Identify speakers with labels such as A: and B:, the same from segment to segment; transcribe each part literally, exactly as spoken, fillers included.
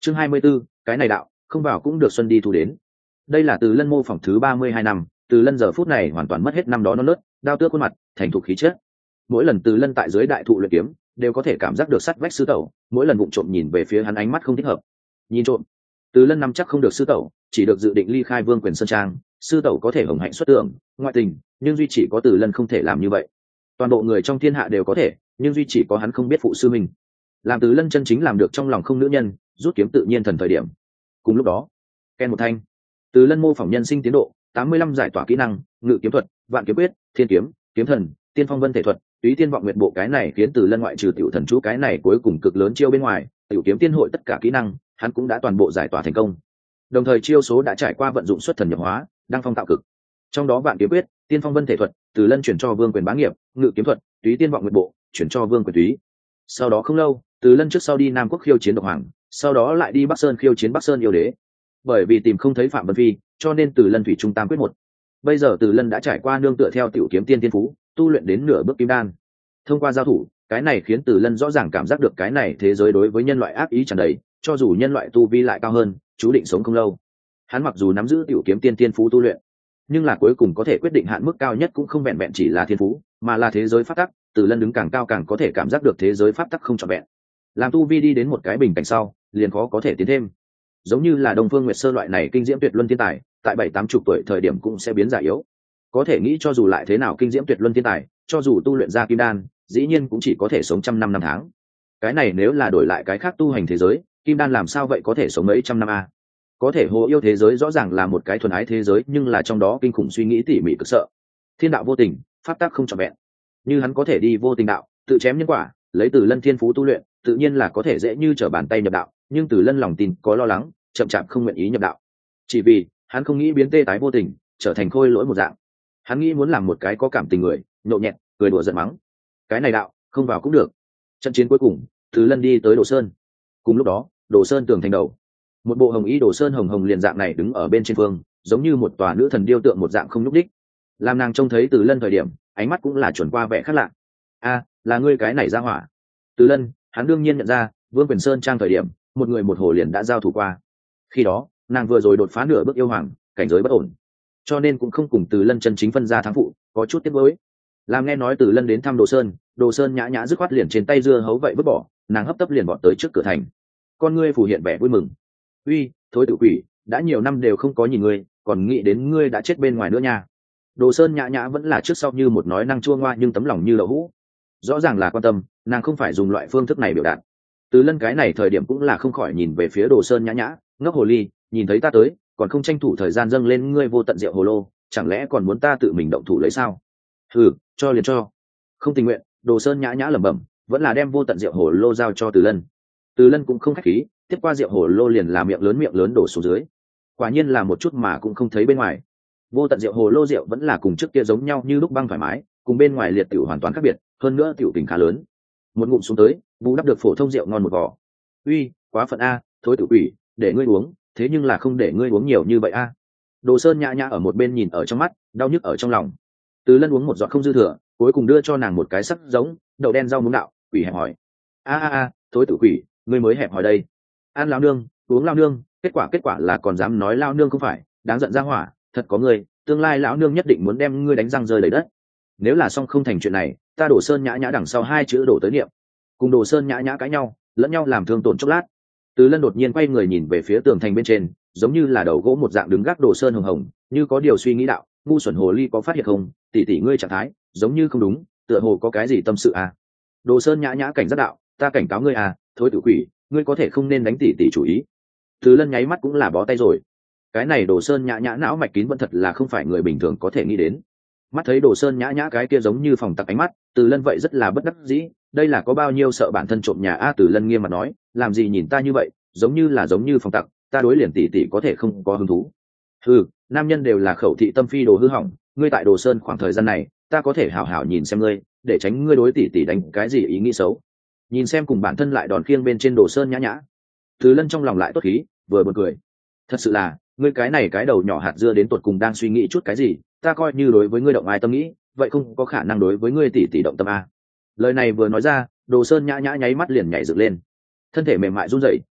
A: chương hai mươi 24, cái này đạo không vào cũng được xuân đi thu đến. Đây là Từ Lân mô phỏng thứ ba mươi hai năm, Từ Lân giờ phút này hoàn toàn mất hết năm đó non nớt đao tước khuôn mặt, thành thục khí chất. Mỗi lần Từ Lân tại dưới đại thụ luyện kiếm đều có thể cảm giác được sắt vách sư tẩu, mỗi lần vụng trộm nhìn về phía hắn ánh mắt không thích hợp. Nhìn trộm, Từ Lân nắm chắc không được sư tẩu, chỉ được dự định ly khai Vương Quyền Sơn Trang. Sư tẩu có thể hồng hạnh xuất tưởng ngoại tình, nhưng duy chỉ có Từ Lân không thể làm như vậy. Toàn bộ người trong thiên hạ đều có thể, nhưng duy chỉ có hắn không biết phụ sư mình. Làm Từ Lân chân chính làm được trong lòng không nữ nhân, rút kiếm tự nhiên thần thời điểm. Cùng lúc đó, ken một thanh, Từ Lân mô phỏng nhân sinh tiến độ tám mươi lăm giải tỏa kỹ năng, ngự kiếm thuật, vạn kiếm quyết, thiên kiếm, kiếm thần, tiên phong vân thể thuật, túy tiên vọng nguyện bộ. Cái này khiến Từ Lân ngoại trừ tiểu thần chú cái này cuối cùng cực lớn chiêu bên ngoài, tiểu kiếm tiên hội tất cả kỹ năng hắn cũng đã toàn bộ giải tỏa thành công. Đồng thời chiêu số đã trải qua vận dụng xuất thần nhập hóa, đăng phong tạo cực. Trong đó vạn kiếm quyết, tiên phong vân thể thuật, Từ Lân chuyển cho Vương Quyền bá nghiệp, ngự kiếm thuật, túy tiên vọng nguyện bộ chuyển cho Vương Quyền túy. Sau đó không lâu, Từ Lân trước sau đi Nam Quốc khiêu chiến độc hoàng, sau đó lại đi Bắc Sơn khiêu chiến Bắc Sơn yêu đế. Bởi vì tìm không thấy Phạm Vân Phi, cho nên Từ Lân thủy trung tam quyết một. Bây giờ Từ Lân đã trải qua nương tựa theo tiểu kiếm tiên tiên phú, tu luyện đến nửa bước kim đan. Thông qua giao thủ, cái này khiến Từ Lân rõ ràng cảm giác được cái này thế giới đối với nhân loại ác ý tràn đầy, cho dù nhân loại tu vi lại cao hơn, chú định sống không lâu. Hắn mặc dù nắm giữ tiểu kiếm tiên tiên phú tu luyện, nhưng là cuối cùng có thể quyết định hạn mức cao nhất cũng không vẹn vẹn chỉ là thiên phú, mà là thế giới pháp tắc. Từ Lân đứng càng cao càng có thể cảm giác được thế giới pháp tắc không trọn vẹn. Làm tu vi đi đến một cái bình cảnh sau, liền khó có thể tiến thêm. Giống như là Đông Phương Nguyệt Sơ loại này kinh diễm tuyệt luân thiên tài, tại bảy tám chục tuổi thời điểm cũng sẽ biến già yếu. Có thể nghĩ cho dù lại thế nào kinh diễm tuyệt luân thiên tài, cho dù tu luyện ra kim đan, dĩ nhiên cũng chỉ có thể sống trăm năm năm tháng. Cái này nếu là đổi lại cái khác tu hành thế giới, kim đan làm sao vậy có thể sống mấy trăm năm a? Có thể hồ yêu thế giới rõ ràng là một cái thuần ái thế giới, nhưng là trong đó kinh khủng suy nghĩ tỉ mỉ cực sợ. Thiên đạo vô tình, pháp tắc không trọn vẹn. Như hắn có thể đi vô tình đạo, tự chém nhân quả, lấy Từ Lân thiên phú tu luyện, tự nhiên là có thể dễ như trở bàn tay nhập đạo, nhưng Từ Lân lòng tin có lo lắng, chậm chạp không nguyện ý nhập đạo. Chỉ vì hắn không nghĩ biến tê tái vô tình, trở thành khôi lỗi một dạng. Hắn nghĩ muốn làm một cái có cảm tình người, nhộn nhẹt, cười đùa giận mắng. Cái này đạo, không vào cũng được. Trận chiến cuối cùng, Từ Lân đi tới Đồ Sơn. Cùng lúc đó, Đồ Sơn tường thành đầu, một bộ hồng y Đồ Sơn hồng hồng liền dạng này đứng ở bên trên phương, giống như một tòa nữ thần điêu tượng một dạng không nhúc đích. Làm nàng trông thấy Từ Lân thời điểm, ánh mắt cũng là chuẩn qua vẻ khác lạ. A, là ngươi cái này ra hỏa. Từ Lân, hắn đương nhiên nhận ra, Vương Quyền Sơn trang thời điểm, một người một hồ liền đã giao thủ qua. Khi đó, nàng vừa rồi đột phá nửa bước yêu hoàng, cảnh giới bất ổn, cho nên cũng không cùng Từ Lân chân chính phân ra thắng phụ, có chút tiếc nuối. Làm nghe nói Từ Lân đến thăm Đồ Sơn, Đồ Sơn nhã nhã dứt khoát liền trên tay dưa hấu vậy vứt bỏ, nàng hấp tấp liền bọn tới trước cửa thành. Con ngươi phủ hiện vẻ vui mừng. Uy, thối tự quỷ, đã nhiều năm đều không có nhìn ngươi, còn nghĩ đến ngươi đã chết bên ngoài nữa nha. Đồ Sơn nhã nhã vẫn là trước sau như một nói năng chua ngoa nhưng tấm lòng như đậu hũ. Rõ ràng là quan tâm, nàng không phải dùng loại phương thức này biểu đạt. Từ Lân cái này thời điểm cũng là không khỏi nhìn về phía Đồ Sơn nhã nhã, ngốc hồ ly, nhìn thấy ta tới, còn không tranh thủ thời gian dâng lên ngươi vô tận rượu hồ lô, chẳng lẽ còn muốn ta tự mình động thủ lấy sao? Hừ, cho liền cho. Không tình nguyện, Đồ Sơn nhã nhã lẩm bẩm, vẫn là đem vô tận rượu hồ lô giao cho Từ Lân. Từ Lân cũng không khách khí, tiếp qua rượu hồ lô liền là miệng lớn miệng lớn đổ xuống dưới. Quả nhiên là một chút mà cũng không thấy bên ngoài. Vô tận rượu hồ lô rượu vẫn là cùng trước kia giống nhau như lúc băng thoải mái, cùng bên ngoài liệt tiểu hoàn toàn khác biệt, hơn nữa tiểu tình khá lớn. Một ngụm xuống tới, bù đắp được phổ thông rượu ngon một vò. Uy, quá phận a, thối tự quỷ, để ngươi uống, thế nhưng là không để ngươi uống nhiều như vậy a. Đồ Sơn nhã nhã ở một bên nhìn ở trong mắt, đau nhức ở trong lòng. Từ Lân uống một giọt không dư thừa, cuối cùng đưa cho nàng một cái sắc giống đậu đen rau muống đạo, quỷ hẹp hỏi. A a a, thối tự quỷ, ngươi mới hẹp hỏi đây. Ăn lao nương, uống lao nương, kết quả kết quả là còn dám nói lao nương không phải, đáng giận ra hỏa, thật có ngươi, tương lai lão nương nhất định muốn đem ngươi đánh răng rơi đầy đất. Nếu là xong không thành chuyện này, ta Đồ Sơn nhã nhã đằng sau hai chữ đổ tới niệm. Cùng Đồ Sơn nhã nhã cãi nhau, lẫn nhau làm thương tổn chốc lát. Từ Lân đột nhiên quay người nhìn về phía tường thành bên trên, giống như là đầu gỗ một dạng đứng gác Đồ Sơn hồng hồng, như có điều suy nghĩ đạo, ngu xuẩn hồ ly có phát hiện không, tỷ tỷ ngươi trạng thái, giống như không đúng, tựa hồ có cái gì tâm sự à. Đồ Sơn nhã nhã cảnh giác đạo, ta cảnh cáo ngươi à, thối tự quỷ, ngươi có thể không nên đánh tỷ tỷ chủ ý. Từ Lân nháy mắt cũng là bó tay rồi. Cái này Đồ Sơn nhã nhã não mạch kín vẫn thật là không phải người bình thường có thể nghĩ đến. Mắt thấy Đồ Sơn nhã nhã cái kia giống như phòng tặc ánh mắt, Từ Lân vậy rất là bất đắc dĩ, đây là có bao nhiêu sợ bản thân trộm nhà a. Từ Lân nghiêm mặt nói, làm gì nhìn ta như vậy, giống như là giống như phòng tặc, ta đối liền tỷ tỷ có thể không có hứng thú. Ừ, nam nhân đều là khẩu thị tâm phi đồ hư hỏng, ngươi tại Đồ Sơn khoảng thời gian này, ta có thể hảo hảo nhìn xem ngươi, để tránh ngươi đối tỷ tỷ đánh cái gì ý nghĩ xấu. Nhìn xem cùng bản thân lại đòn khiêng bên trên Đồ Sơn nhã nhã, Từ Lân trong lòng lại tốt khí, vừa buồn cười. Thật sự là, ngươi cái này cái đầu nhỏ hạt dưa đến tột cùng đang suy nghĩ chút cái gì, ta coi như đối với ngươi động ai tâm nghĩ, vậy không có khả năng đối với ngươi tỷ tỷ động tâm a. Lời này vừa nói ra, Đồ Sơn nhã nhã nháy mắt liền nhảy dựng lên, thân thể mềm mại run rẩy,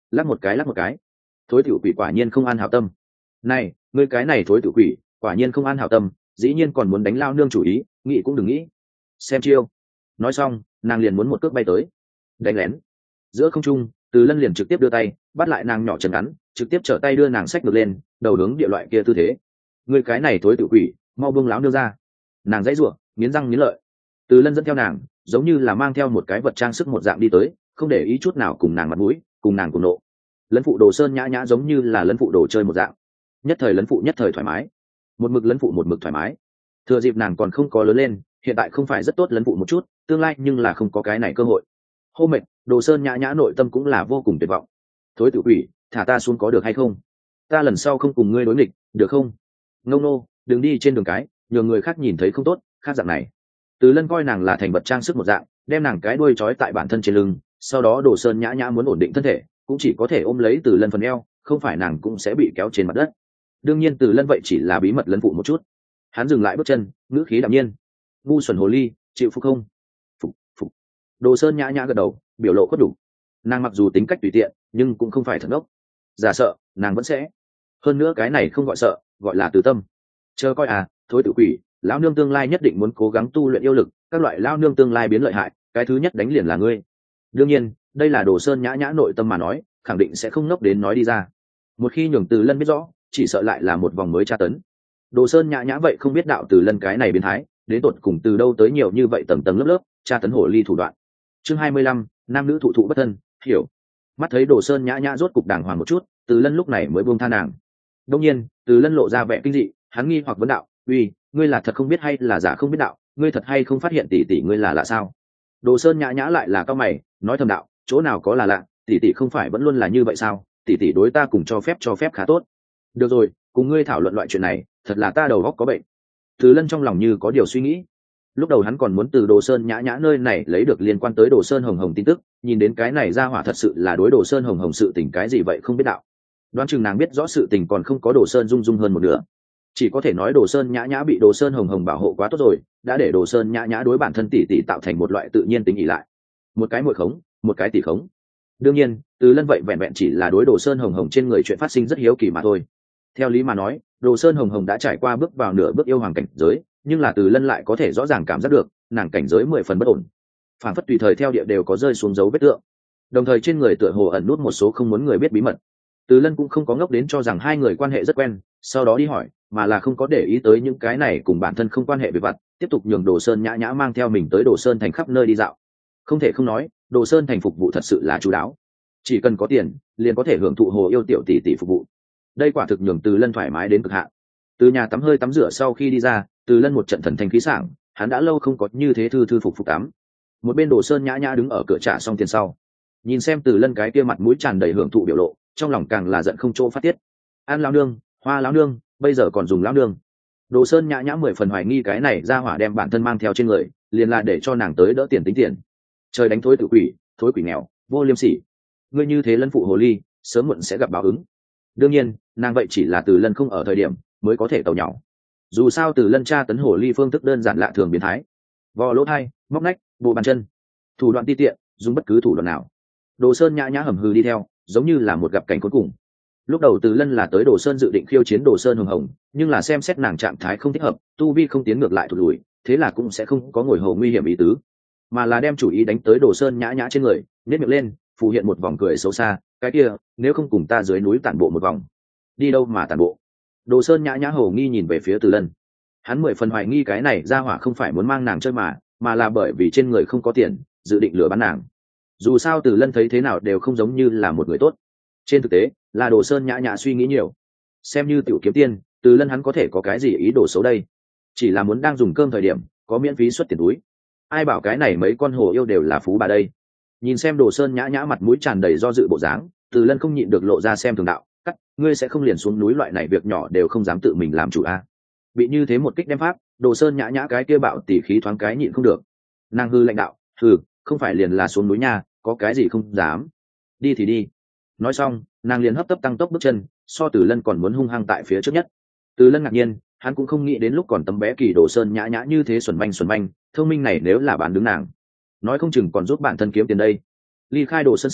A: lắc một cái lắc một cái. Thối tiểu quỷ quả nhiên không an hảo tâm. Này, ngươi cái này thối tiểu quỷ quả nhiên không an hảo tâm, dĩ nhiên còn muốn đánh lao nương chủ ý, nghĩ cũng đừng nghĩ. Xem chiêu. Nói xong, nàng liền muốn một cước bay tới, đánh lén. Giữa không trung, Từ Lân liền trực tiếp đưa tay bắt lại nàng nhỏ chân ngắn, trực tiếp trở tay đưa nàng xách ngược lên, đầu hướng địa loại kia tư thế. Ngươi cái này thối tiểu quỷ, mau buông láo nương ra. Nàng dãy rủa, nghiến răng nghiến lợi. Từ Lân dẫn theo nàng, giống như là mang theo một cái vật trang sức một dạng đi tới, không để ý chút nào cùng nàng mặt mũi, cùng nàng cùng nộ. Lấn phụ Đồ Sơn nhã nhã giống như là lấn phụ đồ chơi một dạng, nhất thời lấn phụ nhất thời thoải mái, một mực lấn phụ một mực thoải mái. Thừa dịp nàng còn không có lớn lên, hiện tại không phải rất tốt lấn phụ một chút, tương lai nhưng là không có cái này cơ hội. Hô mệt, Đồ Sơn nhã nhã nội tâm cũng là vô cùng tuyệt vọng. Thối tự quỷ, thả ta xuống có được hay không? Ta lần sau không cùng ngươi đối nghịch, được không? Ngông nô, đừng đi trên đường cái, nhờ người khác nhìn thấy không tốt, khác dạng này. Từ Lân coi nàng là thành vật trang sức một dạng, đem nàng cái đuôi trói tại bản thân trên lưng, sau đó Đồ Sơn nhã nhã muốn ổn định thân thể, cũng chỉ có thể ôm lấy Từ Lân phần eo, không phải nàng cũng sẽ bị kéo trên mặt đất. Đương nhiên Từ Lân vậy chỉ là bí mật lấn phụ một chút. Hắn dừng lại bước chân, ngữ khí đạm nhiên. Ngu xuẩn hồ ly, chịu phục không? Phục, phục. Đồ Sơn nhã nhã gật đầu, biểu lộ khuất đủ. Nàng mặc dù tính cách tùy tiện, nhưng cũng không phải thật ngốc. Giả sợ, nàng vẫn sẽ. Hơn nữa cái này không gọi sợ, gọi là từ tâm. Chờ coi à, thối tự quỷ, lão nương tương lai nhất định muốn cố gắng tu luyện yêu lực, các loại lão nương tương lai biến lợi hại, cái thứ nhất đánh liền là ngươi. Đương nhiên, đây là Đồ Sơn nhã nhã nội tâm mà nói, khẳng định sẽ không ngốc đến nói đi ra. Một khi nhường Từ Lân biết rõ, chỉ sợ lại là một vòng mới tra tấn. Đồ Sơn nhã nhã vậy không biết đạo Từ Lân cái này biến thái, đến tột cùng từ đâu tới nhiều như vậy tầng tầng lớp lớp, tra tấn hổ ly thủ đoạn. Chương hai mươi lăm, nam nữ thụ thụ bất thân, hiểu. Mắt thấy Đồ Sơn nhã nhã rốt cục đàng hoàng một chút, Từ Lân lúc này mới buông tha nàng. Đương nhiên, Từ Lân lộ ra vẻ kinh dị, hắn nghi hoặc vấn đạo, "Uy, ngươi là thật không biết hay là giả không biết đạo, ngươi thật hay không phát hiện tỷ tỷ ngươi là lạ sao?" Đồ Sơn nhã nhã lại là cao mày, nói thầm đạo, "Chỗ nào có là lạ, tỷ tỷ không phải vẫn luôn là như vậy sao? Tỷ tỷ đối ta cùng cho phép cho phép khá tốt." "Được rồi, cùng ngươi thảo luận loại chuyện này, thật là ta đầu óc có bệnh." Từ Lân trong lòng như có điều suy nghĩ. Lúc đầu hắn còn muốn từ Đồ Sơn nhã nhã nơi này lấy được liên quan tới Đồ Sơn Hồng Hồng tin tức, nhìn đến cái này ra hỏa thật sự là đối Đồ Sơn Hồng Hồng sự tình cái gì vậy không biết đạo. Đoán chừng nàng biết rõ sự tình còn không có Đồ Sơn Dung Dung hơn một nửa. Chỉ có thể nói Đồ Sơn nhã nhã bị Đồ Sơn Hồng Hồng bảo hộ quá tốt rồi, đã để Đồ Sơn nhã nhã đối bản thân tỷ tỷ tạo thành một loại tự nhiên tính ỷ lại. Một cái muội khống, một cái tỷ khống. Đương nhiên, Từ Lân vậy vẹn vẹn chỉ là đối Đồ Sơn Hồng Hồng trên người chuyện phát sinh rất hiếu kỳ mà thôi. Theo lý mà nói, Đồ Sơn Hồng Hồng đã trải qua bước vào nửa bước yêu hoàng cảnh giới, nhưng là Từ Lân lại có thể rõ ràng cảm giác được, nàng cảnh giới mười phần bất ổn. Phản phất tùy thời theo địa đều có rơi xuống dấu vết tượng. Đồng thời trên người tựa hồ ẩn nút một số không muốn người biết bí mật. Từ Lân cũng không có ngốc đến cho rằng hai người quan hệ rất quen, sau đó đi hỏi, mà là không có để ý tới những cái này cùng bản thân không quan hệ về vặt, tiếp tục nhường Đồ Sơn nhã nhã mang theo mình tới Đồ Sơn thành khắp nơi đi dạo. Không thể không nói, Đồ Sơn thành phục vụ thật sự là chú đáo. Chỉ cần có tiền, liền có thể hưởng thụ hồ yêu tiểu tỷ tỷ phục vụ. Đây quả thực nhường Từ Lân thoải mái đến cực hạn. Từ nhà tắm hơi tắm rửa sau khi đi ra, Từ Lân một trận thần thanh khí sảng, hắn đã lâu không có như thế thư thư phục phục tắm. Một bên Đồ Sơn nhã nhã đứng ở cửa trả xong tiền sau, nhìn xem Từ Lân cái kia mặt mũi tràn đầy hưởng thụ biểu lộ, trong lòng càng là giận không chỗ phát tiết. An lão nương, hoa lão nương, bây giờ còn dùng lão nương. Đồ Sơn nhã nhã mười phần hoài nghi cái này ra hỏa đem bản thân mang theo trên người, liền là để cho nàng tới đỡ tiền tính tiền. Trời đánh thối tự quỷ, thối quỷ nghèo, vô liêm sỉ. Ngươi như thế lân phụ hồ ly, sớm muộn sẽ gặp báo ứng. Đương nhiên, nàng vậy chỉ là Từ Lân không ở thời điểm mới có thể tàu nhỏ. Dù sao Từ Lân tra tấn hồ ly phương thức đơn giản lạ thường biến thái. Vò lỗ thai, móc nách, bộ bàn chân, thủ đoạn ti tiện, dùng bất cứ thủ đoạn nào. Đồ Sơn nhã nhã hầm hừ đi theo, giống như là một gặp cảnh cuối cùng. Lúc đầu Từ Lân là tới Đồ Sơn dự định khiêu chiến Đồ Sơn Hồng Hồng, nhưng là xem xét nàng trạng thái không thích hợp, tu vi không tiến ngược lại thụt lùi, thế là cũng sẽ không có ngồi hầu nguy hiểm ý tứ, mà là đem chủ ý đánh tới Đồ Sơn nhã nhã trên người, nếp miệng lên, phù hiện một vòng cười xấu xa, cái kia, nếu không cùng ta dưới núi tản bộ một vòng. Đi đâu mà tản bộ? Đồ Sơn nhã nhã hầu nghi nhìn về phía Từ Lân. Hắn mười phần hoài nghi cái này ra hỏa không phải muốn mang nàng chơi mà, mà là bởi vì trên người không có tiền, dự định lừa bán nàng. Dù sao Từ Lân thấy thế nào đều không giống như là một người tốt. Trên thực tế, là Đồ Sơn nhã nhã suy nghĩ nhiều. Xem như tiểu kiếm tiên, Từ Lân hắn có thể có cái gì ý đồ xấu đây? Chỉ là muốn đang dùng cơm thời điểm, có miễn phí xuất tiền túi. Ai bảo cái này mấy con hồ yêu đều là phú bà đây. Nhìn xem Đồ Sơn nhã nhã mặt mũi tràn đầy do dự bộ dáng, Từ Lân không nhịn được lộ ra xem thường đạo, cắt, ngươi sẽ không liền xuống núi loại này việc nhỏ đều không dám tự mình làm chủ à? Bị như thế một kích đem pháp, Đồ Sơn nhã nhã cái kia bạo tỉ khí thoáng cái nhịn không được. Nàng hư lãnh đạo, hừ, không phải liền là xuống núi nha, có cái gì không dám. Đi thì đi. Nói xong, nàng liền hấp tấp tăng tốc bước chân, so Từ Lân còn muốn hung hăng tại phía trước nhất. Từ Lân ngạc nhiên, hắn cũng không nghĩ đến lúc còn tấm bé kỳ Đồ Sơn nhã nhã như thế xuẩn manh xuẩn manh, thông minh này nếu là bán đứng nàng, nói không chừng còn giúp bản thân kiếm tiền đây. Ly khai Đồ Sơn sau,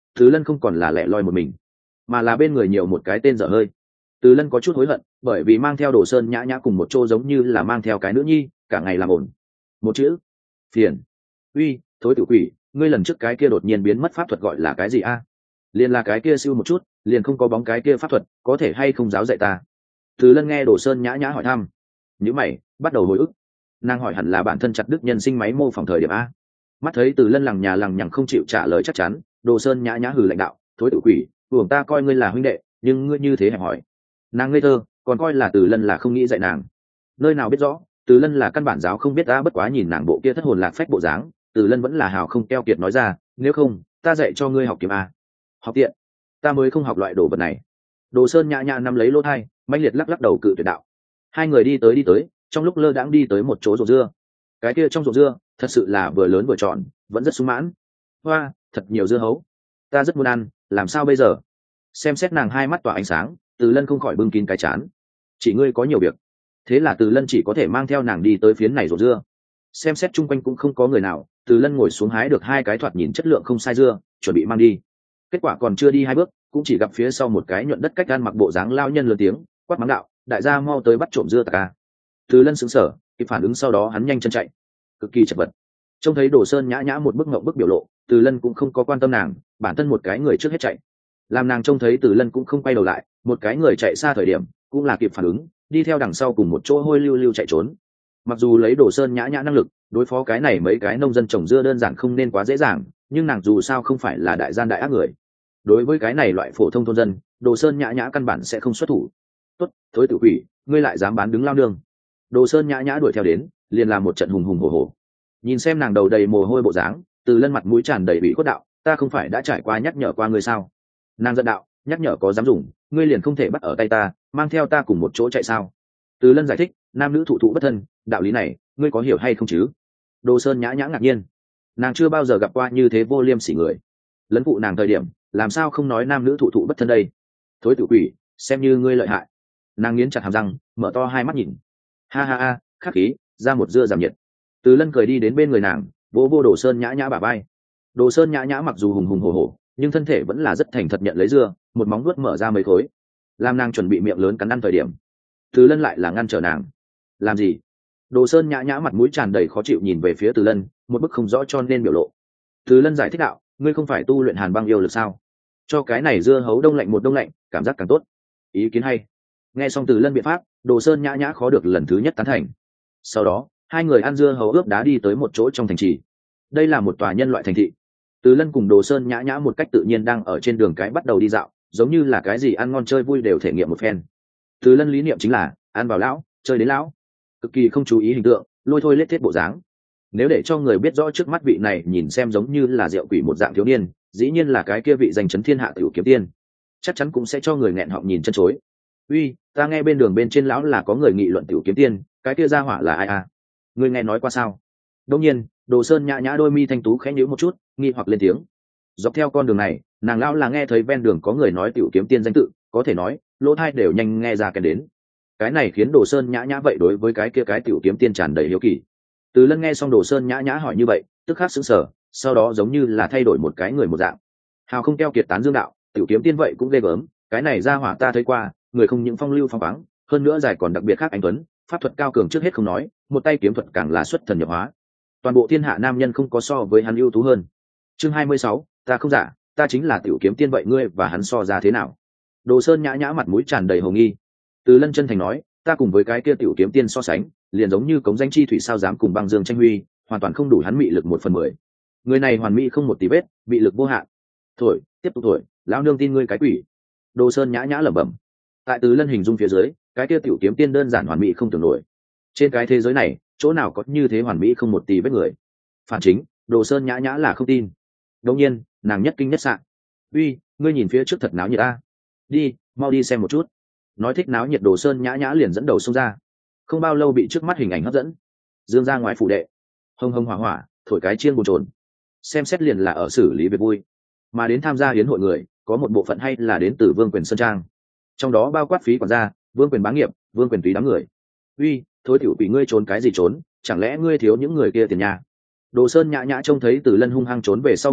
A: Từ Lân không còn là lẻ loi một mình, mà là bên người nhiều một cái tên dở hơi. Từ Lân có chút hối hận, bởi vì mang theo Đồ Sơn Nhã Nhã cùng một chỗ giống như là mang theo cái nữ nhi, cả ngày làm ổn. Một chữ, phiền. Uy, thối tử quỷ, ngươi lần trước cái kia đột nhiên biến mất pháp thuật gọi là cái gì a? Liền là cái kia siêu một chút, liền không có bóng cái kia pháp thuật, có thể hay không giáo dạy ta? Từ Lân nghe Đồ Sơn Nhã Nhã hỏi thăm, nhíu mày, bắt đầu hồi ức. Nàng hỏi hẳn là bản thân chặt đứt nhân sinh máy mô phỏng thời điểm a. Mắt thấy Từ Lân lằng nhà lằng nhằng không chịu trả lời chắc chắn, Đồ Sơn Nhã Nhã hừ lãnh đạo, thối tử quỷ, buồng ta coi ngươi là huynh đệ, nhưng ngươi như thế hẹp hỏi. Nàng ngây thơ, còn coi là Từ Lân là không nghĩ dạy nàng. Nơi nào biết rõ, Từ Lân là căn bản giáo không biết ta, bất quá nhìn nàng bộ kia thất hồn lạc phách bộ dáng, Từ Lân vẫn là hào không keo kiệt nói ra, nếu không, ta dạy cho ngươi học kiếm a. Học tiện, ta mới không học loại đồ vật này. Đồ Sơn Nhã Nhã nắm lấy lỗ thai, mãnh liệt lắc lắc đầu cự tuyệt đạo. Hai người đi tới đi tới, trong lúc lơ đãng đi tới một chỗ ruộng dưa. Cái kia trong ruộng dưa, thật sự là vừa lớn vừa tròn, vẫn rất sung mãn. Hoa, thật nhiều dưa hấu, ta rất muốn ăn, làm sao bây giờ? Xem xét nàng hai mắt tỏa ánh sáng, Từ Lân không khỏi bưng kín cái chán. Chỉ ngươi có nhiều việc. Thế là Từ Lân chỉ có thể mang theo nàng đi tới phiến này ruộng dưa. Xem xét chung quanh cũng không có người nào, Từ Lân ngồi xuống hái được hai cái thoạt nhìn chất lượng không sai dưa, chuẩn bị mang đi. Kết quả còn chưa đi hai bước, cũng chỉ gặp phía sau một cái nhuận đất cách gan mặc bộ dáng lao nhân lớn tiếng quát mắng đạo, đại gia mau tới bắt trộm dưa tạc ca. Từ Lân sững sờ, kịp phản ứng sau đó hắn nhanh chân chạy, cực kỳ chật vật. Trông thấy Đồ Sơn Nhã Nhã một bức ngậm bức biểu lộ, Từ Lân cũng không có quan tâm nàng, bản thân một cái người trước hết chạy. Làm nàng trông thấy Từ Lân cũng không quay đầu lại, một cái người chạy xa thời điểm, cũng là kịp phản ứng, đi theo đằng sau cùng một chỗ hôi lưu lưu chạy trốn. Mặc dù lấy Đồ Sơn Nhã Nhã năng lực, đối phó cái này mấy cái nông dân trồng dưa đơn giản không nên quá dễ dàng, nhưng nàng dù sao không phải là đại gian đại ác người. Đối với cái này loại phổ thông thôn dân, Đồ Sơn Nhã Nhã căn bản sẽ không xuất thủ. Tốt, thối tử quỷ, ngươi lại dám bán đứng lao nương. Đồ Sơn Nhã Nhã đuổi theo đến, liền làm một trận hùng hùng hổ hổ. Nhìn xem nàng đầu đầy mồ hôi bộ dáng, Từ Lân mặt mũi tràn đầy bị khuất đạo, ta không phải đã trải qua nhắc nhở qua ngươi sao? Nàng giận đạo, nhắc nhở có dám dùng, ngươi liền không thể bắt ở tay ta, mang theo ta cùng một chỗ chạy sao? Từ Lân giải thích, nam nữ thụ thụ bất thân, đạo lý này, ngươi có hiểu hay không chứ? Đồ Sơn Nhã Nhã ngạc nhiên, nàng chưa bao giờ gặp qua như thế vô liêm sỉ người. Lấn phụ nàng thời điểm, làm sao không nói nam nữ thụ thụ bất thân đây? Thối tử quỷ, xem như ngươi lợi hại. Nàng nghiến chặt hàm răng, mở to hai mắt nhìn. Ha ha ha, khắc khí, ra một dưa giảm nhiệt. Từ Lân cười đi đến bên người nàng, vỗ vô Đồ Sơn Nhã Nhã bả vai. Đồ Sơn Nhã Nhã mặc dù hùng hùng hổ hổ, nhưng thân thể vẫn là rất thành thật nhận lấy dưa, một móng vuốt mở ra mấy khối. Làm nàng chuẩn bị miệng lớn cắn ăn thời điểm, Từ Lân lại là ngăn trở nàng. Làm gì? Đồ Sơn Nhã Nhã mặt mũi tràn đầy khó chịu nhìn về phía Từ Lân, một bức không rõ cho nên biểu lộ. Từ Lân giải thích đạo, ngươi không phải tu luyện hàn băng yêu lực sao? Cho cái này dưa hấu đông lạnh một đông lạnh, cảm giác càng tốt. Ý kiến hay. Nghe xong Từ Lân biện pháp, Đồ Sơn Nhã Nhã khó được lần thứ nhất tán thành. Sau đó, hai người ăn dưa hấu ướp đá đi tới một chỗ trong thành trì. Đây là một tòa nhân loại thành thị. Từ Lân cùng Đồ Sơn Nhã Nhã một cách tự nhiên đang ở trên đường cái bắt đầu đi dạo, giống như là cái gì ăn ngon chơi vui đều thể nghiệm một phen. Từ Lân lý niệm chính là ăn vào lão, chơi đến lão, cực kỳ không chú ý hình tượng, lôi thôi lết thiết bộ dáng. Nếu để cho người biết rõ trước mắt vị này nhìn xem giống như là rượu quỷ một dạng thiếu niên, dĩ nhiên là cái kia vị danh chấn thiên hạ tiểu kiếm tiên, chắc chắn cũng sẽ cho người nghẹn họng nhìn chân chối. Uy, ta nghe bên đường bên trên lão là có người nghị luận tiểu kiếm tiên, cái kia ra hỏa là ai à? Ngươi nghe nói qua sao? Đương nhiên, Đồ Sơn Nhã Nhã đôi mi thanh tú khẽ nhíu một chút, nghi hoặc lên tiếng. Dọc theo con đường này, nàng lão là nghe thấy ven đường có người nói tiểu kiếm tiên danh tự, có thể nói, lỗ tai đều nhanh nghe ra cái đến. Cái này khiến Đồ Sơn Nhã Nhã vậy đối với cái kia cái tiểu kiếm tiên tràn đầy hiếu kỳ. Từ Lân nghe xong Đồ Sơn Nhã Nhã hỏi như vậy, tức khắc sững sờ, sau đó giống như là thay đổi một cái người một dạng. Hào không keo kiệt tán dương đạo, tiểu kiếm tiên vậy cũng ghê gớm, cái này ra hỏa ta thấy qua, người không những phong lưu phong khoáng, hơn nữa dài còn đặc biệt khác anh tuấn, pháp thuật cao cường trước hết không nói, một tay kiếm thuật càng là xuất thần nhập hóa. Toàn bộ thiên hạ nam nhân không có so với hắn ưu tú hơn. Chương hai mươi sáu, ta không giả, ta chính là tiểu kiếm tiên vậy ngươi và hắn so ra thế nào? Đồ Sơn Nhã Nhã mặt mũi tràn đầy hồ nghi. Từ Lân chân thành nói, ta cùng với cái kia tiểu kiếm tiên so sánh, liền giống như cống danh chi thủy sao dám cùng băng dương tranh huy, hoàn toàn không đủ hắn mị lực một phần mười. Người này hoàn mỹ không một tí vết, mị lực vô hạn. Thổi, tiếp tục thổi, lão nương tin ngươi cái quỷ. Đồ Sơn Nhã Nhã lẩm bẩm. Tại Từ Lân hình dung phía dưới, cái kia tiểu kiếm tiên đơn giản hoàn mỹ không tưởng nổi. Trên cái thế giới này, chỗ nào có như thế hoàn mỹ không một tí vết người? Phản chính, Đồ Sơn Nhã Nhã là không tin. Đương nhiên, nàng nhất kinh nhất sạn. Uy, ngươi nhìn phía trước thật náo nhiệt a. Đi, mau đi xem một chút. Nói thích náo nhiệt, Đồ Sơn Nhã Nhã liền dẫn đầu xông ra. Không bao lâu bị trước mắt hình ảnh hấp dẫn. Dương ra ngoài phủ đệ, hông hông hỏa hỏa, thổi cái chiên bồn chồn. Xem xét liền là ở xử lý việc vui. Mà đến tham gia hiến hội người, có một bộ phận hay là đến từ Vương Quyền Sơn Trang. Trong đó bao quát phí quản gia, Vương Quyền bá nghiệp, Vương Quyền túy đám người. Uy, thối tiểu quỷ ngươi trốn cái gì trốn, chẳng lẽ ngươi thiếu những người kia tiền nhà? Đồ Sơn Nhã Nhã trông thấy Từ Lân hung hăng trốn về sau người,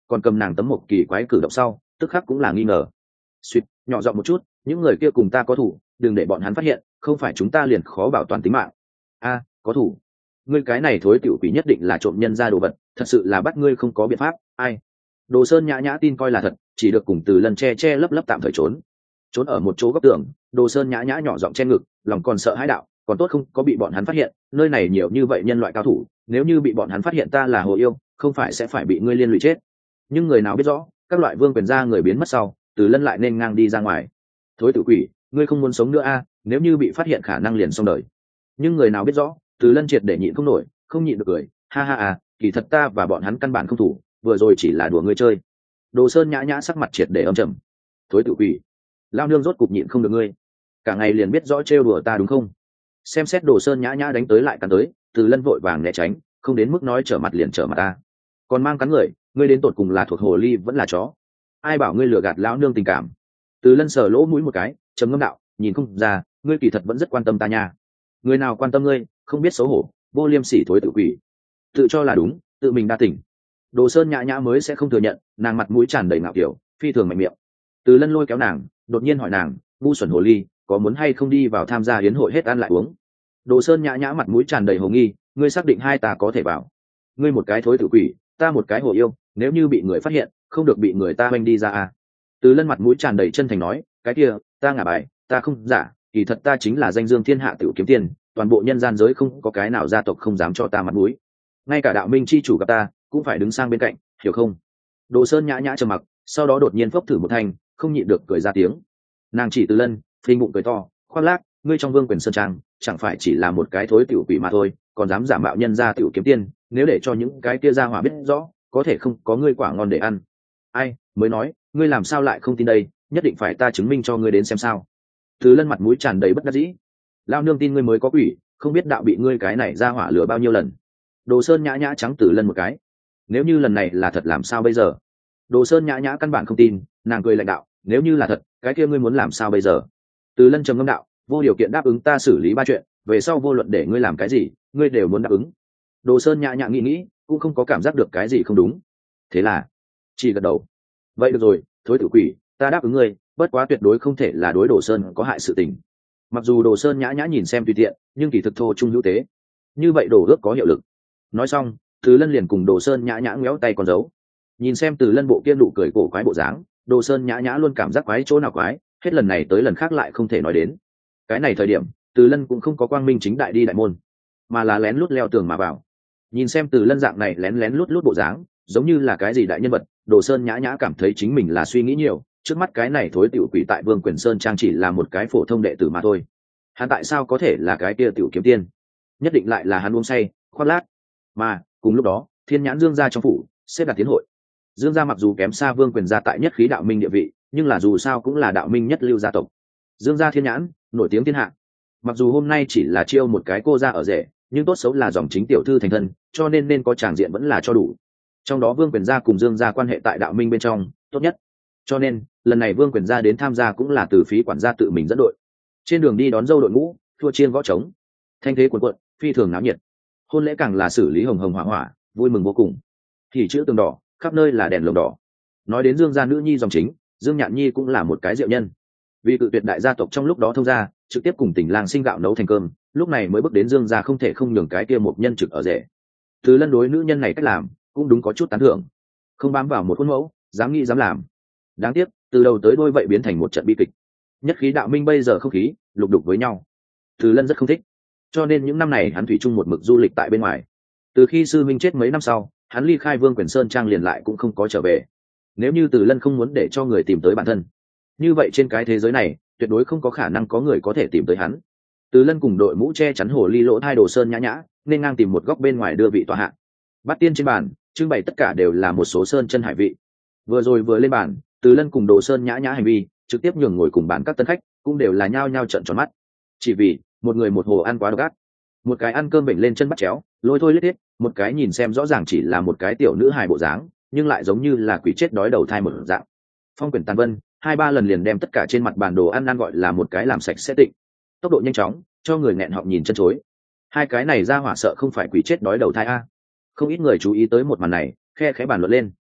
A: còn cầm nàng tấm một kỳ quái cử động sau tức khắc cũng là nghi ngờ. Suýt, nhỏ giọng một chút, những người kia cùng ta có thủ, đừng để bọn hắn phát hiện, không phải chúng ta liền khó bảo toàn tính mạng. A, có thủ? Ngươi cái này thối tiểu quỷ nhất định là trộm nhân ra đồ vật, thật sự là bắt ngươi không có biện pháp. Ai? Đồ Sơn nhã nhã tin coi là thật, chỉ được cùng Từ Lân che che lấp lấp tạm thời trốn. Trốn ở một chỗ góc tường, Đồ Sơn nhã nhã nhỏ giọng che ngực, lòng còn sợ hãi đạo, còn tốt không có bị bọn hắn phát hiện, nơi này nhiều như vậy nhân loại cao thủ, nếu như bị bọn hắn phát hiện ta là hồ yêu, không phải sẽ phải bị ngươi liên lụy chết. Nhưng người nào biết rõ, các loại vương quyền gia người biến mất sau, Từ Lân lại nên ngang đi ra ngoài. Thối tử quỷ, ngươi không muốn sống nữa a, à, nếu như bị phát hiện khả năng liền xong đời. Nhưng người nào biết rõ, Từ Lân triệt để nhịn không nổi, không nhịn được cười, ha ha à, kỳ thật ta và bọn hắn căn bản không thủ, vừa rồi chỉ là đùa ngươi chơi. Đồ Sơn nhã nhã sắc mặt triệt để âm trầm. Thối tử quỷ, lao nương rốt cục nhịn không được ngươi, cả ngày liền biết rõ trêu đùa ta đúng không? Xem xét Đồ Sơn nhã nhã đánh tới lại cắn tới, Từ Lân vội vàng né tránh, không đến mức nói trở mặt liền trở mặt ta. Còn mang cắn người, ngươi đến tột cùng là thuộc hồ ly vẫn là chó? Ai bảo ngươi lừa gạt lão nương tình cảm? Từ Lân sờ lỗ mũi một cái, trầm ngâm đạo, nhìn không ra, ngươi kỳ thật vẫn rất quan tâm ta nha. Người nào quan tâm ngươi, không biết xấu hổ, vô liêm sỉ thối tự quỷ. Tự cho là đúng, tự mình đa tỉnh. Đồ Sơn nhã nhã mới sẽ không thừa nhận, nàng mặt mũi tràn đầy ngạo kiểu, phi thường mạnh miệng. Từ Lân lôi kéo nàng, đột nhiên hỏi nàng, ngu xuẩn hồ ly, có muốn hay không đi vào tham gia hiến hội hết ăn lại uống? Đồ Sơn nhã nhã mặt mũi tràn đầy hồ nghi, ngươi xác định hai ta có thể vào? Ngươi một cái thối tự quỷ, ta một cái hồ yêu, nếu như bị người phát hiện, không được bị người ta oanh đi ra à? Từ Lân mặt mũi tràn đầy chân thành nói, cái kia, ta ngả bài, ta không giả, kỳ thật ta chính là danh dương thiên hạ tiểu kiếm tiền, toàn bộ nhân gian giới không có cái nào gia tộc không dám cho ta mặt mũi. Ngay cả đạo minh chi chủ gặp ta, cũng phải đứng sang bên cạnh, hiểu không? Đồ Sơn nhã nhã trầm mặc, sau đó đột nhiên phốc thử một thanh, không nhịn được cười ra tiếng. Nàng chỉ Từ Lân, phình bụng cười to, khoác lác, ngươi trong Vương Quyền Sơn Trang, chẳng phải chỉ là một cái thối tiểu quỷ mà thôi, còn dám giả mạo nhân gia tiểu kiếm tiên, nếu để cho những cái kia gia hỏa biết rõ, có thể không có ngươi quả ngon để ăn. Ai mới nói, ngươi làm sao lại không tin đây, nhất định phải ta chứng minh cho ngươi đến xem sao? Từ Lân mặt mũi tràn đầy bất đắc dĩ, lao nương tin ngươi mới có quỷ, không biết đạo bị ngươi cái này gia hỏa lừa bao nhiêu lần. Đồ Sơn nhã nhã trắng Từ Lân một cái, nếu như lần này là thật làm sao bây giờ? Đồ Sơn nhã nhã căn bản không tin, nàng cười lạnh đạo, nếu như là thật, cái kia ngươi muốn làm sao bây giờ? Từ Lân trầm ngâm đạo, vô điều kiện đáp ứng ta xử lý ba chuyện, về sau vô luận để ngươi làm cái gì, ngươi đều muốn đáp ứng. Đồ Sơn nhã nhã nghĩ nghĩ, cũng không có cảm giác được cái gì không đúng, thế là chỉ gật đầu. Vậy được rồi, thối tử quỷ, ta đáp ứng ngươi, bất quá tuyệt đối không thể là đối Đồ Sơn có hại sự tình. Mặc dù Đồ Sơn nhã nhã nhìn xem tùy tiện, nhưng kỳ thực thô trung hữu tế, như vậy đồ ước có hiệu lực. Nói xong, Từ Lân liền cùng Đồ Sơn nhã nhã ngéo tay con dấu. Nhìn xem Từ Lân bộ kia nụ cười cổ quái bộ dáng, Đồ Sơn nhã nhã luôn cảm giác quái chỗ nào quái, hết lần này tới lần khác lại không thể nói đến. Cái này thời điểm, Từ Lân cũng không có quang minh chính đại đi đại môn, mà là lén lút leo tường mà vào. Nhìn xem Từ Lân dạng này lén lén lút lút bộ dáng, giống như là cái gì đại nhân vật, Đồ Sơn nhã nhã cảm thấy chính mình là suy nghĩ nhiều, trước mắt cái này thối tiểu quỷ tại Vương Quyền Sơn Trang chỉ là một cái phổ thông đệ tử mà thôi. Hắn tại sao có thể là cái kia tiểu kiếm tiên? Nhất định lại là hắn uống say, khoác lác. Mà cùng lúc đó, Thiên Nhãn Dương gia trong phủ xếp đặt tiến hội. Dương gia mặc dù kém xa Vương Quyền gia tại nhất khí đạo minh địa vị, nhưng là dù sao cũng là đạo minh nhất lưu gia tộc. Dương gia Thiên Nhãn nổi tiếng thiên hạ, mặc dù hôm nay chỉ là chiêu một cái cô gia ở rể, nhưng tốt xấu là dòng chính tiểu thư thành thân, cho nên nên có tràng diện vẫn là cho đủ. Trong đó Vương Quyền gia cùng Dương gia quan hệ tại đạo minh bên trong tốt nhất, cho nên lần này Vương Quyền gia đến tham gia cũng là từ phí quản gia tự mình dẫn đội. Trên đường đi đón dâu đội ngũ, thua chiên võ trống, thanh thế cuồn cuộn, phi thường náo nhiệt. Hôn lễ càng là xử lý hồng hồng hỏa hỏa, vui mừng vô cùng. Thì chữ tường đỏ, khắp nơi là đèn lồng đỏ. Nói đến Dương gia nữ nhi dòng chính, Dương Nhạn Nhi cũng là một cái diệu nhân. Vì cự tuyệt đại gia tộc trong lúc đó thông gia, trực tiếp cùng Tỉnh Lang sinh gạo nấu thành cơm, lúc này mới bước đến Dương gia không thể không nhường cái kia một nhân trực ở rể. Từ Lân đối nữ nhân này cách làm, cũng đúng có chút tán thưởng. Không bám vào một khuôn mẫu, dám nghĩ dám làm. Đáng tiếc, từ đầu tới đuôi vậy biến thành một trận bi kịch. Nhất khí đạo minh bây giờ không khí lục đục với nhau, Từ Lân rất không thích, cho nên những năm này hắn thủy chung một mực du lịch tại bên ngoài. Từ khi sư minh chết mấy năm sau, hắn ly khai Vương Quyền Sơn Trang liền lại cũng không có trở về. Nếu như Từ Lân không muốn để cho người tìm tới bản thân, như vậy trên cái thế giới này tuyệt đối không có khả năng có người có thể tìm tới hắn. Từ Lân cùng đội mũ che chắn hồ ly lỗ thai Đồ Sơn nhã nhã, nên ngang tìm một góc bên ngoài đưa vị tọa hạ. Bát tiên trên bàn trưng bày tất cả đều là một số sơn chân hải vị. Vừa rồi vừa lên bàn, Từ Lân cùng Đồ Sơn nhã nhã hành vi trực tiếp nhường ngồi cùng bàn các tân khách cũng đều là nhao nhao trợn tròn mắt, chỉ vì một người một hồ ăn quá độc ác. Một cái ăn cơm bệnh lên chân bắt chéo, lôi thôi lết hết, một cái nhìn xem rõ ràng chỉ là một cái tiểu nữ hài bộ dáng, nhưng lại giống như là quỷ chết đói đầu thai một dạng. Phong quyển tàn vân, hai ba lần liền đem tất cả trên mặt bàn đồ ăn ăn gọi là một cái làm sạch sẽ tịnh. Tốc độ nhanh chóng, cho người nghẹn họng nhìn chân chối. Hai cái này ra hỏa sợ không phải quỷ chết đói đầu thai a. Không ít người chú ý tới một màn này, khe khẽ bàn luận lên.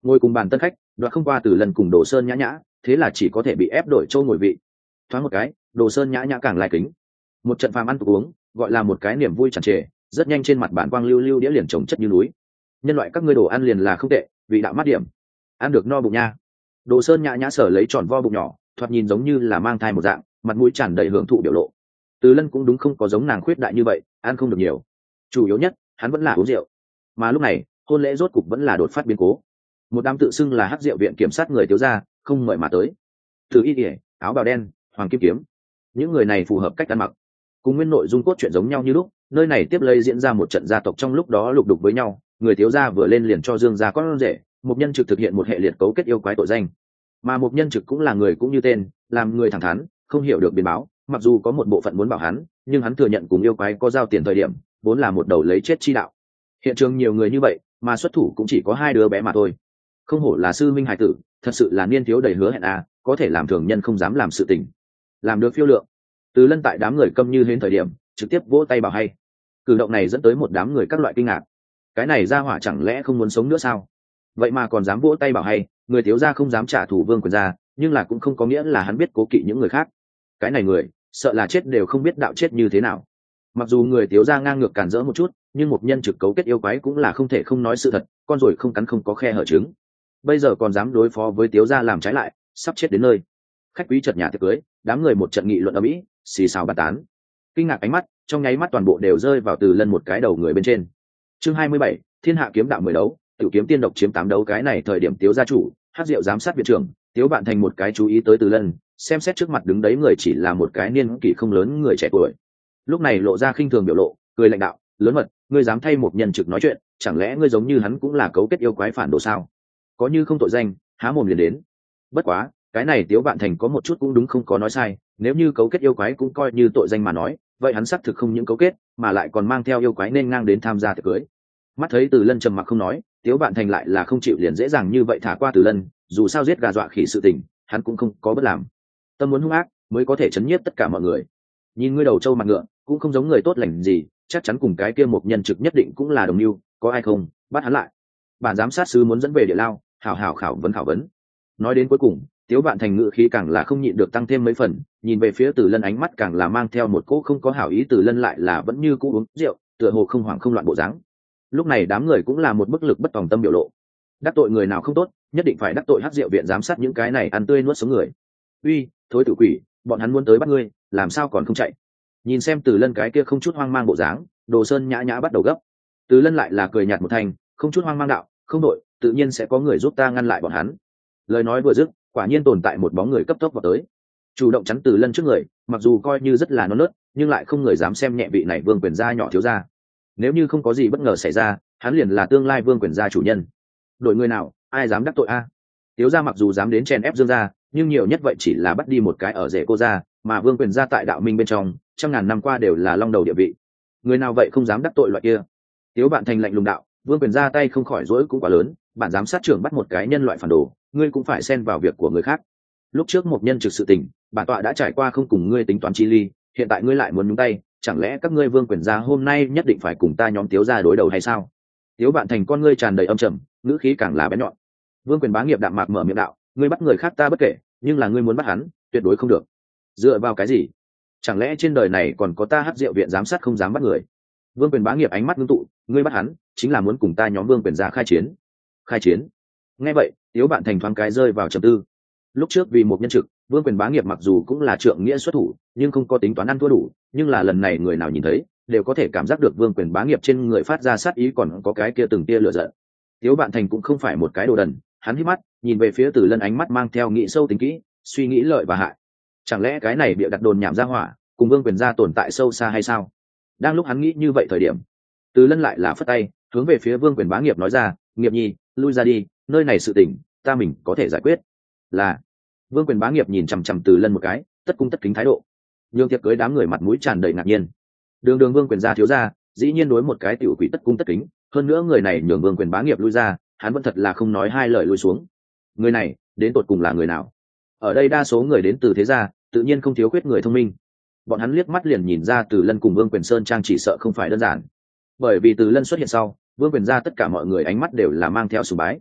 A: ngồi cùng bàn tân khách đoạt không qua từ lần cùng đồ sơn nhã nhã, thế là chỉ có thể bị ép đổi châu ngồi vị. Thoáng một cái, đồ sơn nhã nhã càng lai kính. Một trận phàm ăn tục uống, gọi là một cái niềm vui tràn trề, rất nhanh trên mặt bản quang lưu lưu đĩa liền trồng chất như núi. Nhân loại các ngươi đồ ăn liền là không tệ, vị đạo mát điểm, ăn được no bụng nha. Đồ sơn nhã nhã sở lấy tròn vo bụng nhỏ, thoạt nhìn giống như là mang thai một dạng, mặt mũi tràn đầy hưởng thụ biểu lộ. Từ lân cũng đúng không có giống nàng khuyết đại như vậy, ăn không được nhiều. Chủ yếu nhất, hắn vẫn là uống rượu. Mà lúc này, hôn lễ rốt cục vẫn là đột phát biến cố. Một đám tự xưng là hắc rượu viện kiểm sát người thiếu gia, không mời mà tới. Từ y ỉa, áo bào đen, hoàng kim kiếm, những người này phù hợp cách ăn mặc, cùng nguyên nội dung cốt truyện giống nhau như lúc. Nơi này tiếp lấy diễn ra một trận gia tộc trong lúc đó lục đục với nhau, người thiếu gia vừa lên liền cho Dương gia con rể, một nhân trực thực hiện một hệ liệt cấu kết yêu quái tội danh. Mà một nhân trực cũng là người cũng như tên, làm người thẳng thắn, không hiểu được biến báo, mặc dù có một bộ phận muốn bảo hắn, nhưng hắn thừa nhận cùng yêu quái có giao tiền thời điểm, vốn là một đầu lấy chết chi đạo. Hiện trường nhiều người như vậy, mà xuất thủ cũng chỉ có hai đứa bé mà thôi. Không hổ là sư minh hải tử, thật sự là niên thiếu đầy hứa hẹn à, có thể làm thường nhân không dám làm sự tình, làm được phiêu lượng. Từ lân tại đám người câm như hến thời điểm, trực tiếp vỗ tay bảo hay. Cử động này dẫn tới một đám người các loại kinh ngạc. Cái này ra hỏa chẳng lẽ không muốn sống nữa sao? Vậy mà còn dám vỗ tay bảo hay, người thiếu gia không dám trả thù Vương Quyền gia, nhưng là cũng không có nghĩa là hắn biết cố kỵ những người khác. Cái này người, sợ là chết đều không biết đạo chết như thế nào. Mặc dù người thiếu gia ngang ngược cản rỡ một chút, nhưng một nhân trực cấu kết yêu quái cũng là không thể không nói sự thật, con rồi không cắn không có khe hở trứng. Bây giờ còn dám đối phó với thiếu gia làm trái lại, sắp chết đến nơi. Khách quý chợt nhà tiệc cưới, đám người một trận nghị luận ầm ĩ, xì xào bàn tán. Kinh ngạc ánh mắt, trong nháy mắt toàn bộ đều rơi vào Từ Lân một cái đầu người bên trên. Chương hai mươi bảy, Thiên hạ kiếm đạo mười đấu, Tiểu kiếm tiên độc chiếm tám đấu. Cái này thời điểm Tiếu gia chủ, Hát Diệu giám sát viện trưởng, Tiếu bạn thành một cái chú ý tới Từ Lân, xem xét trước mặt đứng đấy người chỉ là một cái niên kỷ không lớn người trẻ tuổi. Lúc này lộ ra khinh thường biểu lộ, cười lạnh đạo, lớn mật, ngươi dám thay một nhân trực nói chuyện, chẳng lẽ ngươi giống như hắn cũng là cấu kết yêu quái phản đồ sao? Có như không tội danh, há mồm liền đến. Bất quá, cái này Tiếu bạn thành có một chút cũng đúng không có nói sai, nếu như cấu kết yêu quái cũng coi như tội danh mà nói, vậy hắn xác thực không những cấu kết, mà lại còn mang theo yêu quái nên ngang đến tham gia tiệc cưới. Mắt thấy Từ Lân trầm mặc không nói, Tiếu bạn thành lại là không chịu liền dễ dàng như vậy thả qua Từ Lân, dù sao giết gà dọa khỉ sự tình, hắn cũng không có bất làm. Tâm muốn hung ác, mới có thể chấn nhiếp tất cả mọi người. Nhìn ngươi đầu trâu mặt ngựa, cũng không giống người tốt lành gì, chắc chắn cùng cái kia một nhân trực nhất định cũng là đồng mưu, có ai không, bắt hắn lại. Bản giám sát sứ muốn dẫn về địa lao, hảo hảo khảo vấn khảo vấn. Nói đến cuối cùng, Tiếu bạn thành ngự khí càng là không nhịn được tăng thêm mấy phần, nhìn về phía Từ Lân ánh mắt càng là mang theo một cỗ không có hảo ý. Từ Lân lại là vẫn như cũ uống rượu, tựa hồ không hoảng không loạn bộ dáng. Lúc này đám người cũng là một bức lực bất tòng tâm biểu lộ. Đắc tội người nào không tốt, nhất định phải đắc tội Hát Diệu viện giám sát những cái này ăn tươi nuốt sống người. Uy, thối tử quỷ, bọn hắn muốn tới bắt ngươi, làm sao còn không chạy? Nhìn xem Từ Lân cái kia không chút hoang mang bộ dáng, Đồ Sơn nhã nhã bắt đầu gấp. Từ Lân lại là cười nhạt một thành, không chút hoang mang đạo, không đội, tự nhiên sẽ có người giúp ta ngăn lại bọn hắn. Lời nói vừa dứt, quả nhiên tồn tại một bóng người cấp tốc vào tới, chủ động chắn Từ Lân trước người, mặc dù coi như rất là non nớt, nhưng lại không người dám xem nhẹ vị này Vương Quyền gia nhỏ thiếu gia. Nếu như không có gì bất ngờ xảy ra, hắn liền là tương lai Vương Quyền gia chủ nhân. Đội người nào, ai dám đắc tội a? Thiếu gia mặc dù dám đến chèn ép Dương gia, nhưng nhiều nhất vậy chỉ là bắt đi một cái ở rể cô gia, mà Vương Quyền gia tại đạo minh bên trong, trăm ngàn năm qua đều là long đầu địa vị. Người nào vậy không dám đắc tội loại kia? Tiếu bạn thành lạnh lùng đạo, Vương Quyền gia tay không khỏi rỗi cũng quá lớn, bản giám sát trưởng bắt một cái nhân loại phản đồ, ngươi cũng phải xen vào việc của người khác. Lúc trước một nhân trực sự tình, bản tọa đã trải qua không cùng ngươi tính toán chi ly, hiện tại ngươi lại muốn nhúng tay, chẳng lẽ các ngươi Vương Quyền gia hôm nay nhất định phải cùng ta nhóm Tiếu gia đối đầu hay sao? Tiếu bạn thành con ngươi tràn đầy âm trầm, ngữ khí càng là bén nhọn. Vương Quyền bá nghiệp đạm mạc mở miệng đạo, ngươi bắt người khác ta bất kể, nhưng là ngươi muốn bắt hắn, tuyệt đối không được. Dựa vào cái gì? Chẳng lẽ trên đời này còn có ta Hát Diệu viện giám sát không dám bắt người? Vương Quyền bá nghiệp ánh mắt ngưng tụ, ngươi bắt hắn, chính là muốn cùng ta nhóm Vương Quyền gia khai chiến. Khai chiến? Nghe vậy, Tiếu bạn thành thoáng cái rơi vào trầm tư. Lúc trước vì một nhân trực, Vương Quyền bá nghiệp mặc dù cũng là trượng nghĩa xuất thủ, nhưng không có tính toán ăn thua đủ, nhưng là lần này người nào nhìn thấy, đều có thể cảm giác được Vương Quyền bá nghiệp trên người phát ra sát ý, còn có cái kia từng tia lửa giận. Tiếu bạn thành cũng không phải một cái đồ đần, hắn hít mắt, nhìn về phía Từ Lân ánh mắt mang theo nghĩ sâu tính kỹ, suy nghĩ lợi và hại. Chẳng lẽ cái này bịa đặt đồn nhảm ra hỏa, cùng Vương Quyền gia tồn tại sâu xa hay sao? Đang lúc hắn nghĩ như vậy thời điểm, Từ Lân lại là phất tay, hướng về phía Vương Quyền bá nghiệp nói ra, nghiệp nhi, lui ra đi, nơi này sự tình, ta mình có thể giải quyết. Là. Vương Quyền bá nghiệp nhìn chằm chằm Từ Lân một cái, tất cung tất kính thái độ. Nhường tiệc cưới đám người mặt mũi tràn đầy ngạc nhiên. Đường đường Vương Quyền gia thiếu gia, dĩ nhiên đối một cái tiểu quỷ tất cung tất kính, hơn nữa người này nhường Vương Quyền bá nghiệp lui ra, hắn vẫn thật là không nói hai lời lui xuống. Người này, đến tột cùng là người nào? Ở đây đa số người đến từ thế gia, tự nhiên không thiếu khuyết người thông minh. Bọn hắn liếc mắt liền nhìn ra Từ Lân cùng Vương Quyền Sơn trang chỉ sợ không phải đơn giản. Bởi vì Từ Lân xuất hiện sau, Vương Quyền gia tất cả mọi người ánh mắt đều là mang theo sùng bái.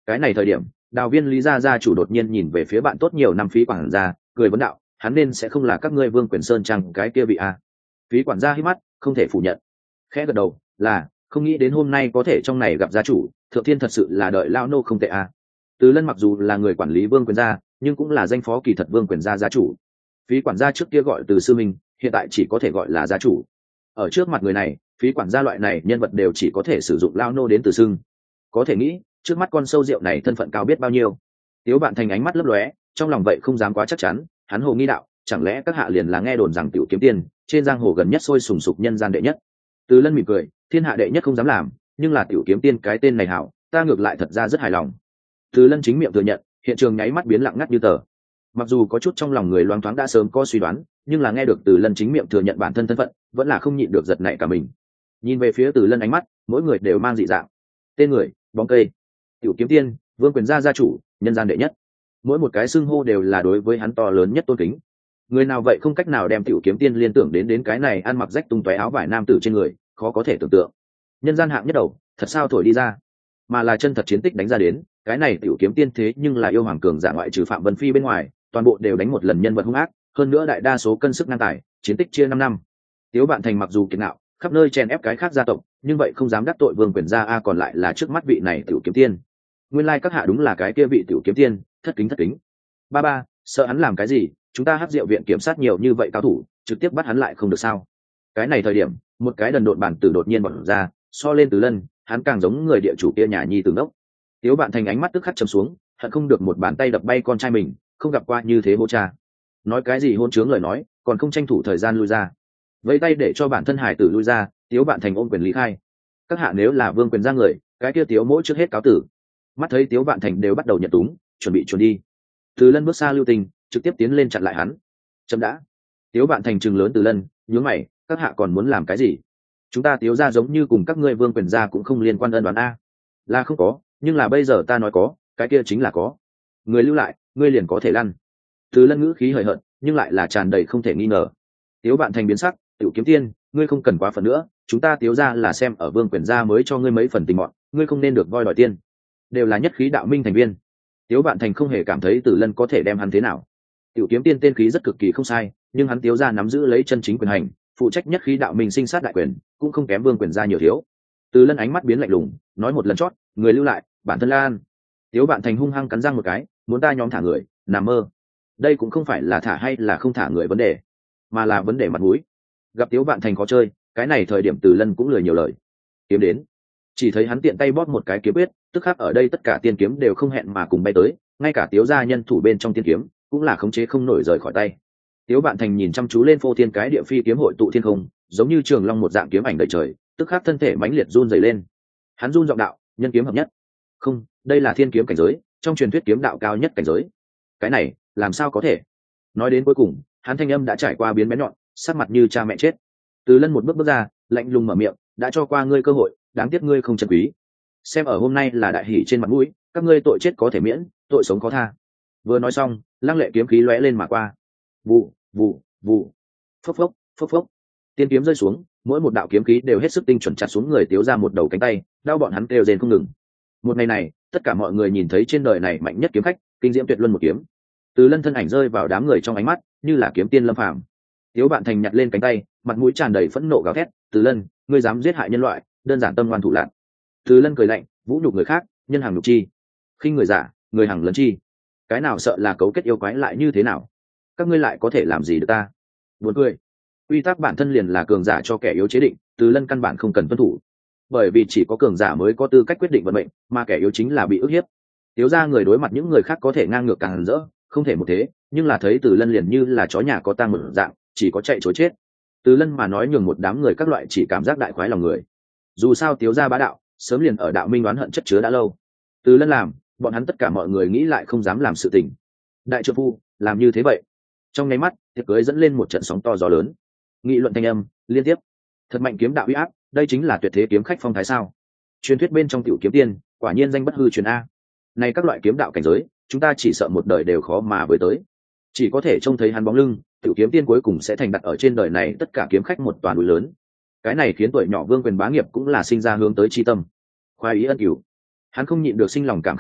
A: Cái này thời điểm đào viên lý gia gia chủ đột nhiên nhìn về phía bạn tốt nhiều năm phí quản gia, cười vấn đạo, hắn nên sẽ không là các ngươi Vương Quyền Sơn Trang cái kia vị a? Phí quản gia hít mắt không thể phủ nhận, khẽ gật đầu, là không nghĩ đến hôm nay có thể trong này gặp gia chủ, thượng thiên thật sự là đợi lao nô không tệ a. Từ Lân mặc dù là người quản lý Vương Quyền gia, nhưng cũng là danh phó kỳ thật Vương Quyền gia gia chủ. Phí quản gia trước kia gọi từ sư minh, hiện tại chỉ có thể gọi là gia chủ. Ở trước mặt người này, phí quản gia loại này nhân vật đều chỉ có thể sử dụng lao nô đến từ xưng. Có thể nghĩ trước mắt con sâu rượu này thân phận cao biết bao nhiêu. Tiếu Bạn Thành ánh mắt lấp lóe, trong lòng vậy không dám quá chắc chắn, hắn hồ nghi đạo, chẳng lẽ các hạ liền là nghe đồn rằng Tiểu Kiếm Tiên trên giang hồ gần nhất sôi sùng sục nhân gian đệ nhất? Từ Lân mỉm cười, thiên hạ đệ nhất không dám làm, nhưng là Tiểu Kiếm Tiên cái tên này hảo, ta ngược lại thật ra rất hài lòng. Từ Lân chính miệng thừa nhận, hiện trường nháy mắt biến lặng ngắt như tờ. Mặc dù có chút trong lòng người loáng thoáng đã sớm có suy đoán, nhưng là nghe được Từ Lân chính miệng thừa nhận bản thân thân phận, vẫn là không nhịn được giật nảy cả mình. Nhìn về phía Từ Lân ánh mắt, mỗi người đều mang dị dạng. Tên người, bóng cây, Tiểu Kiếm Tiên, Vương Quyền gia gia chủ, nhân gian đệ nhất, mỗi một cái xưng hô đều là đối với hắn to lớn nhất tôn kính. Người nào vậy không cách nào đem Tiểu Kiếm Tiên liên tưởng đến đến cái này ăn mặc rách tung tóe áo vải nam tử trên người, khó có thể tưởng tượng. Nhân gian hạng nhất đầu, thật sao thổi đi ra, mà là chân thật chiến tích đánh ra đến. Cái này Tiểu Kiếm Tiên thế nhưng là yêu hoàng cường giả, ngoại trừ Phạm Vân Phi bên ngoài, toàn bộ đều đánh một lần nhân vật hung ác, hơn nữa đại đa số cân sức ngang tài, chiến tích chia năm năm. Tiếu Bạn Thành mặc dù kiệt ngạo, khắp nơi chèn ép cái khác gia tộc, nhưng vậy không dám đắc tội Vương Quyền gia a, còn lại là trước mắt vị này Tiểu Kiếm Tiên. Nguyên lai like các hạ đúng là cái kia vị Tiểu Kiếm Tiên, thất kính thất kính. Ba ba, sợ hắn làm cái gì, chúng ta Hắc Diệu viện kiểm sát nhiều như vậy cao thủ, trực tiếp bắt hắn lại không được sao? Cái này thời điểm, một cái đần độn bản tử đột nhiên bật ra, so lên Từ Lân, hắn càng giống người địa chủ kia nhà nhi tử ngốc. Tiếu Bạn Thành ánh mắt tức khắc trầm xuống, hận không được một bàn tay đập bay con trai mình, không gặp qua như thế hô cha. Nói cái gì hôn trướng lời nói, còn không tranh thủ thời gian lui ra. Vẫy tay để cho bản thân hải tử lui ra, Tiếu Bạn Thành ôm quyền lý khai. Các hạ nếu là Vương Quyền gia người, cái kia Tiếu mỗi trước hết cáo tử. Mắt thấy Tiếu Bạn Thành đều bắt đầu nhận túng, chuẩn bị trốn đi. Từ Lân bước xa lưu tình, trực tiếp tiến lên chặn lại hắn. Chấm đã. Tiếu Bạn Thành trừng lớn Từ Lân, nhướng mày, các hạ còn muốn làm cái gì? Chúng ta Tiếu gia giống như cùng các ngươi Vương Quyền gia cũng không liên quan ân đoán a. Là không có, nhưng là bây giờ ta nói có, cái kia chính là có. Người lưu lại, ngươi liền có thể lăn. Từ Lân ngữ khí hời hợt, nhưng lại là tràn đầy không thể nghi ngờ. Tiếu Bạn Thành biến sắc, Tiểu Kiếm Tiên, ngươi không cần quá phần nữa, chúng ta Tiếu gia là xem ở Vương Quyền gia mới cho ngươi mấy phần tình mọn, ngươi không nên được voi đòi tiên. Đều là nhất khí đạo minh thành viên. Tiếu Bạn Thành không hề cảm thấy Từ Lân có thể đem hắn thế nào. Tiểu Kiếm Tiên tên khí rất cực kỳ không sai, nhưng hắn Tiếu gia nắm giữ lấy chân chính quyền hành, phụ trách nhất khí đạo minh sinh sát đại quyền, cũng không kém Vương Quyền gia nhiều thiếu. Từ Lân ánh mắt biến lạnh lùng, nói một lần chót, người lưu lại, bản thân lan. Tiếu Bạn Thành hung hăng cắn răng một cái, muốn ta nhóm thả người, nằm mơ. Đây cũng không phải là thả hay là không thả người vấn đề, mà là vấn đề mặt mũi. Gặp Tiếu Bạn Thành khó chơi, cái này thời điểm Từ Lân cũng lười nhiều lời. Kiếm đến, chỉ thấy hắn tiện tay bóp một cái kiếm quyết, tức khắc ở đây tất cả tiên kiếm đều không hẹn mà cùng bay tới, ngay cả Tiếu gia nhân thủ bên trong tiên kiếm cũng là khống chế không nổi rời khỏi tay. Tiếu Bạn Thành nhìn chăm chú lên phô thiên cái địa phi kiếm hội tụ thiên không, giống như trường long một dạng kiếm ảnh đầy trời, tức khắc thân thể mãnh liệt run rẩy lên. Hắn run giọng đạo, nhân kiếm hợp nhất. Không, đây là thiên kiếm cảnh giới, trong truyền thuyết kiếm đạo cao nhất cảnh giới. Cái này làm sao có thể? Nói đến cuối cùng, hắn thanh âm đã trải qua biến bén nhọn, sắc mặt như cha mẹ chết. Từ Lân một bước bước ra, lạnh lùng mở miệng, đã cho qua ngươi cơ hội, đáng tiếc ngươi không trân quý. Xem ở hôm nay là đại hỷ trên mặt mũi, các ngươi tội chết có thể miễn, tội sống khó tha. Vừa nói xong, lăng lệ kiếm khí lóe lên mà qua. Vụ, vụ, vụ. Phốc phốc, phốc phốc. Tiên kiếm rơi xuống, mỗi một đạo kiếm khí đều hết sức tinh chuẩn chặt xuống người Tiếu ra một đầu cánh tay, đau bọn hắn kêu rên không ngừng. Một ngày này, tất cả mọi người nhìn thấy trên đời này mạnh nhất kiếm khách, kinh diễm tuyệt luân một kiếm. Từ Lân thân ảnh rơi vào đám người trong ánh mắt, như là kiếm tiên lâm phàm. Tiếu Bạn Thành nhặt lên cánh tay, mặt mũi tràn đầy phẫn nộ gào thét, "Từ Lân, ngươi dám giết hại nhân loại, đơn giản tâm ngoan thủ lạn." Từ Lân cười lạnh, vũ nhục người khác, nhân hàng nhục chi, khinh người giả, người hàng lấn chi. Cái nào sợ là cấu kết yêu quái lại như thế nào? Các ngươi lại có thể làm gì được ta? Buồn cười. Quy tắc bản thân liền là cường giả cho kẻ yếu chế định, Từ Lân căn bản không cần tuân thủ. Bởi vì chỉ có cường giả mới có tư cách quyết định vận mệnh, mà kẻ yếu chính là bị ức hiếp. Tiếu ra người đối mặt những người khác có thể ngang ngược càng rỡ, không thể một thế, nhưng là thấy Từ Lân liền như là chó nhà có tang một dạng, chỉ có chạy trối chết. Từ Lân mà nói nhường một đám người các loại chỉ cảm giác đại khoái lòng người. Dù sao Tiếu gia bá đạo, sớm liền ở đạo minh oán hận chất chứa đã lâu. Từ Lân làm, bọn hắn tất cả mọi người nghĩ lại không dám làm sự tình. Đại trượng phu, làm như thế vậy. Trong nháy mắt, tiệc cưới dẫn lên một trận sóng to gió lớn. Nghị luận thanh âm liên tiếp. Thật mạnh kiếm đạo uy áp, đây chính là tuyệt thế kiếm khách phong thái sao? Truyền thuyết bên trong tiểu kiếm tiên, quả nhiên danh bất hư truyền a. Này các loại kiếm đạo cảnh giới, chúng ta chỉ sợ một đời đều khó mà với tới. Chỉ có thể trông thấy hắn bóng lưng, tiểu kiếm tiên cuối cùng sẽ thành đặt ở trên đời này tất cả kiếm khách một toàn núi lớn. Cái này khiến tuổi nhỏ Vương Quyền bá nghiệp cũng là sinh ra hướng tới chi tâm, khoái ý ân cửu. Hắn không nhịn được sinh lòng cảm khái đạo,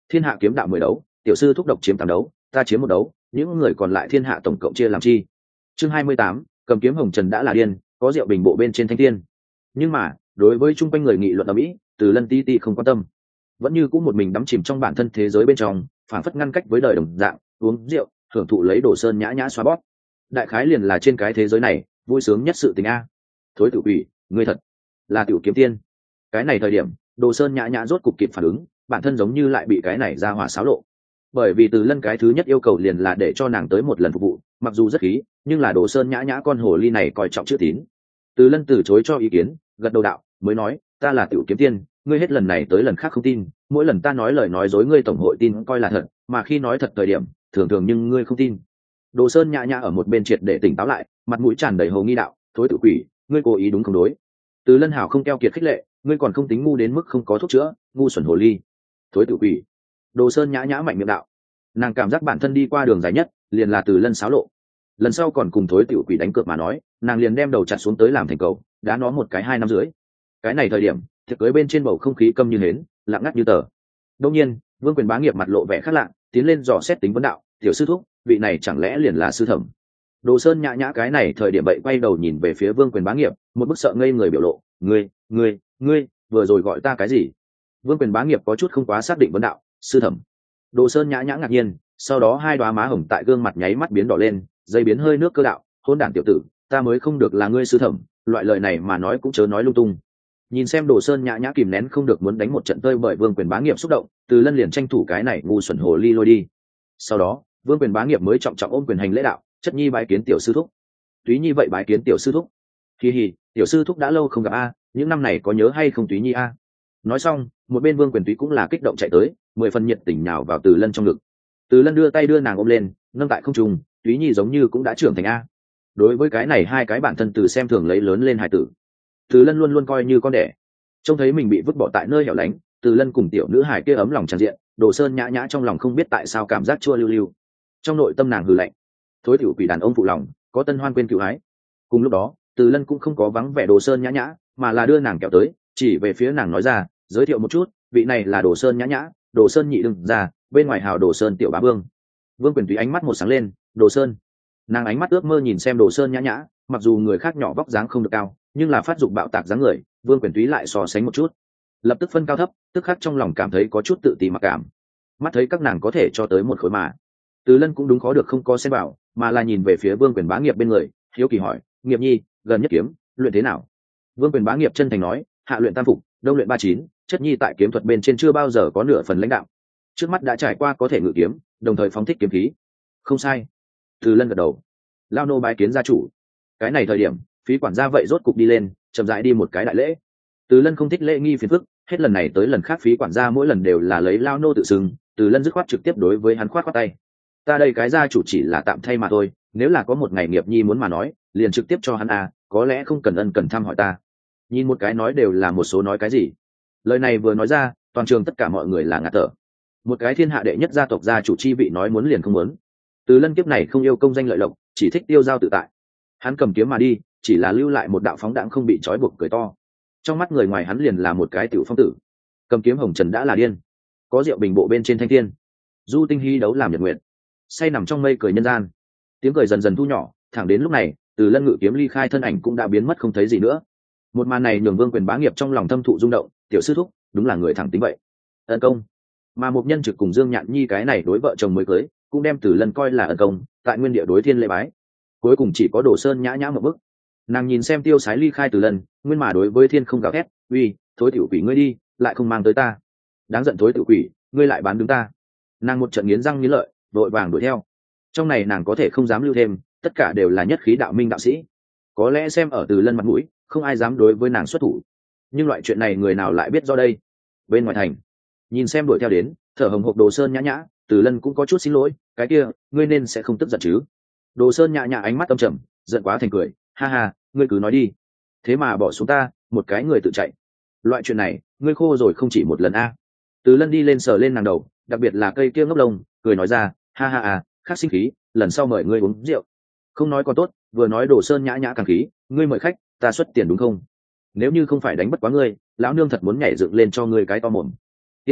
A: thiên hạ kiếm đạo mười đấu, tiểu sư thúc độc chiếm tám đấu, ta chiếm một đấu, những người còn lại thiên hạ tổng cộng chia làm chi. Chương hai mươi tám, cầm kiếm hồng trần đã là điên, có rượu bình bộ bên trên thanh thiên. Nhưng mà đối với chung quanh người nghị luận ở mỹ, Từ Lân ti ti không quan tâm, vẫn như cũng một mình đắm chìm trong bản thân thế giới bên trong, phản phất ngăn cách với đời đồng dạng, uống rượu hưởng thụ lấy Đồ Sơn nhã nhã xoa bóp. Đại khái liền là trên cái thế giới này vui sướng nhất sự tình a. Thối tự quỷ, ngươi thật là tiểu kiếm tiên. Cái này thời điểm Đồ Sơn nhã nhã rốt cục kịp phản ứng, bản thân giống như lại bị cái này ra hỏa xáo lộ. Bởi vì Từ Lân cái thứ nhất yêu cầu liền là để cho nàng tới một lần phục vụ, mặc dù rất khí, nhưng là Đồ Sơn nhã nhã con hồ ly này coi trọng chữ tín. Từ Lân từ chối cho ý kiến, gật đầu đạo, mới nói, ta là tiểu kiếm tiên, ngươi hết lần này tới lần khác không tin, mỗi lần ta nói lời nói dối ngươi tổng hội tin coi là thật, mà khi nói thật thời điểm thường thường nhưng ngươi không tin. Đồ Sơn nhã nhã ở một bên triệt để tỉnh táo lại, mặt mũi tràn đầy hồ nghi đạo, thối tự quỷ, ngươi cố ý đúng không đối. Từ Lân hảo không keo kiệt khích lệ, ngươi còn không tính ngu đến mức không có thuốc chữa, ngu xuẩn hồ ly. Thối tự quỷ. Đồ Sơn nhã nhã mạnh miệng đạo. Nàng cảm giác bản thân đi qua đường dài nhất liền là Từ Lân xáo lộ, lần sau còn cùng thối tiểu quỷ đánh cược mà nói, nàng liền đem đầu chặt xuống tới làm thành cầu, đá nó một cái hai năm dưới. Cái này thời điểm thiệt cưới bên trên bầu không khí câm như hến, lặng ngắt như tờ. Đông nhiên Vương Quyền Bá Nghiệp mặt lộ vẻ khác lạ, tiến lên dò xét tính vấn đạo, tiểu sư thúc, vị này chẳng lẽ liền là sư thẩm. Đồ Sơn nhã nhã cái này thời điểm bậy quay đầu nhìn về phía Vương Quyền Bá Nghiệp, một bức sợ ngây người biểu lộ, ngươi ngươi ngươi vừa rồi gọi ta cái gì? Vương Quyền Bá Nghiệp có chút không quá xác định vấn đạo, sư thẩm. Đồ Sơn nhã nhã ngạc nhiên, sau đó hai đoá má hồng tại gương mặt nháy mắt biến đỏ lên, dây biến hơi nước cơ đạo, hôn đản tiểu tử, ta mới không được là ngươi sư thẩm, loại lời này mà nói cũng chớ nói lung tung. Nhìn xem Đồ Sơn nhã nhã kìm nén không được muốn đánh một trận tơi bởi Vương Quyền Bá Nghiệp xúc động, Từ Lân liền tranh thủ cái này ngu xuẩn hồ ly lôi đi. Sau đó Vương Quyền Bá Nghiệp mới trọng trọng ôm quyền hành lễ đạo, chất nhi bái kiến tiểu sư thúc. Túy nhi vậy bái kiến tiểu sư thúc. Hi hi, tiểu sư thúc đã lâu không gặp a, những năm này có nhớ hay không Túy nhi a? Nói xong một bên Vương Quyền Túy cũng là kích động chạy tới, mười phần nhiệt tình nhào vào Từ Lân trong ngực. Từ Lân đưa tay đưa nàng ôm lên, nâng tại không trung, Túy nhi giống như cũng đã trưởng thành a. Đối với cái này hai cái bản thân từ xem thường lấy lớn lên hài tử, Từ Lân luôn luôn coi như con đẻ. Trông thấy mình bị vứt bỏ tại nơi hẻo lánh, Từ Lân cùng tiểu nữ hài kia ấm lòng tràn diện, Đồ Sơn nhã nhã trong lòng không biết tại sao cảm giác chua lưu lưu. Trong nội tâm nàng hừ lạnh, thối tiểu quỷ đàn ông phụ lòng, có tân hoan quên cựu ái. Cùng lúc đó Từ Lân cũng không có vắng vẻ Đồ Sơn nhã nhã, mà là đưa nàng kéo tới, chỉ về phía nàng nói ra, giới thiệu một chút, vị này là Đồ Sơn nhã nhã, Đồ Sơn nhị đừng ra, bên ngoài hào Đồ Sơn tiểu bá vương. Vương Quyền Túy ánh mắt một sáng lên, Đồ Sơn. Nàng ánh mắt ước mơ nhìn xem Đồ Sơn nhã nhã, mặc dù người khác nhỏ vóc dáng không được cao, nhưng là phát dục bạo tạc dáng người, Vương Quyền Túy lại so sánh một chút, lập tức phân cao thấp, tức khắc trong lòng cảm thấy có chút tự ti mặc cảm. Mắt thấy các nàng có thể cho tới một khối mà, Từ Lân cũng đúng khó được không có xen vào, mà là nhìn về phía Vương Quyền Bá Nghiệp bên người, hiếu kỳ hỏi, Nghiệp nhi, gần nhất kiếm luyện thế nào? Vương Quyền Bá Nghiệp chân thành nói, hạ luyện tam phục, đông luyện ba chín, chất nhi tại kiếm thuật bên trên chưa bao giờ có nửa phần lãnh đạo, trước mắt đã trải qua có thể ngự kiếm, đồng thời phóng thích kiếm khí. Không sai. Từ Lân gật đầu. Lao nô bái kiến gia chủ. Cái này thời điểm phí quản gia vậy rốt cục đi lên, chậm rãi đi một cái đại lễ. Từ Lân không thích lễ nghi phiền phức, hết lần này tới lần khác phí quản gia mỗi lần đều là lấy Lao nô tự xưng, Từ Lân dứt khoát trực tiếp đối với hắn khoát khoát tay. Ta đây cái gia chủ chỉ là tạm thay mà thôi, nếu là có một ngày Nghiệp nhi muốn mà nói, liền trực tiếp cho hắn à, có lẽ không cần ân cần thăm hỏi ta. Nhìn một cái nói đều là một số nói cái gì. Lời này vừa nói ra, toàn trường tất cả mọi người là ngạt thở. Một cái thiên hạ đệ nhất gia tộc gia chủ chi vị nói muốn liền không muốn. Từ Lân kiếp này không yêu công danh lợi lộc, chỉ thích tiêu giao tự tại. Hắn cầm kiếm mà đi, chỉ là lưu lại một đạo phóng đãng không bị trói buộc cười to. Trong mắt người ngoài hắn liền là một cái tiểu phong tử. Cầm kiếm hồng trần đã là điên, có rượu bình bộ bên trên thanh thiên, du tinh hy đấu làm nhật nguyện, say nằm trong mây cười nhân gian. Tiếng cười dần dần thu nhỏ, thẳng đến lúc này Từ Lân ngự kiếm ly khai thân ảnh cũng đã biến mất không thấy gì nữa. Một màn này nhường Vương Quyền Bá Nghiệp trong lòng thâm thụ rung động, tiểu sư thúc đúng là người thẳng tính vậy. Ân công. Mà một nhân trực cùng Dương Nhạn Nhi cái này đối vợ chồng mới cưới, cũng đem Từ Lân coi là ân công, tại nguyên địa đối thiên lễ bái. Cuối cùng chỉ có Đồ Sơn nhã nhã một bức. Nàng nhìn xem tiêu sái ly khai Từ Lân, nguyên mà đối với thiên không gào thét, uy, thối tiểu quỷ ngươi đi, lại không mang tới ta. Đáng giận thối tiểu quỷ, ngươi lại bán đứng ta. Nàng một trận nghiến răng nghiến lợi, vội vàng đuổi theo. Trong này nàng có thể không dám lưu thêm, tất cả đều là nhất khí đạo minh đạo sĩ. Có lẽ xem ở Từ Lân mặt mũi, không ai dám đối với nàng xuất thủ. Nhưng loại chuyện này người nào lại biết do đây? Bên ngoài thành, nhìn xem đuổi theo đến, thở hồng hộc Đồ Sơn nhã nhã, Từ Lân cũng có chút xin lỗi, cái kia, ngươi nên sẽ không tức giận chứ? Đồ Sơn nhã nhã ánh mắt âm trầm, giận quá thành cười, ha ha, ngươi cứ nói đi. Thế mà bỏ xuống ta, một cái người tự chạy. Loại chuyện này, ngươi khô rồi không chỉ một lần a. Từ Lân đi lên sờ lên nàng đầu, đặc biệt là cây kia ngốc lông, cười nói ra, ha ha à, khác sinh khí, lần sau mời ngươi uống rượu. Không nói còn tốt, vừa nói Đồ Sơn nhã nhã càng khí, ngươi mời khách, ta xuất tiền đúng không? Nếu như không phải đánh bất quá ngươi, lão nương thật muốn nhảy dựng lên cho ngươi cái to mồm. Yên tâm,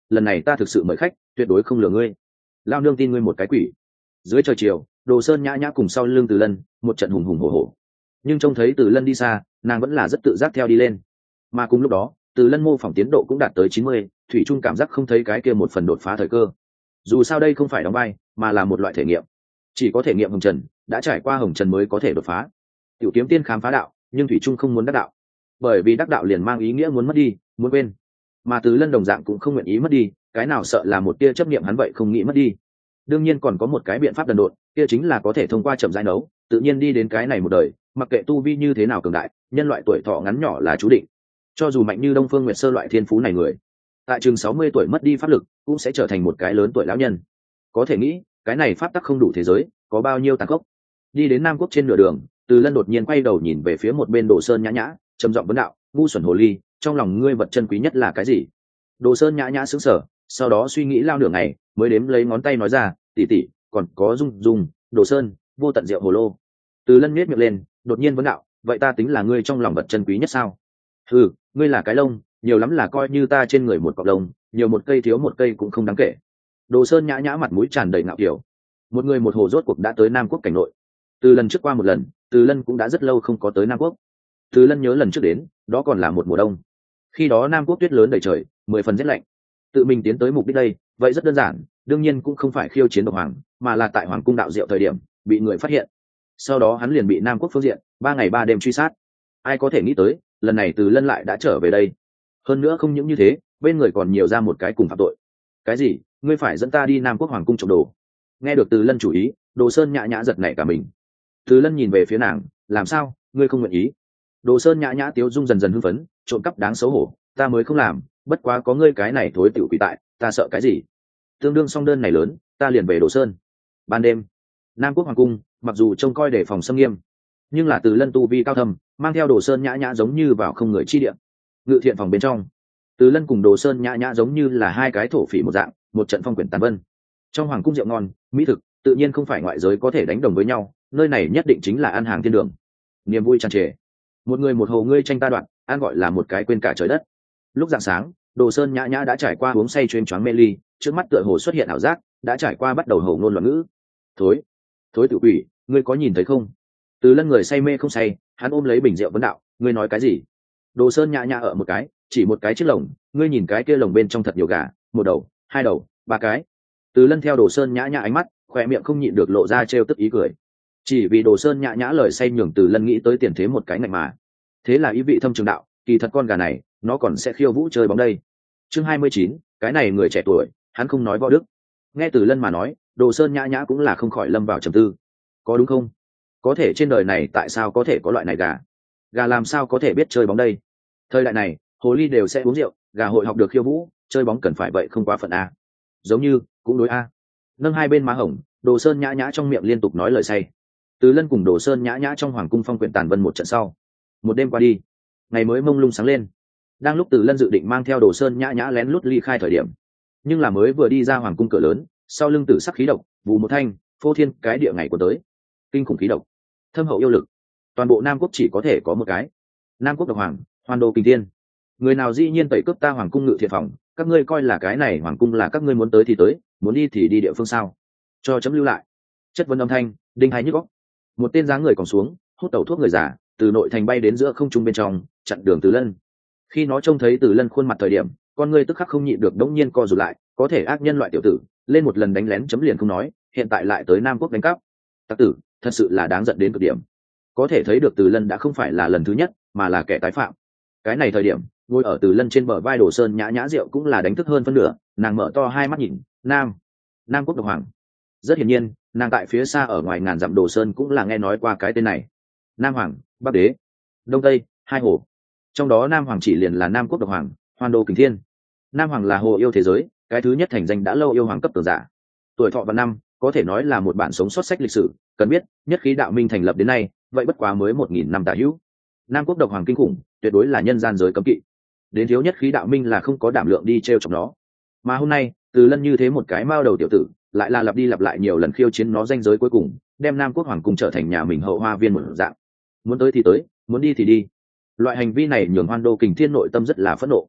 A: lần này ta thực sự mời khách tuyệt đối không lừa ngươi. Lao nương tin ngươi một cái quỷ. Dưới trời chiều, Đồ Sơn nhã nhã cùng sau lưng Từ Lân một trận hùng hùng hổ hổ, nhưng trông thấy Từ Lân đi xa, nàng vẫn là rất tự giác theo đi lên. Mà cùng lúc đó, Từ Lân mô phỏng tiến độ cũng đạt tới chín mươi, thủy chung cảm giác không thấy cái kia một phần đột phá thời cơ. Dù sao đây không phải đóng vai, mà là một loại thể nghiệm. Chỉ có thể nghiệm hồng trần, đã trải qua hồng trần mới có thể đột phá. Tiểu Kiếm Tiên khám phá đạo, nhưng thủy chung không muốn đắc đạo, bởi vì đắc đạo liền mang ý nghĩa muốn mất đi, muốn quên. Mà Từ Lân đồng dạng cũng không nguyện ý mất đi, cái nào sợ là một tia chấp niệm hắn vậy không nghĩ mất đi. Đương nhiên còn có một cái biện pháp đần độn, kia chính là có thể thông qua chậm rãi nấu, tự nhiên đi đến cái này một đời, mặc kệ tu vi như thế nào cường đại, nhân loại tuổi thọ ngắn nhỏ là chú định. Cho dù mạnh như Đông Phương Nguyệt Sơ loại thiên phú này người, tại chừng sáu mươi tuổi mất đi pháp lực, cũng sẽ trở thành một cái lớn tuổi lão nhân. Có thể nghĩ, cái này pháp tắc không đủ thế giới, có bao nhiêu tàn khốc. Đi đến Nam Quốc trên nửa đường, Từ Lân đột nhiên quay đầu nhìn về phía một bên Đồ Sơn nhã nhã, trầm giọng vấn đạo: "Ngu xuẩn hồ ly, trong lòng ngươi vật chân quý nhất là cái gì?" Đồ Sơn nhã nhã sững sờ, sau đó suy nghĩ lao nửa ngày, mới đếm lấy ngón tay nói ra: "Tỷ tỷ, còn có Dung Dung, Đồ Sơn, vô tận rượu hồ lô." Từ Lân nhếch miệng lên, đột nhiên vấn đạo: "Vậy ta tính là ngươi trong lòng vật chân quý nhất sao?" "Ừ, ngươi là cái lông, nhiều lắm là coi như ta trên người một cọng lông, nhiều một cây thiếu một cây cũng không đáng kể." Đồ Sơn nhã nhã mặt mũi tràn đầy ngạo kiểu. Một người một hồ rốt cuộc đã tới Nam Quốc cảnh nội. Từ lần trước qua một lần, Từ Lân cũng đã rất lâu không có tới Nam Quốc. Từ Lân nhớ lần trước đến, đó còn là một mùa đông. Khi đó Nam Quốc tuyết lớn đầy trời, mười phần rét lạnh. Tự mình tiến tới mục đích đây, vậy rất đơn giản, đương nhiên cũng không phải khiêu chiến độc hoàng, mà là tại Hoàng cung đạo diệu thời điểm, bị người phát hiện. Sau đó hắn liền bị Nam Quốc phương diện ba ngày ba đêm truy sát. Ai có thể nghĩ tới, lần này Từ Lân lại đã trở về đây. Hơn nữa không những như thế, bên người còn nhiều ra một cái cùng phạm tội. Cái gì? Ngươi phải dẫn ta đi Nam Quốc Hoàng cung trộm đồ? Nghe được Từ Lân chủ ý, Đồ Sơn nhã nhã giật nảy cả mình. Từ Lân nhìn về phía nàng, làm sao, ngươi không nguyện ý? Đồ Sơn nhã nhã tiếu dung dần dần hưng phấn, trộm cắp đáng xấu hổ, ta mới không làm, bất quá có ngươi cái này thối tiểu quỷ tại, ta sợ cái gì? Tương đương song đơn này lớn, ta liền về Đồ Sơn. Ban đêm, Nam Quốc Hoàng cung, mặc dù trông coi để phòng xâm nghiêm, nhưng là Từ Lân tu vi cao thâm, mang theo Đồ Sơn nhã nhã giống như vào không người chi địa. Ngự thiện phòng bên trong, Từ Lân cùng Đồ Sơn nhã nhã giống như là hai cái thổ phỉ một dạng, một trận phong quyển tàn vân. Trong hoàng cung rượu ngon, mỹ thực, tự nhiên không phải ngoại giới có thể đánh đồng với nhau, nơi này nhất định chính là ăn hàng thiên đường. Niềm vui tràn trề, một người một hồ ngươi tranh ta đoạn, ăn gọi là một cái quên cả trời đất. Lúc rạng sáng, Đồ Sơn nhã nhã đã trải qua uống say chuyên choáng mê ly, trước mắt tựa hồ xuất hiện ảo giác, đã trải qua bắt đầu hầu ngôn loạn ngữ. Thối, thối tự quỷ, ngươi có nhìn thấy không? Từ Lân người say mê không say, hắn ôm lấy bình rượu vấn đạo, ngươi nói cái gì? Đồ Sơn nhã nhã ở một cái, chỉ một cái chiếc lồng, ngươi nhìn cái kia lồng bên trong thật nhiều gà, một đầu, hai đầu, ba cái. Từ Lân theo Đồ Sơn nhã nhã ánh mắt, khỏe miệng không nhịn được lộ ra trêu tức ý cười. Chỉ vì Đồ Sơn nhã nhã lời say nhường Từ Lân nghĩ tới tiền thế một cái ngạch mà. Thế là ý vị thâm trường đạo, kỳ thật con gà này, nó còn sẽ khiêu vũ chơi bóng đây. Chương hai mươi chín, cái này người trẻ tuổi, hắn không nói võ đức. Nghe Từ Lân mà nói, Đồ Sơn nhã nhã cũng là không khỏi lâm vào trầm tư. Có đúng không? Có thể trên đời này tại sao có thể có loại này gà? Gà làm sao có thể biết chơi bóng đây? Thời đại này, hồ ly đều sẽ uống rượu, gà hội học được khiêu vũ, chơi bóng cần phải vậy không quá phận a. Giống như, cũng đối a. Nâng hai bên má hồng, Đồ Sơn nhã nhã trong miệng liên tục nói lời say. Từ Lân cùng Đồ Sơn nhã nhã trong hoàng cung phong quyển tàn vân một trận sau. Một đêm qua đi, ngày mới mông lung sáng lên. Đang lúc Từ Lân dự định mang theo Đồ Sơn nhã nhã lén lút ly khai thời điểm, nhưng là mới vừa đi ra hoàng cung cửa lớn, sau lưng tử sắc khí độc, vù một thanh, phô thiên cái địa ngày của tới. Kinh khủng khí độc, thâm hậu yêu lực. Toàn bộ Nam Quốc chỉ có thể có một cái. Nam Quốc độc hoàng, Hoan Đô Kình Thiên. Người nào dĩ nhiên tẩy cướp ta hoàng cung ngự thiện phòng, các ngươi coi là cái này hoàng cung là các ngươi muốn tới thì tới, muốn đi thì đi địa phương sao? Cho chấm lưu lại. Chất vấn âm thanh, đinh hai nhức óc. Một tên dáng người còn xuống, hút tẩu thuốc người giả, từ nội thành bay đến giữa không trung bên trong, chặn đường Từ Lân. Khi nó trông thấy Từ Lân khuôn mặt thời điểm, con ngươi tức khắc không nhịn được đống nhiên co rụt lại, có thể ác nhân loại tiểu tử, lên một lần đánh lén chấm liền không nói, hiện tại lại tới Nam Quốc đánh cắp. Tặc tử, thật sự là đáng giận đến cực điểm. Có thể thấy được Từ Lân đã không phải là lần thứ nhất, mà là kẻ tái phạm. Cái này thời điểm, ngồi ở Từ Lân trên bờ vai Đồ Sơn nhã nhã rượu cũng là đánh thức hơn phân nửa, nàng mở to hai mắt nhìn, Nam, Nam Quốc độc hoàng. Rất hiển nhiên, nàng tại phía xa ở ngoài ngàn dặm Đồ Sơn cũng là nghe nói qua cái tên này. Nam Hoàng, Bắc Đế, Đông Tây, hai hồ. Trong đó Nam Hoàng chỉ liền là Nam Quốc độc hoàng, Hoan Đô Kình Thiên. Nam Hoàng là hồ yêu thế giới, cái thứ nhất thành danh đã lâu yêu hoàng cấp tường giả. Tuổi thọ và năm, có thể nói là một bản sống sót sách lịch sử, cần biết, nhất khí đạo minh thành lập đến nay, vậy bất quá mới một nghìn năm tả hữu. Nam Quốc độc hoàng kinh khủng, tuyệt đối là nhân gian giới cấm kỵ. Đến thiếu nhất khí đạo minh là không có đảm lượng đi trêu chọc nó. Mà hôm nay, Từ Lân như thế một cái mao đầu tiểu tử, lại là lặp đi lặp lại nhiều lần khiêu chiến nó danh giới cuối cùng, đem Nam Quốc hoàng cung trở thành nhà mình hậu hoa viên một dạng. Muốn tới thì tới, muốn đi thì đi. Loại hành vi này nhường Hoan Đô Kình Thiên nội tâm rất là phẫn nộ.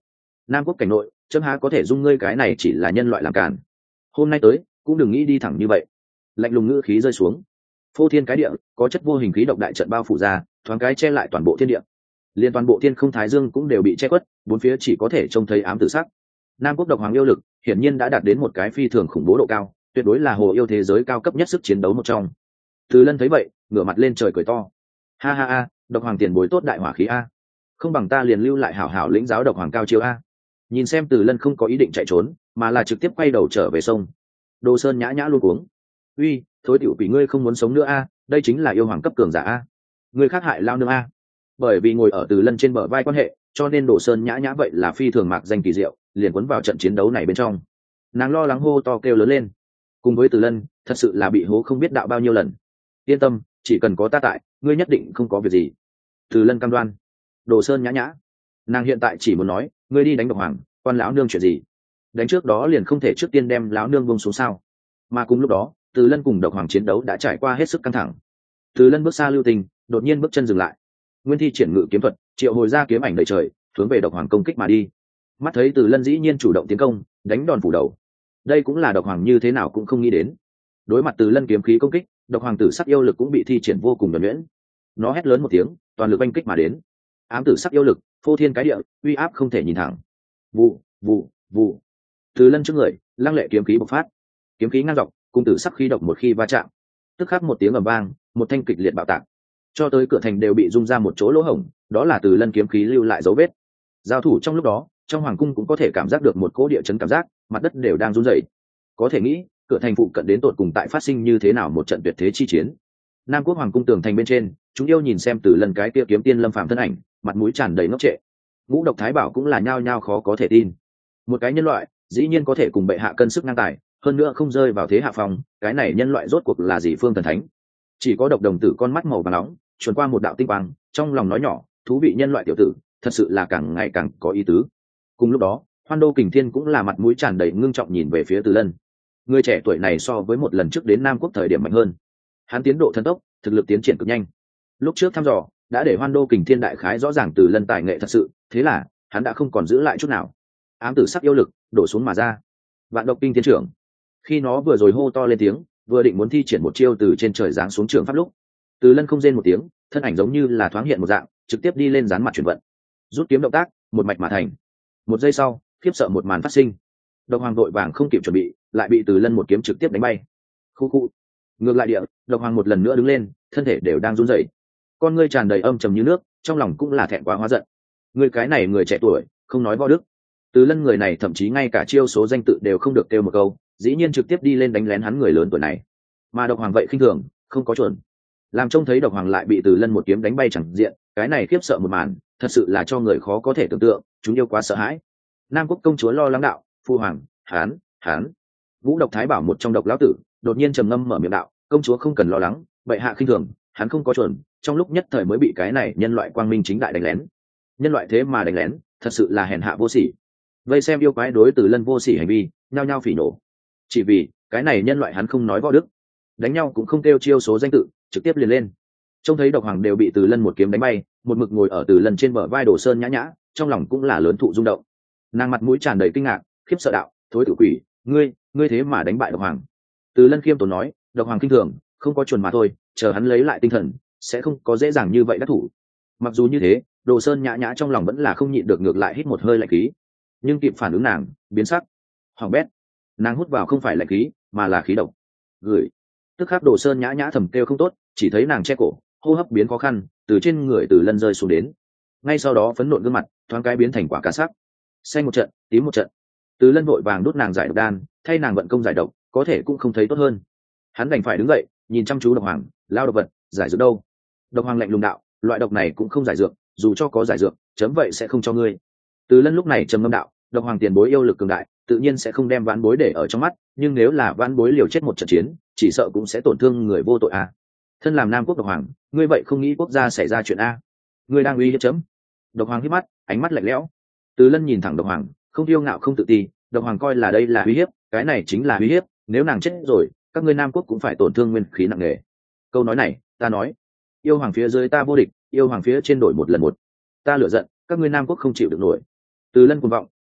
A: Nam quốc cảnh nội chấm há có thể dung ngươi cái này chỉ là nhân loại làm cản. Hôm nay tới cũng đừng nghĩ đi thẳng như vậy. Lạnh lùng ngữ khí rơi xuống, phô thiên cái địa có chất vô hình khí độc đại trận bao phủ ra, thoáng cái che lại toàn bộ thiên địa. Liên toàn bộ thiên không thái dương cũng đều bị che khuất, bốn phía chỉ có thể trông thấy ám tử sắc. Nam quốc độc hoàng yêu lực hiển nhiên đã đạt đến một cái phi thường khủng bố độ cao, tuyệt đối là hồ yêu thế giới cao cấp nhất sức chiến đấu một trong. Từ Lân thấy vậy ngửa mặt lên trời cười to, ha ha ha, độc hoàng tiền bối tốt đại hỏa khí a, không bằng ta liền lưu lại hảo hảo lĩnh giáo độc hoàng cao chiêu a. Nhìn xem Từ Lân không có ý định chạy trốn mà là trực tiếp quay đầu trở về sông, Đồ Sơn nhã nhã luôn cuống, uy, thối tiểu quỷ ngươi không muốn sống nữa a, đây chính là yêu hoàng cấp cường giả a, ngươi khác hại lao nương a. Bởi vì ngồi ở Từ Lân trên bờ vai quan hệ, cho nên Đồ Sơn nhã nhã vậy là phi thường mạc danh kỳ diệu, liền cuốn vào trận chiến đấu này bên trong. Nàng lo lắng hô to kêu lớn lên, cùng với Từ Lân thật sự là bị hố không biết đạo bao nhiêu lần. Yên tâm, chỉ cần có ta tại, ngươi nhất định không có việc gì. Từ Lân cam đoan. Đồ Sơn nhã nhã, nàng hiện tại chỉ muốn nói, ngươi đi đánh độc hoàng, quan lão nương chuyện gì? Đánh trước đó liền không thể trước tiên đem lão nương buông xuống sao? Mà cùng lúc đó, Từ Lân cùng độc hoàng chiến đấu đã trải qua hết sức căng thẳng. Từ Lân bước xa lưu tình, đột nhiên bước chân dừng lại. Nguyên thi triển ngự kiếm thuật, triệu hồi ra kiếm ảnh đầy trời, hướng về độc hoàng công kích mà đi. Mắt thấy Từ Lân dĩ nhiên chủ động tiến công, đánh đòn phủ đầu. Đây cũng là độc hoàng như thế nào cũng không nghĩ đến. Đối mặt Từ Lân kiếm khí công kích, độc hoàng tử sắc yêu lực cũng bị thi triển vô cùng nhuần nhuyễn. Nó hét lớn một tiếng, toàn lực oanh kích mà đến. Ám tử sắc yêu lực, phô thiên cái địa, uy áp không thể nhìn thẳng. Vụ, vụ, vụ. Từ Lân trước người, lăng lệ kiếm khí bộc phát. Kiếm khí ngang dọc, cùng tử sắc khí độc một khi va chạm, tức khắc một tiếng ầm vang, một thanh kịch liệt bạo tạc. Cho tới cửa thành đều bị rung ra một chỗ lỗ hổng, đó là Từ Lân kiếm khí lưu lại dấu vết. Giao thủ trong lúc đó, trong hoàng cung cũng có thể cảm giác được một cỗ địa chấn cảm giác, mặt đất đều đang run rẩy. Có thể nghĩ, cửa thành phụ cận đến tột cùng tại phát sinh như thế nào một trận tuyệt thế chi chiến. Nam quốc hoàng cung tường thành bên trên, chúng yêu nhìn xem Từ Lân cái kia kiếm tiên lâm phàm thân ảnh, mặt mũi tràn đầy ngốc trệ. Ngũ độc thái bảo cũng là nhao nhao khó có thể tin. Một cái nhân loại, dĩ nhiên có thể cùng bệ hạ cân sức ngang tài, hơn nữa không rơi vào thế hạ phong, cái này nhân loại rốt cuộc là gì phương thần thánh? Chỉ có độc đồng tử con mắt màu vàng nóng, truyền qua một đạo tinh quang, trong lòng nói nhỏ, thú vị nhân loại tiểu tử, thật sự là càng ngày càng có ý tứ. Cùng lúc đó, Hoan Đô Kình Thiên cũng là mặt mũi tràn đầy ngưng trọng nhìn về phía Từ Lân. Người trẻ tuổi này so với một lần trước đến Nam quốc thời điểm mạnh hơn. Hắn tiến độ thần tốc, thực lực tiến triển cực nhanh. Lúc trước thăm dò, đã để Hoan Đô Kình Thiên đại khái rõ ràng Từ Lân tài nghệ thật sự, thế là, hắn đã không còn giữ lại chút nào. Ám tử sắc yêu lực đổ xuống mà ra. Vạn độc kinh thiên trưởng. Khi nó vừa rồi hô to lên tiếng, vừa định muốn thi triển một chiêu từ trên trời giáng xuống trường pháp lúc, Từ Lân không rên một tiếng, thân ảnh giống như là thoáng hiện một dạng, trực tiếp đi lên dán mặt chuyển vận. Rút kiếm động tác, một mạch mà thành. Một giây sau, khiếp sợ một màn phát sinh. Độc hoàng đội vàng không kịp chuẩn bị, lại bị Từ Lân một kiếm trực tiếp đánh bay. Khu khu. Ngược lại địa, độc hoàng một lần nữa đứng lên, thân thể đều đang run rẩy. Con ngươi tràn đầy âm trầm như nước, trong lòng cũng là thẹn quá hóa giận. Người cái này người trẻ tuổi, không nói võ đức. Từ Lân người này thậm chí ngay cả chiêu số danh tự đều không được kêu một câu, dĩ nhiên trực tiếp đi lên đánh lén hắn người lớn tuổi này. Mà độc hoàng vậy khinh thường, không có chuẩn. Làm trông thấy độc hoàng lại bị Từ Lân một kiếm đánh bay chẳng diện, cái này khiếp sợ một màn, thật sự là cho người khó có thể tưởng tượng, chúng yêu quá sợ hãi. Nam quốc công chúa lo lắng đạo, phu hoàng, hán, hán. Vũ độc thái bảo một trong độc lão tử, đột nhiên trầm ngâm mở miệng đạo, công chúa không cần lo lắng, bệ hạ khinh thường, hắn không có chuẩn, trong lúc nhất thời mới bị cái này nhân loại quang minh chính đại đánh lén. Nhân loại thế mà đánh lén, thật sự là hèn hạ vô sỉ. Vây xem yêu quái đối Từ Lân vô sỉ hành vi, nhao nhao phỉ nổ. Chỉ vì cái này nhân loại hắn không nói võ đức, đánh nhau cũng không kêu chiêu số danh tự, trực tiếp liền lên. Trông thấy độc hoàng đều bị Từ Lân một kiếm đánh bay, một mực ngồi ở Từ Lân trên bờ vai Đồ Sơn nhã nhã, trong lòng cũng là lớn thụ rung động. Nàng mặt mũi tràn đầy kinh ngạc, khiếp sợ đạo, thối tử quỷ, ngươi, ngươi thế mà đánh bại độc hoàng. Từ Lân khiêm tốn nói, độc hoàng kinh thường, không có chuẩn mà thôi, chờ hắn lấy lại tinh thần, sẽ không có dễ dàng như vậy đắc thủ. Mặc dù như thế, Đồ Sơn nhã nhã trong lòng vẫn là không nhịn được ngược lại hít một hơi lạnh khí, nhưng kịp phản ứng nàng, biến sắc, hoàng bét, nàng hút vào không phải lạnh khí, mà là khí độc. Gửi, tức khắc Đồ Sơn nhã nhã thầm kêu không tốt, chỉ thấy nàng che cổ, hô hấp biến khó khăn, từ trên người Từ Lân rơi xuống đến. Ngay sau đó phấn nộn gương mặt, thoáng cái biến thành quả cá sắc, xanh một trận, tím một trận. Từ Lân vội vàng đút nàng giải độc đan, thay nàng vận công giải độc, có thể cũng không thấy tốt hơn. Hắn đành phải đứng dậy, nhìn chăm chú độc hoàng, lao độc vật, giải dược đâu? Độc hoàng lạnh lùng đạo, loại độc này cũng không giải dược, dù cho có giải dược, chấm vậy sẽ không cho ngươi. Từ Lân lúc này trầm ngâm đạo, độc hoàng tiền bối yêu lực cường đại, tự nhiên sẽ không đem vãn bối để ở trong mắt, nhưng nếu là vãn bối liều chết một trận chiến, chỉ sợ cũng sẽ tổn thương người vô tội à. Thân làm Nam quốc độc hoàng, ngươi vậy không nghĩ quốc gia xảy ra chuyện a? Ngươi đang uy hiếp chấm? Độc hoàng hít mắt, ánh mắt lạnh lẽo. Từ Lân nhìn thẳng độc hoàng, không kiêu ngạo không tự ti, độc hoàng coi là đây là uy hiếp, cái này chính là uy hiếp, nếu nàng chết rồi, các ngươi Nam quốc cũng phải tổn thương nguyên khí nặng nề. Câu nói này, ta nói, yêu hoàng phía dưới ta vô địch, yêu hoàng phía trên đổi một lần một. Ta lựa giận, các ngươi Nam quốc không chịu được nổi. Từ Lân cuồng vọng,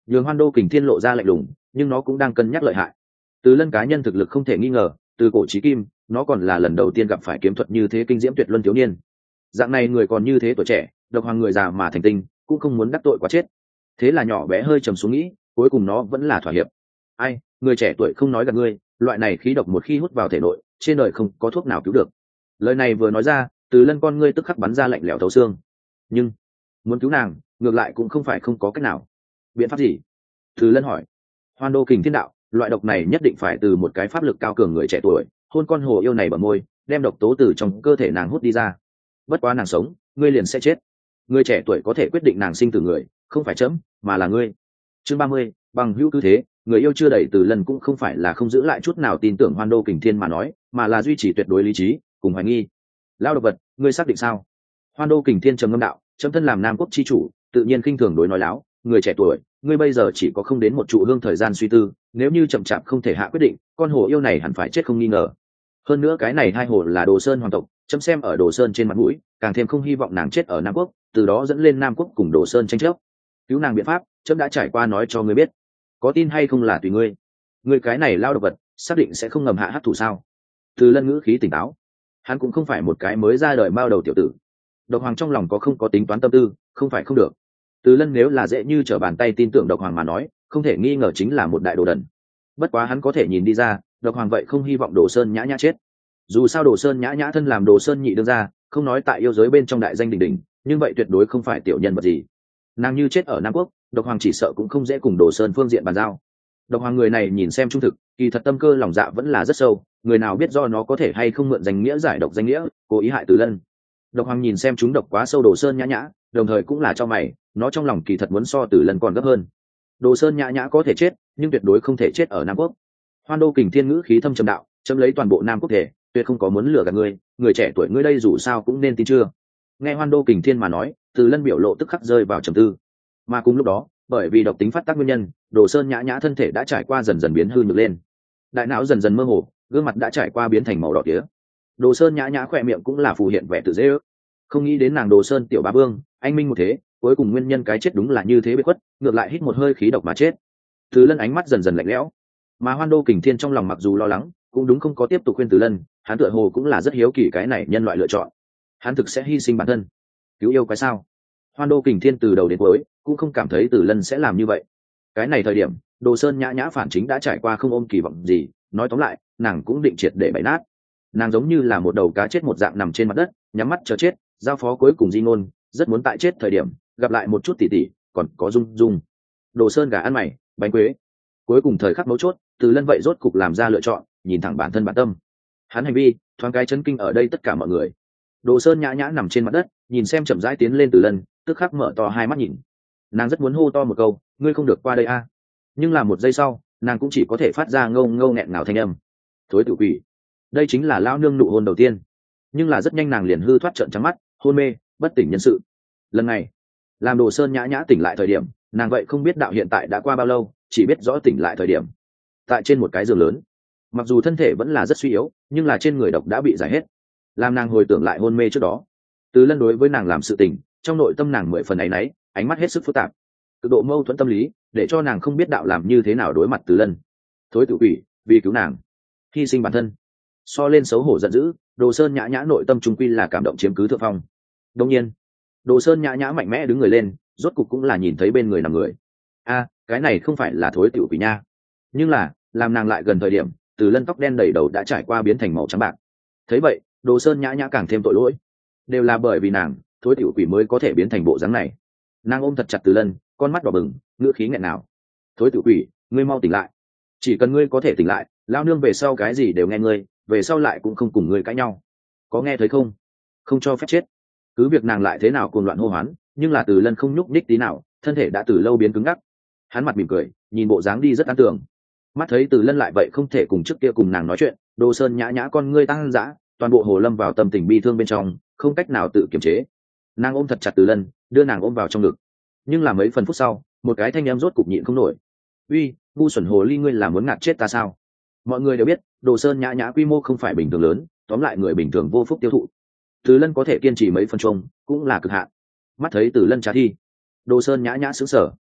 A: nhường Hoan Đô Kình Thiên lộ ra lạnh lùng, nhưng nó cũng đang cân nhắc lợi hại. Từ Lân cá nhân thực lực không thể nghi ngờ, từ cổ chí kim, nó còn là lần đầu tiên gặp phải kiếm thuật như thế kinh diễm tuyệt luân thiếu niên. Dạng này người còn như thế tuổi trẻ, độc hoàng người già mà thành tinh, cũng không muốn đắc tội quá chết. Thế là nhỏ bé hơi trầm xuống nghĩ, cuối cùng nó vẫn là thỏa hiệp. Ai, người trẻ tuổi không nói gặp ngươi, loại này khí độc một khi hút vào thể nội, trên đời không có thuốc nào cứu được. Lời này vừa nói ra, Từ Lân con ngươi tức khắc bắn ra lạnh lẽo thấu xương. Nhưng muốn cứu nàng, ngược lại cũng không phải không có cách nào. Biện pháp gì? Từ Lân hỏi. Hoan Đô Kình Thiên đạo, loại độc này nhất định phải từ một cái pháp lực cao cường người trẻ tuổi hôn con hồ yêu này bờ môi, đem độc tố từ trong cơ thể nàng hút đi ra. Bất quá nàng sống, ngươi liền sẽ chết. Người trẻ tuổi có thể quyết định nàng sinh từ người, không phải chấm, mà là ngươi. Chương ba mươi, bằng hữu cứ thế, người yêu chưa đầy. Từ Lân cũng không phải là không giữ lại chút nào tin tưởng Hoan Đô Kình Thiên mà nói, mà là duy trì tuyệt đối lý trí cùng hoài nghi. Lao độc vật, ngươi xác định sao? Hoan Đô Kình Thiên trầm ngâm đạo, chấm thân làm nam quốc chi chủ, tự nhiên khinh thường đối nói láo. Người trẻ tuổi, ngươi bây giờ chỉ có không đến một trụ hương thời gian suy tư, nếu như chậm chạp không thể hạ quyết định, con hồ yêu này hẳn phải chết không nghi ngờ. Hơn nữa cái này hai hồ là Đồ Sơn hoàng tộc, chấm xem ở Đồ Sơn trên mặt mũi, càng thêm không hy vọng nàng chết ở Nam Quốc, từ đó dẫn lên Nam Quốc cùng Đồ Sơn tranh chấp. Cứu nàng biện pháp, chấm đã trải qua nói cho ngươi biết, có tin hay không là tùy ngươi. Ngươi cái này lao độc vật, xác định sẽ không ngầm hạ hắc thủ sao? Từ Lân ngữ khí tỉnh táo, hắn cũng không phải một cái mới ra đời mao đầu tiểu tử. Độc hoàng trong lòng có không có tính toán tâm tư, không phải không được. Từ Lân nếu là dễ như trở bàn tay tin tưởng độc hoàng mà nói, không thể nghi ngờ chính là một đại đồ đần. Bất quá hắn có thể nhìn đi ra, độc hoàng vậy không hy vọng Đồ Sơn nhã nhã chết. Dù sao Đồ Sơn nhã nhã thân làm Đồ Sơn nhị đương gia, không nói tại yêu giới bên trong đại danh đỉnh đỉnh, nhưng vậy tuyệt đối không phải tiểu nhân vật gì. Nàng như chết ở Nam Quốc, độc hoàng chỉ sợ cũng không dễ cùng Đồ Sơn phương diện bàn giao. Độc hoàng người này nhìn xem trung thực, kỳ thật tâm cơ lòng dạ vẫn là rất sâu, người nào biết do nó có thể hay không mượn danh nghĩa giải độc danh nghĩa, cố ý hại Từ Lân. Độc hoàng nhìn xem chúng độc quá sâu Đồ Sơn nhã nhã, đồng thời cũng là cho mày, nó trong lòng kỳ thật muốn so Từ Lân còn gấp hơn. Đồ Sơn nhã nhã có thể chết, nhưng tuyệt đối không thể chết ở Nam Quốc. Hoan Đô Kình Thiên ngữ khí thâm trầm đạo, chấm lấy toàn bộ Nam Quốc thể, tuyệt không có muốn lừa gạt ngươi, người trẻ tuổi ngươi đây dù sao cũng nên tin chưa? Nghe Hoan Đô Kình Thiên mà nói, Từ Lân biểu lộ tức khắc rơi vào trầm tư. Mà cùng lúc đó, bởi vì độc tính phát tác nguyên nhân, Đồ Sơn nhã nhã thân thể đã trải qua dần dần biến hư nhược lên, đại não dần dần mơ hồ, gương mặt đã trải qua biến thành màu đỏ tía. Đồ Sơn nhã nhã khỏe miệng cũng là phù hiện vẻ tự dễ ước. Không nghĩ đến nàng Đồ Sơn tiểu bá vương, anh minh một thế, cuối cùng nguyên nhân cái chết đúng là như thế bị khuất, ngược lại hít một hơi khí độc mà chết. Từ Lân ánh mắt dần dần lạnh lẽo, mà Hoan Đô Kình Thiên trong lòng mặc dù lo lắng, cũng đúng không có tiếp tục khuyên Từ Lân, hắn tựa hồ cũng là rất hiếu kỳ cái này nhân loại lựa chọn. Hắn thực sẽ hy sinh bản thân, cứu yêu cái sao? Hoan Đô Kình Thiên từ đầu đến cuối cũng không cảm thấy Từ Lân sẽ làm như vậy. Cái này thời điểm, Đồ Sơn nhã nhã phản chính đã trải qua không ôm kỳ vọng gì, nói tóm lại, nàng cũng định triệt để bày nát. Nàng giống như là một đầu cá chết một dạng nằm trên mặt đất, nhắm mắt chờ chết, giao phó cuối cùng di ngôn, rất muốn tại chết thời điểm gặp lại một chút tỉ tỉ, còn có dung dung. Đồ Sơn gà ăn mày, bánh quế. Cuối cùng thời khắc mấu chốt, Từ Lân vậy rốt cục làm ra lựa chọn, nhìn thẳng bản thân bản tâm. Hắn hành vi, thoáng cái chấn kinh ở đây tất cả mọi người. Đồ Sơn nhã nhã nằm trên mặt đất, nhìn xem chậm rãi tiến lên Từ Lân, tức khắc mở to hai mắt nhìn. Nàng rất muốn hô to một câu, ngươi không được qua đây a. Nhưng là một giây sau, nàng cũng chỉ có thể phát ra ngâu ngâu nghẹn ngào thanh âm. Thối tự quỷ. Đây chính là lão nương nụ hôn đầu tiên. Nhưng là rất nhanh nàng liền hư thoát trợn trắng mắt, hôn mê, bất tỉnh nhân sự. Lần này, làm Đồ Sơn nhã nhã tỉnh lại thời điểm, nàng vậy không biết đạo hiện tại đã qua bao lâu, chỉ biết rõ tỉnh lại thời điểm tại trên một cái giường lớn. Mặc dù thân thể vẫn là rất suy yếu, nhưng là trên người độc đã bị giải hết. Làm nàng hồi tưởng lại hôn mê trước đó, Từ Lân đối với nàng làm sự tình, trong nội tâm nàng mười phần áy náy, ánh mắt hết sức phức tạp, cực độ mâu thuẫn tâm lý, để cho nàng không biết đạo làm như thế nào đối mặt Từ Lân. Thối tự quỷ, vì cứu nàng hy sinh bản thân. So lên xấu hổ giận dữ, Đồ Sơn nhã nhã nội tâm trung quy là cảm động chiếm cứ thượng phong. Đương nhiên, Đồ Sơn nhã nhã mạnh mẽ đứng người lên, rốt cục cũng là nhìn thấy bên người nằm người. A, cái này không phải là thối tiểu quỷ nha. Nhưng là, làm nàng lại gần thời điểm, Từ Lân tóc đen đầy đầu đã trải qua biến thành màu trắng bạc. Thấy vậy, Đồ Sơn nhã nhã càng thêm tội lỗi. Đều là bởi vì nàng, thối tiểu quỷ mới có thể biến thành bộ dáng này. Nàng ôm thật chặt Từ Lân, con mắt đỏ bừng, ngữ khí nghẹn nào. Thối tiểu quỷ, ngươi mau tỉnh lại. Chỉ cần ngươi có thể tỉnh lại, lao nương về sau cái gì đều nghe ngươi, về sau lại cũng không cùng ngươi cãi nhau. Có nghe thấy không? Không cho phép chết. Cứ việc nàng lại thế nào cuồng loạn hô hoán, nhưng là Từ Lân không nhúc nhích tí nào, thân thể đã từ lâu biến cứng ngắc. Hắn mặt mỉm cười, nhìn bộ dáng đi rất an tưởng. Mắt thấy Từ Lân lại vậy không thể cùng trước kia cùng nàng nói chuyện, Đồ Sơn nhã nhã con ngươi tăng dã, toàn bộ hồ lâm vào tâm tình bi thương bên trong, không cách nào tự kiềm chế. Nàng ôm thật chặt Từ Lân, đưa nàng ôm vào trong ngực. Nhưng là mấy phần phút sau, một cái thanh em rốt cục nhịn không nổi. Uy, ngu xuẩn hồ ly, ngươi là muốn ngạt chết ta sao? Mọi người đều biết, Đồ Sơn nhã nhã quy mô không phải bình thường lớn, tóm lại người bình thường vô phúc tiêu thụ. Từ Lân có thể kiên trì mấy phân chung, cũng là cực hạn. Mắt thấy Từ Lân trả thi, Đồ Sơn nhã nhã sững sờ.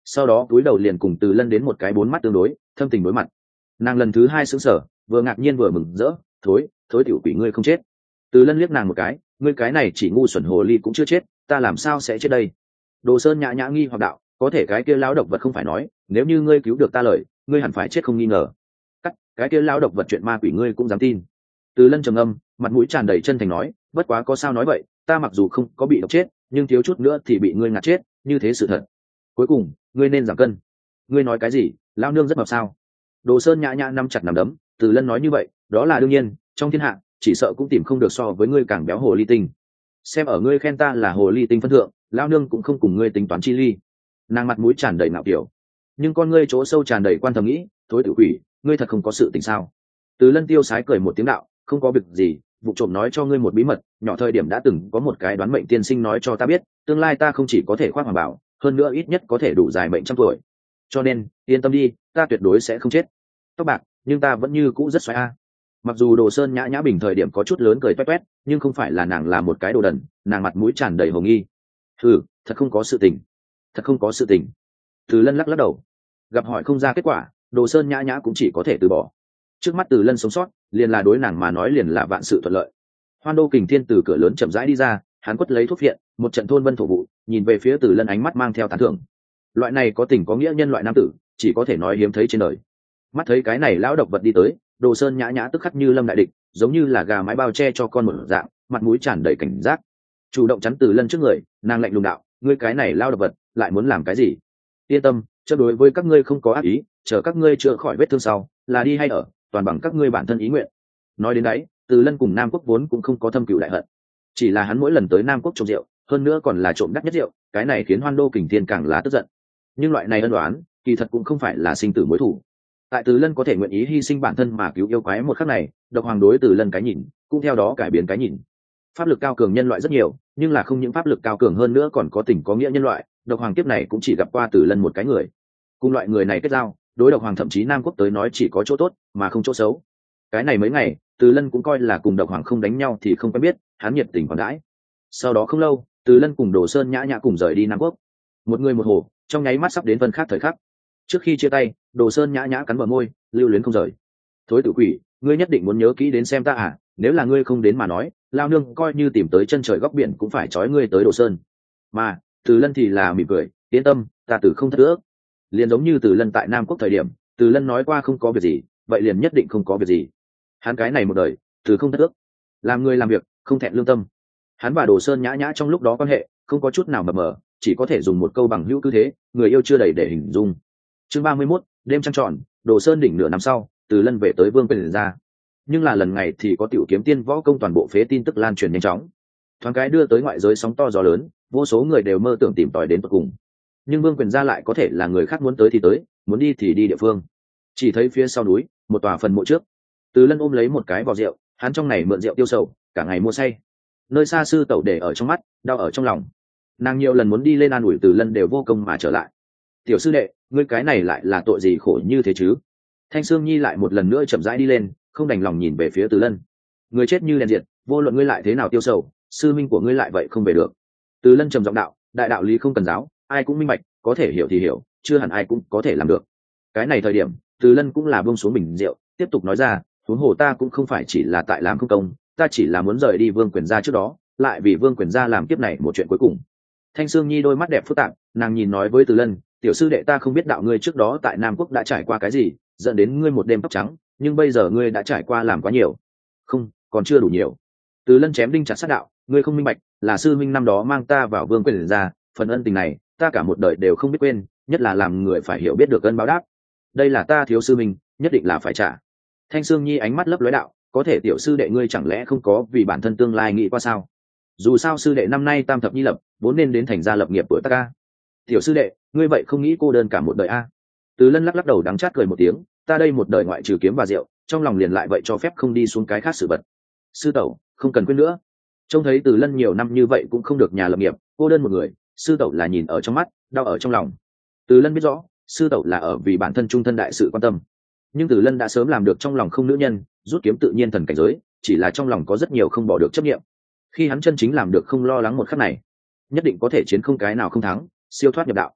A: sau đó túi đầu liền cùng Từ Lân đến một cái bốn mắt tương đối thâm tình đối mặt. Nàng lần thứ hai sững sờ, vừa ngạc nhiên vừa mừng rỡ. Thối thối tiểu quỷ, ngươi không chết. Từ Lân liếc nàng một cái, ngươi cái này chỉ ngu xuẩn hồ ly cũng chưa chết, ta làm sao sẽ chết đây? Đồ Sơn nhã nhã nghi hoặc đạo, có thể cái kia lão độc vật không phải nói nếu như ngươi cứu được ta lời ngươi hẳn phải chết không nghi ngờ. Cắt, cái kia lão độc vật chuyện ma quỷ ngươi cũng dám tin? Từ Lân trầm âm, mặt mũi tràn đầy chân thành nói, bất quá có sao nói vậy, ta mặc dù không có bị độc chết nhưng thiếu chút nữa thì bị ngươi ngạt chết, như thế sự thật. Cuối cùng ngươi nên giảm cân. Ngươi nói cái gì? Lão nương rất mập sao? Đồ Sơn nhã nhã nắm chặt nắm đấm. Từ Lân nói như vậy đó là đương nhiên, trong thiên hạ chỉ sợ cũng tìm không được so với ngươi càng béo hồ ly tinh. Xem ở ngươi khen ta là hồ ly tinh phân thượng, lão nương cũng không cùng ngươi tính toán chi ly. Nàng mặt mũi tràn đầy ngạo kiểu, nhưng con ngươi chỗ sâu tràn đầy quan thầm nghĩ, thối tự quỷ, ngươi thật không có sự tình sao? Từ Lân tiêu sái cười một tiếng đạo, không có việc gì, vụ trộm nói cho ngươi một bí mật nhỏ. Thời điểm đã từng có một cái đoán mệnh tiên sinh nói cho ta biết, tương lai ta không chỉ có thể khoác hoàng bảo, hơn nữa ít nhất có thể đủ dài mệnh trăm tuổi. Cho nên yên tâm đi, ta tuyệt đối sẽ không chết. Tóc bạc nhưng ta vẫn như cũ rất xoáy a. Mặc dù Đồ Sơn nhã nhã bình thời điểm có chút lớn cười toét toét, nhưng không phải là nàng là một cái đồ đần. Nàng mặt mũi tràn đầy hồ nghi. Ừ, thật không có sự tình, thật không có sự tình. Từ Lân lắc lắc đầu, gặp hỏi không ra kết quả, Đồ Sơn nhã nhã cũng chỉ có thể từ bỏ. Trước mắt Từ Lân sống sót liền là đối nàng mà nói liền là vạn sự thuận lợi. Hoan Đô Kình Thiên từ cửa lớn chậm rãi đi ra, hắn quất lấy thuốc viện, một trận thôn vân thổ vụ, nhìn về phía Từ Lân ánh mắt mang theo tán thưởng. Loại này có tình có nghĩa nhân loại nam tử, chỉ có thể nói hiếm thấy trên đời. Mắt thấy cái này lão độc vật đi tới, Đồ Sơn nhã nhã tức khắc như lâm đại địch, giống như là gà mái bao che cho con một dạng, mặt mũi tràn đầy cảnh giác, chủ động chắn Từ Lân trước người. Nàng lạnh lùng đạo, ngươi cái này lão độc vật lại muốn làm cái gì? Yên tâm, chớ đối với các ngươi không có ác ý, chờ các ngươi chữa khỏi vết thương sau, là đi hay ở, toàn bằng các ngươi bản thân ý nguyện. Nói đến đấy, Từ Lân cùng Nam Quốc vốn cũng không có thâm cừu đại hận, chỉ là hắn mỗi lần tới Nam Quốc trộm rượu, hơn nữa còn là trộm đắt nhất rượu, cái này khiến Hoan Đô Kình Thiên càng là tức giận. Nhưng loại này ân oán, kỳ thật cũng không phải là sinh tử mối thù. Tại Từ Lân có thể nguyện ý hy sinh bản thân mà cứu yêu quái một khắc này, Độc Hoàng đối Từ Lân cái nhìn cũng theo đó cải biến cái nhìn. Pháp lực cao cường nhân loại rất nhiều, nhưng là không những pháp lực cao cường hơn nữa còn có tình có nghĩa nhân loại, Độc Hoàng kiếp này cũng chỉ gặp qua Từ Lân một cái người. Cùng loại người này kết giao, đối Độc Hoàng thậm chí Nam Quốc tới nói chỉ có chỗ tốt mà không chỗ xấu. Cái này mấy ngày, Từ Lân cũng coi là cùng Độc Hoàng không đánh nhau thì không quen biết, hắn nhiệt tình còn đãi. Sau đó không lâu, Từ Lân cùng Đồ Sơn nhã nhã cùng rời đi Nam Quốc. Một người một hồ, trong nháy mắt sắp đến vân khác thời khắc. Trước khi chia tay, Đồ Sơn nhã nhã cắn bờ môi, lưu luyến không rời. Thối tự quỷ, ngươi nhất định muốn nhớ kỹ đến xem ta à? Nếu là ngươi không đến mà nói, lao nương coi như tìm tới chân trời góc biển cũng phải trói ngươi tới Đồ Sơn. Mà Từ Lân thì là mỉm cười, yên tâm, ta từ không thất ước. Liền giống như Từ Lân tại Nam Quốc thời điểm, Từ Lân nói qua không có việc gì, vậy liền nhất định không có việc gì. Hắn cái này một đời, từ không thất ước, làm người làm việc không thẹn lương tâm. Hắn và Đồ Sơn nhã nhã trong lúc đó quan hệ không có chút nào mập mờ, chỉ có thể dùng một câu bằng hữu cứ thế, người yêu chưa đầy để hình dung. Chương ba mươi mốt, đêm trăng tròn, Đồ Sơn đỉnh nửa năm sau, Từ Lân về tới Vương Quyền ra. Nhưng là lần này thì có tiểu kiếm tiên võ công toàn bộ phế tin tức lan truyền nhanh chóng, thoáng cái đưa tới ngoại giới sóng to gió lớn, vô số người đều mơ tưởng tìm tòi đến tận cùng. Nhưng Vương Quyền gia lại có thể là người khác muốn tới thì tới, muốn đi thì đi địa phương. Chỉ thấy phía sau núi, một tòa phần mộ trước, Từ Lân ôm lấy một cái vò rượu, hắn trong này mượn rượu tiêu sầu, cả ngày mua say. Nơi xa sư tẩu để ở trong mắt, đau ở trong lòng. Nàng nhiều lần muốn đi lên an ủi Từ Lân đều vô công mà trở lại. Tiểu sư đệ, ngươi cái này lại là tội gì khổ như thế chứ? Thanh Sương Nhi lại một lần nữa chậm rãi đi lên, không đành lòng nhìn về phía Từ Lân. Người chết như đèn diệt, vô luận ngươi lại thế nào tiêu sầu, sư minh của ngươi lại vậy không về được. Từ Lân trầm giọng đạo, đại đạo lý không cần giáo, ai cũng minh bạch, có thể hiểu thì hiểu, chưa hẳn ai cũng có thể làm được. Cái này thời điểm, Từ Lân cũng là buông xuống bình rượu, tiếp tục nói ra, huống hồ ta cũng không phải chỉ là tại làm không công, ta chỉ là muốn rời đi Vương Quyền gia trước đó, lại vì Vương Quyền gia làm kiếp này một chuyện cuối cùng. Thanh Sương Nhi đôi mắt đẹp phức tạp, nàng nhìn nói với Từ Lân, tiểu sư đệ ta không biết đạo ngươi trước đó tại Nam Quốc đã trải qua cái gì, dẫn đến ngươi một đêm tóc trắng, nhưng bây giờ ngươi đã trải qua làm quá nhiều. Không, còn chưa đủ nhiều. Từ Lân chém đinh chặt sắt đạo, ngươi không minh bạch, là sư minh năm đó mang ta vào Vương Quyền gia, phần ân tình này, ta cả một đời đều không biết quên, nhất là làm người phải hiểu biết được ân báo đáp. Đây là ta thiếu sư minh, nhất định là phải trả. Thanh Sương Nhi ánh mắt lấp lóe đạo, có thể tiểu sư đệ ngươi chẳng lẽ không có vì bản thân tương lai nghĩ qua sao? Dù sao sư đệ năm nay tam thập nhi lập, vốn nên đến thành gia lập nghiệp tuổi tác a. Tiểu sư đệ, ngươi vậy không nghĩ cô đơn cả một đời a? Từ Lân lắc lắc đầu đắng chát cười một tiếng, ta đây một đời ngoại trừ kiếm và rượu, trong lòng liền lại vậy cho phép không đi xuống cái khác sự vật. Sư tẩu, không cần quên nữa. Trông thấy Từ Lân nhiều năm như vậy cũng không được nhà lập nghiệp, cô đơn một người, sư tẩu là nhìn ở trong mắt, đau ở trong lòng. Từ Lân biết rõ, sư tẩu là ở vì bản thân trung thân đại sự quan tâm. Nhưng Từ Lân đã sớm làm được trong lòng không nữ nhân, rút kiếm tự nhiên thần cảnh giới, chỉ là trong lòng có rất nhiều không bỏ được chấp niệm. Khi hắn chân chính làm được không lo lắng một khắc này, nhất định có thể chiến không cái nào không thắng, siêu thoát nhập đạo.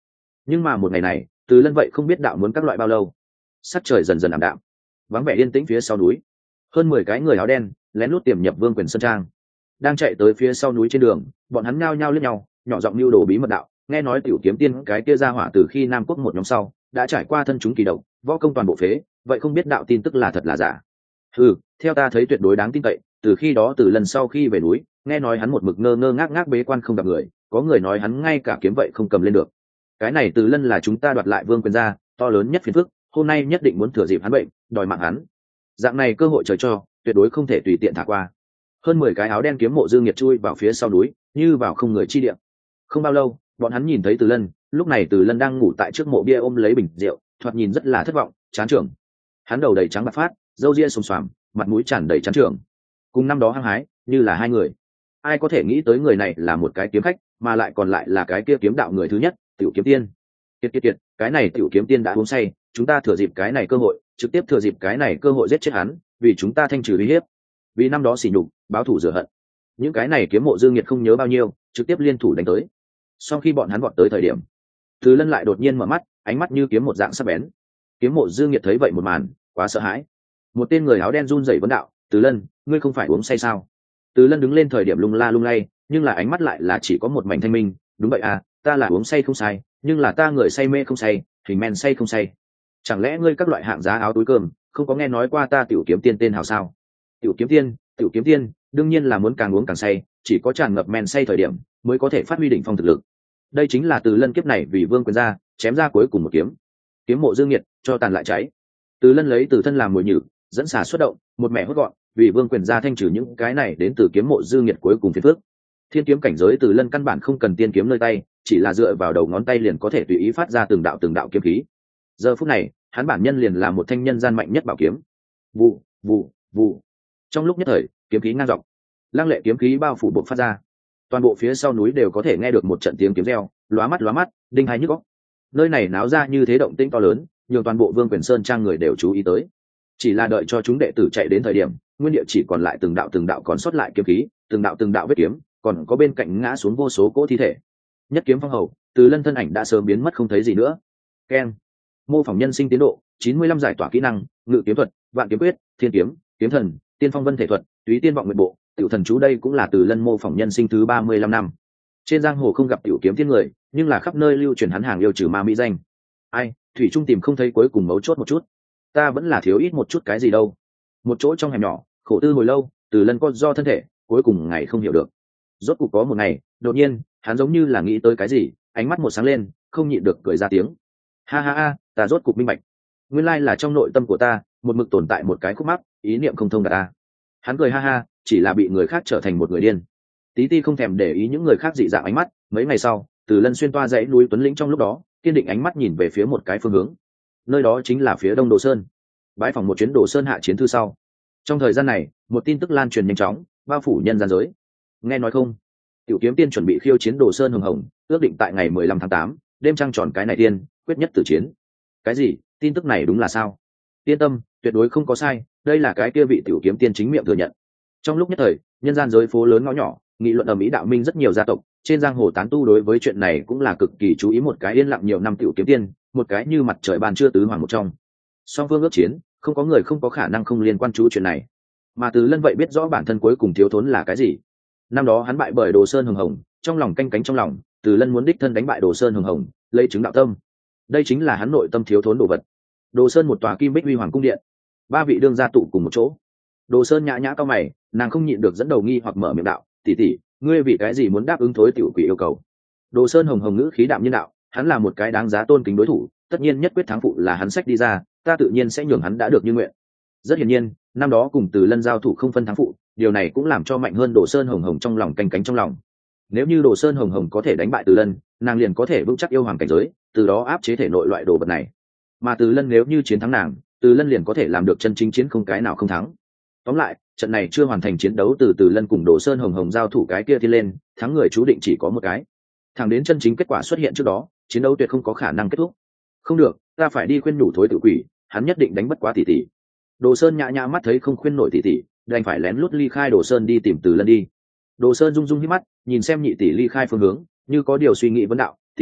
A: Nhưng mà một ngày này Từ Lân vậy không biết đạo muốn các loại bao lâu. Sắc trời dần dần ảm đạm, vắng vẻ yên tĩnh phía sau núi. Hơn mười cái người áo đen lén lút tiềm nhập Vương Quyền sơn trang, đang chạy tới phía sau núi trên đường, bọn hắn nhao nhao liếc nhau, nhỏ giọng lưu đồ bí mật đạo, nghe nói Tiểu Kiếm Tiên cái kia ra hỏa từ khi Nam Quốc một nhóm sau đã trải qua thân chúng kỳ độc, võ công toàn bộ phế, vậy không biết đạo tin tức là thật là giả. Ừ, theo ta thấy tuyệt đối đáng tin cậy. Từ khi đó Từ Lần sau khi về núi, nghe nói hắn một mực ngơ ngơ ngác ngác bế quan không gặp người, có người nói hắn ngay cả kiếm vậy không cầm lên được. Cái này Từ Lân là chúng ta đoạt lại Vương Quyền ra to lớn nhất phiền phức, hôm nay nhất định muốn thừa dịp hắn bệnh đòi mạng hắn. Dạng này cơ hội trời cho, tuyệt đối không thể tùy tiện thả qua. Hơn mười cái áo đen kiếm mộ Dương Nghiệt chui vào phía sau núi, như vào không người chi địa. Không bao lâu, bọn hắn nhìn thấy Từ Lân, lúc này Từ Lân đang ngủ tại trước mộ bia ôm lấy bình rượu, thoạt nhìn rất là thất vọng, chán trường. Hắn đầu đầy trắng bạc phát, râu ria xồm xoàm, mặt mũi tràn đầy chán trường. Cùng năm đó hăng hái, như là hai người. Ai có thể nghĩ tới người này là một cái kiếm khách, mà lại còn lại là cái kia kiếm đạo người thứ nhất, Tiểu Kiếm Tiên. Kiệt kiệt kiệt, cái này Tiểu Kiếm Tiên đã uống say, chúng ta thừa dịp cái này cơ hội, trực tiếp thừa dịp cái này cơ hội giết chết hắn, vì chúng ta thanh trừ uy hiếp, vì năm đó sỉ nhục, báo thù rửa hận. Những cái này kiếm mộ Dương Nghiệt không nhớ bao nhiêu, trực tiếp liên thủ đánh tới. Sau khi bọn hắn vọt tới thời điểm, Từ Lân lại đột nhiên mở mắt, ánh mắt như kiếm một dạng sắc bén. Kiếm mộ Dương Nghiệt thấy vậy một màn, quá sợ hãi. Một tên người áo đen run rẩy vấn đạo, Từ Lân, ngươi không phải uống say sao? Từ Lân đứng lên thời điểm lung la lung lay, nhưng là ánh mắt lại là chỉ có một mảnh thanh minh. Đúng vậy à, ta là uống say không sai, nhưng là ta người say mê không say, hình men say không say. Chẳng lẽ ngươi các loại hạng giá áo túi cơm không có nghe nói qua ta Tiểu Kiếm Tiên tên hào sao? Tiểu Kiếm Tiên, Tiểu Kiếm Tiên, đương nhiên là muốn càng uống càng say, chỉ có tràn ngập men say thời điểm mới có thể phát huy đỉnh phong thực lực. Đây chính là Từ Lân kiếp này vì Vương Quyền ra chém ra cuối cùng một kiếm. Kiếm mộ Dương Nghiệt cho tàn lại cháy. Từ Lân lấy từ thân làm mồi nhử, dẫn xà xuất động, một mẹ hốt gọn, vì Vương Quyền ra thanh trừ những cái này đến từ kiếm mộ Dương Nghiệt cuối cùng phiền phước. Thiên kiếm cảnh giới Từ Lân căn bản không cần tiên kiếm nơi tay, chỉ là dựa vào đầu ngón tay liền có thể tùy ý phát ra từng đạo từng đạo kiếm khí. Giờ phút này, hắn bản nhân liền là một thanh nhân gian mạnh nhất bảo kiếm. Vụ, vụ, vụ. Trong lúc nhất thời, kiếm khí ngang dọc, lăng lệ kiếm khí bao phủ bộc phát ra. Toàn bộ phía sau núi đều có thể nghe được một trận tiếng kiếm reo, lóa mắt lóa mắt, đinh hai nhức óc. Nơi này náo ra như thế động tĩnh to lớn, nhiều toàn bộ Vương Quyền Sơn trang người đều chú ý tới. Chỉ là đợi cho chúng đệ tử chạy đến thời điểm, nguyên địa chỉ còn lại từng đạo từng đạo còn sót lại kiếm khí, từng đạo từng đạo vết kiếm, còn có bên cạnh ngã xuống vô số cỗ thi thể. Nhất kiếm phong hầu, Từ Lân thân ảnh đã sớm biến mất không thấy gì nữa. Keng. Mô phỏng nhân sinh tiến độ, chín mươi lăm giải tỏa kỹ năng, ngự kiếm thuật, vạn kiếm quyết, thiên kiếm, kiếm thần, tiên phong vân thể thuật, túy tiên vọng nguyện bộ, tiểu thần chú. Đây cũng là Từ Lân mô phỏng nhân sinh thứ ba mươi lăm năm. Trên giang hồ không gặp tiểu kiếm tiên người, nhưng là khắp nơi lưu truyền hắn hàng yêu trừ ma mỹ danh. Ai, thủy trung tìm không thấy cuối cùng mấu chốt một chút. Ta vẫn là thiếu ít một chút cái gì đâu. Một chỗ trong hẻm nhỏ, khổ tư hồi lâu, Từ Lân co do thân thể, cuối cùng ngày không hiểu được. Rốt cuộc có một ngày, đột nhiên, hắn giống như là nghĩ tới cái gì, ánh mắt một sáng lên, không nhịn được cười ra tiếng. Ha ha ha, ta rốt cục minh bạch. Nguyên lai là trong nội tâm của ta, một mực tồn tại một cái khúc mắc, ý niệm không thông đạt ta. Hắn cười ha ha, chỉ là bị người khác trở thành một người điên. Tí ti không thèm để ý những người khác dị dạng ánh mắt. Mấy ngày sau, Từ Lân xuyên toa dãy núi Tuấn Lĩnh trong lúc đó, kiên định ánh mắt nhìn về phía một cái phương hướng. Nơi đó chính là phía đông Đồ Sơn. Bái phỏng một chuyến Đồ Sơn hạ chiến thư sau. Trong thời gian này, một tin tức lan truyền nhanh chóng, bao phủ nhân gian giới. Nghe nói không? Tiểu Kiếm Tiên chuẩn bị khiêu chiến Đồ Sơn hùng hồng, ước định tại ngày mười lăm tháng tám, đêm trăng tròn cái này tiên, quyết nhất tử chiến. Cái gì? Tin tức này đúng là sao? Yên tâm, tuyệt đối không có sai, đây là cái kia vị Tiểu Kiếm Tiên chính miệng thừa nhận. Trong lúc nhất thời, nhân gian giới phố lớn ngõ nhỏ, nghị luận ầm ĩ đạo minh rất nhiều gia tộc, trên giang hồ tán tu đối với chuyện này cũng là cực kỳ chú ý. Một cái yên lặng nhiều năm Tiểu Kiếm Tiên, một cái như mặt trời ban trưa tứ hoàng một trong. Song phương ước chiến, không có người không có khả năng không liên quan chú chuyện này. Mà Từ Lân vậy biết rõ bản thân cuối cùng thiếu thốn là cái gì. Năm đó hắn bại bởi Đồ Sơn hùng hồng, trong lòng canh cánh trong lòng, Từ Lân muốn đích thân đánh bại Đồ Sơn hùng hồng, lấy chứng đạo tâm. Đây chính là hắn nội tâm thiếu thốn đồ vật. Đồ Sơn một tòa kim bích huy hoàng cung điện, ba vị đương gia tụ cùng một chỗ. Đồ Sơn nhã nhã cao mày, nàng không nhịn được dẫn đầu nghi hoặc mở miệng đạo, tỷ tỷ, ngươi vì cái gì muốn đáp ứng thối tiểu quỷ yêu cầu? Đồ Sơn hồng hồng ngữ khí đạm nhiên đạo, hắn là một cái đáng giá tôn kính đối thủ, tất nhiên nhất quyết thắng phụ là hắn sách đi ra, ta tự nhiên sẽ nhường hắn đã được như nguyện. Rất hiển nhiên, năm đó cùng Từ Lân giao thủ không phân thắng phụ, điều này cũng làm cho mạnh hơn Đồ Sơn hồng hồng trong lòng canh cánh trong lòng. Nếu như Đồ Sơn hồng hồng có thể đánh bại Từ Lân, nàng liền có thể vững chắc yêu hoàng cảnh giới, từ đó áp chế thể nội loại đồ vật này. Mà Từ Lân nếu như chiến thắng nàng, Từ Lân liền có thể làm được chân chính chiến không cái nào không thắng. Tóm lại, trận này chưa hoàn thành chiến đấu từ Từ Lân cùng Đồ Sơn hồng hồng giao thủ cái kia thì lên, thắng người chú định chỉ có một cái. Thẳng đến chân chính kết quả xuất hiện trước đó, chiến đấu tuyệt không có khả năng kết thúc. Không được, ta phải đi khuyên nhủ thối tự quỷ, hắn nhất định đánh bất quá tỷ tỷ. Đồ Sơn nhã nhã mắt thấy không khuyên nổi tỷ tỷ, đành phải lén lút ly khai Đồ Sơn đi tìm Từ Lân đi. Đồ Sơn rung rung hí mắt, nhìn xem nhị tỷ ly khai phương hướng, như có điều suy nghĩ vấn đạo, tỷ tỷ,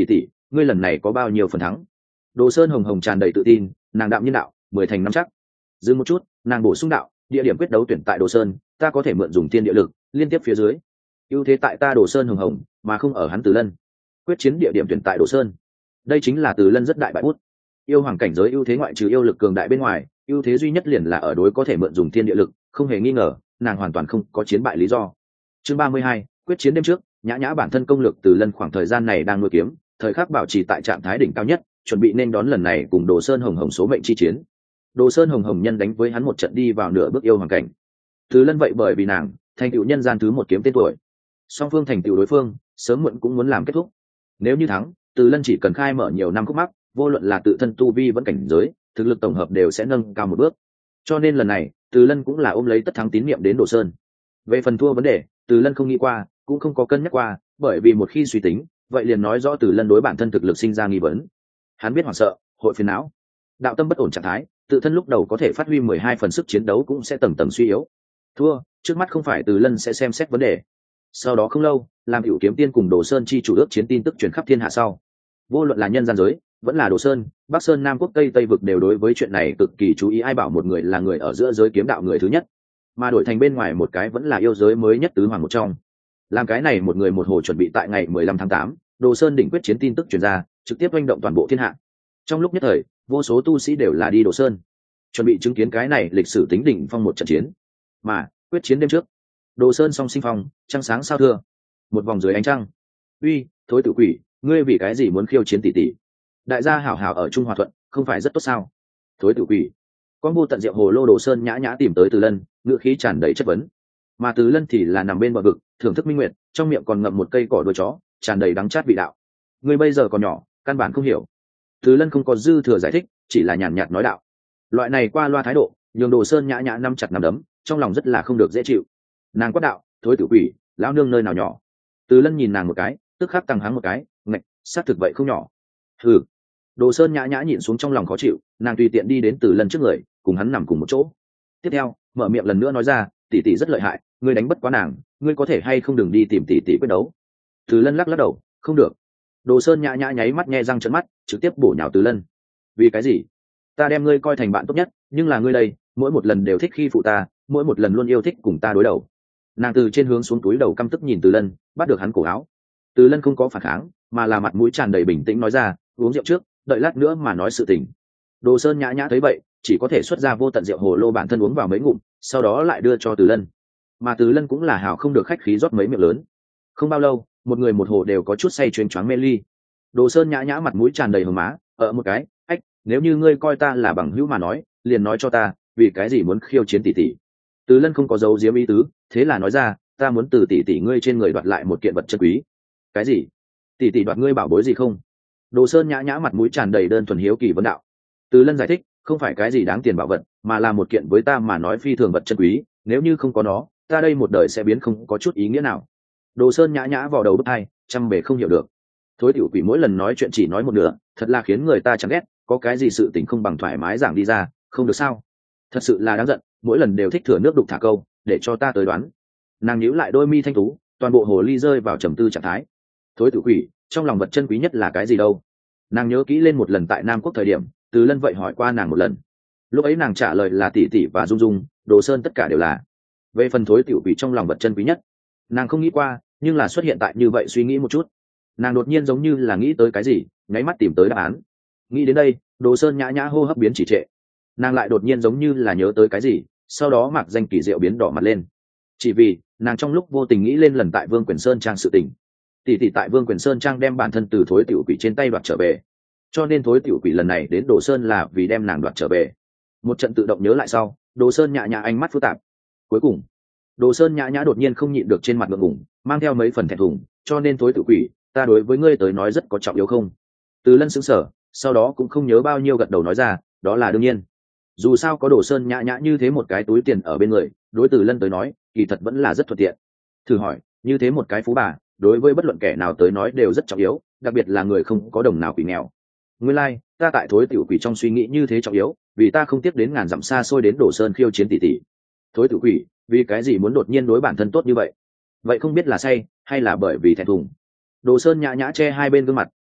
A: ngươi lần này có bao nhiêu phần thắng? Đồ Sơn hồng hồng tràn đầy tự tin, nàng đạm nhiên đạo, mười thành năm chắc. Dừng một chút, nàng bổ sung đạo, địa điểm quyết đấu tuyển tại Đồ Sơn, ta có thể mượn dùng thiên địa lực liên tiếp phía dưới, ưu thế tại ta Đồ Sơn hồng hồng, mà không ở hắn Từ Lân. Quyết chiến địa điểm tuyển tại Đồ Sơn, đây chính là Từ Lân rất đại bại bút. Yêu hoàng cảnh giới ưu thế ngoại trừ yêu lực cường đại bên ngoài, ưu thế duy nhất liền là ở đối có thể mượn dùng thiên địa lực, không hề nghi ngờ, nàng hoàn toàn không có chiến bại lý do. Chương ba mươi hai, quyết chiến đêm trước, nhã nhã bản thân công lực Từ Lân khoảng thời gian này đang nuôi kiếm, thời khắc bảo trì tại trạng thái đỉnh cao nhất, chuẩn bị nên đón lần này cùng Đồ Sơn hồng hồng số mệnh chi chiến. Đồ Sơn hồng hồng nhân đánh với hắn một trận đi vào nửa bước yêu hoàng cảnh. Từ Lân vậy bởi vì nàng thành tựu nhân gian thứ một kiếm tên tuổi, song phương thành tựu đối phương sớm muộn cũng muốn làm kết thúc. Nếu như thắng, Từ Lân chỉ cần khai mở nhiều năm khúc mắc, vô luận là tự thân tu vi vẫn cảnh giới, thực lực tổng hợp đều sẽ nâng cao một bước. Cho nên lần này, Từ Lân cũng là ôm lấy tất thắng tín nhiệm đến Đồ Sơn. Về phần thua vấn đề, Từ Lân không nghĩ qua, cũng không có cân nhắc qua, bởi vì một khi suy tính, vậy liền nói rõ Từ Lân đối bản thân thực lực sinh ra nghi vấn. Hắn biết hoảng sợ, hội phiền não, đạo tâm bất ổn trạng thái, tự thân lúc đầu có thể phát huy mười hai phần sức chiến đấu cũng sẽ tầng tầng suy yếu. Thua, trước mắt không phải Từ Lân sẽ xem xét vấn đề. Sau đó không lâu, làm Hữu Kiếm Tiên cùng Đồ Sơn chi chủ ước chiến tin tức truyền khắp thiên hạ sau, vô luận là nhân gian giới, vẫn là Đồ Sơn, Bắc Sơn, Nam Quốc, Tây Tây vực đều đối với chuyện này cực kỳ chú ý. Ai bảo một người là người ở giữa giới kiếm đạo người thứ nhất, mà đổi thành bên ngoài một cái vẫn là yêu giới mới nhất tứ hoàng một trong. Làm cái này một người một hồ chuẩn bị tại ngày mười lăm tháng tám, Đồ Sơn đỉnh quyết chiến tin tức truyền ra, trực tiếp oanh động toàn bộ thiên hạ. Trong lúc nhất thời, vô số tu sĩ đều là đi Đồ Sơn, chuẩn bị chứng kiến cái này lịch sử tính đỉnh phong một trận chiến. Mà quyết chiến đêm trước, Đồ Sơn song sinh phong, trăng sáng sao thưa, một vòng dưới ánh trăng. Uy, thối tử quỷ, ngươi vì cái gì muốn khiêu chiến tỷ tỷ? Đại gia hảo hảo ở Trung Hòa Thuận, không phải rất tốt sao? Thối tử quỷ, con vô tận rượu hồ lô Đồ Sơn nhã nhã tìm tới Từ Lân, ngựa khí tràn đầy chất vấn. Mà Từ Lân thì là nằm bên bờ vực, thưởng thức minh nguyệt, trong miệng còn ngậm một cây cỏ đuôi chó, tràn đầy đắng chát vị đạo. Ngươi bây giờ còn nhỏ, căn bản không hiểu. Từ Lân không có dư thừa giải thích, chỉ là nhàn nhạt nói đạo. Loại này qua loa thái độ, nhường Đồ Sơn nhã nhã nắm chặt nắm đấm, trong lòng rất là không được dễ chịu. Nàng quát đạo, thối tử quỷ, lão nương nơi nào nhỏ? Từ Lân nhìn nàng một cái, tức khắc tăng hắng một cái, ngạch, xác thực vậy không nhỏ. Hừ. Đồ Sơn nhã nhã nhịn xuống trong lòng khó chịu, nàng tùy tiện đi đến Từ Lân trước người, cùng hắn nằm cùng một chỗ. Tiếp theo, mở miệng lần nữa nói ra, tỷ tỷ rất lợi hại, ngươi đánh bất quá nàng, ngươi có thể hay không đừng đi tìm tỷ tỷ quyết đấu. Từ Lân lắc lắc đầu, không được. Đồ Sơn nhã nhã nháy mắt nhe răng trợn mắt, trực tiếp bổ nhào Từ Lân. Vì cái gì? Ta đem ngươi coi thành bạn tốt nhất, nhưng là ngươi đây, mỗi một lần đều thích khi phụ ta, mỗi một lần luôn yêu thích cùng ta đối đầu. Nàng từ trên hướng xuống túi đầu căm tức nhìn Từ Lân, bắt được hắn cổ áo. Từ Lân không có phản kháng, mà là mặt mũi tràn đầy bình tĩnh nói ra, uống rượu trước, đợi lát nữa mà nói sự tình. Đồ Sơn nhã nhã thấy vậy, chỉ có thể xuất ra vô tận rượu hồ lô bản thân uống vào mấy ngụm, sau đó lại đưa cho Từ Lân. Mà Từ Lân cũng là hào không được khách khí rót mấy miệng lớn. Không bao lâu, một người một hồ đều có chút say chuyến choáng mê ly. Đồ Sơn nhã nhã mặt mũi tràn đầy hờ má, ở một cái, ách, nếu như ngươi coi ta là bằng hữu mà nói, liền nói cho ta, vì cái gì muốn khiêu chiến tỷ tỷ? Từ Lân không có dấu diếm ý tứ, thế là nói ra, ta muốn từ tỷ tỷ ngươi trên người đoạt lại một kiện vật chân quý. Cái gì? Tỷ tỷ đoạt ngươi bảo bối gì không? Đồ Sơn nhã nhã mặt mũi tràn đầy đơn thuần hiếu kỳ vấn đạo. Từ Lân giải thích, không phải cái gì đáng tiền bảo vật, mà là một kiện với ta mà nói phi thường vật chân quý, nếu như không có nó, ta đây một đời sẽ biến không có chút ý nghĩa nào. Đồ Sơn nhã nhã vào đầu bức hai, trăm bề không hiểu được. Thối tiểu quỷ mỗi lần nói chuyện chỉ nói một nửa, thật là khiến người ta chẳng ghét, có cái gì sự tình không bằng thoải mái giảng đi ra, không được sao? Thật sự là đáng giận, mỗi lần đều thích thừa nước đục thả câu, để cho ta tới đoán. Nàng nhíu lại đôi mi thanh tú, toàn bộ hồ ly rơi vào trầm tư trạng thái. Thối tiểu quỷ, trong lòng vật chân quý nhất là cái gì đâu? Nàng nhớ kỹ lên một lần tại Nam Quốc thời điểm, Từ Lân vậy hỏi qua nàng một lần. Lúc ấy nàng trả lời là tỷ tỷ và dung dung, Đồ Sơn tất cả đều là. Về phần thối tiểu quỷ trong lòng vật chân quý nhất, nàng không nghĩ qua, nhưng là xuất hiện tại như vậy suy nghĩ một chút, nàng đột nhiên giống như là nghĩ tới cái gì, nháy mắt tìm tới đáp án. Nghĩ đến đây, Đồ Sơn nhã nhã hô hấp biến chỉ trệ. Nàng lại đột nhiên giống như là nhớ tới cái gì, sau đó mặc danh kỳ diệu biến đỏ mặt lên. Chỉ vì nàng trong lúc vô tình nghĩ lên lần tại Vương Quyền Sơn trang sự tình, tỷ tỷ tại Vương Quyền Sơn trang đem bản thân từ thối tiểu quỷ trên tay đoạt trở về, cho nên thối tiểu quỷ lần này đến Đồ Sơn là vì đem nàng đoạt trở về. Một trận tự động nhớ lại sau, Đồ Sơn nhã nhã ánh mắt phức tạp. Cuối cùng, Đồ Sơn nhã nhã đột nhiên không nhịn được trên mặt ngượng ngùng, mang theo mấy phần thẹn thùng, cho nên thối tiểu quỷ, ta đối với ngươi tới nói rất có trọng yếu không? Từ Lân sững sờ, sau đó cũng không nhớ bao nhiêu gật đầu nói ra, đó là đương nhiên. Dù sao có Đồ Sơn nhã nhã như thế một cái túi tiền ở bên người, đối Từ Lân tới nói, kỳ thật vẫn là rất thuận tiện. Thử hỏi, như thế một cái phú bà, đối với bất luận kẻ nào tới nói đều rất trọng yếu, đặc biệt là người không có đồng nào quỷ nghèo. Nguyên lai, like, ta tại thối tiểu quỷ trong suy nghĩ như thế trọng yếu, vì ta không tiếc đến ngàn dặm xa xôi đến Đồ Sơn khiêu chiến tỷ tỷ. Thối tiểu quỷ, vì cái gì muốn đột nhiên đối bản thân tốt như vậy? Vậy không biết là say, hay là bởi vì thẹn thùng? Đồ Sơn nhã nhã che hai bên gương mặt,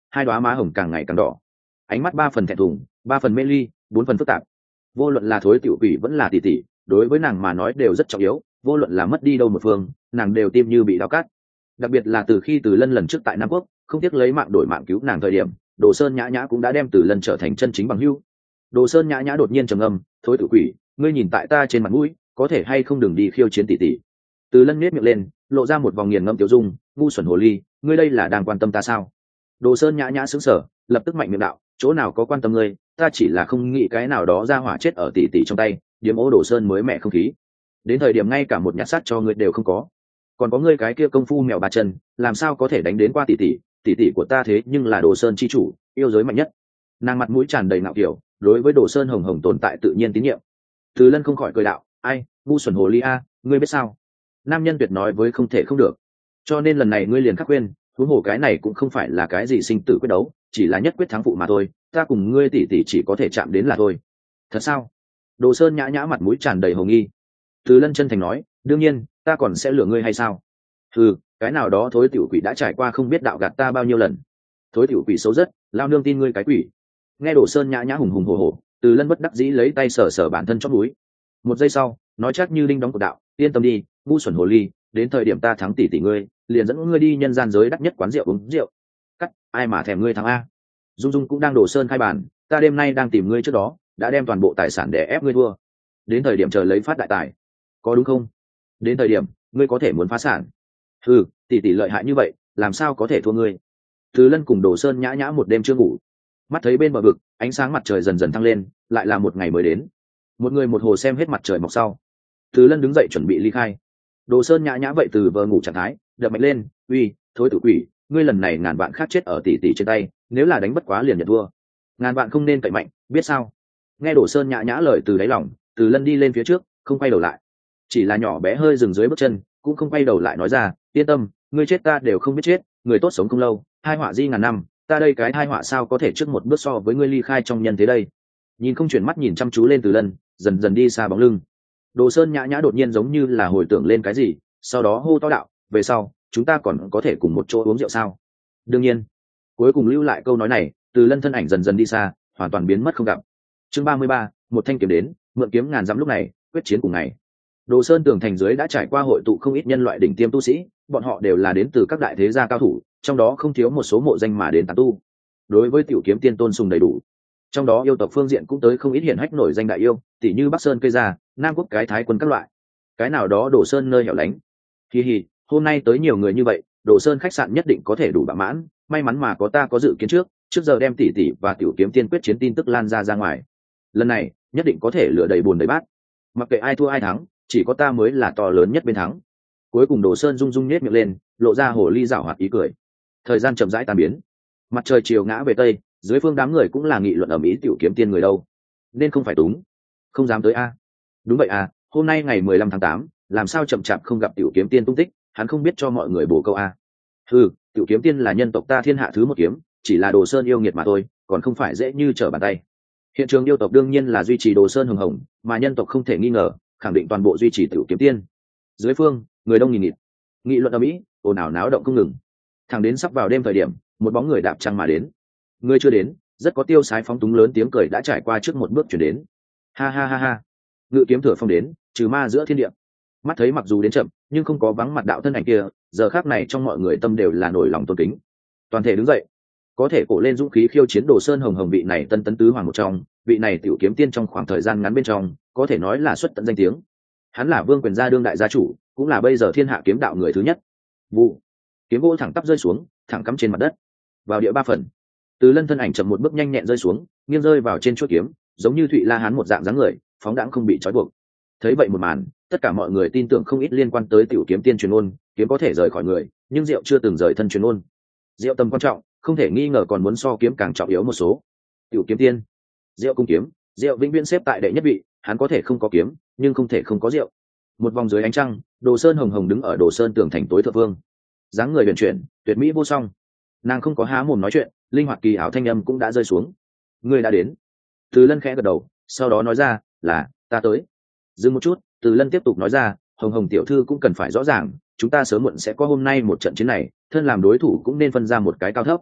A: hai đoá má hồng càng ngày càng đỏ, ánh mắt ba phần thẹn thùng, ba phần mê ly, bốn phần phức tạp. Vô luận là thối tiểu quỷ vẫn là tỷ tỷ, đối với nàng mà nói đều rất trọng yếu, vô luận là mất đi đâu một phương, nàng đều tim như bị đau cắt. Đặc biệt là từ khi Từ Lân lần trước tại Nam Quốc không tiếc lấy mạng đổi mạng cứu nàng thời điểm, Đồ Sơn Nhã Nhã cũng đã đem Từ Lân trở thành chân chính bằng hữu. Đồ Sơn Nhã Nhã đột nhiên trầm ngâm, thối tiểu quỷ, ngươi nhìn tại ta trên mặt mũi, có thể hay không đừng đi khiêu chiến tỷ tỷ. Từ Lân nhếch miệng lên, lộ ra một vòng nghiền ngẫm tiểu dung, ngu xuẩn hồ ly, ngươi đây là đang quan tâm ta sao? Đồ Sơn Nhã Nhã sững sờ, lập tức mạnh miệng đạo, chỗ nào có quan tâm ngươi, ta chỉ là không nghĩ cái nào đó ra hỏa chết ở tỷ tỷ trong tay, điếm ố Đồ Sơn mới mẹ không khí. Đến thời điểm ngay cả một nhát sát cho ngươi đều không có. Còn có ngươi cái kia công phu mèo ba chân, làm sao có thể đánh đến qua tỷ tỷ, tỷ tỷ của ta thế nhưng là Đồ Sơn chi chủ, yêu giới mạnh nhất. Nàng mặt mũi tràn đầy ngạo kiểu, đối với Đồ Sơn hồng hồng tồn tại tự nhiên tín nhiệm. Từ Lân không khỏi cười đạo, ai, ngu xuẩn hồ ly a, ngươi biết sao? Nam nhân tuyệt nói với không thể không được, cho nên lần này ngươi liền khắc khuyên, huống hồ cái này cũng không phải là cái gì sinh tử quyết đấu, chỉ là nhất quyết thắng phụ mà thôi, ta cùng ngươi tỷ tỷ chỉ có thể chạm đến là thôi. Thật sao? Đồ Sơn nhã nhã mặt mũi tràn đầy hồ nghi. Từ Lân chân thành nói, đương nhiên, ta còn sẽ lừa ngươi hay sao? Ừ, cái nào đó thối tiểu quỷ đã trải qua không biết đạo gạt ta bao nhiêu lần. Thối tiểu quỷ xấu rất, lao nương tin ngươi cái quỷ. Nghe Đồ Sơn nhã nhã hùng hùng hổ hổ, Từ Lân bất đắc dĩ lấy tay sờ sờ bản thân chót núi. Một giây sau, nói chắc như đinh đóng cột đạo, yên tâm đi, ngu xuẩn hồ ly, đến thời điểm ta thắng tỷ tỷ ngươi, liền dẫn ngươi đi nhân gian giới đắt nhất quán rượu uống rượu. Cắt, ai mà thèm ngươi thắng a? Dung Dung cũng đang đổ sơn khai bàn, ta đêm nay đang tìm ngươi trước đó, đã đem toàn bộ tài sản để ép ngươi thua. Đến thời điểm chờ lấy phát đại tài, có đúng không? Đến thời điểm, ngươi có thể muốn phá sản. Ừ, tỷ tỷ lợi hại như vậy, làm sao có thể thua ngươi? Từ Lân cùng Đồ Sơn nhã nhã một đêm chưa ngủ, mắt thấy bên bờ vực, ánh sáng mặt trời dần dần thăng lên, lại là một ngày mới đến. Một người một hồ xem hết mặt trời mọc sau, Từ Lân đứng dậy chuẩn bị ly khai. Đồ Sơn nhã nhã vậy từ vờ ngủ trạng thái, đập mạnh lên, uy, thối tử quỷ, ngươi lần này ngàn vạn khác chết ở tỷ tỷ trên tay, nếu là đánh bất quá liền nhận thua. Ngàn vạn không nên cậy mạnh, biết sao? Nghe Đồ Sơn nhã nhã lời từ đáy lòng, Từ Lân đi lên phía trước, không quay đầu lại, chỉ là nhỏ bé hơi dừng dưới bước chân, cũng không quay đầu lại nói ra, yên tâm, ngươi chết ta đều không biết chết, người tốt sống không lâu, hai họa di ngàn năm, ta đây cái hai họa sao có thể trước một bước so với ngươi ly khai trong nhân thế đây. Nhìn không chuyển mắt nhìn chăm chú lên Từ Lân, dần dần đi xa bóng lưng. Đồ Sơn nhã nhã đột nhiên giống như là hồi tưởng lên cái gì, sau đó hô to đạo, về sau chúng ta còn có thể cùng một chỗ uống rượu sao? Đương nhiên. Cuối cùng lưu lại câu nói này, Từ Lân thân ảnh dần dần đi xa, hoàn toàn biến mất không gặp. Chương ba mươi ba, một thanh kiếm đến, mượn kiếm ngàn dặm, lúc này quyết chiến cùng ngày. Đồ Sơn tường thành dưới đã trải qua hội tụ không ít nhân loại đỉnh tiêm tu sĩ, bọn họ đều là đến từ các đại thế gia cao thủ, trong đó không thiếu một số mộ danh mà đến tán tu. Đối với tiểu kiếm tiên tôn sùng đầy đủ, trong đó yêu tộc phương diện cũng tới không ít hiển hách nổi danh đại yêu, tỷ như Bắc Sơn cây gia, Nam Quốc cái Thái quân các loại. Cái nào đó Đồ Sơn nơi hẻo lánh. Hi hi, hôm nay tới nhiều người như vậy, Đồ Sơn khách sạn nhất định có thể đủ bạ mãn, may mắn mà có ta có dự kiến trước, trước giờ đem tỷ tỷ và tiểu kiếm tiên quyết chiến tin tức lan ra ra ngoài. Lần này, nhất định có thể lựa đầy buồn đầy bát. Mặc kệ ai thua ai thắng, chỉ có ta mới là to lớn nhất bên thắng. Cuối cùng Đồ Sơn rung rung nhếch miệng lên, lộ ra hồ ly giảo hoạt ý cười. Thời gian chậm rãi tan biến, mặt trời chiều ngã về tây, dưới phương đám người cũng là nghị luận ầm ĩ tiểu kiếm tiên người đâu, nên không phải túng, không dám tới a. Đúng vậy à, hôm nay ngày mười lăm tháng tám, làm sao chậm chạp không gặp tiểu kiếm tiên tung tích, hắn không biết cho mọi người bổ câu a. Ừ, tiểu kiếm tiên là nhân tộc ta thiên hạ thứ một kiếm, chỉ là Đồ Sơn yêu nghiệt mà thôi, còn không phải dễ như trở bàn tay. Hiện trường yêu tộc đương nhiên là duy trì Đồ Sơn hùng hồng, mà nhân tộc không thể nghi ngờ, khẳng định toàn bộ duy trì tiểu kiếm tiên. Dưới phương, người đông nghìn nghịt, nghị luận ầm ĩ, ồn ào náo động không ngừng. Thẳng đến sắp vào đêm thời điểm, một bóng người đạp trăng mà đến. Người chưa đến, rất có tiêu sái phóng túng lớn tiếng cười đã trải qua trước một bước chuyển đến. Ha ha ha ha, ngự kiếm thừa phong đến, trừ ma giữa thiên địa. Mắt thấy mặc dù đến chậm, nhưng không có vắng mặt đạo thân ảnh kia, giờ khác này trong mọi người tâm đều là nổi lòng tôn kính. Toàn thể đứng dậy, có thể cổ lên dũng khí khiêu chiến Đồ Sơn hồng hồng vị này tân tấn tứ hoàng một trong, vị này tiểu kiếm tiên trong khoảng thời gian ngắn bên trong, có thể nói là xuất tận danh tiếng. Hắn là Vương Quyền gia đương đại gia chủ, cũng là bây giờ thiên hạ kiếm đạo người thứ nhất. Vụ, kiếm gỗ thẳng tắp rơi xuống, thẳng cắm trên mặt đất. Vào địa ba phần, Từ Lân thân ảnh chậm một bước nhanh nhẹn rơi xuống, nghiêng rơi vào trên chuôi kiếm, giống như Thụy La Hán một dạng dáng người, phóng đãng không bị trói buộc. Thấy vậy một màn, tất cả mọi người tin tưởng không ít liên quan tới tiểu kiếm tiên truyền ôn, kiếm có thể rời khỏi người, nhưng rượu chưa từng rời thân truyền ôn. Rượu tầm quan trọng, không thể nghi ngờ còn muốn so kiếm càng trọng yếu một số. Tiểu kiếm tiên, rượu cung kiếm, rượu vĩnh viễn xếp tại đệ nhất vị, hắn có thể không có kiếm, nhưng không thể không có rượu. Một vòng dưới ánh trăng, Đồ Sơn hồng hồng đứng ở Đồ Sơn tường thành tối thượng vương, dáng người huyền chuyển, tuyệt mỹ vô song. Nàng không có há mồm nói chuyện, linh hoạt kỳ ảo thanh âm cũng đã rơi xuống. Người đã đến. Từ Lân khẽ gật đầu, sau đó nói ra, là ta tới. Dừng một chút, Từ Lân tiếp tục nói ra, hồng hồng tiểu thư cũng cần phải rõ ràng, chúng ta sớm muộn sẽ có hôm nay một trận chiến này, thân làm đối thủ cũng nên phân ra một cái cao thấp.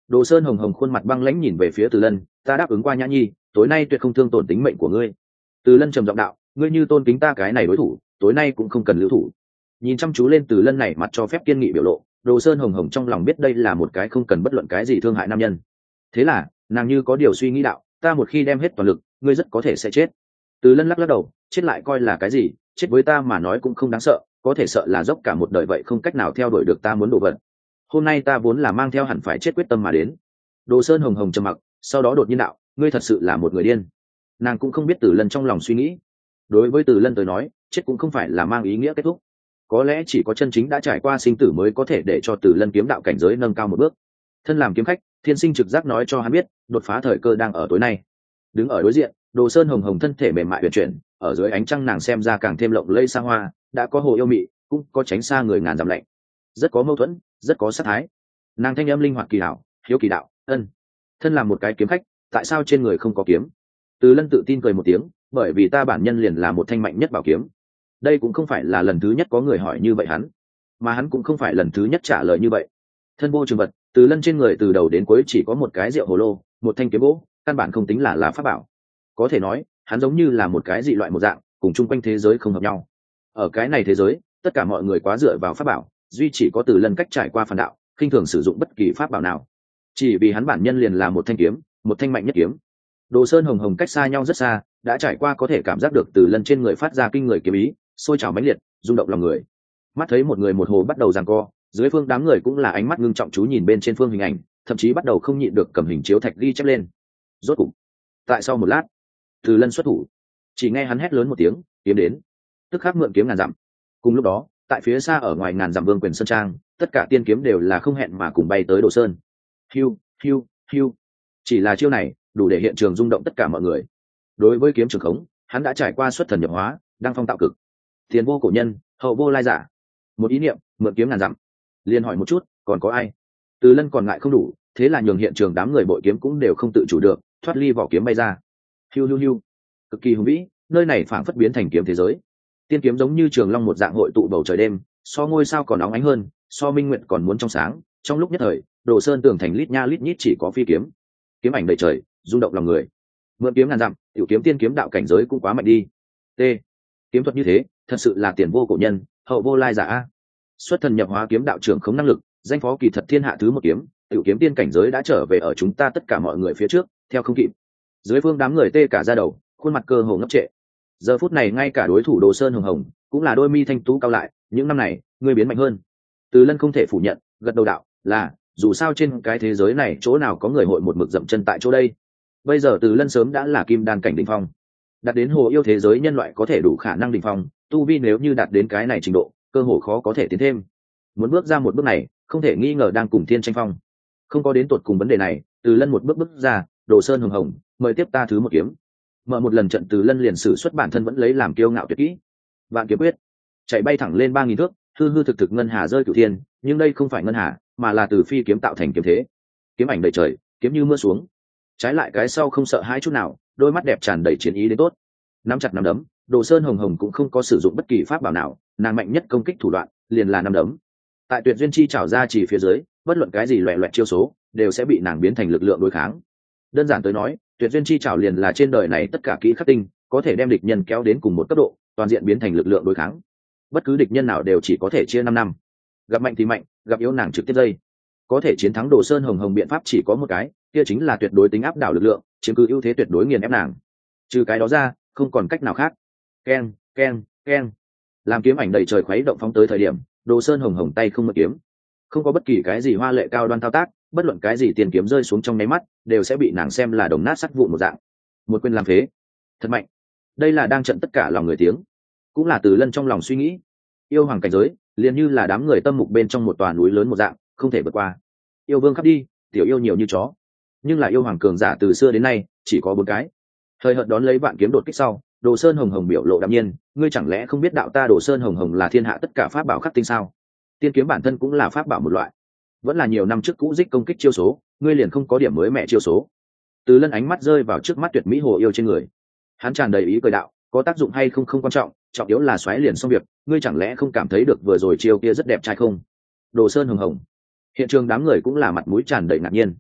A: Đồ Sơn hồng hồng khuôn mặt băng lãnh nhìn về phía Từ Lân, ta đáp ứng qua Nhã Nhi, tối nay tuyệt không thương tổn tính mệnh của ngươi. Từ Lân trầm giọng đạo, ngươi như tôn kính ta cái này đối thủ, tối nay cũng không cần lưu thủ. Nhìn chăm chú lên Từ Lân này mặt cho phép kiên nghị biểu lộ, Đồ Sơn hồng hồng trong lòng biết đây là một cái không cần bất luận cái gì thương hại nam nhân. Thế là nàng như có điều suy nghĩ đạo, ta một khi đem hết toàn lực, ngươi rất có thể sẽ chết. Từ Lân lắc lắc đầu, chết lại coi là cái gì, chết với ta mà nói cũng không đáng sợ, có thể sợ là dốc cả một đời vậy không cách nào theo đuổi được ta muốn đồ vật. Hôm nay ta vốn là mang theo hẳn phải chết quyết tâm mà đến. Đồ Sơn hồng hồng trầm mặc, sau đó đột nhiên đạo, ngươi thật sự là một người điên. Nàng cũng không biết Từ Lân trong lòng suy nghĩ. Đối với Từ Lân tới nói, chết cũng không phải là mang ý nghĩa kết thúc. Có lẽ chỉ có chân chính đã trải qua sinh tử mới có thể để cho Từ Lân kiếm đạo cảnh giới nâng cao một bước. Thân làm kiếm khách, thiên sinh trực giác nói cho hắn biết, đột phá thời cơ đang ở tối nay. Đứng ở đối diện, Đồ Sơn hồng hồng thân thể mềm mại huyền chuyển, ở dưới ánh trăng nàng xem ra càng thêm lộng lẫy xa hoa, đã có hồ yêu mị, cũng có tránh xa người ngàn dặm lạnh, rất có mâu thuẫn, rất có sát thái. Nàng thanh âm linh hoạt kỳ hảo, hiếu kỳ đạo, ân, thân làm một cái kiếm khách, tại sao trên người không có kiếm? Từ Lân tự tin cười một tiếng, bởi vì ta bản nhân liền là một thanh mạnh nhất bảo kiếm. Đây cũng không phải là lần thứ nhất có người hỏi như vậy hắn, mà hắn cũng không phải lần thứ nhất trả lời như vậy. Thân vô trường vật, Từ Lân trên người từ đầu đến cuối chỉ có một cái rượu hồ lô, một thanh kiếm gỗ, căn bản không tính là là pháp bảo. Có thể nói, hắn giống như là một cái dị loại một dạng, cùng chung quanh thế giới không hợp nhau. Ở cái này thế giới, tất cả mọi người quá dựa vào pháp bảo, duy chỉ có Từ Lân cách trải qua phản đạo, khinh thường sử dụng bất kỳ pháp bảo nào. Chỉ vì hắn bản nhân liền là một thanh kiếm, một thanh mạnh nhất kiếm. Đồ Sơn hồng hồng cách xa nhau rất xa, đã trải qua có thể cảm giác được Từ Lân trên người phát ra kinh người kiếm ý, sôi trào mãnh liệt, rung động lòng người. Mắt thấy một người một hồ bắt đầu giằng co, dưới phương đám người cũng là ánh mắt ngưng trọng chú nhìn bên trên phương hình ảnh, thậm chí bắt đầu không nhịn được cầm hình chiếu thạch ghi chép lên. Rốt cục, tại sau một lát, Từ Lân xuất thủ, chỉ nghe hắn hét lớn một tiếng, kiếm đến, tức khắc mượn kiếm ngàn dặm. Cùng lúc đó, tại phía xa ở ngoài ngàn dặm Vương Quyền Sơn Trang, tất cả tiên kiếm đều là không hẹn mà cùng bay tới Đồ Sơn. Hiu, hiu, hiu. Chỉ là chiêu này, đủ để hiện trường rung động tất cả mọi người. Đối với kiếm trường khống, hắn đã trải qua xuất thần nhập hóa, đăng phong tạo cực. Tiền vô cổ nhân, hậu vô lai giả. Một ý niệm, mượn kiếm ngàn dặm. Liên hỏi một chút, còn có ai? Từ Lân còn ngại không đủ, thế là nhường hiện trường đám người bội kiếm cũng đều không tự chủ được, thoát ly vỏ kiếm bay ra. Hiu hiu hiu. Cực kỳ hùng vĩ, nơi này phảng phất biến thành kiếm thế giới. Tiên kiếm giống như trường long một dạng hội tụ bầu trời đêm, so ngôi sao còn óng ánh hơn, so minh nguyệt còn muốn trong sáng. Trong lúc nhất thời, Đồ Sơn tường thành lít nha lít nhít chỉ có phi kiếm, kiếm ảnh đầy trời, rung động lòng người. Mượn kiếm ngàn dặm, tiểu kiếm tiên kiếm đạo cảnh giới cũng quá mạnh đi. T. Kiếm thuật như thế, thật sự là tiền vô cổ nhân, hậu vô lai giả a. Xuất thần nhập hóa kiếm đạo trưởng không năng lực, danh phó kỳ thật thiên hạ thứ một kiếm, tiểu kiếm tiên cảnh giới đã trở về ở chúng ta tất cả mọi người phía trước, theo không kịp. Dưới phương đám người tê cả da đầu, khuôn mặt cơ hồ ngốc trệ. Giờ phút này ngay cả đối thủ Đồ Sơn hồng hồng cũng là đôi mi thanh tú cao lại, những năm này ngươi biến mạnh hơn. Từ Lân không thể phủ nhận, gật đầu đạo, là dù sao trên cái thế giới này chỗ nào có người hội một mực dậm chân tại chỗ đây. Bây giờ Từ Lân sớm đã là kim đan cảnh đỉnh phong, đạt đến hồ yêu thế giới nhân loại có thể đủ khả năng đỉnh phong, tu vi nếu như đạt đến cái này trình độ, cơ hội khó có thể tiến thêm. Muốn bước ra một bước này, không thể nghi ngờ đang cùng thiên tranh phong. Không có đến tột cùng vấn đề này, Từ Lân một bước bước ra, Đồ Sơn hồng hồng, mời tiếp ta thứ một kiếm. Mở một lần trận Từ Lân liền sử xuất bản thân vẫn lấy làm kiêu ngạo tuyệt kỹ. Vạn kiếm quyết, chạy bay thẳng lên ba nghìn thước, hư hư thực thực ngân hà rơi cửu thiên, nhưng đây không phải ngân hà, mà là từ phi kiếm tạo thành kiếm thế. Kiếm ảnh đầy trời, kiếm như mưa xuống. Trái lại cái sau không sợ hãi chút nào, đôi mắt đẹp tràn đầy chiến ý đến tốt. Nắm chặt nắm đấm, Đồ Sơn hồng hồng cũng không có sử dụng bất kỳ pháp bảo nào, nàng mạnh nhất công kích thủ đoạn liền là nắm đấm. Tại tuyệt duyên chi trảo ra chỉ phía dưới, bất luận cái gì loẹt loẹt chiêu số đều sẽ bị nàng biến thành lực lượng đối kháng. Đơn giản tới nói, tuyệt duyên chi trảo liền là trên đời này tất cả kỹ khắc tinh, có thể đem địch nhân kéo đến cùng một cấp độ, toàn diện biến thành lực lượng đối kháng. Bất cứ địch nhân nào đều chỉ có thể chia năm năm, gặp mạnh thì mạnh, gặp yếu nàng trực tiếp dây. Có thể chiến thắng Đồ Sơn hồng hồng biện pháp chỉ có một cái, kia chính là tuyệt đối tính áp đảo lực lượng, chiếm cứ ưu thế tuyệt đối nghiền ép nàng. Trừ cái đó ra, không còn cách nào khác. Keng, keng, keng. Làm kiếm ảnh đầy trời khuấy động phóng tới thời điểm, Đồ Sơn hồng hồng tay không mượn kiếm, không có bất kỳ cái gì hoa lệ cao đoan thao tác, bất luận cái gì tiền kiếm rơi xuống trong nháy mắt đều sẽ bị nàng xem là đồng nát sắt vụn một dạng. Một quyền làm phế, thật mạnh. Đây là đang trận tất cả lòng người tiếng, cũng là Từ Lân trong lòng suy nghĩ. Yêu hoàng cảnh giới liền như là đám người tâm mục bên trong một tòa núi lớn một dạng, không thể vượt qua. Yêu vương khắp đi, tiểu yêu nhiều như chó, nhưng là yêu hoàng cường giả từ xưa đến nay chỉ có bốn cái. Thời hợt đón lấy vạn kiếm đột kích sau, Đồ Sơn hồng hồng biểu lộ đạm nhiên, ngươi chẳng lẽ không biết đạo ta Đồ Sơn hồng hồng là thiên hạ tất cả pháp bảo khắc tinh sao? Tiên kiếm bản thân cũng là pháp bảo một loại, vẫn là nhiều năm trước cũ dích công kích chiêu số, ngươi liền không có điểm mới mẹ chiêu số? Từ Lân ánh mắt rơi vào trước mắt tuyệt mỹ hồ yêu trên người, hắn tràn đầy ý cười đạo, có tác dụng hay không không quan trọng, trọng yếu là xoáy liền xong việc, ngươi chẳng lẽ không cảm thấy được vừa rồi chiêu kia rất đẹp trai không? Đồ Sơn hồng hồng. Hiện trường đám người cũng là mặt mũi tràn đầy ngạc nhiên.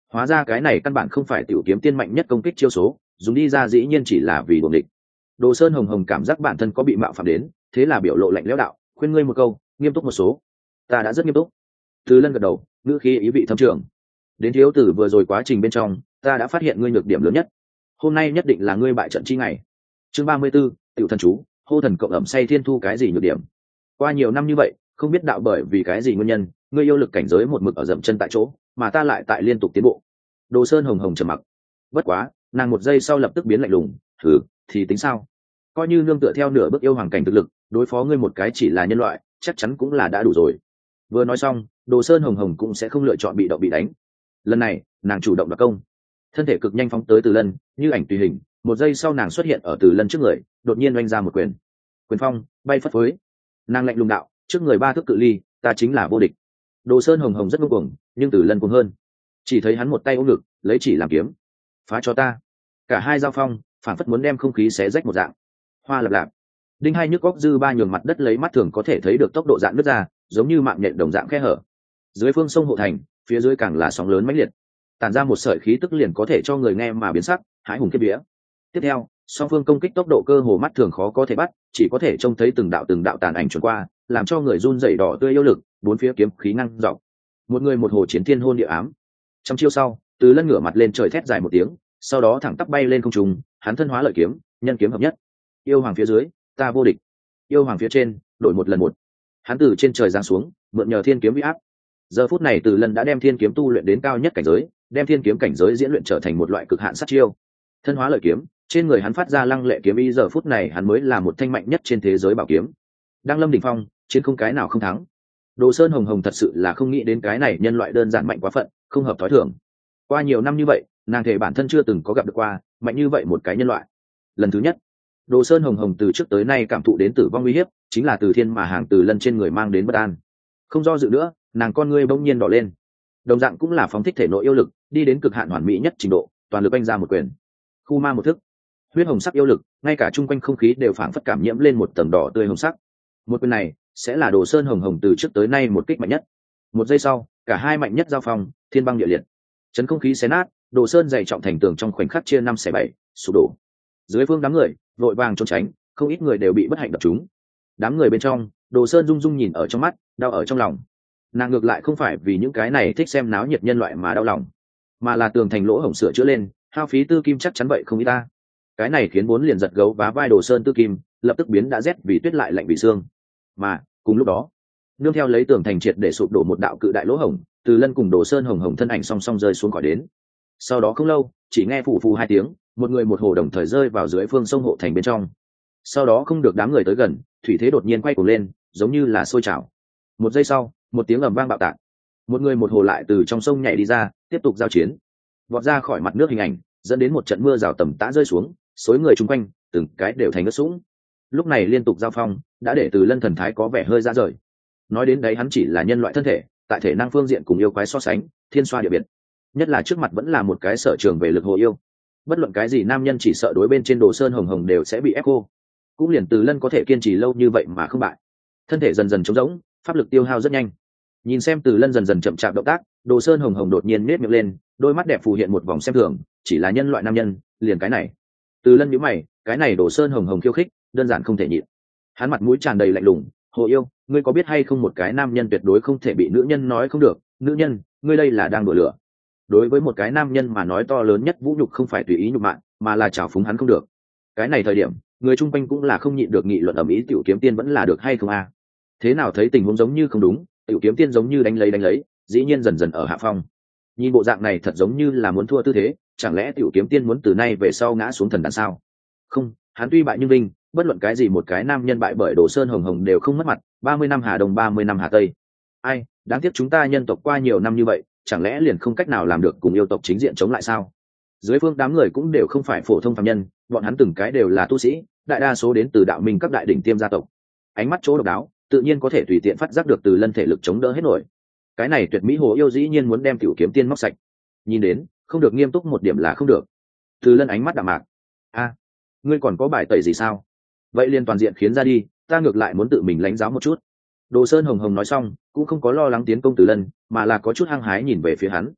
A: Hóa ra cái này căn bản không phải tiểu kiếm tiên mạnh nhất công kích chiêu số, dùng đi ra dĩ nhiên chỉ là vì đuổi địch. Đồ Sơn Hồng Hồng cảm giác bản thân có bị mạo phạm đến, thế là biểu lộ lạnh lẽo đạo, khuyên ngươi một câu, nghiêm túc một số. Ta đã rất nghiêm túc. Từ Lân gật đầu, ngữ khí ý vị thâm trường. Đến thiếu tử vừa rồi quá trình bên trong, ta đã phát hiện ngươi nhược điểm lớn nhất. Hôm nay nhất định là ngươi bại trận chi ngày. Chương ba mươi 34, tiểu thần chú, hô thần cộng ẩm say thiên thu cái gì nhược điểm. Qua nhiều năm như vậy, không biết đạo bởi vì cái gì nguyên nhân, ngươi yêu lực cảnh giới một mực ở dậm chân tại chỗ, mà ta lại tại liên tục tiến bộ. Đồ Sơn Hồng Hồng trầm mặc. Bất quá, nàng một giây sau lập tức biến lạnh lùng, thử, thì tính sao? Coi như nương tựa theo nửa bước yêu hoàng cảnh thực lực, đối phó ngươi một cái chỉ là nhân loại, chắc chắn cũng là đã đủ rồi. Vừa nói xong, Đồ Sơn Hồng Hồng cũng sẽ không lựa chọn bị động bị đánh. Lần này, nàng chủ động đoạt công, thân thể cực nhanh phóng tới Từ Lân, như ảnh tùy hình. Một giây sau nàng xuất hiện ở Từ Lân trước người, đột nhiên oanh ra một quyền. Quyền phong bay phất phới. Nàng lạnh lùng đạo, trước người ba thước cự ly, ta chính là vô địch. Đồ Sơn Hồng Hồng rất ngông cuồng, nhưng Từ Lân cuồng hơn. Chỉ thấy hắn một tay ôm ngực, lấy chỉ làm kiếm, phá cho ta. Cả hai giao phong, phản phất muốn đem không khí xé rách một dạng. Hoa lập lạp, đinh hai nhức góc dư ba nhường mặt đất lấy mắt thường có thể thấy được tốc độ dạn nứt ra, giống như mạng nhện đồng dạng khe hở. Dưới phương sông hộ thành, phía dưới càng là sóng lớn mãnh liệt, tản ra một sợi khí tức liền có thể cho người nghe mà biến sắc, hãi hùng kiếp vía. Tiếp theo, song phương công kích tốc độ cơ hồ mắt thường khó có thể bắt, chỉ có thể trông thấy từng đạo từng đạo tàn ảnh chuẩn qua, làm cho người run rẩy đỏ tươi yêu lực, bốn phía kiếm khí ngăn dọc. Một người một hồ chiến thiên hôn địa ám. Trong chiêu sau, Từ Lân ngửa mặt lên trời thét dài một tiếng, sau đó thẳng tắp bay lên không trung, hắn thân hóa lợi kiếm, nhân kiếm hợp nhất. Yêu hoàng phía dưới, ta vô địch. Yêu hoàng phía trên, đổi một lần một. Hắn từ trên trời giáng xuống, mượn nhờ thiên kiếm uy áp. Giờ phút này Từ Lân đã đem thiên kiếm tu luyện đến cao nhất cảnh giới, đem thiên kiếm cảnh giới diễn luyện trở thành một loại cực hạn sát chiêu. Thân hóa lợi kiếm, trên người hắn phát ra lăng lệ kiếm ý, giờ phút này hắn mới là một thanh mạnh nhất trên thế giới bảo kiếm. Đang lâm đỉnh phong, chiến không cái nào không thắng. Đồ Sơn Hồng Hồng thật sự là không nghĩ đến cái này nhân loại đơn giản mạnh quá phận, không hợp thói thường. Qua nhiều năm như vậy, nàng thể bản thân chưa từng có gặp được qua mạnh như vậy một cái nhân loại. Lần thứ nhất, Đồ Sơn Hồng Hồng từ trước tới nay cảm thụ đến tử vong uy hiếp, chính là từ thiên mà hàng Từ Lân trên người mang đến bất an. Không do dự nữa, nàng con ngươi bỗng nhiên đỏ lên. Đồng dạng cũng là phóng thích thể nội yêu lực, đi đến cực hạn hoàn mỹ nhất trình độ, toàn lực anh ra một quyền. Khu ma một thức, huyết hồng sắc yêu lực, ngay cả chung quanh không khí đều phảng phất cảm nhiễm lên một tầng đỏ tươi hồng sắc. Một quyền này sẽ là Đồ Sơn Hồng Hồng từ trước tới nay một kích mạnh nhất. Một giây sau, cả hai mạnh nhất giao phong, thiên băng địa liệt, chấn không khí xé nát, Đồ Sơn dày trọng thành tường trong khoảnh khắc chia năm xẻ bảy, sụp đổ. Dưới phương đám người vội vàng trốn tránh, không ít người đều bị bất hạnh đập trúng. Đám người bên trong, Đồ Sơn rung rung nhìn ở trong mắt, đau ở trong lòng. Nàng ngược lại không phải vì những cái này thích xem náo nhiệt nhân loại mà đau lòng, mà là tường thành lỗ hổng sửa chữa lên, hao phí tư kim chắc chắn vậy không ít ta. Cái này khiến bốn liền giật gấu vá vai Đồ Sơn tư kim lập tức biến đã rét vì tuyết lại lạnh vì xương. Mà cùng lúc đó, nương theo lấy tường thành triệt để sụp đổ một đạo cự đại lỗ hổng, Từ Lân cùng Đồ Sơn Hồng Hồng thân ảnh song song rơi xuống khỏi đến. Sau đó không lâu, chỉ nghe phù phù hai tiếng, một người một hồ đồng thời rơi vào dưới phương sông hộ thành bên trong. Sau đó không được đám người tới gần, thủy thế đột nhiên quay cuồng lên, giống như là sôi trào. Một giây sau, một tiếng ầm vang bạo tạc, một người một hồ lại từ trong sông nhảy đi ra, tiếp tục giao chiến. Vọt ra khỏi mặt nước hình ảnh, dẫn đến một trận mưa rào tầm tã rơi xuống, xối người chung quanh từng cái đều thành ướt sũng. Lúc này liên tục giao phong đã để Từ Lân thần thái có vẻ hơi ra rời. Nói đến đấy, hắn chỉ là nhân loại thân thể, tại thể năng phương diện cùng yêu quái so sánh thiên xoa địa biệt, nhất là trước mặt vẫn là một cái sở trường về lực hồ yêu. Bất luận cái gì nam nhân chỉ sợ đối bên trên Đồ Sơn Hồng Hồng đều sẽ bị ép cô. Cũng liền Từ Lân có thể kiên trì lâu như vậy mà không bại. Thân thể dần dần trống rỗng, pháp lực tiêu hao rất nhanh. Nhìn xem Từ Lân dần dần chậm chạp động tác, Đồ Sơn Hồng Hồng đột nhiên nết miệng lên, đôi mắt đẹp phù hiện một vòng xem thường, chỉ là nhân loại nam nhân, liền cái này. Từ Lân nhíu mày, cái này Đồ Sơn Hồng Hồng khiêu khích, đơn giản không thể nhịn. Hắn mặt mũi tràn đầy lạnh lùng, hồ yêu, ngươi có biết hay không một cái nam nhân tuyệt đối không thể bị nữ nhân nói không được, nữ nhân, ngươi đây là đang đùa lửa. Đối với một cái nam nhân mà nói to lớn nhất vũ nhục không phải tùy ý nhục mạ, mà là trào phúng hắn không được. Cái này thời điểm, người chung quanh cũng là không nhịn được nghị luận ầm ĩ Tiểu Kiếm Tiên vẫn là được hay không a? Thế nào thấy tình huống giống như không đúng, Tiểu Kiếm Tiên giống như đánh lấy đánh lấy, dĩ nhiên dần dần ở hạ phong. Nhìn bộ dạng này thật giống như là muốn thua tư thế, chẳng lẽ Tiểu Kiếm Tiên muốn từ nay về sau ngã xuống thần đàn sao? Không, hắn tuy bại nhưng vinh, bất luận cái gì một cái nam nhân bại bởi Đồ Sơn Hồng Hồng đều không mất mặt, ba mươi năm Hà Đông ba mươi năm Hà Tây. Ai, đáng tiếc chúng ta nhân tộc qua nhiều năm như vậy, chẳng lẽ liền không cách nào làm được cùng yêu tộc chính diện chống lại sao? Dưới phương đám người cũng đều không phải phổ thông phàm nhân, bọn hắn từng cái đều là tu sĩ, đại đa số đến từ đạo minh các đại đỉnh tiêm gia tộc. Ánh mắt chỗ độc đáo, tự nhiên có thể tùy tiện phát giác được Từ Lân thể lực chống đỡ hết nổi. Cái này tuyệt mỹ hồ yêu dĩ nhiên muốn đem Tiểu Kiếm Tiên móc sạch. Nhìn đến, không được nghiêm túc một điểm là không được. Từ Lân ánh mắt đạm mạc. A, ngươi còn có bài tẩy gì sao? Vậy liền toàn diện khiến ra đi, ta ngược lại muốn tự mình lãnh giáo một chút. Đồ Sơn Hồng Hồng nói xong, cũng không có lo lắng tiến công Từ Lân, mà là có chút hăng hái nhìn về phía hắn.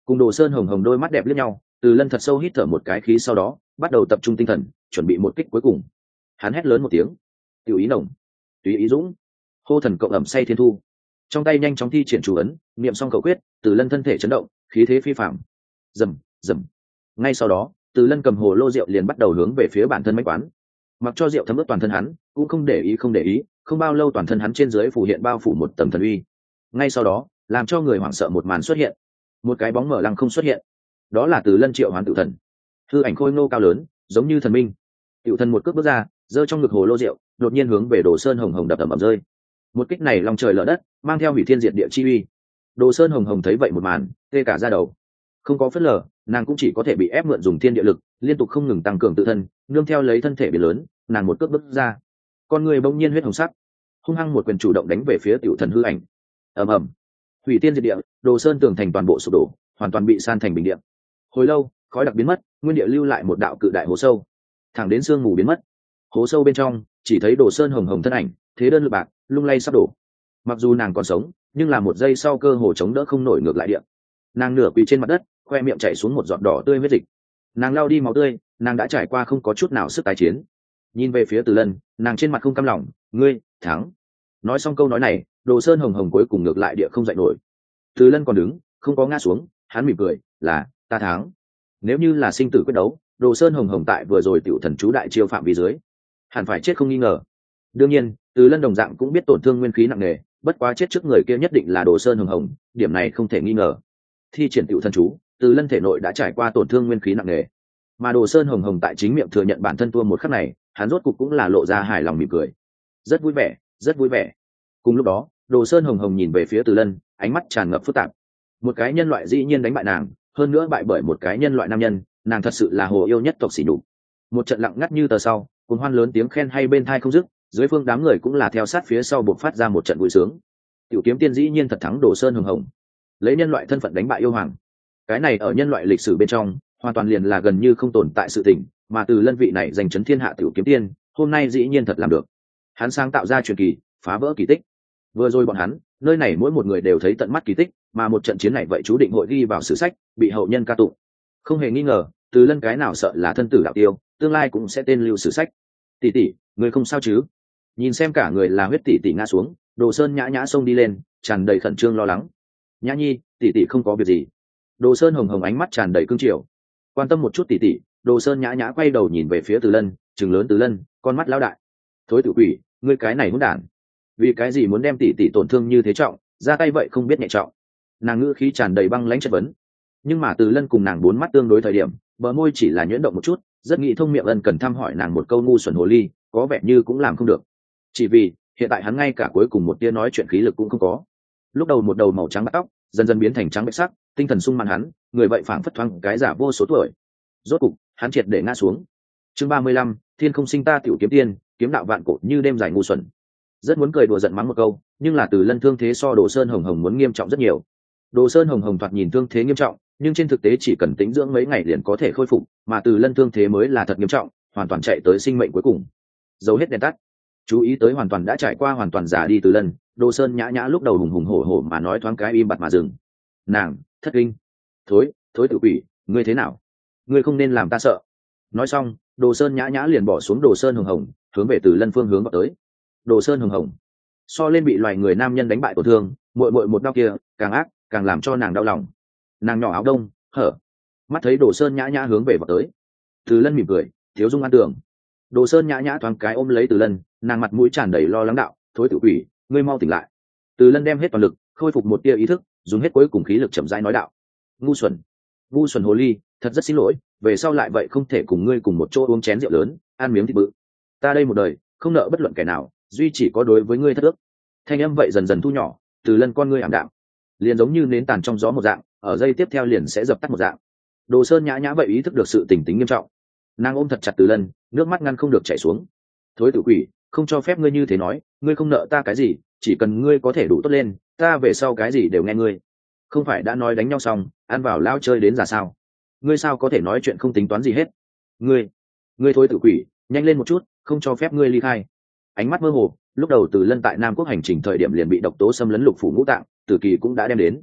A: Cùng Đồ Sơn Hồng Hồng đôi mắt đẹp liếc nhau, Từ Lân thật sâu hít thở một cái khí, sau đó bắt đầu tập trung tinh thần, chuẩn bị một kích cuối cùng. Hắn hét lớn một tiếng: "Tiểu ý nồng, tùy ý dũng." Hô thần cộng ẩm say thiên thu. Trong tay nhanh chóng thi triển chủ ấn, niệm xong cầu quyết, Từ Lân thân thể chấn động, khí thế phi phàm. Rầm, rầm. Ngay sau đó, Từ Lân cầm hồ lô rượu liền bắt đầu hướng về phía bản thân mách quán. Mặc cho rượu thấm ướt toàn thân hắn, cũng không để ý không để ý, không bao lâu toàn thân hắn trên dưới phủ hiện bao phủ một tầng thần uy. Ngay sau đó, làm cho người hoảng sợ một màn xuất hiện. Một cái bóng mở lăng không xuất hiện. Đó là Từ Lân triệu hoán tự thần. Hư ảnh khôi ngô cao lớn, giống như thần minh. Tiểu thần một cước bước ra, giơ trong ngực hồ lô rượu, đột nhiên hướng về Đồ Sơn Hồng Hồng đập ầm ầm rơi. Một kích này long trời lở đất, mang theo hủy thiên diệt địa chi uy. Đồ Sơn Hồng Hồng thấy vậy một màn, tê cả da đầu. Không có phớt lờ, nàng cũng chỉ có thể bị ép mượn dùng thiên địa lực, liên tục không ngừng tăng cường tự thân, nương theo lấy thân thể biến lớn, nàng một cước bước ra. Con người bỗng nhiên huyết hồng sắc, hung hăng một quyền chủ động đánh về phía tiểu thần hư ảnh. Ầm ầm, hủy thiên diệt địa, Đồ Sơn tường thành toàn bộ sụp đổ, hoàn toàn bị san thành bình địa. Hồi lâu, khói đặc biến mất, nguyên địa lưu lại một đạo cự đại hố sâu, thẳng đến sương mù biến mất. Hố sâu bên trong chỉ thấy Đồ Sơn Hồng Hồng thân ảnh, thế đơn lực bạc, lung lay sắp đổ. Mặc dù nàng còn sống, nhưng là một giây sau cơ hồ chống đỡ không nổi ngược lại địa. Nàng nửa quỳ trên mặt đất, khoe miệng chảy xuống một giọt đỏ tươi huyết dịch. Nàng lao đi máu tươi, nàng đã trải qua không có chút nào sức tái chiến. Nhìn về phía Từ Lân, nàng trên mặt không cam lòng: "Ngươi thắng." Nói xong câu nói này, Đồ Sơn Hồng Hồng cuối cùng ngược lại địa không dậy nổi. Từ Lân còn đứng, không có ngã xuống, hắn mỉm cười: "Là ta thắng." Nếu như là sinh tử quyết đấu, Đồ Sơn Hồng Hồng tại vừa rồi tiểu thần chú đại chiêu phạm vi dưới, hẳn phải chết không nghi ngờ. Đương nhiên, Từ Lân đồng dạng cũng biết tổn thương nguyên khí nặng nề, bất quá chết trước người kia nhất định là Đồ Sơn Hồng Hồng, điểm này không thể nghi ngờ. Thi triển tiểu thần chú, Từ Lân thể nội đã trải qua tổn thương nguyên khí nặng nề, mà Đồ Sơn Hồng Hồng tại chính miệng thừa nhận bản thân thua một khắc này, hắn rốt cục cũng là lộ ra hài lòng mỉm cười, rất vui vẻ, rất vui vẻ. Cùng lúc đó, Đồ Sơn Hồng Hồng nhìn về phía Từ Lân, ánh mắt tràn ngập phức tạp. Một cái nhân loại dĩ nhiên đánh bại nàng, hơn nữa bại bởi một cái nhân loại nam nhân, nàng thật sự là hồ yêu nhất tộc xỉ nhục. Một trận lặng ngắt như tờ sau, cuồng hoan lớn tiếng khen hay bên tai không dứt, dưới phương đám người cũng là theo sát phía sau buộc phát ra một trận vui sướng. Tiểu kiếm tiên dĩ nhiên thật thắng Đồ Sơn Hồng Hồng, lấy nhân loại thân phận đánh bại yêu hoàng. Cái này ở nhân loại lịch sử bên trong, hoàn toàn liền là gần như không tồn tại sự tình, mà Từ Lân vị này giành chấn thiên hạ tiểu kiếm tiên, hôm nay dĩ nhiên thật làm được. Hắn sáng tạo ra truyền kỳ, phá vỡ kỳ tích. Vừa rồi bọn hắn, nơi này mỗi một người đều thấy tận mắt kỳ tích, mà một trận chiến này vậy chú định hội ghi vào sử sách, bị hậu nhân ca tụng. Không hề nghi ngờ, Từ Lân cái nào sợ là thân tử đạo tiêu, tương lai cũng sẽ tên lưu sử sách. Tỷ tỷ, người không sao chứ? Nhìn xem cả người là huyết tỷ tỷ ngã xuống, Đồ Sơn nhã nhã xông đi lên, tràn đầy khẩn trương lo lắng. Nhã nhi, tỷ tỷ không có việc gì. Đồ Sơn Hồng Hồng ánh mắt tràn đầy cương triều, quan tâm một chút tỷ tỷ. Đồ Sơn nhã nhã quay đầu nhìn về phía Từ Lân, trừng lớn Từ Lân, con mắt lão đại. Thối tử quỷ, ngươi cái này hỗn đản, vì cái gì muốn đem tỷ tỷ tổn thương như thế trọng, ra tay vậy không biết nhẹ trọng. Nàng ngữ khí tràn đầy băng lãnh chất vấn. Nhưng mà Từ Lân cùng nàng bốn mắt tương đối thời điểm, bờ môi chỉ là nhuyễn động một chút, rất nghĩ thông miệng ân cần thăm hỏi nàng một câu ngu xuẩn hồ ly, có vẻ như cũng làm không được. Chỉ vì hiện tại hắn ngay cả cuối cùng một tia nói chuyện khí lực cũng không có. Lúc đầu một đầu màu trắng bạc tóc, dần dần biến thành trắng bệch sắc, tinh thần sung mãn hắn, người vậy phảng phất thoáng cái giả vô số tuổi. Rốt cục, hắn triệt để ngã xuống. Chương ba mươi lăm, Thiên không sinh ta tiểu kiếm tiên, kiếm đạo vạn cổ như đêm dài ngu xuẩn. Rất muốn cười đùa giận mắng một câu, nhưng là Từ Lân thương thế so Đồ Sơn Hồng Hồng muốn nghiêm trọng rất nhiều. Đồ Sơn Hồng Hồng thoạt nhìn thương thế nghiêm trọng, nhưng trên thực tế chỉ cần tĩnh dưỡng mấy ngày liền có thể khôi phục, mà Từ Lân thương thế mới là thật nghiêm trọng, hoàn toàn chạy tới sinh mệnh cuối cùng. Dấu hết đèn tắt. Chú ý tới hoàn toàn đã trải qua hoàn toàn giả đi Từ Lân, Đồ Sơn nhã nhã lúc đầu hùng hùng hổ hổ mà nói thoáng cái im bặt mà dừng. Nàng, thất kinh. Thối, thối tự quỷ, ngươi thế nào? Ngươi không nên làm ta sợ. Nói xong, Đồ Sơn nhã nhã liền bỏ xuống Đồ Sơn Hồng Hồng, hướng về Từ Lân phương hướng vào tới. Đồ Sơn Hồng Hồng so lên bị loài người nam nhân đánh bại tổn thương, muội muội một đau kia càng ác, càng làm cho nàng đau lòng. Nàng nhỏ áo đông hở, mắt thấy Đồ Sơn nhã nhã hướng về vào tới. Từ Lân mỉm cười, thiếu dung an tưởng. Đồ Sơn nhã nhã thoáng cái ôm lấy Từ Lân, nàng mặt mũi tràn đầy lo lắng đạo, thối tự quỷ, ngươi mau tỉnh lại. Từ Lân đem hết toàn lực, khôi phục một tia ý thức, dùng hết cuối cùng khí lực chậm rãi nói đạo, ngu xuẩn, ngu xuẩn hồ ly, thật rất xin lỗi, về sau lại vậy không thể cùng ngươi cùng một chỗ uống chén rượu lớn, ăn miếng thịt bự. Ta đây một đời không nợ bất luận kẻ nào, duy chỉ có đối với ngươi thất ước. Thanh âm vậy dần dần thu nhỏ, Từ Lân con ngươi ảm đạm, liền giống như nến tàn trong gió một dạng, ở giây tiếp theo liền sẽ dập tắt một dạng. Đồ Sơn nhã nhã vậy ý thức được sự tình tính nghiêm trọng, nàng ôm thật chặt Từ Lân, nước mắt ngăn không được chảy xuống. Thối tử quỷ, không cho phép ngươi như thế nói, ngươi không nợ ta cái gì, chỉ cần ngươi có thể đủ tốt lên, ta về sau cái gì đều nghe ngươi. Không phải đã nói đánh nhau xong, ăn vào lao chơi đến già sao? Ngươi sao có thể nói chuyện không tính toán gì hết? Ngươi, ngươi thối tử quỷ, nhanh lên một chút, không cho phép ngươi ly khai. Ánh mắt mơ hồ, lúc đầu Từ Lân tại Nam Quốc hành trình thời điểm liền bị độc tố xâm lấn lục phủ ngũ tạng, Tử Kỳ cũng đã đem đến.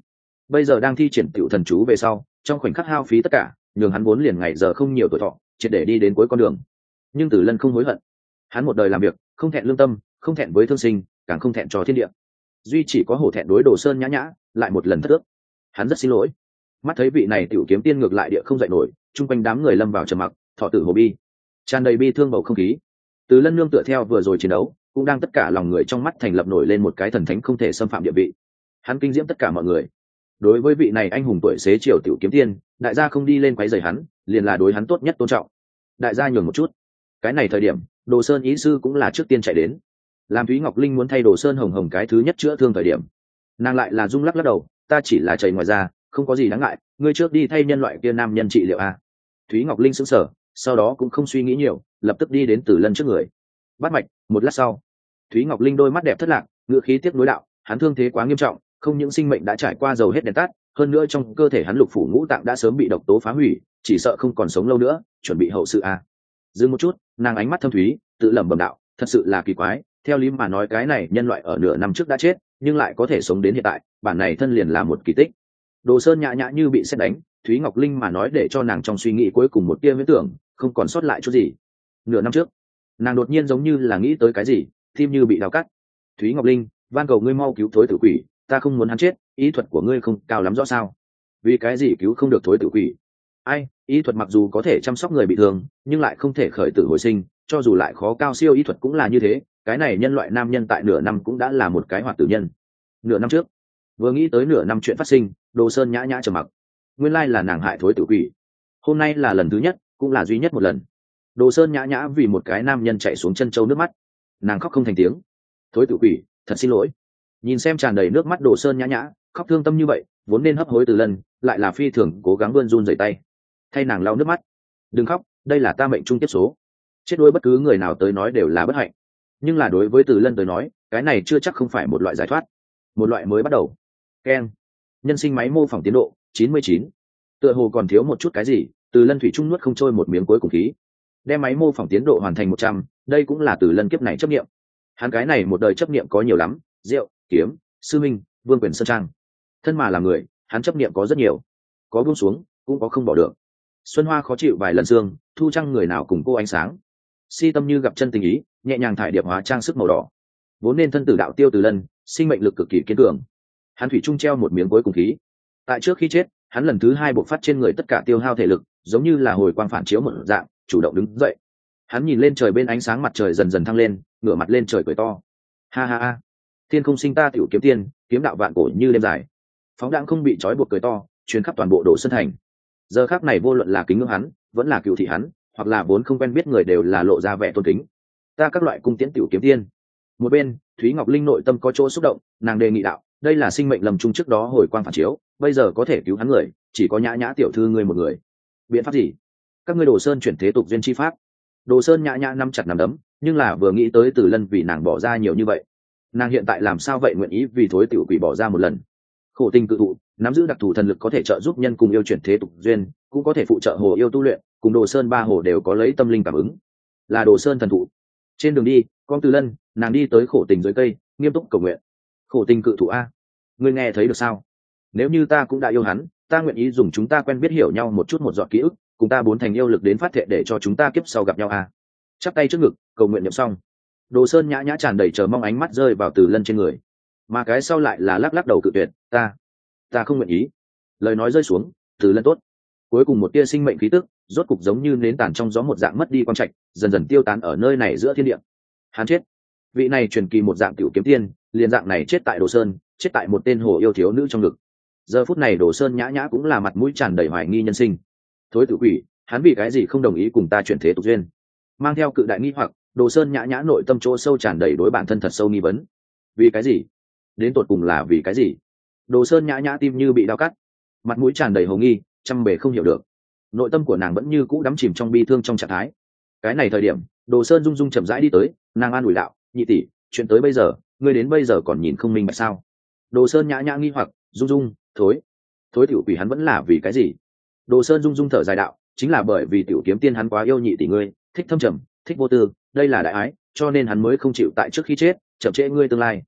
A: bây giờ đang thi triển tiểu thần chú về sau, trong khoảnh khắc hao phí tất cả, nhường hắn vốn liền ngày giờ không nhiều tuổi thọ, triệt để đi đến cuối con đường. Nhưng Tử Lân không hối hận, hắn một đời làm việc không thẹn lương tâm, không thẹn với thương sinh, càng không thẹn cho thiên địa, duy chỉ có hổ thẹn đối Đồ Sơn nhã nhã, lại một lần thất ước. Hắn rất xin lỗi. Mắt thấy vị này tiểu kiếm tiên ngược lại địa không dậy nổi, chung quanh đám người lâm vào trầm mặc, thọ tử hồ bi, tràn đầy bi thương bầu không khí. Từ Lân nương tựa theo vừa rồi chiến đấu, cũng đang tất cả lòng người trong mắt thành lập nổi lên một cái thần thánh không thể xâm phạm địa vị. Hắn kinh diễm tất cả mọi người. Đối với vị này anh hùng tuổi xế chiều tiểu kiếm tiên, đại gia không đi lên quấy rầy hắn, liền là đối hắn tốt nhất tôn trọng. Đại gia nhường một chút. Cái này thời điểm, Đồ Sơn ý sư cũng là trước tiên chạy đến. Làm Thúy Ngọc Linh muốn thay Đồ Sơn hồng hồng cái thứ nhất chữa thương thời điểm, nàng lại là rung lắc lắc đầu, ta chỉ là chảy ngoài ra, không có gì đáng ngại, ngươi trước đi thay nhân loại kia nam nhân trị liệu a. Thúy Ngọc Linh sững sờ, sau đó cũng không suy nghĩ nhiều, lập tức đi đến Tử Lân trước người. Bắt mạch, một lát sau, Thúy Ngọc Linh đôi mắt đẹp thất lạc, ngựa khí tiếc nuối đạo, hắn thương thế quá nghiêm trọng, không những sinh mệnh đã trải qua dầu hết đèn tắt, hơn nữa trong cơ thể hắn lục phủ ngũ tạng đã sớm bị độc tố phá hủy, chỉ sợ không còn sống lâu nữa, chuẩn bị hậu sự a. Dừng một chút, nàng ánh mắt thâm thúy, tự lẩm bẩm đạo, thật sự là kỳ quái, theo lý mà nói cái này nhân loại ở nửa năm trước đã chết, nhưng lại có thể sống đến hiện tại, bản này thân liền là một kỳ tích. Đồ Sơn nhã nhã như bị sét đánh, Thúy Ngọc Linh mà nói để cho nàng trong suy nghĩ cuối cùng một tia huyễn tưởng, không còn sót lại chút gì. Nửa năm trước, nàng đột nhiên giống như là nghĩ tới cái gì, tim như bị đào cắt. Thúy Ngọc Linh, van cầu ngươi mau cứu thối tử quỷ, ta không muốn hắn chết, ý thuật của ngươi không cao lắm rõ sao? Vì cái gì cứu không được thối tử quỷ? Ai, ý thuật mặc dù có thể chăm sóc người bị thương, nhưng lại không thể khởi tử hồi sinh, cho dù lại khó cao siêu ý thuật cũng là như thế, cái này nhân loại nam nhân tại nửa năm cũng đã là một cái hoạt tử nhân. Nửa năm trước, vừa nghĩ tới nửa năm chuyện phát sinh, Đồ Sơn nhã nhã trầm mặc. Nguyên lai là nàng hại thối tử quỷ. Hôm nay là lần thứ nhất, cũng là duy nhất một lần. Đồ Sơn nhã nhã vì một cái nam nhân chạy xuống chân châu nước mắt, nàng khóc không thành tiếng. Thối tử quỷ, thật xin lỗi. Nhìn xem tràn đầy nước mắt Đồ Sơn nhã nhã, khóc thương tâm như vậy, vốn nên hấp hối từ lần, lại là phi thường cố gắng vươn run rẩy tay, thay nàng lau nước mắt. Đừng khóc, đây là ta mệnh trung tiếp số. Chết đuối bất cứ người nào tới nói đều là bất hạnh, nhưng là đối với Từ Lân tới nói, cái này chưa chắc không phải một loại giải thoát, một loại mới bắt đầu. Keng, nhân sinh máy mô phỏng tiến độ chín mươi chín. Tựa hồ còn thiếu một chút cái gì, Từ Lân thủy trung nuốt không trôi một miếng cuối cùng khí, đem máy mô phỏng tiến độ hoàn thành một trăm. Đây cũng là Từ Lân kiếp này chấp niệm. Hắn cái này một đời chấp niệm có nhiều lắm, rượu, kiếm, sư minh, vương quyền sơn trang. Thân mà là người, hắn chấp niệm có rất nhiều, có buông xuống, cũng có không bỏ được. Xuân hoa khó chịu vài lần dương, thu trăng người nào cùng cô ánh sáng. Si tâm như gặp chân tình ý, nhẹ nhàng thải điệp hóa trang sức màu đỏ. Vốn nên thân tử đạo tiêu Từ Lân, sinh mệnh lực cực kỳ kiên cường. Hắn thủy trung treo một miếng cuối cùng khí. Tại trước khi chết, hắn lần thứ hai bộc phát trên người tất cả tiêu hao thể lực, giống như là hồi quang phản chiếu một dạng, chủ động đứng dậy. Hắn nhìn lên trời bên ánh sáng mặt trời dần dần thăng lên, ngửa mặt lên trời cười to. Ha ha ha, thiên không sinh ta tiểu kiếm tiên, kiếm đạo vạn cổ như đêm dài. Phóng đãng không bị trói buộc cười to, truyền khắp toàn bộ Đồ Sơn thành. Giờ khắc này vô luận là kính ngưỡng hắn, vẫn là cựu thị hắn, hoặc là vốn không quen biết người đều là lộ ra vẻ tôn kính. Ta các loại cung tiễn tiểu kiếm tiên. Một bên, Thúy Ngọc Linh nội tâm có chỗ xúc động, nàng đề nghị đạo, đây là sinh mệnh lầm chung trước đó hồi quang phản chiếu, bây giờ có thể cứu hắn người, chỉ có nhã nhã tiểu thư ngươi một người. Biện pháp gì? Các ngươi Đồ Sơn chuyển thế tục duyên chi pháp. Đồ Sơn nhã nhã nắm chặt nắm đấm, nhưng là vừa nghĩ tới Từ Lân vì nàng bỏ ra nhiều như vậy, nàng hiện tại làm sao vậy nguyện ý vì thối tiểu quỷ bỏ ra một lần. Khổ tình cự thụ, nắm giữ đặc thù thần lực có thể trợ giúp nhân cùng yêu chuyển thế tục duyên, cũng có thể phụ trợ hồ yêu tu luyện, cùng Đồ Sơn ba hồ đều có lấy tâm linh cảm ứng, là Đồ Sơn thần thụ. Trên đường đi, con Từ Lân, nàng đi tới khổ tình dưới cây, nghiêm túc cầu nguyện. Khổ tình cự thụ a, ngươi nghe thấy được sao? Nếu như ta cũng đã yêu hắn, ta nguyện ý dùng chúng ta quen biết hiểu nhau một chút một giọt ký ức, cùng ta bốn thành yêu lực đến phát thệ để cho chúng ta kiếp sau gặp nhau a. Chắp tay trước ngực, cầu nguyện niệm xong. Đồ Sơn nhã nhã tràn đầy chờ mong ánh mắt rơi vào Từ Lân trên người, mà cái sau lại là lắc lắc đầu cự tuyệt, ta, ta không nguyện ý. Lời nói rơi xuống, Từ Lân tốt. Cuối cùng một tia sinh mệnh khí tức, rốt cục giống như nến tàn trong gió một dạng mất đi quang trạch, dần dần tiêu tán ở nơi này giữa thiên địa. Hắn chết. Vị này truyền kỳ một dạng tiểu kiếm tiên, liền dạng này chết tại Đồ Sơn, chết tại một tên hồ yêu thiếu nữ trong ngực. Giờ phút này Đồ Sơn nhã nhã cũng là mặt mũi tràn đầy hoài nghi nhân sinh. Thối tử quỷ, hắn vì cái gì không đồng ý cùng ta chuyển thế tục duyên? Mang theo cự đại nghi hoặc, Đồ Sơn nhã nhã nội tâm chỗ sâu tràn đầy đối bản thân thật sâu nghi vấn. Vì cái gì? Đến tột cùng là vì cái gì? Đồ Sơn nhã nhã tim như bị đau cắt, mặt mũi tràn đầy hồ nghi, trăm bề không hiểu được. Nội tâm của nàng vẫn như cũ đắm chìm trong bi thương trong trạng thái. Cái này thời điểm, Đồ Sơn rung rung chậm rãi đi tới, nàng an ủi đạo, nhị tỷ, chuyện tới bây giờ, ngươi đến bây giờ còn nhìn không minh bạch sao? Đồ Sơn nhã nhã nghi hoặc, rung rung, thối, thối tiểu quỷ hắn vẫn là vì cái gì? Đồ Sơn rung rung thở dài đạo, chính là bởi vì tiểu kiếm tiên hắn quá yêu nhị tỷ ngươi, thích thâm trầm, thích vô tư, đây là đại ái, cho nên hắn mới không chịu tại trước khi chết chậm trễ ngươi tương lai.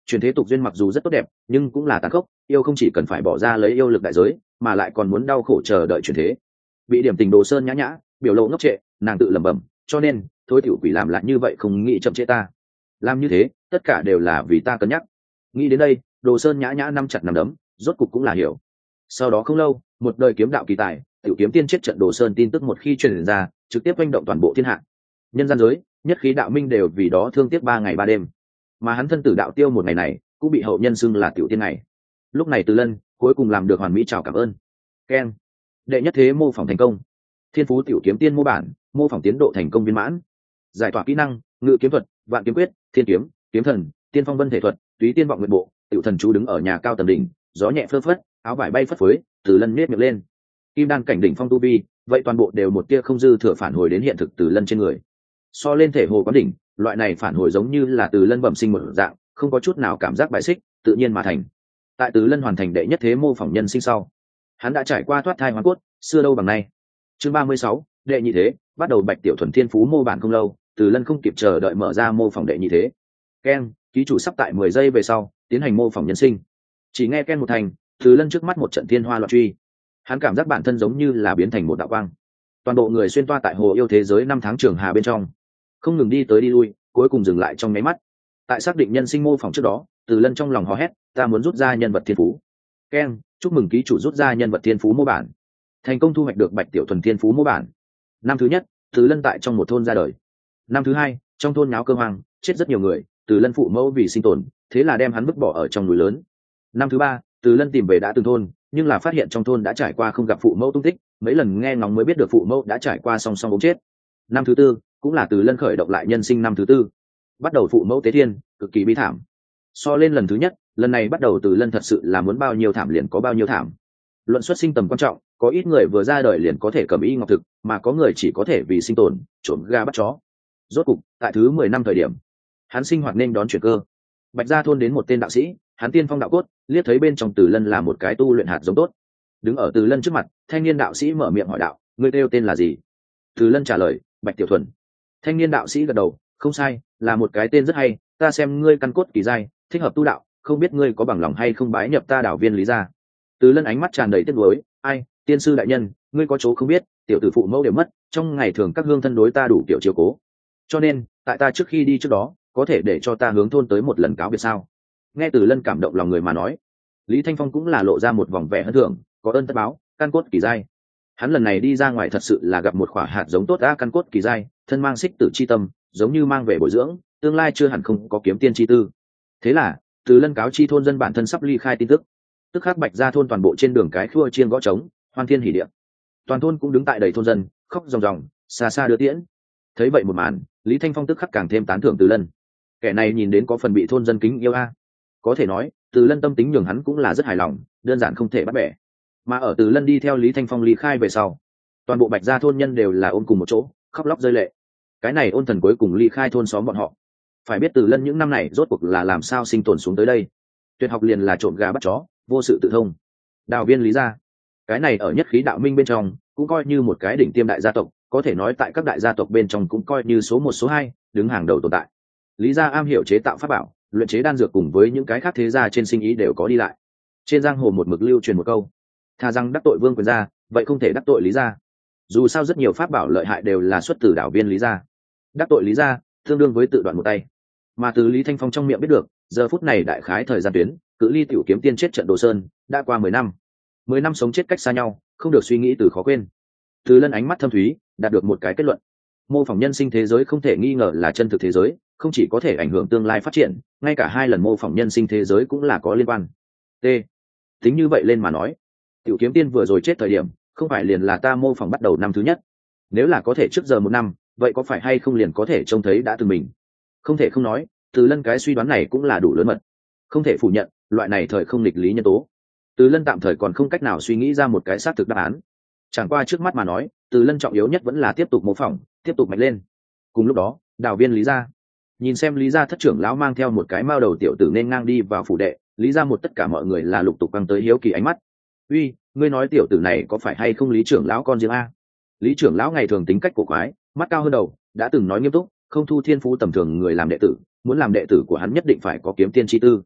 A: chuyển thế tục duyên mặc dù rất tốt đẹp nhưng cũng là tàn khốc, yêu không chỉ cần phải bỏ ra lấy yêu lực đại giới mà lại còn muốn đau khổ chờ đợi chuyển thế. Bị điểm tình Đồ Sơn nhã nhã biểu lộ ngốc trệ, nàng tự lẩm bẩm, cho nên thôi tiểu quỷ làm lại như vậy không nghĩ chậm trễ ta, làm như thế tất cả đều là vì ta cân nhắc. Nghĩ đến đây, Đồ Sơn nhã nhã nắm chặt nắm đấm, rốt cục cũng là hiểu. Sau đó không lâu, một đời kiếm đạo kỳ tài, tiểu kiếm tiên chết trận Đồ Sơn tin tức một khi truyền ra, trực tiếp oanh động toàn bộ thiên hạ. Nhân gian giới, nhất khí đạo minh đều vì đó thương tiếc ba ngày ba đêm. Mà hắn thân tử đạo tiêu một ngày này, cũng bị hậu nhân xưng là tiểu tiên ngày. Lúc này Từ Lân cuối cùng làm được hoàn mỹ chào cảm ơn. Keng. Đệ nhất thế mô phỏng thành công. Thiên phú tiểu kiếm tiên mô bản, mô phỏng tiến độ thành công viên mãn. Giải tỏa kỹ năng, ngự kiếm thuật, vạn kiếm quyết, thiên kiếm, kiếm thần, tiên phong vân thể thuật, túy tiên vọng nguyện bộ, tiểu thần chú đứng ở nhà cao tầng đỉnh, gió nhẹ phơ phất, áo vải bay phất phới, Từ Lân nhếch miệng lên. Kim đan cảnh đỉnh phong tu vi, vậy toàn bộ đều một tia không dư thừa phản hồi đến hiện thực Từ Lân trên người. So lên thể hồ quán đỉnh, loại này phản hồi giống như là Từ Lân bẩm sinh một dạng, không có chút nào cảm giác bại xích, tự nhiên mà thành. Tại Từ Lân hoàn thành đệ nhất thế mô phỏng nhân sinh sau, hắn đã trải qua thoát thai hóa cốt, xưa đâu bằng nay. Chương ba mươi sáu, đệ nhị thế, bắt đầu Bạch tiểu thuần thiên phú mô bản không lâu, Từ Lân không kịp chờ đợi mở ra mô phỏng đệ nhị thế. Ken, ký chủ sắp tại mười giây về sau tiến hành mô phỏng nhân sinh. Chỉ nghe Ken một thành, Từ Lân trước mắt một trận thiên hoa loạn truy, hắn cảm giác bản thân giống như là biến thành một đạo quang, toàn bộ người xuyên toa tại hồ yêu thế giới năm tháng trường hà bên trong, không ngừng đi tới đi lui, cuối cùng dừng lại trong nháy mắt. Tại xác định nhân sinh mô phỏng trước đó, Từ Lân trong lòng hò hét, ta muốn rút ra nhân vật thiên phú. Ken, chúc mừng ký chủ rút ra nhân vật thiên phú mô bản, thành công thu hoạch được Bạch tiểu thuần thiên phú mô bản. Năm thứ nhất, Từ Lân tại trong một thôn ra đời. Năm thứ hai, trong thôn nháo cơ hoang, chết rất nhiều người, Từ Lân phụ mẫu vì sinh tồn, thế là đem hắn vứt bỏ ở trong núi lớn. Năm thứ ba, Từ Lân tìm về đã từng thôn, nhưng là phát hiện trong thôn đã trải qua không gặp phụ mẫu tung tích, mấy lần nghe ngóng mới biết được phụ mẫu đã trải qua song song ốm chết. Năm thứ tư, cũng là Từ Lân khởi động lại nhân sinh năm thứ tư, bắt đầu phụ mẫu tế thiên, cực kỳ bi thảm. So lên lần thứ nhất, lần này bắt đầu Từ Lân thật sự là muốn bao nhiêu thảm liền có bao nhiêu thảm. Luận xuất sinh tầm quan trọng, có ít người vừa ra đời liền có thể cầm y ngọc thực, mà có người chỉ có thể vì sinh tồn trộm gà bắt chó. Rốt cục, tại thứ mười năm thời điểm, hắn sinh hoạt nên đón chuyển cơ. Bạch gia thôn đến một tên đạo sĩ, hắn tiên phong đạo cốt, liếc thấy bên trong Từ Lân là một cái tu luyện hạt giống tốt. Đứng ở Từ Lân trước mặt, thanh niên đạo sĩ mở miệng hỏi đạo, ngươi kêu tên là gì? Từ Lân trả lời, Bạch tiểu thuần. Thanh niên đạo sĩ gật đầu, không sai, là một cái tên rất hay, ta xem ngươi căn cốt kỳ giai, thích hợp tu đạo, không biết ngươi có bằng lòng hay không bái nhập ta đảo viên Lý gia. Từ Lân ánh mắt tràn đầy tiếc nuối, ai, tiên sư đại nhân, ngươi có chỗ không biết, tiểu tử phụ mẫu đều mất, trong ngày thường các hương thân đối ta đủ kiểu chiếu cố, cho nên tại ta trước khi đi trước đó, có thể để cho ta hướng thôn tới một lần cáo biệt sao? Nghe Từ Lân cảm động lòng người mà nói, Lý Thanh Phong cũng là lộ ra một vòng vẻ hân thưởng, có ơn tất báo, căn cốt kỳ giai. Hắn lần này đi ra ngoài thật sự là gặp một quả hạt giống tốt đã căn cốt kỳ giai, thân mang xích tử chi tâm, giống như mang về bồi dưỡng, tương lai chưa hẳn không có kiếm tiên chi tư. Thế là, Từ Lân cáo chi thôn dân bản thân sắp ly khai tin tức, tức khắc Bạch gia thôn toàn bộ trên đường cái khua chiên gõ trống, hoan thiên hỉ địa. Toàn thôn cũng đứng tại đầy thôn dân, khóc ròng ròng, xa xa đưa tiễn. Thấy vậy một màn, Lý Thanh Phong tức khắc càng thêm tán thưởng Từ Lân. Kẻ này nhìn đến có phần bị thôn dân kính yêu a. Có thể nói, Từ Lân tâm tính nhường hắn cũng là rất hài lòng, đơn giản không thể bắt bẻ. Mà ở Từ Lân đi theo Lý Thanh Phong ly khai về sau, toàn bộ Bạch gia thôn nhân đều là ôm cùng một chỗ, khóc lóc rơi lệ. Cái này ôn thần cuối cùng ly khai thôn xóm bọn họ. Phải biết Từ Lân những năm này rốt cuộc là làm sao sinh tồn xuống tới đây. Tuyệt học liền là trộm gà bắt chó, vô sự tự thông. Đào viên Lý gia, cái này ở nhất khí đạo minh bên trong cũng coi như một cái đỉnh tiêm đại gia tộc, có thể nói tại các đại gia tộc bên trong cũng coi như số một số hai, đứng hàng đầu tồn tại. Lý gia am hiểu chế tạo pháp bảo, luyện chế đan dược, cùng với những cái khác thế gia trên sinh ý đều có đi lại. Trên giang hồ một mực lưu truyền một câu, thà rằng đắc tội vương quyền gia, vậy không thể đắc tội Lý gia. Dù sao rất nhiều pháp bảo lợi hại đều là xuất từ đảo viên Lý gia, đắc tội Lý gia tương đương với tự đoạn một tay. Mà từ Lý Thanh Phong trong miệng biết được, giờ phút này đại khái thời gian tuyến, cự ly tiểu kiếm tiên chết trận Đồ Sơn đã qua mười năm. Mười năm sống chết cách xa nhau, không được suy nghĩ từ khó quên. Từ Lân ánh mắt thâm thúy, đạt được một cái kết luận: mô phỏng nhân sinh thế giới không thể nghi ngờ là chân thực thế giới, không chỉ có thể ảnh hưởng tương lai phát triển, ngay cả hai lần mô phỏng nhân sinh thế giới cũng là có liên quan. T. Tính như vậy lên mà nói, tiểu kiếm tiên vừa rồi chết thời điểm, không phải liền là ta mô phỏng bắt đầu năm thứ nhất? Nếu là có thể trước giờ một năm, vậy có phải hay không liền có thể trông thấy đã từng mình? Không thể không nói, Từ Lân cái suy đoán này cũng là đủ lớn mật. Không thể phủ nhận, loại này thời không nghịch lý nhân tố. Từ Lân tạm thời còn không cách nào suy nghĩ ra một cái xác thực đáp án. Chẳng qua trước mắt mà nói, Từ Lân trọng yếu nhất vẫn là tiếp tục mô phỏng, tiếp tục mạnh lên. Cùng lúc đó, đào viên Lý gia, nhìn xem Lý gia thất trưởng lão mang theo một cái mao đầu tiểu tử nên ngang đi vào phủ đệ, Lý gia một tất cả mọi người là lục tục căng tới hiếu kỳ ánh mắt. Uy, ngươi nói tiểu tử này có phải hay không Lý trưởng lão con riêng a? Lý trưởng lão ngày thường tính cách cổ quái, mắt cao hơn đầu, đã từng nói nghiêm túc, không thu thiên phú tầm thường người làm đệ tử, muốn làm đệ tử của hắn nhất định phải có kiếm tiên chi tư.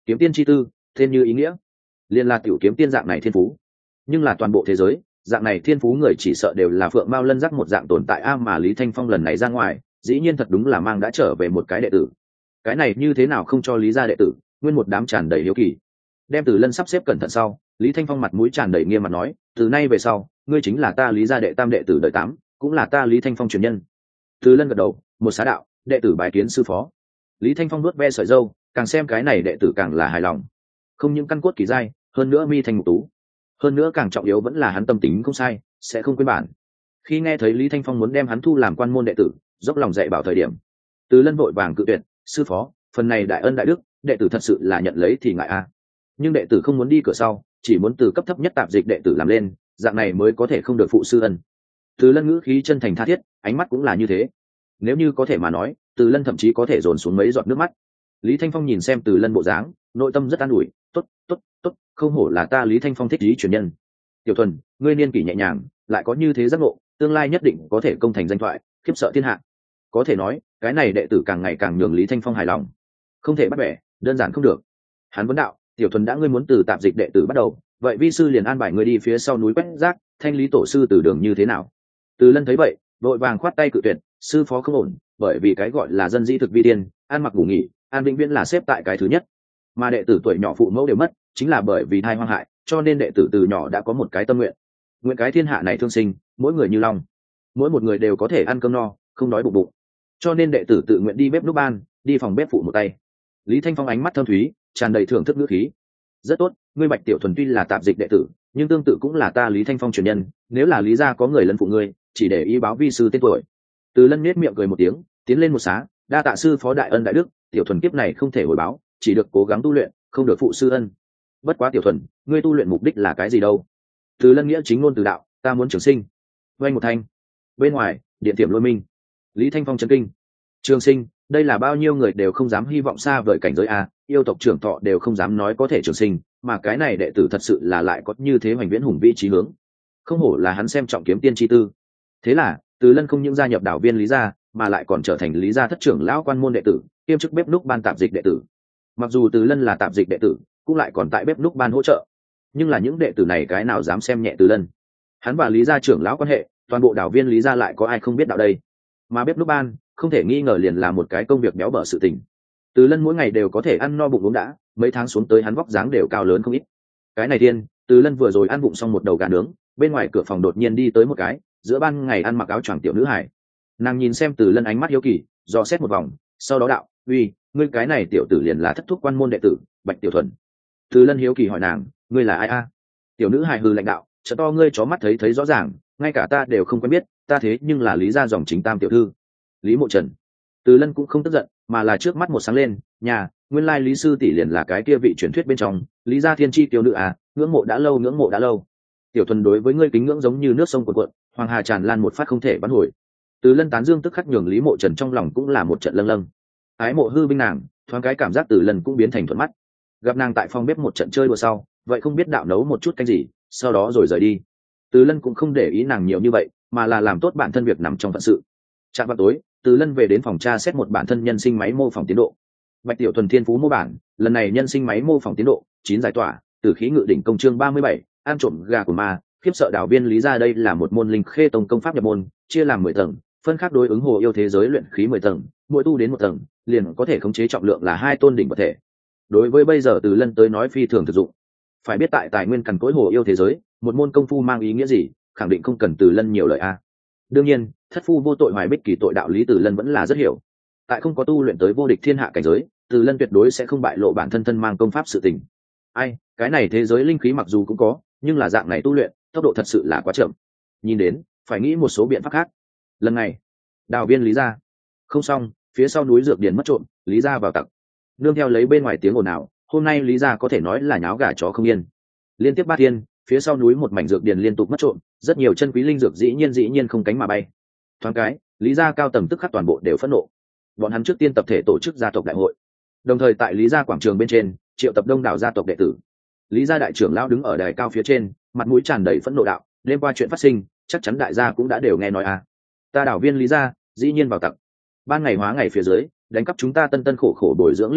A: kiếm tiên chi tư, thêm như ý nghĩa, liền là tiểu kiếm tiên dạng này thiên phú. Nhưng là toàn bộ thế giới, dạng này thiên phú người chỉ sợ đều là phượng mao lân giác một dạng tồn tại a, mà Lý Thanh Phong lần này ra ngoài dĩ nhiên thật đúng là mang đã trở về một cái đệ tử. Cái này như thế nào không cho Lý gia đệ tử nguyên một đám tràn đầy hiếu kỳ. Đem Từ Lân sắp xếp cẩn thận sau, Lý Thanh Phong mặt mũi tràn đầy nghiêm mặt nói, từ nay về sau ngươi chính là ta Lý gia đệ tam đệ tử đời tám, cũng là ta Lý Thanh Phong truyền nhân. Từ Lân gật đầu, một xá đạo, đệ tử bái kiến sư phó. Lý Thanh Phong nuốt ve sợi râu, càng xem cái này đệ tử càng là hài lòng. Không những căn cốt kỳ giai, hơn nữa mi thành mục tú, hơn nữa càng trọng yếu vẫn là hắn tâm tính không sai, sẽ không quên bản. Khi nghe thấy Lý Thanh Phong muốn đem hắn thu làm quan môn đệ tử, dốc lòng dạy bảo thời điểm, Từ Lân vội vàng cự tuyệt, sư phó, phần này đại ân đại đức, đệ tử thật sự là nhận lấy thì ngại a. Nhưng đệ tử không muốn đi cửa sau, chỉ muốn từ cấp thấp nhất tạp dịch đệ tử làm lên, dạng này mới có thể không được phụ sư ân. Từ Lân ngữ khí chân thành tha thiết, ánh mắt cũng là như thế. Nếu như có thể mà nói, Từ Lân thậm chí có thể dồn xuống mấy giọt nước mắt. Lý Thanh Phong nhìn xem Từ Lân bộ dáng, nội tâm rất an ủi, tốt, tốt, tốt, không hổ là ta Lý Thanh Phong thích lý truyền nhân. Tiểu Thuần, ngươi niên kỷ nhẹ nhàng, lại có như thế giác ngộ, tương lai nhất định có thể công thành danh thoại, khiếp sợ thiên hạ. Có thể nói, cái này đệ tử càng ngày càng nhường Lý Thanh Phong hài lòng. Không thể bắt bẻ, đơn giản không được. Hắn vấn đạo, Tiểu Thuần đã ngươi muốn từ tạp dịch đệ tử bắt đầu, vậy vi sư liền an bài ngươi đi phía sau núi quét rác, thanh lý tổ sư từ đường như thế nào? Từ Lân thấy vậy, vội vàng khoát tay cự tuyệt, sư phó không ổn, bởi vì cái gọi là dân dĩ thực vi tiên, ăn mặc ngủ nghỉ, an vĩnh viễn là xếp tại cái thứ nhất. Mà đệ tử tuổi nhỏ phụ mẫu đều mất, chính là bởi vì thai hoang hại, cho nên đệ tử từ nhỏ đã có một cái tâm nguyện. Nguyện cái thiên hạ này thương sinh, mỗi người như long, mỗi một người đều có thể ăn cơm no, không đói bụng bụng. Cho nên đệ tử tự nguyện đi bếp núc ban, đi phòng bếp phụ một tay. Lý Thanh Phong ánh mắt thâm thúy, tràn đầy thưởng thức ngữ khí. Rất tốt, ngươi Bạch Tiểu Thuần tuy là tạp dịch đệ tử, nhưng tương tự cũng là ta Lý Thanh Phong truyền nhân, nếu là Lý gia có người lấn phụ ngươi, chỉ để ý báo vi sư tên tuổi. Từ Lân nhếch miệng cười một tiếng, tiến lên một xá, đa tạ sư phó đại ân đại đức, Tiểu Thuần kiếp này không thể hồi báo, chỉ được cố gắng tu luyện, không được phụ sư ân. Bất quá Tiểu Thuần, ngươi tu luyện mục đích là cái gì đâu? Từ Lân nghĩa chính ngôn từ đạo, ta muốn trường sinh. Vang một thanh. Bên ngoài, điện tiệm lôi minh. Lý Thanh Phong chấn kinh. Trường sinh, đây là bao nhiêu người đều không dám hy vọng xa vời cảnh giới a, yêu tộc trưởng thọ đều không dám nói có thể trường sinh, mà cái này đệ tử thật sự là lại có như thế hoành viễn hùng vĩ chí hướng. Không hổ là hắn xem trọng kiếm tiên chi tư. Thế là, Từ Lân không những gia nhập đảo viên Lý gia, mà lại còn trở thành Lý gia thất trưởng lão quan môn đệ tử, kiêm chức bếp núc ban tạp dịch đệ tử. Mặc dù Từ Lân là tạp dịch đệ tử, cũng lại còn tại bếp núc ban hỗ trợ, nhưng là những đệ tử này cái nào dám xem nhẹ Từ Lân. Hắn và Lý gia trưởng lão quan hệ, toàn bộ đảo viên Lý gia lại có ai không biết đạo đây. Mà bếp núc ban, không thể nghi ngờ liền là một cái công việc béo bở sự tình. Từ Lân mỗi ngày đều có thể ăn no bụng uống đã, mấy tháng xuống tới hắn vóc dáng đều cao lớn không ít. Cái này tiên, Từ Lân vừa rồi ăn bụng xong một đầu gà nướng, bên ngoài cửa phòng đột nhiên đi tới một cái, giữa ban ngày ăn mặc áo choàng tiểu nữ hải. Nàng nhìn xem Từ Lân ánh mắt hiếu kỳ, dò xét một vòng, sau đó đạo, uy, ngươi cái này tiểu tử liền là thất thúc quan môn đệ tử, Bạch Tiểu Thuần. Từ Lân hiếu kỳ hỏi nàng, ngươi là ai a? Tiểu nữ hải hừ lạnh đạo, chợ to ngươi chó mắt thấy thấy rõ ràng, ngay cả ta đều không quen biết, ta thế nhưng là Lý gia dòng chính tam tiểu thư, Lý Mộ Trần. Từ Lân cũng không tức giận, mà là trước mắt một sáng lên, nhà, nguyên lai Lý sư tỷ liền là cái kia vị truyền thuyết bên trong, Lý gia thiên chi tiểu nữ à, ngưỡng mộ đã lâu ngưỡng mộ đã lâu. Tiểu Thuần đối với ngươi kính ngưỡng giống như nước sông cuồn cuộn, hoàng hà tràn lan một phát không thể vãn hồi. Từ Lân tán dương tức khắc nhường Lý Mộ Trần trong lòng cũng là một trận lâng lâng. Ái mộ hư binh nàng, thoáng cái cảm giác Từ Lân cũng biến thành thuận mắt. Gặp nàng tại phòng bếp một trận chơi đùa sau, vậy không biết đạo nấu một chút canh gì, sau đó rồi rời đi. Từ Lân cũng không để ý nàng nhiều như vậy, mà là làm tốt bản thân việc nằm trong phận sự. Trạm vào tối, Từ Lân về đến phòng tra xét một bản thân nhân sinh máy mô phỏng tiến độ. Bạch Tiểu Thuần thiên phú mô bản, lần này nhân sinh máy mô phỏng tiến độ chín giải tỏa, tử khí ngự đỉnh công chương ba mươi bảy, ăn trộm gà của ma, khiếp sợ đảo viên Lý gia đây là một môn linh khê tông công pháp nhập môn, chia làm mười tầng, phân khác đối ứng hồ yêu thế giới luyện khí mười tầng, mỗi tu đến một tầng, liền có thể khống chế trọng lượng là hai tôn đỉnh vật thể. Đối với bây giờ Từ Lân tới nói phi thường thực dụng. Phải biết tại tài nguyên cằn cỗi hồ yêu thế giới, một môn công phu mang ý nghĩa gì, khẳng định không cần Từ Lân nhiều lời a. Đương nhiên, thất phu vô tội hoài bích kỳ tội đạo lý Từ Lân vẫn là rất hiểu. Tại không có tu luyện tới vô địch thiên hạ cảnh giới, Từ Lân tuyệt đối sẽ không bại lộ bản thân thân mang công pháp sự tình. Ai, cái này thế giới linh khí mặc dù cũng có, nhưng là dạng này tu luyện, tốc độ thật sự là quá chậm. Nhìn đến, phải nghĩ một số biện pháp khác. Lần này, đào viên Lý gia. Không xong, phía sau núi dược điển mất trộm, Lý gia vào tặc. Nương theo lấy bên ngoài tiếng ồn ào, hôm nay Lý gia có thể nói là nháo gà chó không yên. Liên tiếp ba thiên, phía sau núi một mảnh dược điển liên tục mất trộm, rất nhiều chân quý linh dược dĩ nhiên dĩ nhiên không cánh mà bay. Thoáng cái, Lý gia cao tầng tức khắc toàn bộ đều phẫn nộ. Bọn hắn trước tiên tập thể tổ chức gia tộc đại hội. Đồng thời tại Lý gia quảng trường bên trên, triệu tập đông đảo gia tộc đệ tử. Lý gia đại trưởng lão đứng ở đài cao phía trên, mặt mũi tràn đầy phẫn nộ đạo, đêm qua chuyện phát sinh, chắc chắn đại gia cũng đã đều nghe nói à. Ta đảo viên Lý gia, dĩ nhiên vào tặc. Ban ngày hóa ngày phía dưới, đánh cắp chúng ta tân tân khổ khổ bồi dưỡng linh dược,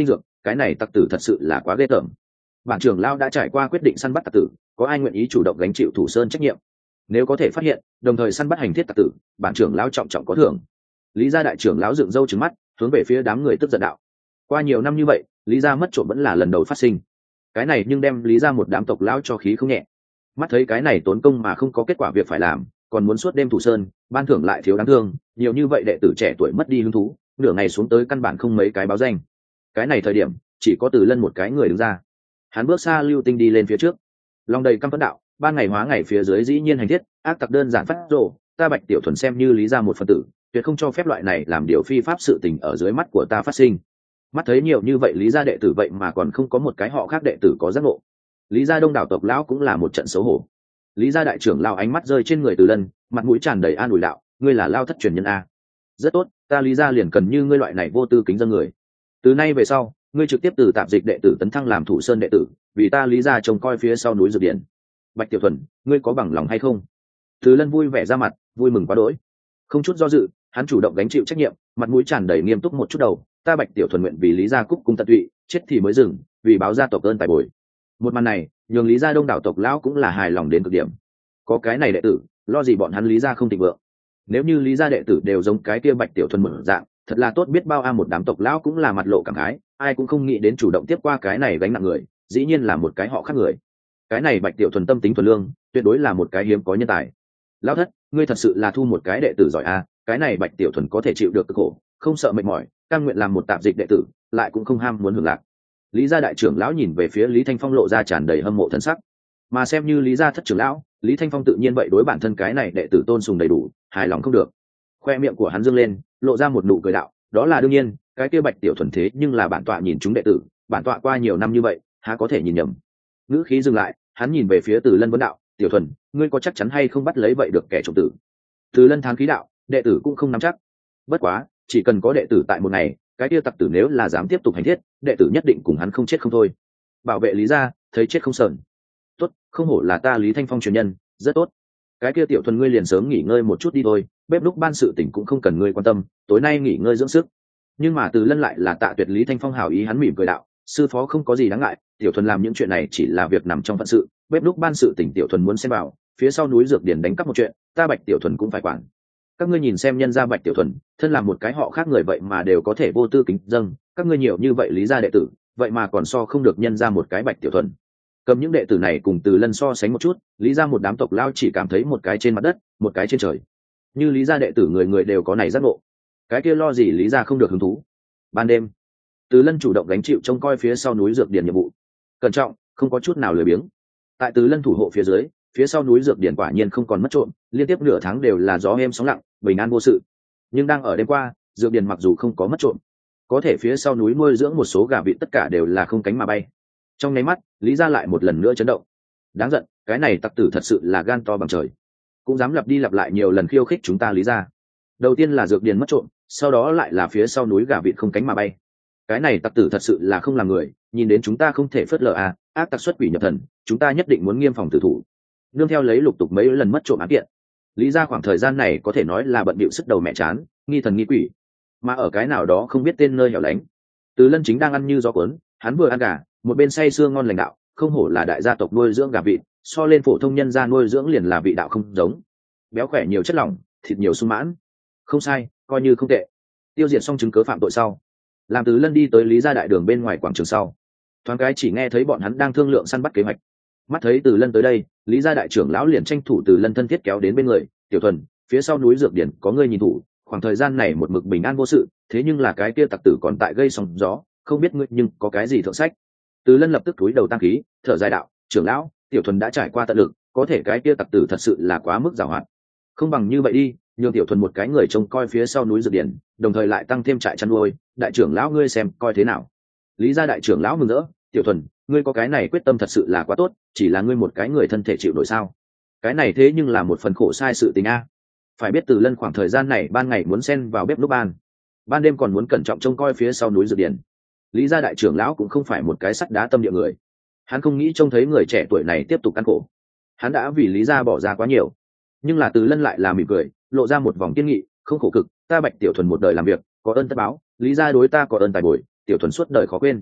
A: cái này tặc tử thật sự là quá ghê tởm. Bản trưởng lão đã trải qua quyết định săn bắt tặc tử, có ai nguyện ý chủ động gánh chịu thủ sơn trách nhiệm? Nếu có thể phát hiện đồng thời săn bắt hành thiết tặc tử, bản trưởng lão trọng trọng có thưởng. Lý gia đại trưởng lão dựng râu trừng mắt, hướng về phía đám người tức giận đạo. Qua nhiều năm như vậy, Lý gia mất trộm vẫn là lần đầu phát sinh, cái này nhưng đem Lý gia một đám tộc lão cho khí không nhẹ. Mắt thấy cái này tốn công mà không có kết quả việc phải làm, còn muốn suốt đêm thủ sơn, ban thưởng lại thiếu đáng thương, nhiều như vậy đệ tử trẻ tuổi mất đi hứng thú, nửa ngày xuống tới căn bản không mấy cái báo danh. Cái này thời điểm chỉ có Từ Lân một cái người đứng ra. Hắn bước xa lưu tinh đi lên phía trước, lòng đầy căm phẫn đạo, ban ngày hóa ngày phía dưới dĩ nhiên hành thiết ác tặc đơn giản phát rồ, ta Bạch Tiểu Thuần xem như Lý gia một phần tử, tuyệt không cho phép loại này làm điều phi pháp sự tình ở dưới mắt của ta phát sinh. Mắt thấy nhiều như vậy Lý gia đệ tử vậy mà còn không có một cái họ khác đệ tử có giác ngộ, Lý gia đông đảo tộc lão cũng là một trận xấu hổ. Lý gia đại trưởng lão ánh mắt rơi trên người Từ Lân, mặt mũi tràn đầy an ủi đạo, ngươi là lao thất truyền nhân a, rất tốt, ta Lý gia liền cần như ngươi loại này vô tư kính dân người. Từ nay về sau, ngươi trực tiếp từ tạp dịch đệ tử tấn thăng làm thủ sơn đệ tử, vì ta Lý gia trông coi phía sau núi Dược Điển. Bạch Tiểu Thuần, ngươi có bằng lòng hay không? Từ Lân vui vẻ ra mặt, vui mừng quá đỗi, không chút do dự, hắn chủ động gánh chịu trách nhiệm, mặt mũi tràn đầy nghiêm túc một chút đầu, ta Bạch Tiểu Thuần nguyện vì Lý gia cúc cung tận tụy, chết thì mới dừng, vì báo gia tộc ơn tài bồi. Một màn này nhường Lý gia đông đảo tộc lão cũng là hài lòng đến cực điểm. Có cái này đệ tử, lo gì bọn hắn Lý gia không thịnh vượng. Nếu như Lý gia đệ tử đều giống cái kia Bạch Tiểu Thuần mở dạng, thật là tốt biết bao. A một đám tộc lão cũng là mặt lộ cảm khái, ai cũng không nghĩ đến chủ động tiếp qua cái này gánh nặng người, dĩ nhiên là một cái họ khác người. Cái này Bạch Tiểu Thuần tâm tính thuần lương, tuyệt đối là một cái hiếm có nhân tài. Lão thất, ngươi thật sự là thu một cái đệ tử giỏi a, cái này Bạch Tiểu Thuần có thể chịu được cực khổ, không sợ mệt mỏi, cam nguyện làm một tạp dịch đệ tử, lại cũng không ham muốn hưởng lạc. Lý gia đại trưởng lão nhìn về phía Lý Thanh Phong lộ ra tràn đầy hâm mộ thân sắc, mà xem như Lý gia thất trưởng lão, Lý Thanh Phong tự nhiên vậy đối bản thân cái này đệ tử tôn sùng đầy đủ, hài lòng không được. Khoe miệng của hắn dương lên, lộ ra một nụ cười đạo, đó là đương nhiên, cái kia Bạch Tiểu Thuần thế nhưng là bản tọa nhìn chúng đệ tử, bản tọa qua nhiều năm như vậy, há có thể nhìn nhầm. Ngữ khí dừng lại, hắn nhìn về phía Từ Lân vấn đạo, Tiểu Thuần, ngươi có chắc chắn hay không bắt lấy vậy được kẻ trộm tử? Từ Lân thán khí đạo, đệ tử cũng không nắm chắc, bất quá chỉ cần có đệ tử tại một ngày, cái kia tặc tử nếu là dám tiếp tục hành thiết, đệ tử nhất định cùng hắn không chết không thôi, bảo vệ Lý gia, thấy chết không sờn. Tốt, không hổ là ta Lý Thanh Phong truyền nhân, rất tốt. Cái kia Tiểu Thuần ngươi liền sớm nghỉ ngơi một chút đi thôi, bếp lúc ban sự tỉnh cũng không cần ngươi quan tâm, tối nay nghỉ ngơi dưỡng sức. Nhưng mà Từ Lân lại là tạ tuyệt Lý Thanh Phong hảo ý, hắn mỉm cười đạo, sư phó không có gì đáng ngại, Tiểu Thuần làm những chuyện này chỉ là việc nằm trong phận sự, bếp lúc ban sự tỉnh Tiểu Thuần muốn xem vào, phía sau núi Dược Điển đánh cắp một chuyện, ta Bạch Tiểu Thuần cũng phải quản. Các ngươi nhìn xem nhân gia Bạch Tiểu Thuần, thân làm một cái họ khác người vậy mà đều có thể vô tư kính dâng, các ngươi nhiều như vậy Lý gia đệ tử, vậy mà còn so không được nhân gia một cái Bạch Tiểu Thuần. Cầm những đệ tử này cùng Từ Lân so sánh một chút, Lý gia một đám tộc lao chỉ cảm thấy một cái trên mặt đất, một cái trên trời. Như Lý gia đệ tử người người đều có này giác ngộ, cái kia lo gì Lý gia không được hứng thú. Ban đêm, Từ Lân chủ động gánh chịu trông coi phía sau núi Dược Điển nhiệm vụ, cẩn trọng, không có chút nào lười biếng. Tại Từ Lân thủ hộ phía dưới, phía sau núi Dược Điển quả nhiên không còn mất trộm, liên tiếp nửa tháng đều là gió êm sóng lặng, bình an vô sự. Nhưng đang ở đêm qua, Dược Điển mặc dù không có mất trộm, có thể phía sau núi nuôi dưỡng một số gà vịt tất cả đều là không cánh mà bay. Trong nháy mắt, Lý gia lại một lần nữa chấn động. Đáng giận, cái này tặc tử thật sự là gan to bằng trời, cũng dám lặp đi lặp lại nhiều lần khiêu khích chúng ta Lý gia. Đầu tiên là Dược Điển mất trộm, sau đó lại là phía sau núi gà vịt không cánh mà bay. Cái này tặc tử thật sự là không làm người, nhìn đến chúng ta không thể phớt lờ à, ác tặc xuất quỷ nhập thần, chúng ta nhất định muốn nghiêm phòng tử thủ. Nương theo lấy lục tục mấy lần mất trộm án kiện, Lý gia khoảng thời gian này có thể nói là bận bịu sức đầu mẹ chán, nghi thần nghi quỷ, mà ở cái nào đó không biết tên nơi hẻo lánh, Từ Lân chính đang ăn như gió cuốn, hắn vừa ăn gà, một bên say sưa ngon lành đạo, không hổ là đại gia tộc nuôi dưỡng gà vịt, so lên phổ thông nhân gia nuôi dưỡng liền là vị đạo không giống, béo khỏe nhiều chất lỏng, thịt nhiều sung mãn, không sai, coi như không tệ. Tiêu diệt xong chứng cớ phạm tội sau, làm Từ Lân đi tới Lý gia đại đường bên ngoài quảng trường sau, thoáng cái chỉ nghe thấy bọn hắn đang thương lượng săn bắt kế hoạch. Mắt thấy Từ Lân tới đây, Lý gia đại trưởng lão liền tranh thủ Từ Lân thân thiết kéo đến bên người, Tiểu Thuần, phía sau núi Dược Điển có ngươi nhìn thủ, khoảng thời gian này một mực bình an vô sự, thế nhưng là cái kia tặc tử còn tại gây sóng gió, không biết ngươi nhưng có cái gì thượng sách. Từ Lân lập tức cúi đầu tăng khí, thở dài đạo, trưởng lão, Tiểu Thuần đã trải qua tận lực, có thể cái kia tặc tử thật sự là quá mức giàu hoạt, không bằng như vậy đi, nhường Tiểu Thuần một cái người trông coi phía sau núi Dược Điển, đồng thời lại tăng thêm trại chăn nuôi, đại trưởng lão ngươi xem coi thế nào. Lý gia đại trưởng lão mừng rỡ, Tiểu Thuần, ngươi có cái này quyết tâm thật sự là quá tốt, chỉ là ngươi một cái người thân thể chịu nổi sao? Cái này thế nhưng là một phần khổ sai sự tình a. Phải biết Từ Lân khoảng thời gian này ban ngày muốn xen vào bếp núc ban, ban đêm còn muốn cẩn trọng trông coi phía sau núi Dược Điển. Lý gia đại trưởng lão cũng không phải một cái sắt đá tâm địa người, hắn không nghĩ trông thấy người trẻ tuổi này tiếp tục ăn khổ. Hắn đã vì Lý gia bỏ ra quá nhiều, nhưng là Từ Lân lại là mỉm cười, lộ ra một vòng kiên nghị, không khổ cực, ta Bạch Tiểu Thuần một đời làm việc, có ơn tất báo, Lý gia đối ta có ơn tài bồi, Tiểu Thuần suốt đời khó quên.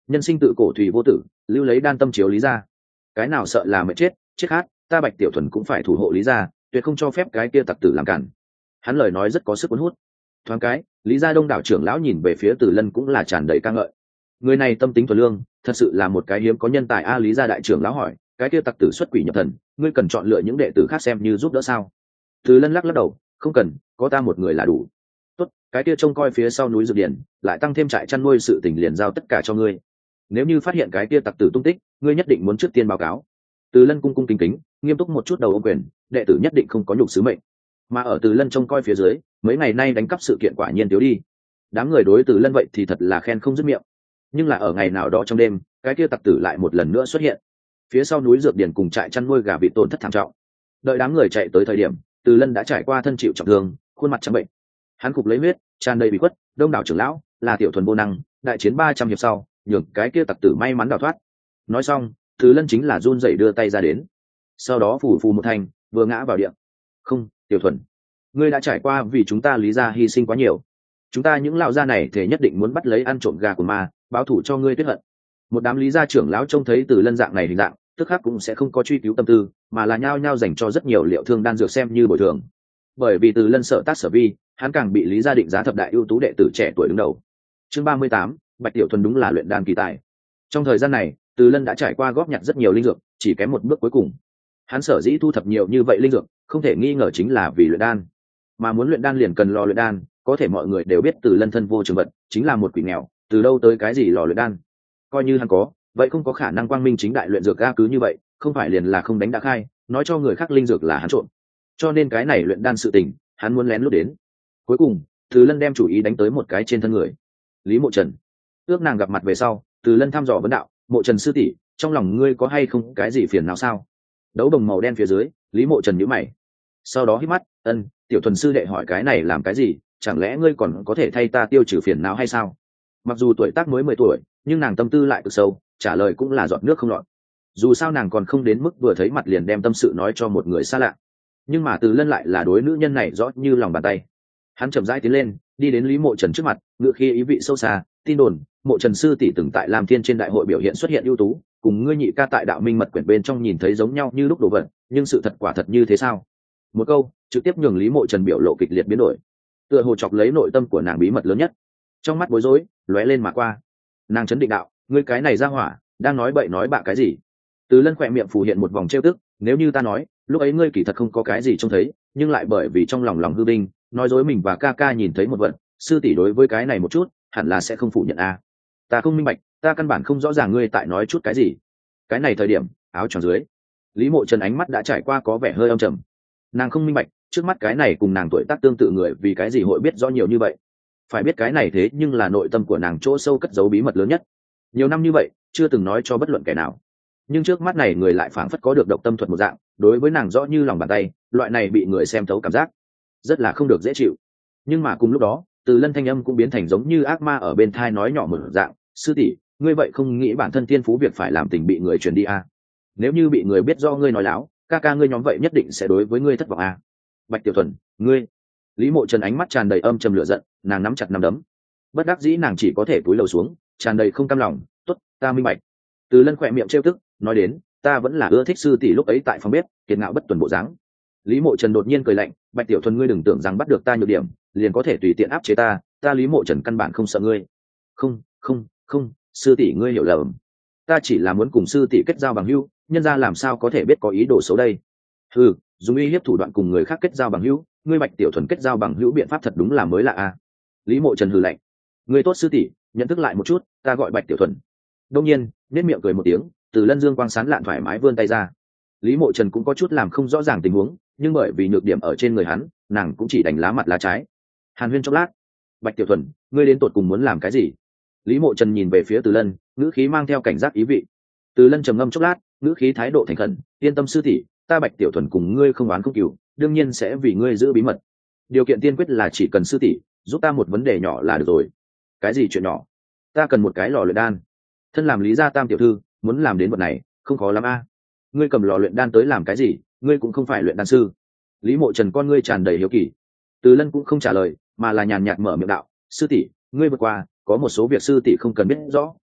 A: nhân sinh tự cổ thủy vô tử, lưu lấy đan tâm chiếu lý gia. Cái nào sợ là mệt chết, chết khát, ta Bạch Tiểu Thuần cũng phải thủ hộ lý gia, tuyệt không cho phép cái kia tặc tử làm cản. Hắn lời nói rất có sức cuốn hút. Thoáng cái, lý gia đông đảo trưởng lão nhìn về phía Từ Lân cũng là tràn đầy ca ngợi. Người này tâm tính thuần lương, thật sự là một cái hiếm có nhân tài a. Lý gia đại trưởng lão hỏi, cái kia tặc tử xuất quỷ nhập thần, ngươi cần chọn lựa những đệ tử khác xem như giúp đỡ sao? Từ Lân lắc lắc đầu, không cần, có ta một người là đủ. Tốt, cái kia trông coi phía sau núi dược điển, lại tăng thêm trại chăn nuôi, sự tình liền giao tất cả cho ngươi. Nếu như phát hiện cái kia tặc tử tung tích, ngươi nhất định muốn trước tiên báo cáo. Từ Lân cung cung kính kính, nghiêm túc một chút đầu ôm quyền, đệ tử nhất định không có nhục sứ mệnh. Mà ở Từ Lân trông coi phía dưới, mấy ngày nay đánh cắp sự kiện quả nhiên thiếu đi. Đám người đối Từ Lân vậy thì thật là khen không dứt miệng. Nhưng là ở ngày nào đó trong đêm, cái kia tặc tử lại một lần nữa xuất hiện. Phía sau núi dược điển cùng trại chăn nuôi gà vịt tổn thất thảm trọng. Đợi đám người chạy tới thời điểm, Từ Lân đã trải qua thân chịu trọng thương, khuôn mặt trắng bệnh. Hắn cục lấy huyết, tràn đầy bị khuất, đông đảo trưởng lão, là tiểu thuần vô năng, đại chiến ba trăm hiệp sau, nhường cái kia tặc tử may mắn đào thoát. Nói xong, Từ Lân chính là run rẩy đưa tay ra đến. Sau đó phủ phù một thành, vừa ngã vào địa. Không, Tiểu Thuần, ngươi đã trải qua vì chúng ta lý gia hy sinh quá nhiều. Chúng ta những lão gia này thể nhất định muốn bắt lấy ăn trộm gà của ma, báo thù cho ngươi tuyết hận. Một đám lý gia trưởng lão trông thấy Từ Lân dạng này hình dạng, tức khắc cũng sẽ không có truy cứu tâm tư, mà là nhao nhao dành cho rất nhiều liệu thương đan dược xem như bồi thường. Bởi vì Từ Lân sợ tác sở vi, hắn càng bị lý gia định giá thập đại ưu tú đệ tử trẻ tuổi đứng đầu. Chương ba mươi tám, Bạch Tiểu Thuần đúng là luyện đan kỳ tài. Trong thời gian này, Từ Lân đã trải qua góp nhặt rất nhiều linh dược, chỉ kém một bước cuối cùng. Hắn sở dĩ thu thập nhiều như vậy linh dược, không thể nghi ngờ chính là vì luyện đan. Mà muốn luyện đan liền cần lò luyện đan, có thể mọi người đều biết Từ Lân thân vô trường vật, chính là một quỷ nghèo, từ đâu tới cái gì lò luyện đan. Coi như hắn có, vậy không có khả năng quang minh chính đại luyện dược ga cứ như vậy, không phải liền là không đánh đã khai, nói cho người khác linh dược là hắn trộn. Cho nên cái này luyện đan sự tình, hắn muốn lén lút đến. Cuối cùng, Từ Lân đem chủ ý đánh tới một cái trên thân người. Lý Mộ Trần. Ước nàng gặp mặt về sau, Từ Lân thăm dò vấn đạo, Mộ Trần sư tỷ, trong lòng ngươi có hay không cái gì phiền não sao? Đấu đồng màu đen phía dưới, Lý Mộ Trần nhíu mày. Sau đó hít mắt, ân, Tiểu Thuần sư đệ hỏi cái này làm cái gì, chẳng lẽ ngươi còn có thể thay ta tiêu trừ phiền não hay sao? Mặc dù tuổi tác mới mười tuổi, nhưng nàng tâm tư lại cực sâu, trả lời cũng là giọt nước không lọt. Dù sao nàng còn không đến mức vừa thấy mặt liền đem tâm sự nói cho một người xa lạ. Nhưng mà Từ Lân lại là đối nữ nhân này rõ như lòng bàn tay. Hắn chậm rãi tiến lên, đi đến Lý Mộ Trần trước mặt, ngựa khi ý vị sâu xa, tin đồn, Mộ Trần sư tỷ từng tại Lam Thiên trên đại hội biểu hiện xuất hiện ưu tú, cùng ngươi nhị ca tại đạo minh mật quyển bên trong nhìn thấy giống nhau như lúc đồ vật, nhưng sự thật quả thật như thế sao? Một câu trực tiếp nhường Lý Mộ Trần biểu lộ kịch liệt biến đổi, tựa hồ chọc lấy nội tâm của nàng bí mật lớn nhất. Trong mắt bối rối lóe lên mà qua, nàng chấn định đạo, ngươi cái này ra hỏa, đang nói bậy nói bạ cái gì? Từ Lân khỏe miệng phù hiện một vòng trêu tức, nếu như ta nói, lúc ấy ngươi kỳ thật không có cái gì trông thấy, nhưng lại bởi vì trong lòng lòng hư binh, nói dối mình và ca ca nhìn thấy một vật, sư tỷ đối với cái này một chút, hẳn là sẽ không phủ nhận a. À. Ta không minh bạch, ta căn bản không rõ ràng ngươi tại nói chút cái gì. Cái này thời điểm, áo tròn dưới, Lý Mộ Trần ánh mắt đã trải qua có vẻ hơi âm trầm. Nàng không minh bạch, trước mắt cái này cùng nàng tuổi tác tương tự người vì cái gì hội biết rõ nhiều như vậy. Phải biết cái này thế nhưng là nội tâm của nàng chỗ sâu cất giấu bí mật lớn nhất. Nhiều năm như vậy, chưa từng nói cho bất luận kẻ nào. Nhưng trước mắt này người lại phảng phất có được độc tâm thuật một dạng, đối với nàng rõ như lòng bàn tay, loại này bị người xem thấu cảm giác, rất là không được dễ chịu. Nhưng mà cùng lúc đó, Từ Lân thanh âm cũng biến thành giống như ác ma ở bên thai nói nhỏ một dạng, sư tỷ, ngươi vậy không nghĩ bản thân thiên phú việc phải làm tình bị người truyền đi à? Nếu như bị người biết do ngươi nói láo, ca ca ngươi nhóm vậy nhất định sẽ đối với ngươi thất vọng à? Bạch Tiểu Thuần, ngươi. Lý Mộ Trần ánh mắt tràn đầy âm trầm lửa giận, nàng nắm chặt nắm đấm. Bất đắc dĩ nàng chỉ có thể cúi đầu xuống, tràn đầy không cam lòng, tốt, ta minh bạch. Từ Lân khỏe miệng trêu tức, nói đến, ta vẫn là ưa thích sư tỷ lúc ấy tại phòng bếp, kiệt ngạo bất tuần bộ dáng. Lý Mộ Trần đột nhiên cười lạnh, Bạch Tiểu Thuần, ngươi đừng tưởng rằng bắt được ta nhược điểm, liền có thể tùy tiện áp chế ta, ta Lý Mộ Trần căn bản không sợ ngươi. Không, không, không, sư tỷ ngươi hiểu lầm. Ta chỉ là muốn cùng sư tỷ kết giao bằng hữu, nhân ra làm sao có thể biết có ý đồ xấu đây. Ừ, dùng uy hiếp thủ đoạn cùng người khác kết giao bằng hữu, ngươi Bạch Tiểu Thuần kết giao bằng hữu biện pháp thật đúng là mới lạ a. À. Lý Mộ Trần hừ lạnh, ngươi tốt sư tỷ, nhận thức lại một chút, ta gọi Bạch Tiểu Thuần. Đông nhiên, nét miệng cười một tiếng, Từ Lân dương quang sán lạn thoải mái vươn tay ra. Lý Mộ Trần cũng có chút làm không rõ ràng tình huống, nhưng bởi vì nhược điểm ở trên người hắn, nàng cũng chỉ đánh lá mặt lá trái. Hàn huyên chốc lát, Bạch Tiểu Thuần, ngươi đến tột cùng muốn làm cái gì? Lý Mộ Trần nhìn về phía Từ Lân, ngữ khí mang theo cảnh giác ý vị. Từ Lân trầm ngâm chốc lát, ngữ khí thái độ thành khẩn, yên tâm sư tỷ, ta Bạch Tiểu Thuần cùng ngươi không oán không cừu, đương nhiên sẽ vì ngươi giữ bí mật. Điều kiện tiên quyết là chỉ cần sư tỷ giúp ta một vấn đề nhỏ là được rồi. Cái gì chuyện nhỏ? Ta cần một cái lò luyện đan. Thân làm Lý gia tam tiểu thư, muốn làm đến vật này, không khó lắm a. À. Ngươi cầm lò luyện đan tới làm cái gì? Ngươi cũng không phải luyện đan sư. Lý Mộ Trần con ngươi tràn đầy hiếu kỳ. Từ Lân cũng không trả lời, mà là nhàn nhạt mở miệng đạo, sư tỷ, ngươi vượt qua, có một số việc sư tỷ không cần biết rõ,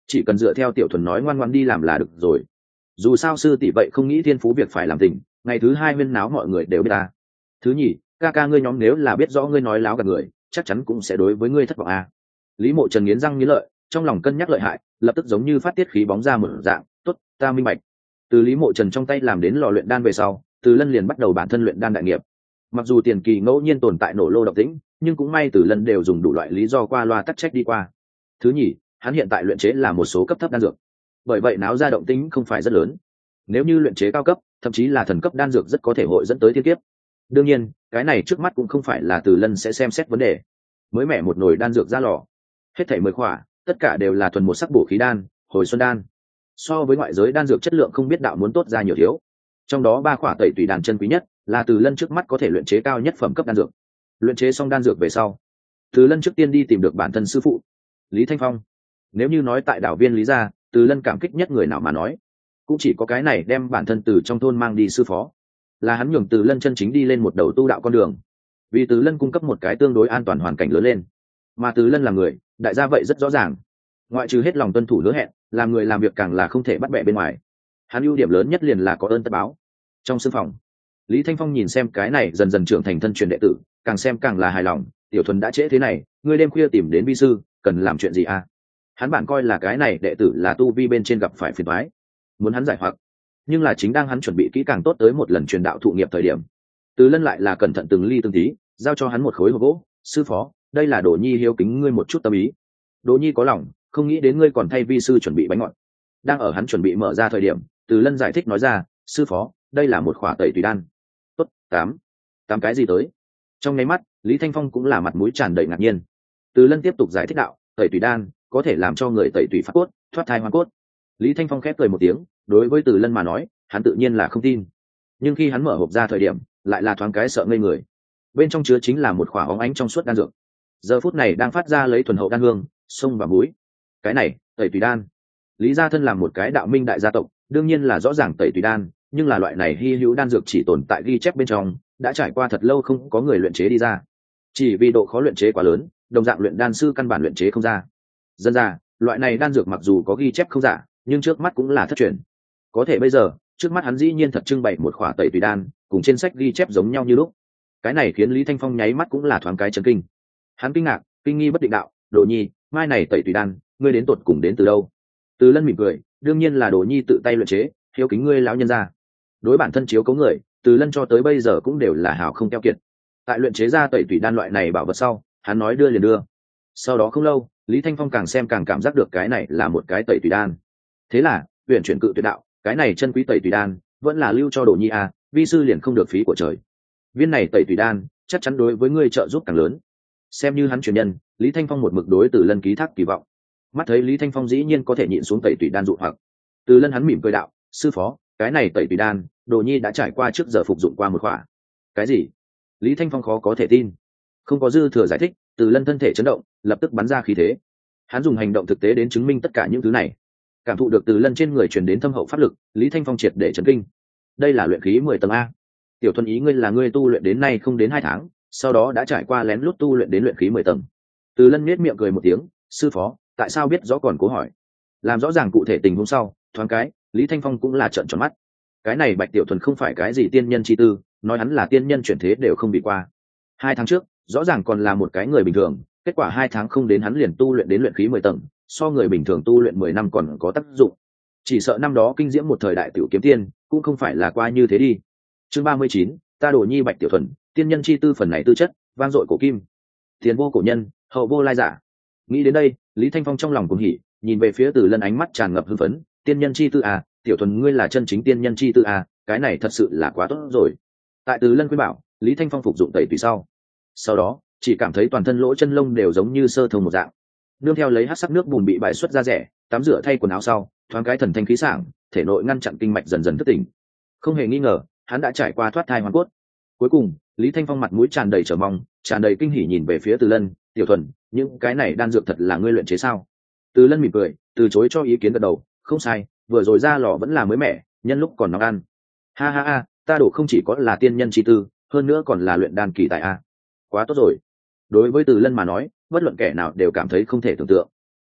A: chỉ cần dựa theo tiểu thuần nói ngoan ngoan đi làm là được rồi. Dù sao sư tỷ vậy không nghĩ thiên phú việc phải làm tình, ngày thứ hai huyên náo mọi người đều biết ta. Thứ nhì, ca ca ngươi nhóm nếu là biết rõ ngươi nói láo cả người, chắc chắn cũng sẽ đối với ngươi thất vọng à. Lý Mộ Trần nghiến răng nghiến lợi, trong lòng cân nhắc lợi hại, lập tức giống như phát tiết khí bóng ra một dạng, tốt, ta minh bạch. Từ Lý Mộ Trần trong tay làm đến lò luyện đan về sau, Từ Lân liền bắt đầu bản thân luyện đan đại nghiệp. Mặc dù tiền kỳ ngẫu nhiên tồn tại nổ lô độc tĩnh, nhưng cũng may Từ Lân đều dùng đủ loại lý do qua loa tắc trách đi qua. Thứ nhì, hắn hiện tại luyện chế là một số cấp thấp đan dược, bởi vậy náo ra động tĩnh không phải rất lớn. Nếu như luyện chế cao cấp, thậm chí là thần cấp đan dược rất có thể hội dẫn tới thiên kiếp. Đương nhiên, cái này trước mắt cũng không phải là Từ Lân sẽ xem xét vấn đề. Mới mẻ một nồi đan dược ra lò, hết thảy mười khỏa, tất cả đều là thuần một sắc bổ khí đan, hồi xuân đan. So với ngoại giới đan dược chất lượng không biết đạo muốn tốt ra nhiều thiếu. Trong đó ba khỏa tẩy tùy đan chân quý nhất, là Từ Lân trước mắt có thể luyện chế cao nhất phẩm cấp đan dược. Luyện chế xong đan dược về sau, Từ Lân trước tiên đi tìm được bản thân sư phụ, Lý Thanh Phong. Nếu như nói tại đảo viên Lý gia, Từ Lân cảm kích nhất người nào mà nói, cũng chỉ có cái này đem bản thân từ trong thôn mang đi sư phó, là hắn nhường Từ Lân chân chính đi lên một đầu tu đạo con đường. Vì Từ Lân cung cấp một cái tương đối an toàn hoàn cảnh lớn lên, mà Từ Lân là người, đại gia vậy rất rõ ràng, ngoại trừ hết lòng tuân thủ hứa hẹn, làm người làm việc càng là không thể bắt bẻ bên ngoài. Hắn ưu điểm lớn nhất liền là có ơn tất báo. Trong sương phòng, Lý Thanh Phong nhìn xem cái này dần dần trưởng thành thân truyền đệ tử, càng xem càng là hài lòng. Tiểu Thuần đã trễ thế này, ngươi đêm khuya tìm đến vi sư, cần làm chuyện gì à? Hắn bản coi là cái này đệ tử là tu vi bên trên gặp phải phiền toái, muốn hắn giải hoặc, nhưng là chính đang hắn chuẩn bị kỹ càng tốt tới một lần truyền đạo thụ nghiệp thời điểm, Từ Lân lại là cẩn thận từng ly từng tí giao cho hắn một khối hộp gỗ. Sư phó, đây là Đồ Nhi hiếu kính ngươi một chút tâm ý. Đồ Nhi có lòng, không nghĩ đến ngươi còn thay vi sư chuẩn bị bánh ngọt. Đang ở hắn chuẩn bị mở ra thời điểm, Từ Lân giải thích nói ra, sư phó, đây là một khỏa tẩy tùy đan. Tốt, tám tám cái gì tới? Trong nháy mắt, Lý Thanh Phong cũng là mặt mũi tràn đầy ngạc nhiên. Từ Lân tiếp tục giải thích đạo, tẩy tùy đan có thể làm cho người tẩy tùy phát cốt, thoát thai hoa cốt. Lý Thanh Phong khép cười một tiếng, đối với Từ Lân mà nói, hắn tự nhiên là không tin. Nhưng khi hắn mở hộp ra thời điểm, lại là thoáng cái sợ ngây người. Bên trong chứa chính là một khỏa óng ánh trong suốt đan dược. Giờ phút này đang phát ra lấy thuần hậu đan hương, sông và muối. Cái này, tẩy tùy đan. Lý gia thân làm một cái đạo minh đại gia tộc, đương nhiên là rõ ràng tẩy tùy đan, nhưng là loại này hy hữu đan dược chỉ tồn tại ghi chép bên trong, đã trải qua thật lâu không có người luyện chế đi ra. Chỉ vì độ khó luyện chế quá lớn, đồng dạng luyện đan sư căn bản luyện chế không ra. Dân ra, loại này đan dược mặc dù có ghi chép không giả, nhưng trước mắt cũng là thất truyền. Có thể bây giờ, trước mắt hắn dĩ nhiên thật trưng bày một khỏa tẩy tùy đan, cùng trên sách ghi chép giống nhau như lúc. Cái này khiến Lý Thanh Phong nháy mắt cũng là thoáng cái chấn kinh. Hắn kinh ngạc, kinh nghi bất định đạo, Đồ Nhi, mai này tẩy tùy đan, ngươi đến tột cùng đến từ đâu? Từ Lân mỉm cười, đương nhiên là Đồ Nhi tự tay luyện chế, hiếu kính ngươi lão nhân gia. Đối bản thân chiếu cố người, Từ Lân cho tới bây giờ cũng đều là hảo không keo kiệt. Tại luyện chế ra tẩy tùy đan loại này bảo vật sau, hắn nói đưa liền đưa. Sau đó không lâu, Lý Thanh Phong càng xem càng cảm giác được cái này là một cái tẩy tùy đan. Thế là, huyền chuyển cự tuyệt đạo, cái này chân quý tẩy tùy đan, vẫn là lưu cho Đồ Nhi à, vi sư liền không được phí của trời. Viên này tẩy tùy đan, chắc chắn đối với ngươi trợ giúp càng lớn. Xem như hắn truyền nhân, Lý Thanh Phong một mực đối Từ Lân ký thác kỳ vọng. Mắt thấy Lý Thanh Phong dĩ nhiên có thể nhịn xuống tẩy tùy đan dụ hoặc, Từ Lân hắn mỉm cười đạo, sư phó, cái này tẩy tùy đan, Đồ Nhi đã trải qua trước giờ phục dụng qua một khỏa. Cái gì? Lý Thanh Phong khó có thể tin. Không có dư thừa giải thích, Từ Lân thân thể chấn động, lập tức bắn ra khí thế. Hắn dùng hành động thực tế đến chứng minh tất cả những thứ này. Cảm thụ được Từ Lân trên người truyền đến thâm hậu pháp lực, Lý Thanh Phong triệt để chấn kinh. Đây là luyện khí mười tầng a. Tiểu Thuần ý ngươi là ngươi tu luyện đến nay không đến hai tháng, sau đó đã trải qua lén lút tu luyện đến luyện khí mười tầng. Từ Lân nhếch miệng cười một tiếng, sư phó, tại sao biết rõ còn cố hỏi? Làm rõ ràng cụ thể tình huống sau, thoáng cái, Lý Thanh Phong cũng là trợn tròn mắt. Cái này Bạch Tiểu Thuần không phải cái gì tiên nhân chi tư, nói hắn là tiên nhân chuyển thế đều không bị qua. Hai tháng trước, rõ ràng còn là một cái người bình thường, kết quả hai tháng không đến hắn liền tu luyện đến luyện khí mười tầng, so người bình thường tu luyện mười năm còn có tác dụng. Chỉ sợ năm đó kinh diễm một thời đại tiểu kiếm tiên, cũng không phải là qua như thế đi. Chương ba mươi chín, ta Đồ Nhi Bạch Tiểu Thuần, tiên nhân chi tư phần này tư chất, vang dội cổ kim. Tiền vô cổ nhân, hậu vô lai giả. Nghĩ đến đây, Lý Thanh Phong trong lòng cuồng hỉ, nhìn về phía Từ Lân ánh mắt tràn ngập hưng phấn, tiên nhân chi tư à, Tiểu Thuần ngươi là chân chính tiên nhân chi tư à, cái này thật sự là quá tốt rồi. Tại Từ Lân khuyên bảo, Lý Thanh Phong phục dụng tẩy tùy sau. Sau đó, chỉ cảm thấy toàn thân lỗ chân lông đều giống như sơ thông một dạng. Nương theo lấy hắc sắc nước bùn bị bài xuất ra rẻ, tắm rửa thay quần áo sau, thoáng cái thần thanh khí sảng, thể nội ngăn chặn kinh mạch dần dần thức tỉnh. Không hề nghi ngờ, hắn đã trải qua thoát thai hoàn cốt. Cuối cùng, Lý Thanh Phong mặt mũi tràn đầy chờ mong, tràn đầy kinh hỉ nhìn về phía Từ Lân, Tiểu Thuần, những cái này đan dược thật là ngươi luyện chế sao? Từ Lân mỉm cười, từ chối cho ý kiến gật đầu, không sai, vừa rồi ra lò vẫn là mới mẻ, nhân lúc còn nóng ăn. Ha ha ha, ta đổ không chỉ có là tiên nhân chi tư, hơn nữa còn là luyện đan kỳ tài a. Quá tốt rồi. Đối với Từ Lân mà nói, bất luận kẻ nào đều cảm thấy không thể tưởng tượng.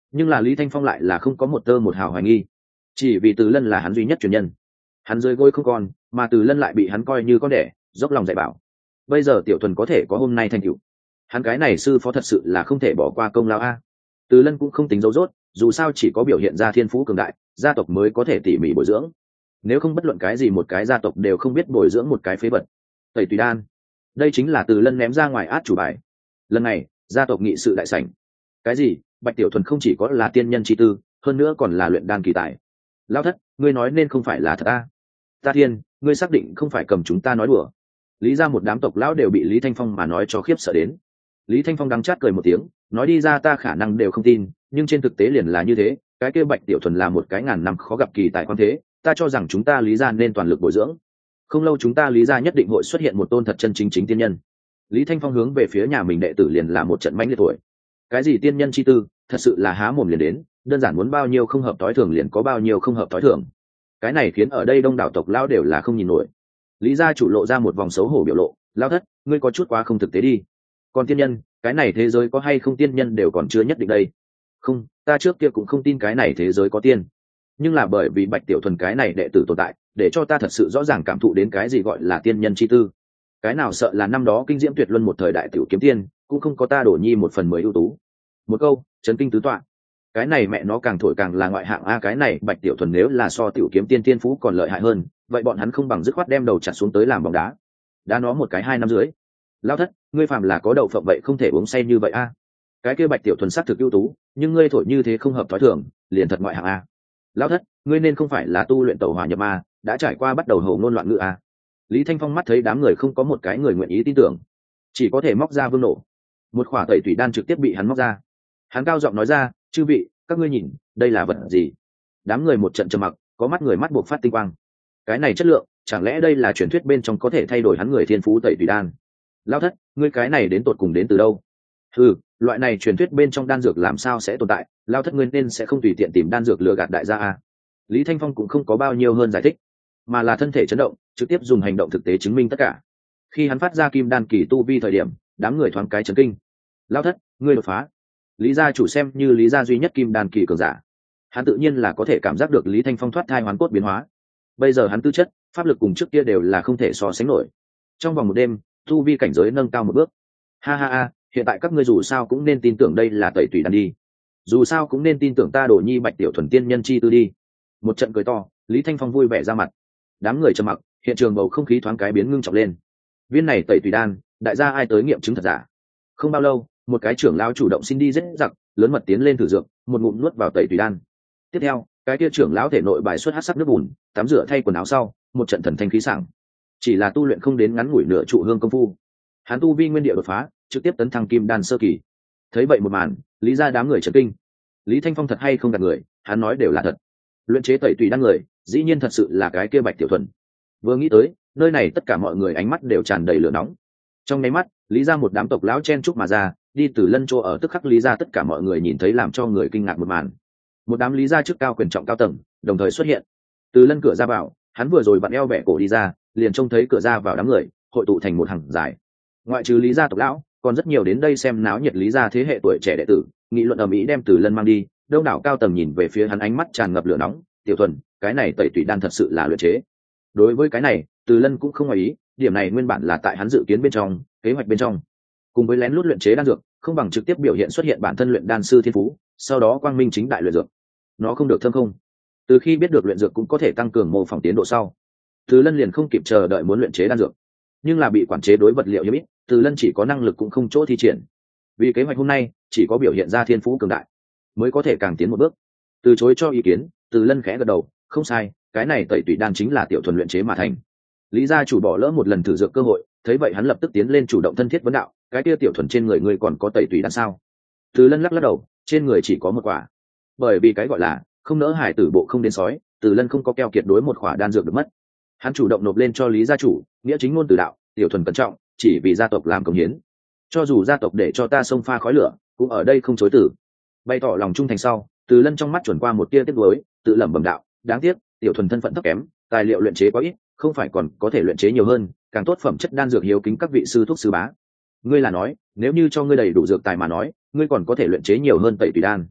A: Nhưng là Lý Thanh Phong lại là không có một tơ một hào hoài nghi, chỉ vì Từ Lân là hắn duy nhất truyền nhân. Hắn rơi gối không còn, mà Từ Lân lại bị hắn coi như con đẻ, dốc lòng dạy bảo. Bây giờ Tiểu Thuần có thể có hôm nay thành tựu, hắn cái này sư phó thật sự là không thể bỏ qua công lao a. Từ Lân cũng không tính dấu dốt, dù sao chỉ có biểu hiện ra thiên phú cường đại, gia tộc mới có thể tỉ mỉ bồi dưỡng. Nếu không bất luận cái gì một cái gia tộc đều không biết bồi dưỡng một cái phế vật. Tẩy Tùy Đan, đây chính là Từ Lân ném ra ngoài át chủ bài. Lần này, gia tộc nghị sự đại sảnh. Cái gì? Bạch Tiểu Thuần không chỉ có là tiên nhân chi tư, hơn nữa còn là luyện đan kỳ tài. Lão thất, ngươi nói nên không phải là thật a? Ta thiên, ngươi xác định không phải cầm chúng ta nói đùa? Lý ra một đám tộc lão đều bị Lý Thanh Phong mà nói cho khiếp sợ đến. Lý Thanh Phong đắng chát cười một tiếng, nói đi ra ta khả năng đều không tin, nhưng trên thực tế liền là như thế. Cái kia Bạch Tiểu Thuần là một cái ngàn năm khó gặp kỳ tài quan thế, ta cho rằng chúng ta Lý ra nên toàn lực bồi dưỡng. Không lâu chúng ta Lý ra nhất định hội xuất hiện một tôn thật chân chính chính tiên nhân. Lý Thanh Phong hướng về phía nhà mình đệ tử liền là một trận mãnh liệt tuổi. Cái gì tiên nhân chi tư, thật sự là há mồm liền đến, đơn giản muốn bao nhiêu không hợp tối thường liền có bao nhiêu không hợp tối thường. Cái này khiến ở đây đông đảo tộc lão đều là không nhìn nổi. Lý gia chủ lộ ra một vòng xấu hổ biểu lộ, lão thất, ngươi có chút quá không thực tế đi. Còn tiên nhân, cái này thế giới có hay không tiên nhân đều còn chưa nhất định đây. Không, ta trước kia cũng không tin cái này thế giới có tiên. Nhưng là bởi vì Bạch Tiểu Thuần cái này đệ tử tồn tại, để cho ta thật sự rõ ràng cảm thụ đến cái gì gọi là tiên nhân chi tư. Cái nào sợ là năm đó kinh diễm tuyệt luân một thời đại tiểu kiếm tiên, cũng không có ta đổ nhi một phần mười ưu tú. Một câu, chấn kinh tứ tọa. Cái này mẹ nó càng thổi càng là ngoại hạng a, cái này Bạch Tiểu Thuần nếu là so tiểu kiếm tiên tiên phú còn lợi hại hơn, vậy bọn hắn không bằng dứt khoát đem đầu chặt xuống tới làm bóng đá. Đá nó một cái hai năm dưới. Lão thất, ngươi phàm là có đậu phộng vậy không thể uống say như vậy a. Cái kia Bạch Tiểu Thuần sắc thực ưu tú, nhưng ngươi thổi như thế không hợp thói thường, liền thật ngoại hạng a. Lão thất, ngươi nên không phải là tu luyện tẩu hỏa nhập ma, đã trải qua bắt đầu hầu ngôn loạn ngữ a. Lý Thanh Phong mắt thấy đám người không có một cái người nguyện ý tin tưởng, chỉ có thể móc ra vương nổ. Một khỏa tẩy tủy đan trực tiếp bị hắn móc ra. Hắn cao giọng nói ra, chư vị, các ngươi nhìn, đây là vật gì? Đám người một trận trầm mặc, có mắt người mắt buộc phát tinh quang. Cái này chất lượng, chẳng lẽ đây là truyền thuyết bên trong có thể thay đổi hắn người thiên phú tẩy tủy đan? Lão thất, ngươi cái này đến tột cùng đến từ đâu? Ừ, loại này truyền thuyết bên trong đan dược làm sao sẽ tồn tại? Lão thất ngươi nên sẽ không tùy tiện tìm đan dược lừa gạt đại gia a. Lý Thanh Phong cũng không có bao nhiêu hơn giải thích, mà là thân thể chấn động, trực tiếp dùng hành động thực tế chứng minh tất cả. Khi hắn phát ra kim đan kỳ tu vi thời điểm, đám người thoáng cái chấn kinh. Lão thất, ngươi đột phá. Lý gia chủ xem như Lý gia duy nhất kim đan kỳ cường giả, hắn tự nhiên là có thể cảm giác được Lý Thanh Phong thoát thai hoán cốt biến hóa. Bây giờ hắn tư chất, pháp lực cùng trước kia đều là không thể so sánh nổi. Trong vòng một đêm, tu vi cảnh giới nâng cao một bước. Ha ha ha, hiện tại các ngươi dù sao cũng nên tin tưởng đây là tẩy tủy đan đi. Dù sao cũng nên tin tưởng ta Đồ Nhi Bạch Tiểu Thuần tiên nhân chi tư đi. Một trận cười to, Lý Thanh Phong vui vẻ ra mặt. Đám người trầm mặc, hiện trường bầu không khí thoáng cái biến ngưng trọng lên. Viên này tẩy tủy đan, đại gia ai tới nghiệm chứng thật giả? Không bao lâu, một cái trưởng lão chủ động xin đi giết giặc, lớn mật tiến lên thử dược, một ngụm nuốt vào tẩy tùy đan. Tiếp theo, cái kia trưởng lão thể nội bài xuất hắc sắc nước bùn, tắm rửa thay quần áo sau, một trận thần thanh khí sảng. Chỉ là tu luyện không đến ngắn ngủi nửa trụ hương công phu, hắn tu vi nguyên địa đột phá, trực tiếp tấn thăng kim đan sơ kỳ. Thấy vậy một màn, Lý gia đám người chấn kinh. Lý Thanh Phong thật hay không gạt người, hắn nói đều là thật. Luyện chế tẩy tùy đan người, dĩ nhiên thật sự là cái kia Bạch Tiểu Thuần. Vừa nghĩ tới, nơi này tất cả mọi người ánh mắt đều tràn đầy lửa nóng. Trong nháy mắt, Lý gia một đám tộc lão chen chúc mà ra, đi từ Lân chỗ ở tức khắc Lý gia tất cả mọi người nhìn thấy làm cho người kinh ngạc một màn. Một đám Lý gia chức cao quyền trọng cao tầng đồng thời xuất hiện. Từ Lân cửa ra vào, hắn vừa rồi vặn eo bẻ cổ đi ra, liền trông thấy cửa ra vào đám người hội tụ thành một hàng dài. Ngoại trừ Lý gia tộc lão, còn rất nhiều đến đây xem náo nhiệt Lý gia thế hệ tuổi trẻ đệ tử, nghị luận ầm ĩ đem Từ Lân mang đi. Đông đảo cao tầng nhìn về phía hắn ánh mắt tràn ngập lửa nóng. Tiểu Thuần, cái này tẩy tủy đan thật sự là luyện chế. Đối với cái này, Từ Lân cũng không ngoài ý, điểm này nguyên bản là tại hắn dự kiến bên trong, kế hoạch bên trong. Cùng với lén lút luyện chế đan dược, không bằng trực tiếp biểu hiện xuất hiện bản thân luyện đan sư thiên phú, sau đó quang minh chính đại luyện dược. Nó không được thơm không? Từ khi biết được luyện dược cũng có thể tăng cường mô phỏng tiến độ sau, Từ Lân liền không kịp chờ đợi muốn luyện chế đan dược, nhưng là bị quản chế đối vật liệu hiếm ít, Từ Lân chỉ có năng lực cũng không chỗ thi triển. Vì kế hoạch hôm nay, chỉ có biểu hiện ra thiên phú cường đại, mới có thể càng tiến một bước. Từ chối cho ý kiến, Từ Lân khẽ gật đầu, không sai, cái này tẩy tủy đan chính là Tiểu Thuần luyện chế mà thành. Lý gia chủ bỏ lỡ một lần thử dược cơ hội, thấy vậy hắn lập tức tiến lên chủ động thân thiết vấn đạo, cái kia Tiểu Thuần trên người ngươi còn có tẩy tủy đan sao? Từ Lân lắc lắc đầu, trên người chỉ có một quả. Bởi vì cái gọi là không nỡ hải tử bộ không đến sói, Từ Lân không có keo kiệt đối một quả đan dược được mất. Hắn chủ động nộp lên cho Lý gia chủ, nghĩa chính ngôn từ đạo, Tiểu Thuần cẩn trọng, chỉ vì gia tộc làm công hiến. Cho dù gia tộc để cho ta xông pha khói lửa, cũng ở đây không chối từ. Bày tỏ lòng trung thành sau, Từ Lân trong mắt chuẩn qua một tia tiếc nuối, tự lẩm bẩm đạo, đáng tiếc, Tiểu Thuần thân phận thấp kém, tài liệu luyện chế quá ít, không phải còn có thể luyện chế nhiều hơn, càng tốt phẩm chất đan dược hiếu kính các vị sư thuốc sư bá. Ngươi là nói, nếu như cho ngươi đầy đủ dược tài mà nói, ngươi còn có thể luyện chế nhiều hơn tẩy tùy đan.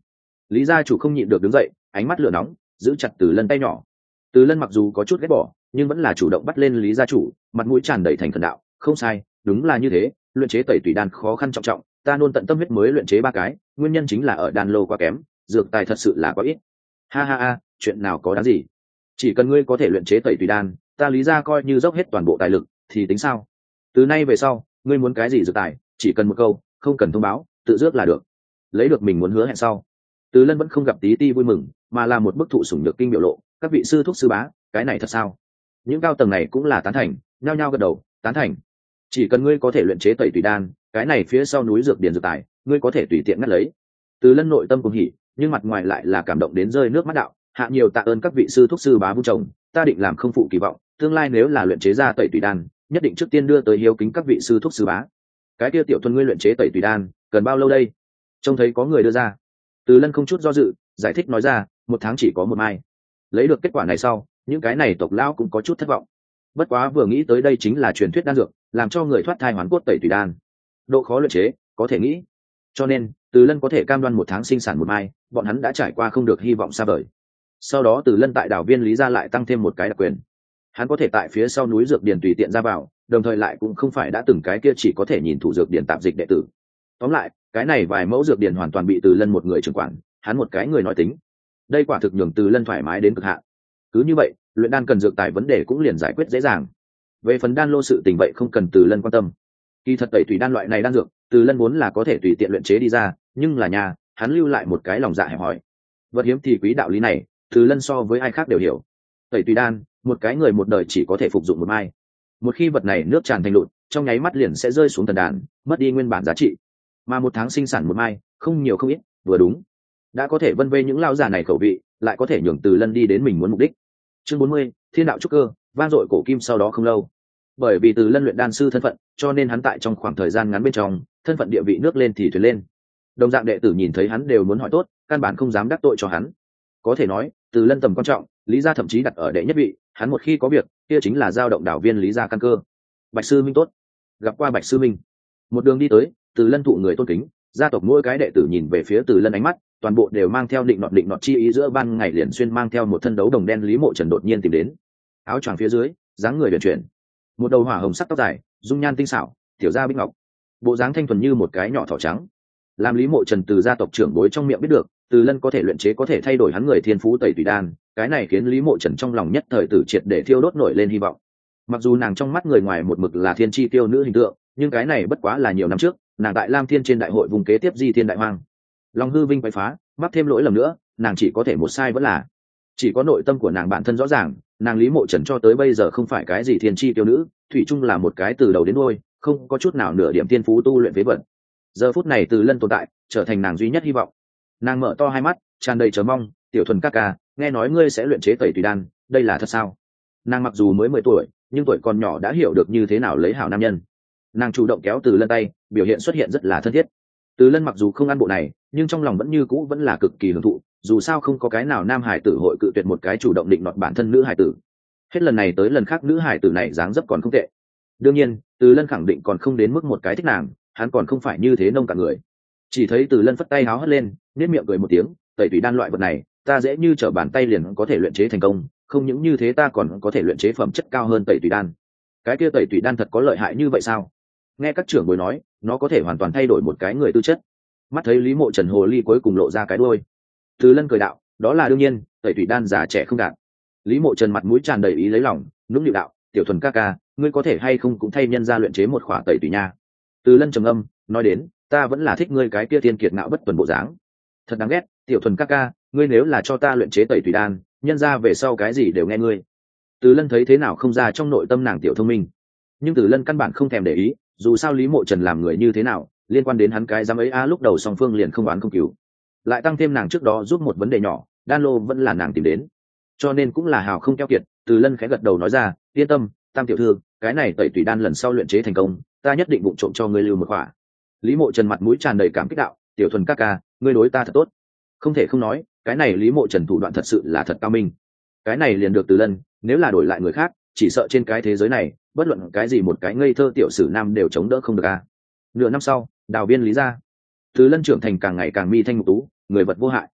A: Lý gia chủ không nhịn được đứng dậy, ánh mắt lửa nóng giữ chặt Từ Lân tay nhỏ. Từ Lân mặc dù có chút ghét bỏ nhưng vẫn là chủ động bắt lên Lý gia chủ, mặt mũi tràn đầy thành khẩn đạo: không sai, đúng là như thế, luyện chế tẩy tùy đan khó khăn trọng trọng, ta nôn tận tâm huyết mới luyện chế ba cái, nguyên nhân chính là ở đan lô quá kém, dược tài thật sự là quá ít. Ha ha ha, chuyện nào có đáng gì, chỉ cần ngươi có thể luyện chế tẩy tùy đan, ta Lý gia coi như dốc hết toàn bộ tài lực thì tính sao? Từ nay về sau ngươi muốn cái gì dược tài, chỉ cần một câu, không cần thông báo, tự dước là được. Lấy được mình muốn hứa hẹn sau, Từ Lân vẫn không gặp tí ti vui mừng, mà là một bức thụ sủng nhược kinh biểu lộ: các vị sư thúc sư bá, cái này thật sao? Những cao tầng này cũng là tán thành, nhao nhao gật đầu tán thành. Chỉ cần ngươi có thể luyện chế tẩy tùy đan, cái này phía sau núi dược điển dược tài ngươi có thể tùy tiện ngắt lấy. Từ Lân nội tâm cùng hỉ, nhưng mặt ngoài lại là cảm động đến rơi nước mắt đạo: hạ nhiều tạ ơn các vị sư thúc sư bá vun trồng, ta định làm không phụ kỳ vọng, tương lai nếu là luyện chế ra tẩy tùy đan, nhất định trước tiên đưa tới hiếu kính các vị sư thúc sư bá. Cái kia tiểu thuần ngươi luyện chế tẩy tùy đan cần bao lâu đây? Trông thấy có người đưa ra, Từ Lân không chút do dự giải thích nói ra: một tháng chỉ có một mai. Lấy được kết quả này sau, những cái này tộc lão cũng có chút thất vọng. Bất quá vừa nghĩ tới đây chính là truyền thuyết đan dược, làm cho người thoát thai hoán cốt tẩy tùy đan, độ khó luyện chế có thể nghĩ. Cho nên Từ Lân có thể cam đoan một tháng sinh sản một mai, bọn hắn đã trải qua không được hy vọng xa vời. Sau đó Từ Lân tại đảo viên Lý gia lại tăng thêm một cái đặc quyền, hắn có thể tại phía sau núi dược điển tùy tiện ra vào, đồng thời lại cũng không phải đã từng cái kia chỉ có thể nhìn thủ dược điển tạp dịch đệ tử. Tóm lại, cái này vài mẫu dược điển hoàn toàn bị Từ Lân một người trưởng quản, hắn một cái người nói tính. Đây quả thực nhường Từ Lân thoải mái đến cực hạn. Cứ như vậy, luyện đan cần dược tài vấn đề cũng liền giải quyết dễ dàng. Về phần đan lô sự tình vậy không cần Từ Lân quan tâm. Kỳ thật tẩy tùy đan loại này đan dược, Từ Lân vốn là có thể tùy tiện luyện chế đi ra, nhưng là nhà, hắn lưu lại một cái lòng dạ hẹp hòi. Vật hiếm thì quý đạo lý này, Từ Lân so với ai khác đều hiểu. Tẩy tùy đan, một cái người một đời chỉ có thể phục dụng một mai. Một khi vật này nước tràn thành lụt, trong nháy mắt liền sẽ rơi xuống thần đàn, mất đi nguyên bản giá trị. Mà một tháng sinh sản một mai, không nhiều không ít, vừa đúng, đã có thể vân vê những lao giả này khẩu vị, lại có thể nhường Từ Lân đi đến mình muốn mục đích. Chương bốn mươi, Thiên đạo trúc cơ, vang dội cổ kim. Sau đó không lâu, bởi vì Từ Lân luyện đan sư thân phận, cho nên hắn tại trong khoảng thời gian ngắn bên trong, thân phận địa vị nước lên thì thuyền lên. Đồng dạng đệ tử nhìn thấy hắn đều muốn hỏi tốt, căn bản không dám đắc tội cho hắn. Có thể nói, Từ Lân tầm quan trọng, Lý gia thậm chí đặt ở đệ nhất vị, hắn một khi có việc, kia chính là giao động đảo viên Lý gia căn cơ. Bạch sư minh tốt. Gặp qua Bạch sư minh. Một đường đi tới, Từ Lân thụ người tôn kính, gia tộc mỗi cái đệ tử nhìn về phía Từ Lân ánh mắt, toàn bộ đều mang theo định nọt định nọt chi ý. Giữa ban ngày liền xuyên mang theo một thân đấu đồng đen Lý Mộ Trần đột nhiên tìm đến, áo choàng phía dưới, dáng người huyền chuyển, một đầu hỏa hồng sắc tóc dài, dung nhan tinh xảo, tiểu gia bích ngọc, bộ dáng thanh thuần như một cái nhỏ thỏ trắng. Làm Lý Mộ Trần từ gia tộc trưởng bối trong miệng biết được, Từ Lân có thể luyện chế có thể thay đổi hắn người thiên phú tẩy tùy đan, cái này khiến Lý Mộ Trần trong lòng nhất thời tử triệt để thiêu đốt nổi lên hy vọng. Mặc dù nàng trong mắt người ngoài một mực là thiên chi tiêu nữ hình tượng, nhưng cái này bất quá là nhiều năm trước, nàng tại Lam Thiên trên đại hội vùng kế tiếp di thiên đại hoang, lòng hư vinh quấy phá, mắc thêm lỗi lầm nữa, nàng chỉ có thể một sai vẫn là. Chỉ có nội tâm của nàng bản thân rõ ràng, nàng Lý Mộ Trần cho tới bây giờ không phải cái gì thiên chi tiêu nữ, thủy chung là một cái từ đầu đến đuôi không có chút nào nửa điểm tiên phú tu luyện phế vật. Giờ phút này Từ Lân tồn tại, trở thành nàng duy nhất hy vọng. Nàng mở to hai mắt, tràn đầy chờ mong: tiểu thuần ca ca, nghe nói ngươi sẽ luyện chế tẩy tùy đan, đây là thật sao? Nàng mặc dù mới mười tuổi, nhưng tuổi còn nhỏ đã hiểu được như thế nào lấy hảo nam nhân. Nàng chủ động kéo Từ Lân tay, biểu hiện xuất hiện rất là thân thiết. Từ Lân mặc dù không ăn bộ này, nhưng trong lòng vẫn như cũ vẫn là cực kỳ hưởng thụ, dù sao không có cái nào nam hải tử hội cự tuyệt một cái chủ động định nọt bản thân nữ hải tử. Hết lần này tới lần khác nữ hải tử này dáng dấp còn không tệ. Đương nhiên, Từ Lân khẳng định còn không đến mức một cái thích nàng, hắn còn không phải như thế nông cạn người. Chỉ thấy Từ Lân phất tay háo hất lên, nét miệng cười một tiếng: tẩy tùy đan loại vật này, ta dễ như trở bàn tay liền có thể luyện chế thành công, không những như thế ta còn có thể luyện chế phẩm chất cao hơn tẩy tùy đan. Cái kia tẩy tùy đan thật có lợi hại như vậy sao? Nghe các trưởng bối nói, nó có thể hoàn toàn thay đổi một cái người tư chất. Mắt thấy Lý Mộ Trần hồ ly cuối cùng lộ ra cái đuôi, Từ Lân cười đạo: đó là đương nhiên, tẩy tùy đan già trẻ không đạt. Lý Mộ Trần mặt mũi tràn đầy ý lấy lòng, nũng nịu đạo: tiểu thuần ca ca, ngươi có thể hay không cũng thay nhân gia luyện chế một khỏa tẩy tùy nha. Từ Lân trầm âm nói đến: ta vẫn là thích ngươi cái kia thiên kiệt ngạo bất tuần bộ dáng. Thật đáng ghét, tiểu thuần ca ca, ngươi nếu là cho ta luyện chế tẩy tùy đan, nhân gia về sau cái gì đều nghe ngươi. Từ Lân thấy thế nào không ra trong nội tâm nàng tiểu thông minh, nhưng Từ Lân căn bản không thèm để ý, dù sao Lý Mộ Trần làm người như thế nào, liên quan đến hắn cái dám ấy a. À, lúc đầu song phương liền không oán không cứu, lại tăng thêm nàng trước đó giúp một vấn đề nhỏ, đan lô vẫn là nàng tìm đến, cho nên cũng là hào không keo kiệt. Từ Lân khẽ gật đầu nói ra: yên tâm, Tam tiểu thư, cái này tẩy tùy đan lần sau luyện chế thành công, ta nhất định vụng trộm cho ngươi lưu một khỏa. Lý Mộ Trần mặt mũi tràn đầy cảm kích đạo: tiểu thuần ca ca, ngươi đối ta thật tốt. Không thể không nói, cái này Lý Mộ Trần thủ đoạn thật sự là thật cao minh. Cái này liền được Từ Lân, nếu là đổi lại người khác, chỉ sợ trên cái thế giới này, bất luận cái gì một cái ngây thơ tiểu sử nam đều chống đỡ không được a. Nửa năm sau, đào viên Lý gia, Từ Lân trưởng thành càng ngày càng mi thanh mục tú, người vật vô hại.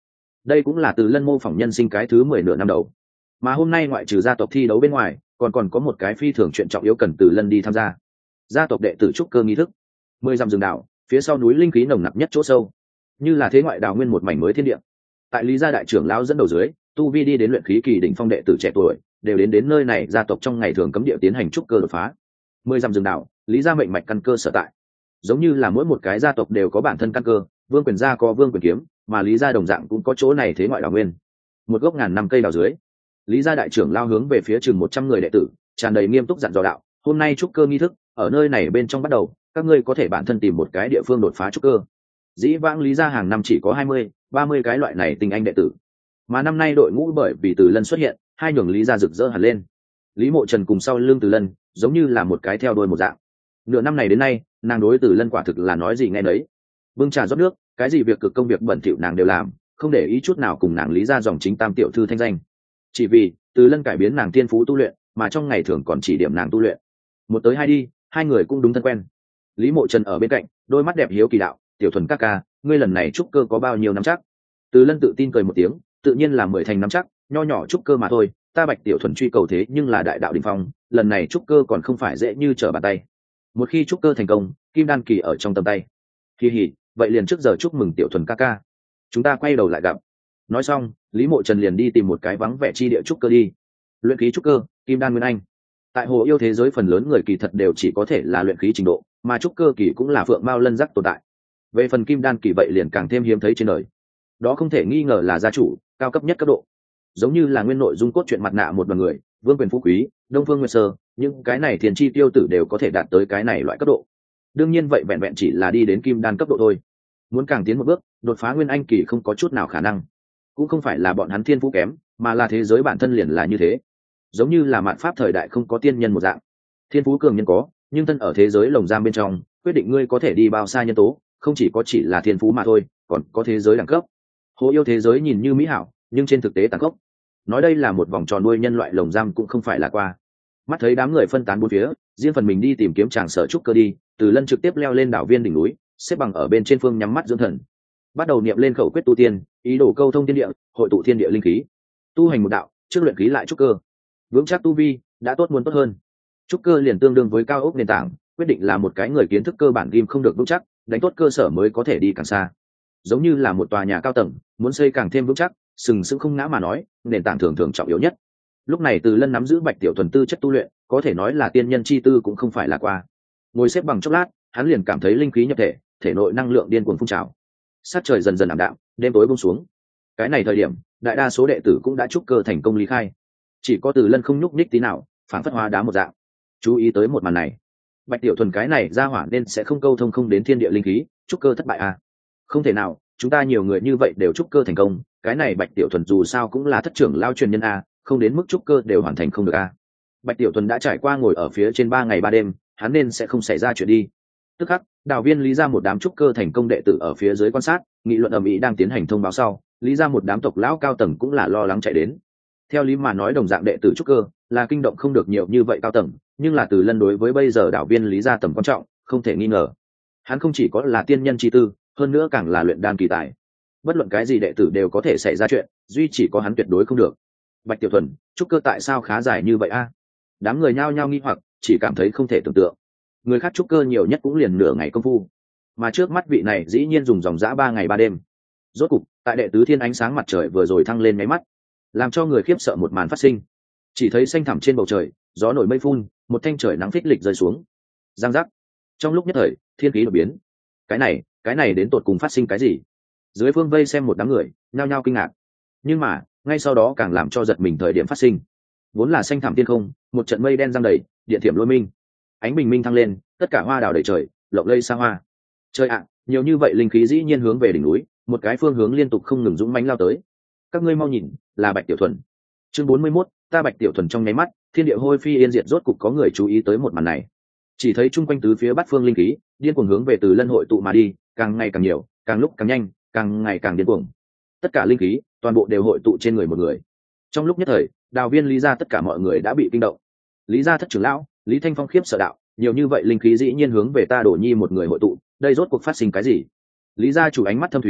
A: đây cũng là từ lân mô phỏng nhân sinh cái thứ mười nửa năm đầu, mà hôm nay ngoại trừ gia tộc thi đấu bên ngoài còn còn có một cái phi thường chuyện trọng yếu cần từ lân đi tham gia. Gia tộc đệ tử trúc cơ nghi thức. Mười dặm rừng đảo phía sau núi linh khí nồng nặc nhất chỗ sâu, như là thế ngoại đào nguyên một mảnh mới thiên địa. Tại lý gia đại trưởng lão dẫn đầu dưới, tu vi đi đến luyện khí kỳ đỉnh phong đệ tử trẻ tuổi đều đến đến nơi này gia tộc trong ngày thường cấm địa tiến hành trúc cơ đột phá. Mười dặm rừng đảo, lý gia mệnh mạch căn cơ sở tại, giống như là mỗi một cái gia tộc đều có bản thân căn cơ, vương quyền gia có vương quyền kiếm, mà lý gia đồng dạng cũng có chỗ này thế ngoại đào nguyên. Một gốc ngàn năm cây đào dưới, lý gia đại trưởng lao hướng về phía chừng một trăm người đệ tử tràn đầy nghiêm túc dặn dò đạo: hôm nay trúc cơ nghi thức ở nơi này bên trong bắt đầu, các ngươi có thể bản thân tìm một cái địa phương đột phá trúc cơ. Dĩ vãng lý gia hàng năm chỉ có hai mươi, ba mươi cái loại này tinh anh đệ tử, mà năm nay đội ngũ bởi vì từ lân xuất hiện, hai nhường lý gia rực rỡ hẳn lên. Lý Mộ Trần cùng sau lưng từ lân giống như là một cái theo đuôi một dạng. Nửa năm này đến nay, nàng đối từ lân quả thực là nói gì nghe nấy, bưng trà rót nước, cái gì việc cực công việc bẩn thỉu nàng đều làm, không để ý chút nào cùng nàng lý gia dòng chính tam tiểu thư thanh danh, chỉ vì từ lân cải biến nàng tiên phú tu luyện, mà trong ngày thường còn chỉ điểm nàng tu luyện. Một tới hai đi, hai người cũng đúng thân quen. Lý Mộ Trần ở bên cạnh, đôi mắt đẹp hiếu kỳ đạo: tiểu thuần ca ca, ngươi lần này trúc cơ có bao nhiêu năm chắc? Từ lân tự tin cười một tiếng, tự nhiên là mười thành năm chắc, nho nhỏ trúc cơ mà thôi, ta bạch tiểu thuần truy cầu thế nhưng là đại đạo đỉnh phong, lần này trúc cơ còn không phải dễ như trở bàn tay. Một khi trúc cơ thành công, kim đan kỳ ở trong tầm tay. Kỳ hỉ, vậy liền trước giờ chúc mừng tiểu thuần ca ca, chúng ta quay đầu lại gặp. Nói xong, Lý Mộ Trần liền đi tìm một cái vắng vẻ chi địa trúc cơ đi. Luyện khí trúc cơ, kim đan nguyên anh. Tại hồ yêu thế giới phần lớn người kỳ thật đều chỉ có thể là luyện khí trình độ, mà trúc cơ kỳ cũng là phượng mao lân giác tồn tại. Về phần kim đan kỳ vậy liền càng thêm hiếm thấy trên đời. Đó không thể nghi ngờ là gia chủ cao cấp nhất cấp độ, giống như là nguyên nội dung cốt truyện mặt nạ một đoàn người, vương quyền phú quý, đông phương nguyên sơ, những cái này thiền chi tiêu tử đều có thể đạt tới cái này loại cấp độ. Đương nhiên vậy vẹn vẹn chỉ là đi đến kim đan cấp độ thôi, muốn càng tiến một bước đột phá nguyên anh kỳ không có chút nào khả năng. Cũng không phải là bọn hắn thiên phú kém, mà là thế giới bản thân liền là như thế, giống như là mạn pháp thời đại không có tiên nhân một dạng. Thiên phú cường nhân có, nhưng thân ở thế giới lồng giam bên trong, quyết định ngươi có thể đi bao xa nhân tố không chỉ có chỉ là thiên phú mà thôi, còn có thế giới đẳng cấp. Hồ yêu thế giới nhìn như mỹ hảo, nhưng trên thực tế tàn khốc. Nói đây là một vòng tròn nuôi nhân loại lồng giam cũng không phải là qua. Mắt thấy đám người phân tán bốn phía, riêng phần mình đi tìm kiếm tràng sở trúc cơ đi, Từ Lân trực tiếp leo lên đảo viên đỉnh núi, xếp bằng ở bên trên phương nhắm mắt dưỡng thần, bắt đầu niệm lên khẩu quyết tu tiên, ý đồ câu thông thiên địa, hội tụ thiên địa linh khí, tu hành một đạo, trước luyện khí lại trúc cơ. Vững chắc tu vi, đã tốt muốn tốt hơn. Trúc cơ liền tương đương với cao ốc nền tảng, quyết định là một cái người kiến thức cơ bản ghim không được vững chắc, đánh tốt cơ sở mới có thể đi càng xa. Giống như là một tòa nhà cao tầng, muốn xây càng thêm vững chắc, sừng sững không ngã mà nói, nền tảng thường thường trọng yếu nhất. Lúc này Từ Lân nắm giữ bạch tiểu thuần tư chất tu luyện, có thể nói là tiên nhân chi tư cũng không phải là qua. Ngồi xếp bằng chốc lát, hắn liền cảm thấy linh khí nhập thể, thể nội năng lượng điên cuồng phun trào. Sát trời dần dần ảm đạm, đêm tối buông xuống. Cái này thời điểm, đại đa số đệ tử cũng đã trúc cơ thành công ly khai. Chỉ có Từ Lân không nhúc nhích tí nào, phản phất hóa đá một dạng. Chú ý tới một màn này, bạch tiểu thuần cái này ra hỏa nên sẽ không câu thông không đến thiên địa linh khí, trúc cơ thất bại à? Không thể nào, chúng ta nhiều người như vậy đều trúc cơ thành công, cái này bạch tiểu thuần dù sao cũng là thất trưởng lao truyền nhân a, không đến mức trúc cơ đều hoàn thành không được a. Bạch tiểu thuần đã trải qua ngồi ở phía trên ba ngày ba đêm, hắn nên sẽ không xảy ra chuyện đi. Tức khắc, đào viên lý ra một đám trúc cơ thành công đệ tử ở phía dưới quan sát, nghị luận ầm ĩ đang tiến hành thông báo sau, lý ra một đám tộc lão cao tầng cũng là lo lắng chạy đến. Theo lý mà nói đồng dạng đệ tử trúc cơ là kinh động không được nhiều như vậy cao tầng, nhưng là Từ Lân đối với bây giờ đào viên lý ra tầm quan trọng không thể nghi ngờ. Hắn không chỉ có là tiên nhân chi tư, hơn nữa càng là luyện đan kỳ tài. Bất luận cái gì đệ tử đều có thể xảy ra chuyện, duy chỉ có hắn tuyệt đối không được. Bạch tiểu thuần trúc cơ tại sao khá dài như vậy a? Đám người nhao nhao nghi hoặc, chỉ cảm thấy không thể tưởng tượng. Người khác trúc cơ nhiều nhất cũng liền nửa ngày công phu, mà trước mắt vị này dĩ nhiên dùng dòng dã ba ngày ba đêm. Rốt cục tại đệ tứ thiên ánh sáng mặt trời vừa rồi thăng lên máy mắt, làm cho người khiếp sợ một màn phát sinh. Chỉ thấy xanh thẳm trên bầu trời, gió nổi mây phun, một thanh trời nắng phích lịch rơi xuống. Giang giác. Trong lúc nhất thời, thiên khí đột biến. Cái này, cái này đến tột cùng phát sinh cái gì? Dưới phương vây xem một đám người nhao nhao kinh ngạc, nhưng mà ngay sau đó càng làm cho giật mình thời điểm phát sinh. Vốn là xanh thẳm thiên không, một trận mây đen giăng đầy, điện thiểm lôi minh, ánh bình minh thăng lên, tất cả hoa đào đầy trời, lộng lây xa hoa. Trời ạ, nhiều như vậy linh khí dĩ nhiên hướng về đỉnh núi, một cái phương hướng liên tục không ngừng dũng mãnh lao tới. Các ngươi mau nhìn, là bạch tiểu thuần. Chương bốn mươi mốt, ta bạch tiểu thuần. Trong nháy mắt, thiên địa hôi phi yên diệt, rốt cục có người chú ý tới một màn này. Chỉ thấy chung quanh tứ phía bát phương linh khí điên cuồng hướng về Từ Lân hội tụ mà đi, càng ngày càng nhiều, càng lúc càng nhanh, càng ngày càng điên cuồng. Tất cả linh khí toàn bộ đều hội tụ trên người một người. Trong lúc nhất thời, đào viên lý gia tất cả mọi người đã bị kinh động. Lý gia thất trưởng lão Lý Thanh Phong khiếp sợ đạo: nhiều như vậy linh khí dĩ nhiên hướng về ta Đổ Nhi một người hội tụ, đây rốt cuộc phát sinh cái gì? Lý gia chủ ánh mắt thâm thúy,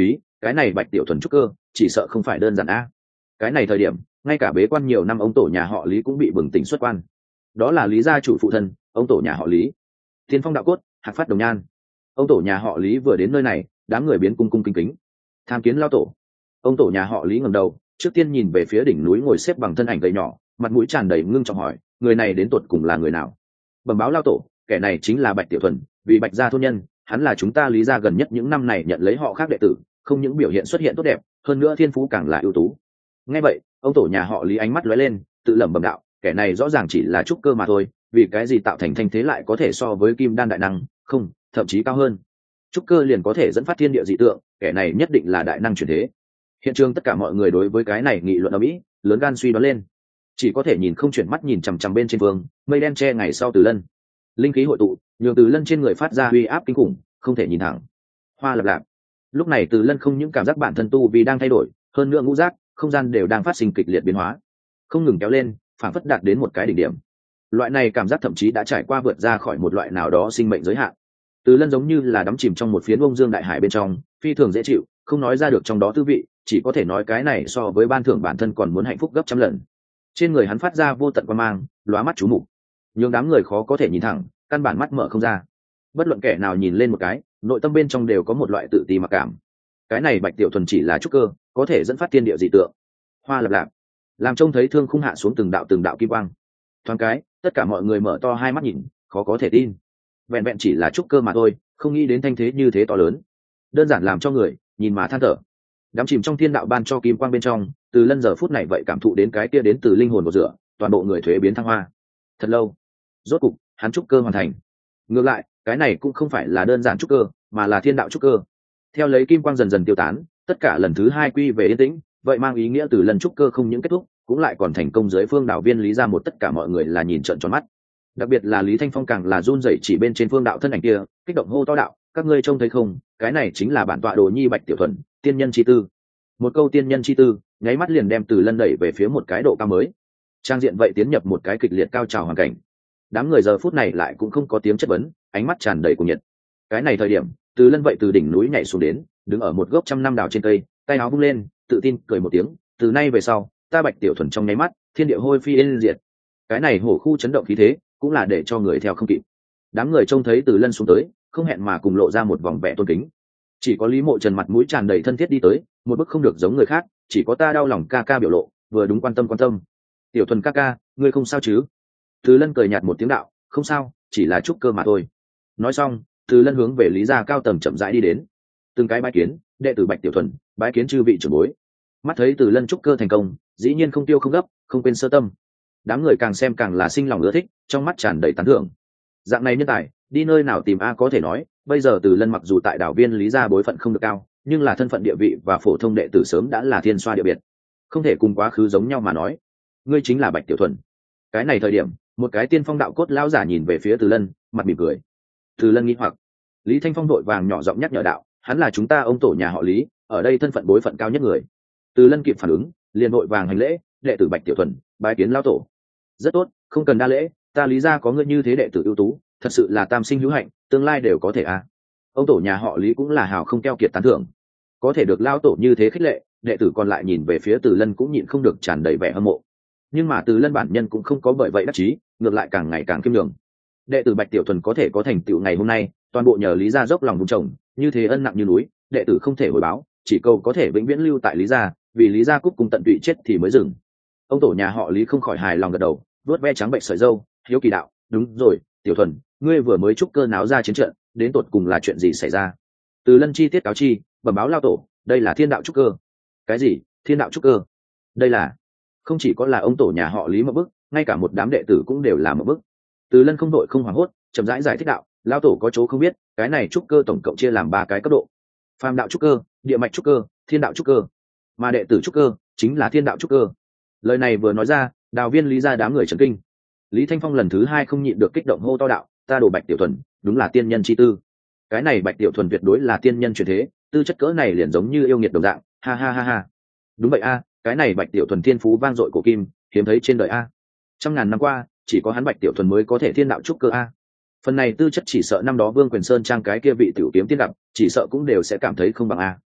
A: cái này bạch tiểu thuần trúc cơ chỉ sợ không phải đơn giản a. Cái này thời điểm ngay cả bế quan nhiều năm ông tổ nhà họ Lý cũng bị bừng tỉnh xuất quan. Đó là Lý gia chủ phụ thân, ông tổ nhà họ Lý. Tiên phong đạo cốt, hạc phát đồng nhan. Ông tổ nhà họ Lý vừa đến nơi này, đám người biến cung cung kính kính. Tham kiến lao tổ. Ông tổ nhà họ Lý ngẩng đầu, trước tiên nhìn về phía đỉnh núi ngồi xếp bằng thân ảnh gầy nhỏ, mặt mũi tràn đầy ngưng trọng hỏi, người này đến tuột cùng là người nào? Bẩm báo lao tổ, kẻ này chính là Bạch Tiểu Thuần, vì Bạch gia thôn nhân, hắn là chúng ta Lý gia gần nhất những năm này nhận lấy họ khác đệ tử, không những biểu hiện xuất hiện tốt đẹp, hơn nữa thiên phú càng là ưu tú. Nghe vậy, ông tổ nhà họ Lý ánh mắt lóe lên, tự lẩm bẩm đạo, kẻ này rõ ràng chỉ là trúc cơ mà thôi, vì cái gì tạo thành thanh thế lại có thể so với kim đan đại năng, không, thậm chí cao hơn. Trúc cơ liền có thể dẫn phát thiên địa dị tượng, kẻ này nhất định là đại năng chuyển thế. Hiện trường tất cả mọi người đối với cái này nghị luận ở mỹ, lớn gan suy đoán lên. Chỉ có thể nhìn không chuyển mắt nhìn chằm chằm bên trên phương, mây đen che ngày sau Từ Lân. Linh khí hội tụ, nhường Từ Lân trên người phát ra uy áp kinh khủng, không thể nhìn thẳng. Hoa lập lạp. Lúc này Từ Lân không những cảm giác bản thân tu vì đang thay đổi, hơn nữa ngũ giác, không gian đều đang phát sinh kịch liệt biến hóa, không ngừng kéo lên, phản phất đạt đến một cái đỉnh điểm. Loại này cảm giác thậm chí đã trải qua vượt ra khỏi một loại nào đó sinh mệnh giới hạn. Từ Lân giống như là đắm chìm trong một phiến bông dương đại hải bên trong, phi thường dễ chịu, không nói ra được trong đó tư vị, chỉ có thể nói cái này so với ban thưởng bản thân còn muốn hạnh phúc gấp trăm lần. Trên người hắn phát ra vô tận quan mang, lóa mắt chú mục, nhưng đám người khó có thể nhìn thẳng, căn bản mắt mở không ra. Bất luận kẻ nào nhìn lên một cái, nội tâm bên trong đều có một loại tự ti mặc cảm. Cái này Bạch Tiểu Thuần chỉ là trúc cơ, có thể dẫn phát thiên địa dị tượng. Hoa lập lạp, làm trông thấy thương khung hạ xuống từng đạo từng đạo kim quang. Thoáng cái, tất cả mọi người mở to hai mắt nhìn, khó có thể tin. Vẹn vẹn chỉ là trúc cơ mà thôi, không nghĩ đến thanh thế như thế to lớn, đơn giản làm cho người nhìn mà than thở. Đắm chìm trong thiên đạo ban cho kim quang bên trong, Từ Lân giờ phút này vậy cảm thụ đến cái kia đến từ linh hồn của rửa, toàn bộ người thuế biến thăng hoa. Thật lâu, rốt cục hắn trúc cơ hoàn thành. Ngược lại, cái này cũng không phải là đơn giản trúc cơ, mà là thiên đạo trúc cơ. Theo lấy kim quang dần dần tiêu tán, tất cả lần thứ hai quy về yên tĩnh, vậy mang ý nghĩa Từ Lân trúc cơ không những kết thúc, cũng lại còn thành công dưới phương đạo viên Lý ra một tất cả mọi người là nhìn trợn tròn mắt. Đặc biệt là Lý Thanh Phong càng là run rẩy chỉ bên trên phương đạo thân ảnh kia, kích động hô to đạo, các ngươi trông thấy không, cái này chính là bản tọa Đồ Nhi Bạch Tiểu Thuần, tiên nhân chi tư. Một câu tiên nhân chi tư, nháy mắt liền đem Từ Lân đẩy về phía một cái độ cao mới. Trang diện vậy tiến nhập một cái kịch liệt cao trào hoàn cảnh. Đám người giờ phút này lại cũng không có tiếng chất vấn, ánh mắt tràn đầy cuồng nhiệt. Cái này thời điểm, Từ Lân vậy từ đỉnh núi nhảy xuống đến, đứng ở một gốc trăm năm đào trên cây, tay áo vung lên, tự tin cười một tiếng, từ nay về sau, ta Bạch Tiểu Thuần trong nháy mắt, thiên địa hôi phi yên diệt. Cái này hổ khu chấn động khí thế, cũng là để cho người theo không kịp. Đám người trông thấy Từ Lân xuống tới, không hẹn mà cùng lộ ra một vòng vẻ tôn kính. Chỉ có Lý Mộ Trần mặt mũi tràn đầy thân thiết đi tới, một bức không được giống người khác, chỉ có ta đau lòng ca ca biểu lộ, vừa đúng quan tâm quan tâm. Tiểu Thuần ca ca, ngươi không sao chứ? Từ Lân cười nhạt một tiếng đạo, không sao, chỉ là trúc cơ mà thôi. Nói xong, Từ Lân hướng về Lý gia cao tầng chậm rãi đi đến. Từng cái bái kiến, đệ tử Bạch Tiểu Thuần, bái kiến chư vị trưởng bối. Mắt thấy Từ Lân trúc cơ thành công, dĩ nhiên không tiêu không gấp, không quên sơ tâm. Đám người càng xem càng là sinh lòng ưa thích, trong mắt tràn đầy tán thưởng. Dạng này nhân tài, đi nơi nào tìm a có thể nói, bây giờ Từ Lân mặc dù tại đảo viên Lý gia bối phận không được cao, nhưng là thân phận địa vị và phổ thông đệ tử sớm đã là thiên xoa địa biệt, không thể cùng quá khứ giống nhau mà nói. Ngươi chính là Bạch Tiểu Thuần. Cái này thời điểm, một cái tiên phong đạo cốt lão giả nhìn về phía Từ Lân, mặt mỉm cười. Từ Lân nghi hoặc, Lý Thanh Phong vội vàng nhỏ giọng nhắc nhở đạo, hắn là chúng ta ông tổ nhà họ Lý, ở đây thân phận bối phận cao nhất người. Từ Lân kịp phản ứng, liền vội vàng hành lễ, đệ tử Bạch Tiểu Thuần, bái kiến lão tổ. Rất tốt, không cần đa lễ, ta Lý gia có ngươi như thế đệ tử ưu tú, thật sự là tam sinh hữu hạnh, tương lai đều có thể a. Ông tổ nhà họ Lý cũng là hào không keo kiệt tán thưởng, có thể được lão tổ như thế khích lệ, đệ tử còn lại nhìn về phía Từ Lân cũng nhịn không được tràn đầy vẻ hâm mộ. Nhưng mà Từ Lân bản nhân cũng không có bởi vậy đắc chí, ngược lại càng ngày càng kiêm nhường. Đệ tử Bạch Tiểu Thuần có thể có thành tựu ngày hôm nay, toàn bộ nhờ Lý gia dốc lòng vun trồng, như thế ân nặng như núi, đệ tử không thể hồi báo, chỉ cầu có thể vĩnh viễn lưu tại Lý gia, vì Lý gia cúc cùng tận tụy chết thì mới dừng. Ông tổ nhà họ Lý không khỏi hài lòng gật đầu, vuốt ve trắng bệnh sợi râu, hiếu kỳ đạo, đúng rồi, Tiểu Thuần, ngươi vừa mới trúc cơ náo ra chiến trận, đến tột cùng là chuyện gì xảy ra? Từ Lân chi tiết cáo chi, bẩm báo lao tổ, đây là thiên đạo trúc cơ. Cái gì? Thiên đạo trúc cơ? Đây là... Không chỉ có là ông tổ nhà họ Lý một bức, ngay cả một đám đệ tử cũng đều là một bức. Từ Lân không đội không hoảng hốt, chậm rãi giải, giải thích đạo, lao tổ có chỗ không biết, cái này trúc cơ tổng cộng chia làm ba cái cấp độ: phàm đạo trúc cơ, địa mạch trúc cơ, thiên đạo trúc cơ. Mà đệ tử trúc cơ chính là thiên đạo trúc cơ. Lời này vừa nói ra, đào viên Lý gia đám người chấn kinh. Lý Thanh Phong lần thứ hai không nhịn được kích động hô to đạo, ta đồ Bạch Tiểu Thuần, đúng là tiên nhân chi tư. Cái này Bạch Tiểu Thuần tuyệt đối là tiên nhân truyền thế, tư chất cỡ này liền giống như yêu nghiệt đồng dạng, ha ha ha ha. Đúng vậy a, cái này Bạch Tiểu Thuần thiên phú vang dội cổ kim, hiếm thấy trên đời a. Trăm ngàn năm qua, chỉ có hắn Bạch Tiểu Thuần mới có thể thiên đạo trúc cơ a. Phần này tư chất chỉ sợ năm đó Vương Quyền Sơn trang cái kia vị tiểu kiếm tiên gặp, chỉ sợ cũng đều sẽ cảm thấy không bằng a.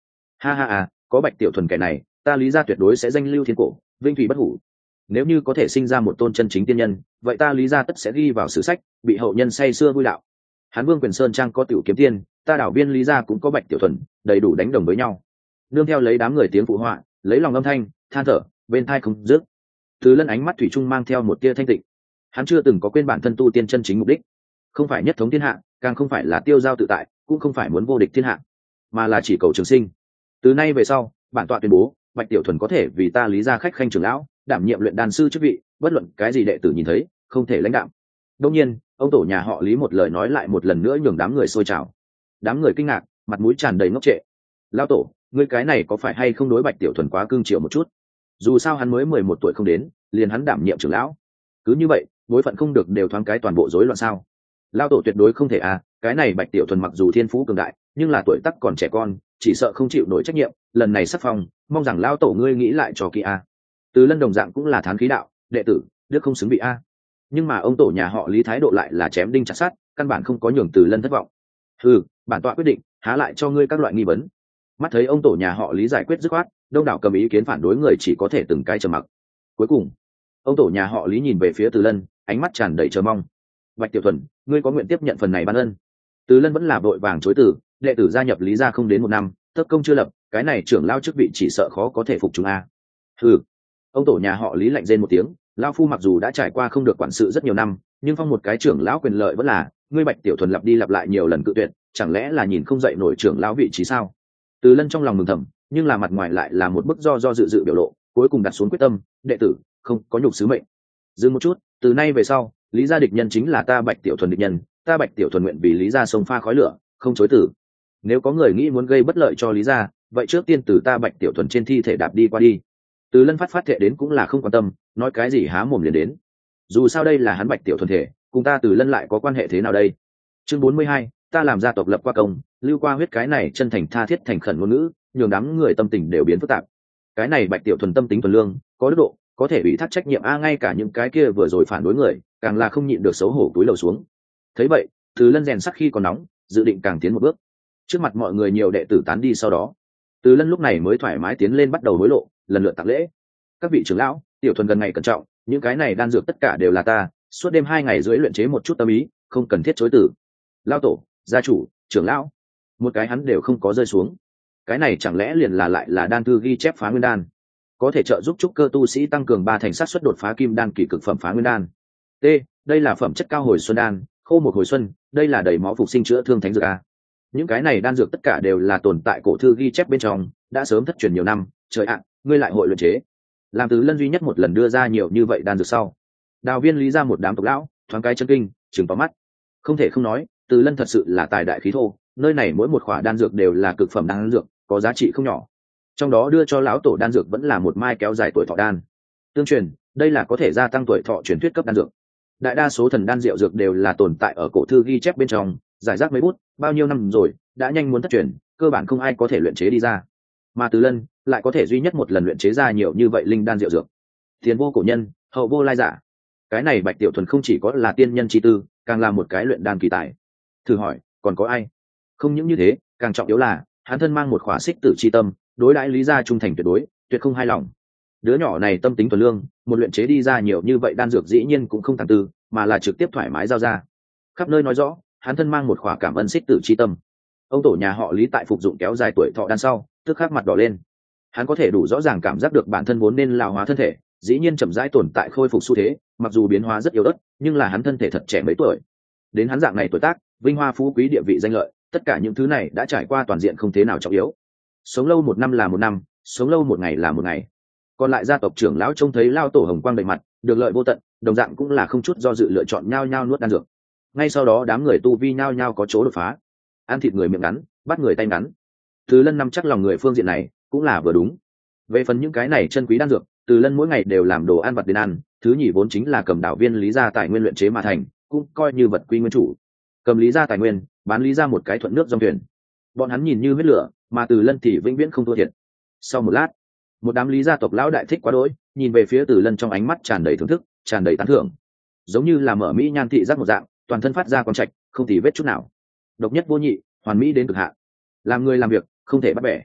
A: Ha ha à, có Bạch Tiểu Thuần kẻ này, ta Lý gia tuyệt đối sẽ danh lưu thiên cổ, vinh thủy bất hủ. Nếu như có thể sinh ra một tôn chân chính tiên nhân, vậy ta Lý gia tất sẽ ghi vào sử sách, bị hậu nhân say xưa vui đạo. Hán Vương Quyền Sơn Trang có tiểu kiếm tiên, ta đảo viên Lý gia cũng có Bạch Tiểu Thuần, đầy đủ đánh đồng với nhau. Nương theo lấy đám người tiếng phụ họa, lấy lòng âm thanh, than thở, bên tai không dứt. Từ Lân ánh mắt thủy chung mang theo một tia thanh tịnh. Hắn chưa từng có quên bản thân tu tiên chân chính mục đích, không phải nhất thống thiên hạ, càng không phải là tiêu giao tự tại, cũng không phải muốn vô địch thiên hạ, mà là chỉ cầu trường sinh. Từ nay về sau, bản tọa tuyên bố, Bạch Tiểu Thuần có thể vì ta Lý gia khách khanh trưởng lão, đảm nhiệm luyện đan sư chức vị, bất luận cái gì đệ tử nhìn thấy, không thể lãnh đạm. Đương nhiên, ông tổ nhà họ Lý một lời nói lại một lần nữa nhường đám người sôi trào. Đám người kinh ngạc, mặt mũi tràn đầy ngốc trệ. Lão tổ, ngươi cái này có phải hay không đối Bạch Tiểu Thuần quá cương triều một chút? Dù sao hắn mới mười một tuổi không đến, liền hắn đảm nhiệm trưởng lão. Cứ như vậy, bối phận không được đều thoáng cái toàn bộ rối loạn sao? Lão tổ tuyệt đối không thể à, cái này Bạch Tiểu Thuần mặc dù thiên phú cường đại, nhưng là tuổi tác còn trẻ con, chỉ sợ không chịu nổi trách nhiệm, lần này sắp phong, mong rằng lão tổ ngươi nghĩ lại cho kỹ a. Từ Lân đồng dạng cũng là thán khí đạo, đệ tử, đức không xứng bị a. Nhưng mà ông tổ nhà họ Lý thái độ lại là chém đinh chặt sắt, căn bản không có nhường Từ Lân thất vọng. Ừ, bản tọa quyết định, há lại cho ngươi các loại nghi vấn. Mắt thấy ông tổ nhà họ Lý giải quyết dứt khoát, đông đảo cầm ý kiến phản đối người chỉ có thể từng cái trầm mặc. Cuối cùng, ông tổ nhà họ Lý nhìn về phía Từ Lân, ánh mắt tràn đầy chờ mong. Bạch Tiểu Thuần, ngươi có nguyện tiếp nhận phần này ban ân? Từ Lân vẫn là vội vàng chối từ, đệ tử gia nhập Lý gia không đến một năm, tất công chưa lập, cái này trưởng lao chức vị chỉ sợ khó có thể phục chúng a. Ừ, ông tổ nhà họ Lý lạnh rên một tiếng, lao phu mặc dù đã trải qua không được quản sự rất nhiều năm, nhưng phong một cái trưởng lão quyền lợi vẫn là, ngươi Bạch Tiểu Thuần lặp đi lặp lại nhiều lần cự tuyệt, chẳng lẽ là nhìn không dậy nổi trưởng lão vị trí sao? Từ Lân trong lòng mừng thầm, nhưng là mặt ngoài lại là một bức do do dự dự biểu lộ, cuối cùng đặt xuống quyết tâm, đệ tử không có nhục sứ mệnh. Dừng một chút, từ nay về sau, Lý gia địch nhân chính là ta Bạch Tiểu Thuần địch nhân, ta Bạch Tiểu Thuần nguyện vì Lý gia sông pha khói lửa, không chối từ. Nếu có người nghĩ muốn gây bất lợi cho Lý gia, vậy trước tiên từ ta Bạch Tiểu Thuần trên thi thể đạp đi qua đi. Từ Lân phát phát thệ đến cũng là không quan tâm, nói cái gì há mồm liền đến. Dù sao đây là hắn Bạch Tiểu Thuần thể, cùng ta Từ Lân lại có quan hệ thế nào đây? Chương bốn mươi hai, ta làm gia tộc lập qua công, lưu qua huyết, cái này chân thành tha thiết thành khẩn ngôn ngữ, nhường đám người tâm tình đều biến phức tạp. Cái này Bạch Tiểu Thuần tâm tính thuần lương, có đức độ, có thể ủy thác trách nhiệm a, ngay cả những cái kia vừa rồi phản đối người, càng là không nhịn được xấu hổ cúi đầu xuống. Thấy vậy, Từ Lân rèn sắt khi còn nóng, dự định càng tiến một bước. Trước mặt mọi người nhiều đệ tử tán đi sau đó, Từ Lân lúc này mới thoải mái tiến lên bắt đầu hối lộ, lần lượt tặng lễ. Các vị trưởng lão, Tiểu Thuần gần ngày cẩn trọng, những cái này đan dược tất cả đều là ta, suốt đêm hai ngày rưỡi luyện chế một chút tâm ý, không cần thiết chối từ. Lão tổ, gia chủ, trưởng lão, một cái hắn đều không có rơi xuống. Cái này chẳng lẽ liền là lại là đan thư ghi chép phá nguyên đan, có thể trợ giúp trúc cơ tu sĩ tăng cường ba thành sát suất đột phá kim đan kỳ cực phẩm phá nguyên đan. T, đây là phẩm chất cao hồi xuân đan, khô một hồi xuân, đây là đầy máu phục sinh chữa thương thánh dược a. Những cái này đan dược tất cả đều là tồn tại cổ thư ghi chép bên trong, đã sớm thất truyền nhiều năm, trời ạ, ngươi lại hội luyện chế. Làm Từ Lân duy nhất một lần đưa ra nhiều như vậy đan dược sau, đào viên Lý ra một đám tộc lão, thoáng cái chân kinh, trừng vào mắt. Không thể không nói, Từ Lân thật sự là tài đại khí thô, nơi này mỗi một khỏa đan dược đều là cực phẩm đan dược, có giá trị không nhỏ. Trong đó đưa cho lão tổ đan dược vẫn là một mai kéo dài tuổi thọ đan. Tương truyền, đây là có thể gia tăng tuổi thọ truyền thuyết cấp đan dược. Đại đa số thần đan diệu dược đều là tồn tại ở cổ thư ghi chép bên trong, giải rác mấy bút, bao nhiêu năm rồi, đã nhanh muốn thất truyền, cơ bản không ai có thể luyện chế đi ra. Mà Từ Lân lại có thể duy nhất một lần luyện chế ra nhiều như vậy linh đan diệu dược. Tiền vô cổ nhân, hậu vô lai giả. Cái này Bạch Tiểu Thuần không chỉ có là tiên nhân chi tư, càng là một cái luyện đan kỳ tài. Thử hỏi, còn có ai? Không những như thế, càng trọng yếu là, hắn thân mang một khỏa xích tử chi tâm, đối đãi Lý gia trung thành tuyệt đối, tuyệt không hai lòng. Đứa nhỏ này tâm tính thuần lương, một luyện chế đi ra nhiều như vậy đan dược dĩ nhiên cũng không tàng tư, mà là trực tiếp thoải mái giao ra. Khắp nơi nói rõ, hắn thân mang một khỏa cảm ơn xích tử chi tâm. Ông tổ nhà họ Lý tại phục dụng kéo dài tuổi thọ đan sau, tức khắc mặt đỏ lên. Hắn có thể đủ rõ ràng cảm giác được bản thân vốn nên lão hóa thân thể, dĩ nhiên chậm rãi tồn tại khôi phục xu thế, mặc dù biến hóa rất yếu ớt, nhưng là hắn thân thể thật trẻ mấy tuổi. Đến hắn dạng này tuổi tác, vinh hoa phú quý địa vị danh lợi, tất cả những thứ này đã trải qua toàn diện không thế nào trọng yếu. Sống lâu một năm là một năm, sống lâu một ngày là một ngày. Còn lại gia tộc trưởng lão trông thấy lao tổ hồng quang đầy mặt, được lợi vô tận, đồng dạng cũng là không chút do dự lựa chọn nhao nhao nuốt đan dược. Ngay sau đó đám người tu vi nhao nhao có chỗ đột phá, ăn thịt người miệng ngắn, bắt người tay ngắn. Từ Lân nắm chắc lòng người phương diện này cũng là vừa đúng. Về phần những cái này chân quý đan dược, Từ Lân mỗi ngày đều làm đồ ăn vặt đến ăn, thứ nhì vốn chính là cầm đạo viên Lý gia tài nguyên luyện chế mà thành, cũng coi như vật quy nguyên chủ. Cầm Lý gia tài nguyên, bán Lý gia một cái thuận nước dòng thuyền. Bọn hắn nhìn như huyết lửa, mà Từ Lân thì vĩnh viễn không thua thiệt. Sau một lát, một đám Lý gia tộc lão đại thích quá đỗi, nhìn về phía Từ Lân trong ánh mắt tràn đầy thưởng thức, tràn đầy tán thưởng, giống như là mở mỹ nhan thị giác một dạng, toàn thân phát ra quang trạch, không tì vết chút nào, độc nhất vô nhị, hoàn mỹ đến cực hạn. Làm người làm việc không thể bắt bẻ.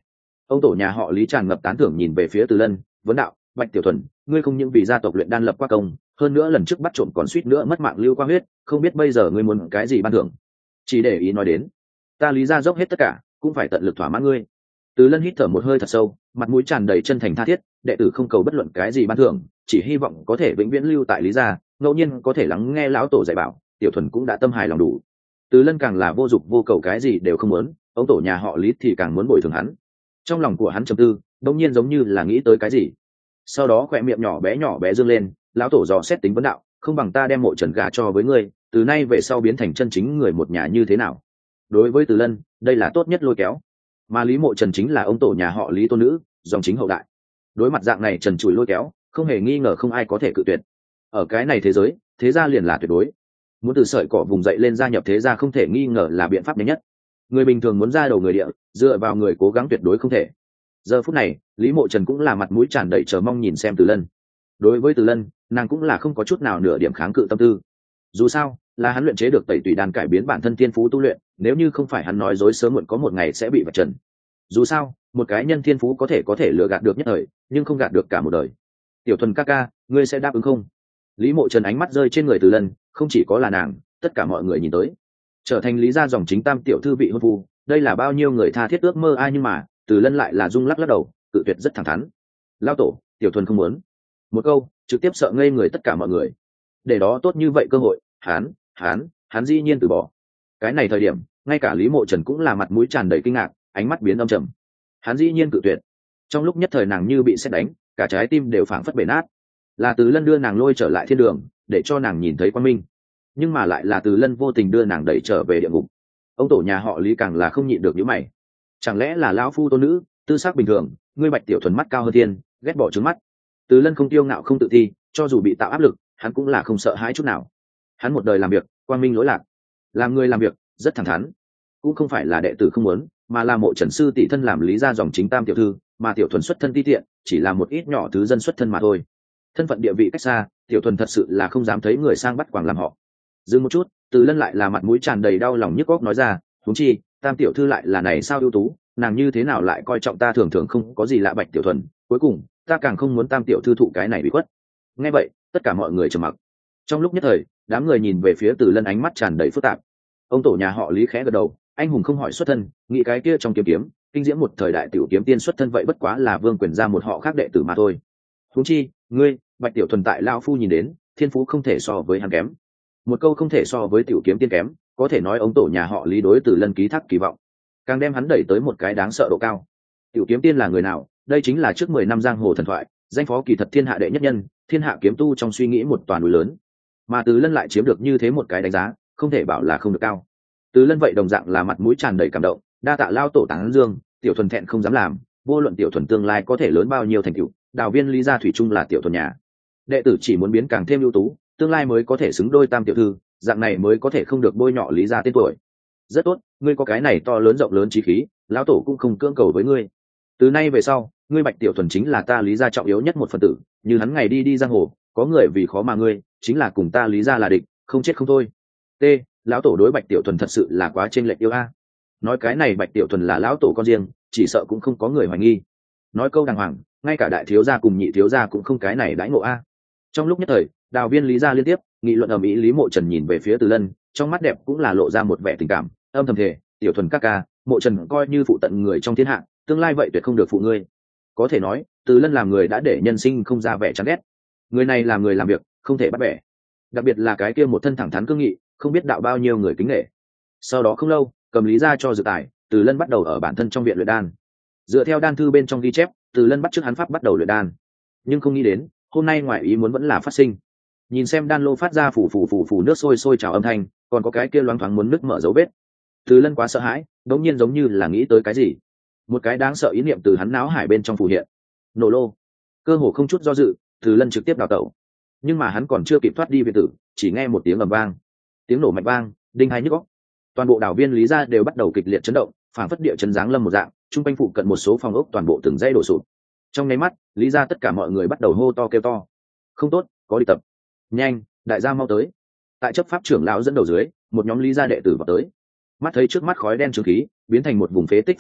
A: Ông tổ nhà họ Lý tràn ngập tán thưởng nhìn về phía Từ Lân, vấn đạo: Bạch Tiểu Thuần, ngươi không những vì gia tộc luyện đan lập qua công, hơn nữa lần trước bắt trộm còn suýt nữa mất mạng lưu qua huyết, không biết bây giờ ngươi muốn cái gì ban thưởng? Chỉ để ý nói đến, ta Lý gia dốc hết tất cả, cũng phải tận lực thỏa mãn ngươi. Từ Lân hít thở một hơi thật sâu, mặt mũi tràn đầy chân thành tha thiết, đệ tử không cầu bất luận cái gì ban thưởng, chỉ hy vọng có thể vĩnh viễn lưu tại Lý gia, ngẫu nhiên có thể lắng nghe lão tổ dạy bảo, Tiểu Thuần cũng đã tâm hài lòng đủ. Từ Lân càng là vô dục vô cầu, cái gì đều không muốn, ông tổ nhà họ Lý thì càng muốn bồi thường hắn. Trong lòng của hắn trầm tư, đột nhiên giống như là nghĩ tới cái gì, sau đó khỏe miệng nhỏ bé nhỏ bé dương lên, lão tổ dò xét tính vấn đạo: không bằng ta đem Mộ Trần gà cho với ngươi, từ nay về sau biến thành chân chính người một nhà như thế nào? Đối với Từ Lân, đây là tốt nhất lôi kéo, mà Lý Mộ Trần chính là ông tổ nhà họ Lý tôn nữ, dòng chính hậu đại. Đối mặt dạng này trần trụi lôi kéo, không hề nghi ngờ không ai có thể cự tuyệt. Ở cái này thế giới, thế gia liền là tuyệt đối. Muốn từ sợi cỏ vùng dậy lên gia nhập thế gia không thể nghi ngờ là biện pháp nhanh nhất. Người bình thường muốn ra đầu người địa, dựa vào người cố gắng tuyệt đối không thể. Giờ phút này, Lý Mộ Trần cũng là mặt mũi tràn đầy chờ mong nhìn xem Từ Lân. Đối với Từ Lân, nàng cũng là không có chút nào nửa điểm kháng cự tâm tư. Dù sao, là hắn luyện chế được tẩy tùy đan cải biến bản thân thiên phú tu luyện, nếu như không phải hắn nói dối sớm muộn có một ngày sẽ bị vạch trần. Dù sao, một cái nhân thiên phú có thể có thể lừa gạt được nhất thời, nhưng không gạt được cả một đời. Tiểu Thuần ca ca, ngươi sẽ đáp ứng không? Lý Mộ Trần ánh mắt rơi trên người Từ Lân, không chỉ có là nàng, tất cả mọi người nhìn tới. Trở thành Lý gia dòng chính tam tiểu thư vị hôn phu, đây là bao nhiêu người tha thiết ước mơ ai, nhưng mà Từ Lân lại là rung lắc lắc đầu, cự tuyệt rất thẳng thắn. Lao tổ, Tiểu Thuần không muốn. Một câu trực tiếp sợ ngây người tất cả mọi người. Để đó tốt như vậy cơ hội, hắn, hắn, hắn dĩ nhiên từ bỏ. Cái này thời điểm, ngay cả Lý Mộ Trần cũng là mặt mũi tràn đầy kinh ngạc, ánh mắt biến âm trầm. Hắn dĩ nhiên cự tuyệt. Trong lúc nhất thời nàng như bị sét đánh, cả trái tim đều phảng phất bể nát. Là Từ Lân đưa nàng lôi trở lại thiên đường, để cho nàng nhìn thấy quang minh, nhưng mà lại là Từ Lân vô tình đưa nàng đẩy trở về địa ngục. Ông tổ nhà họ Lý càng là không nhịn được những mày. Chẳng lẽ là lão phu tôn nữ, tư sắc bình thường, ngươi Bạch Tiểu Thuần mắt cao hơn thiên, ghét bỏ trứng mắt. Từ Lân không tiêu ngạo không tự thi, cho dù bị tạo áp lực, hắn cũng là không sợ hãi chút nào. Hắn một đời làm việc quang minh lỗi lạc, làm người làm việc rất thẳng thắn, cũng không phải là đệ tử không muốn, mà là Mộ Trần sư tỷ thân làm Lý gia dòng chính tam tiểu thư, mà Tiểu Thuần xuất thân ti tiện, chỉ là một ít nhỏ thứ dân xuất thân mà thôi. Thân phận địa vị cách xa, Tiểu Thuần thật sự là không dám thấy người sang bắt quàng làm họ. Dừng một chút, Từ Lân lại là mặt mũi tràn đầy đau lòng nhức óc nói ra: huống chi tam tiểu thư lại là này sao ưu tú, nàng như thế nào lại coi trọng ta, thường thường không có gì lạ Bạch Tiểu Thuần, cuối cùng ta càng không muốn tam tiểu thư thụ cái này bị khuất. Nghe vậy, tất cả mọi người trầm mặc. Trong lúc nhất thời, đám người nhìn về phía Từ Lân ánh mắt tràn đầy phức tạp. Ông tổ nhà họ Lý khẽ gật đầu, anh hùng không hỏi xuất thân, nghĩ cái kia trong kiếm kiếm, kinh diễm một thời đại tiểu kiếm tiên xuất thân vậy bất quá là Vương Quyền gia một họ khác đệ tử mà thôi. Huống chi, ngươi, Bạch Tiểu Thuần tại lão phu nhìn đến, thiên phú không thể so với hắn kém. Một câu không thể so với tiểu kiếm tiên kém, có thể nói ông tổ nhà họ Lý đối Từ Lân ký thác kỳ vọng, càng đem hắn đẩy tới một cái đáng sợ độ cao. Tiểu kiếm tiên là người nào? Đây chính là trước mười năm giang hồ thần thoại, danh phó kỳ thật thiên hạ đệ nhất nhân, thiên hạ kiếm tu trong suy nghĩ một toàn núi lớn. Mà Từ Lân lại chiếm được như thế một cái đánh giá, không thể bảo là không được cao. Từ Lân vậy đồng dạng là mặt mũi tràn đầy cảm động, đa tạ lao tổ tán dương, Tiểu Thuần thẹn không dám làm, vô luận Tiểu Thuần tương lai có thể lớn bao nhiêu thành tựu, đạo viên Lý gia thủy chung là Tiểu Thuần nhà. Đệ tử chỉ muốn biến càng thêm ưu tú, tương lai mới có thể xứng đôi tam tiểu thư, dạng này mới có thể không được bôi nhọ Lý gia tên tuổi. Rất tốt, ngươi có cái này to lớn rộng lớn chí khí, lão tổ cũng không cưỡng cầu với ngươi. Từ nay về sau, ngươi Bạch Tiểu Thuần chính là ta Lý gia trọng yếu nhất một phần tử, như hắn ngày đi đi giang hồ, có người vì khó mà ngươi, chính là cùng ta Lý gia là địch, không chết không thôi. T, lão tổ đối Bạch Tiểu Thuần thật sự là quá chênh lệch yêu a. Nói cái này Bạch Tiểu Thuần là lão tổ con riêng, chỉ sợ cũng không có người hoài nghi. Nói câu đàng hoàng, ngay cả đại thiếu gia cùng nhị thiếu gia cũng không cái này đãi ngộ a. Trong lúc nhất thời, đào viên Lý gia liên tiếp nghị luận ầm ĩ. Lý Mộ Trần nhìn về phía Từ Lân, trong mắt đẹp cũng là lộ ra một vẻ tình cảm, âm thầm thề: Tiểu Thuần các ca, Mộ Trần coi như phụ tận người trong thiên hạ, tương lai vậy tuyệt không được phụ ngươi. Có thể nói, Từ Lân làm người đã để nhân sinh không ra vẻ chán ghét. Người này làm người làm việc không thể bắt bẻ, đặc biệt là cái kia một thân thẳng thắn cương nghị, không biết đạo bao nhiêu người kính nể. Sau đó không lâu, cầm Lý gia cho dự tài, Từ Lân bắt đầu ở bản thân trong viện luyện đan. Dựa theo đan thư bên trong ghi chép, Từ Lân bắt chước hắn pháp bắt đầu luyện đan, nhưng không nghĩ đến hôm nay ngoại ý muốn vẫn là phát sinh. Nhìn xem đan lô phát ra phủ phủ phủ phủ nước sôi sôi trào âm thanh, còn có cái kia loáng thoáng muốn nứt mở dấu vết. Từ Lân quá sợ hãi, đống nhiên giống như là nghĩ tới cái gì, một cái đáng sợ ý niệm từ hắn não hải bên trong phủ hiện. Nổ lô. Cơ hồ không chút do dự, Từ Lân trực tiếp đào tẩu. Nhưng mà hắn còn chưa kịp thoát đi viện tử, chỉ nghe một tiếng ầm vang, tiếng nổ mạnh vang, đinh hai nhức óc. Toàn bộ đảo viên Lý gia đều bắt đầu kịch liệt chấn động, phảng phất địa chấn giáng lâm một dạng, trung quanh phụ cận một số phòng ốc toàn bộ từng dãy đổ sụp. Trong nháy mắt, Lý gia tất cả mọi người bắt đầu hô to kêu to. Không tốt, có địch tập. Nhanh, đại gia mau tới. Tại chấp pháp trưởng lão dẫn đầu dưới, một nhóm Lý gia đệ tử vào tới. Mắt thấy trước mắt khói đen trướng khí, biến thành một vùng phế tích phòng ốc,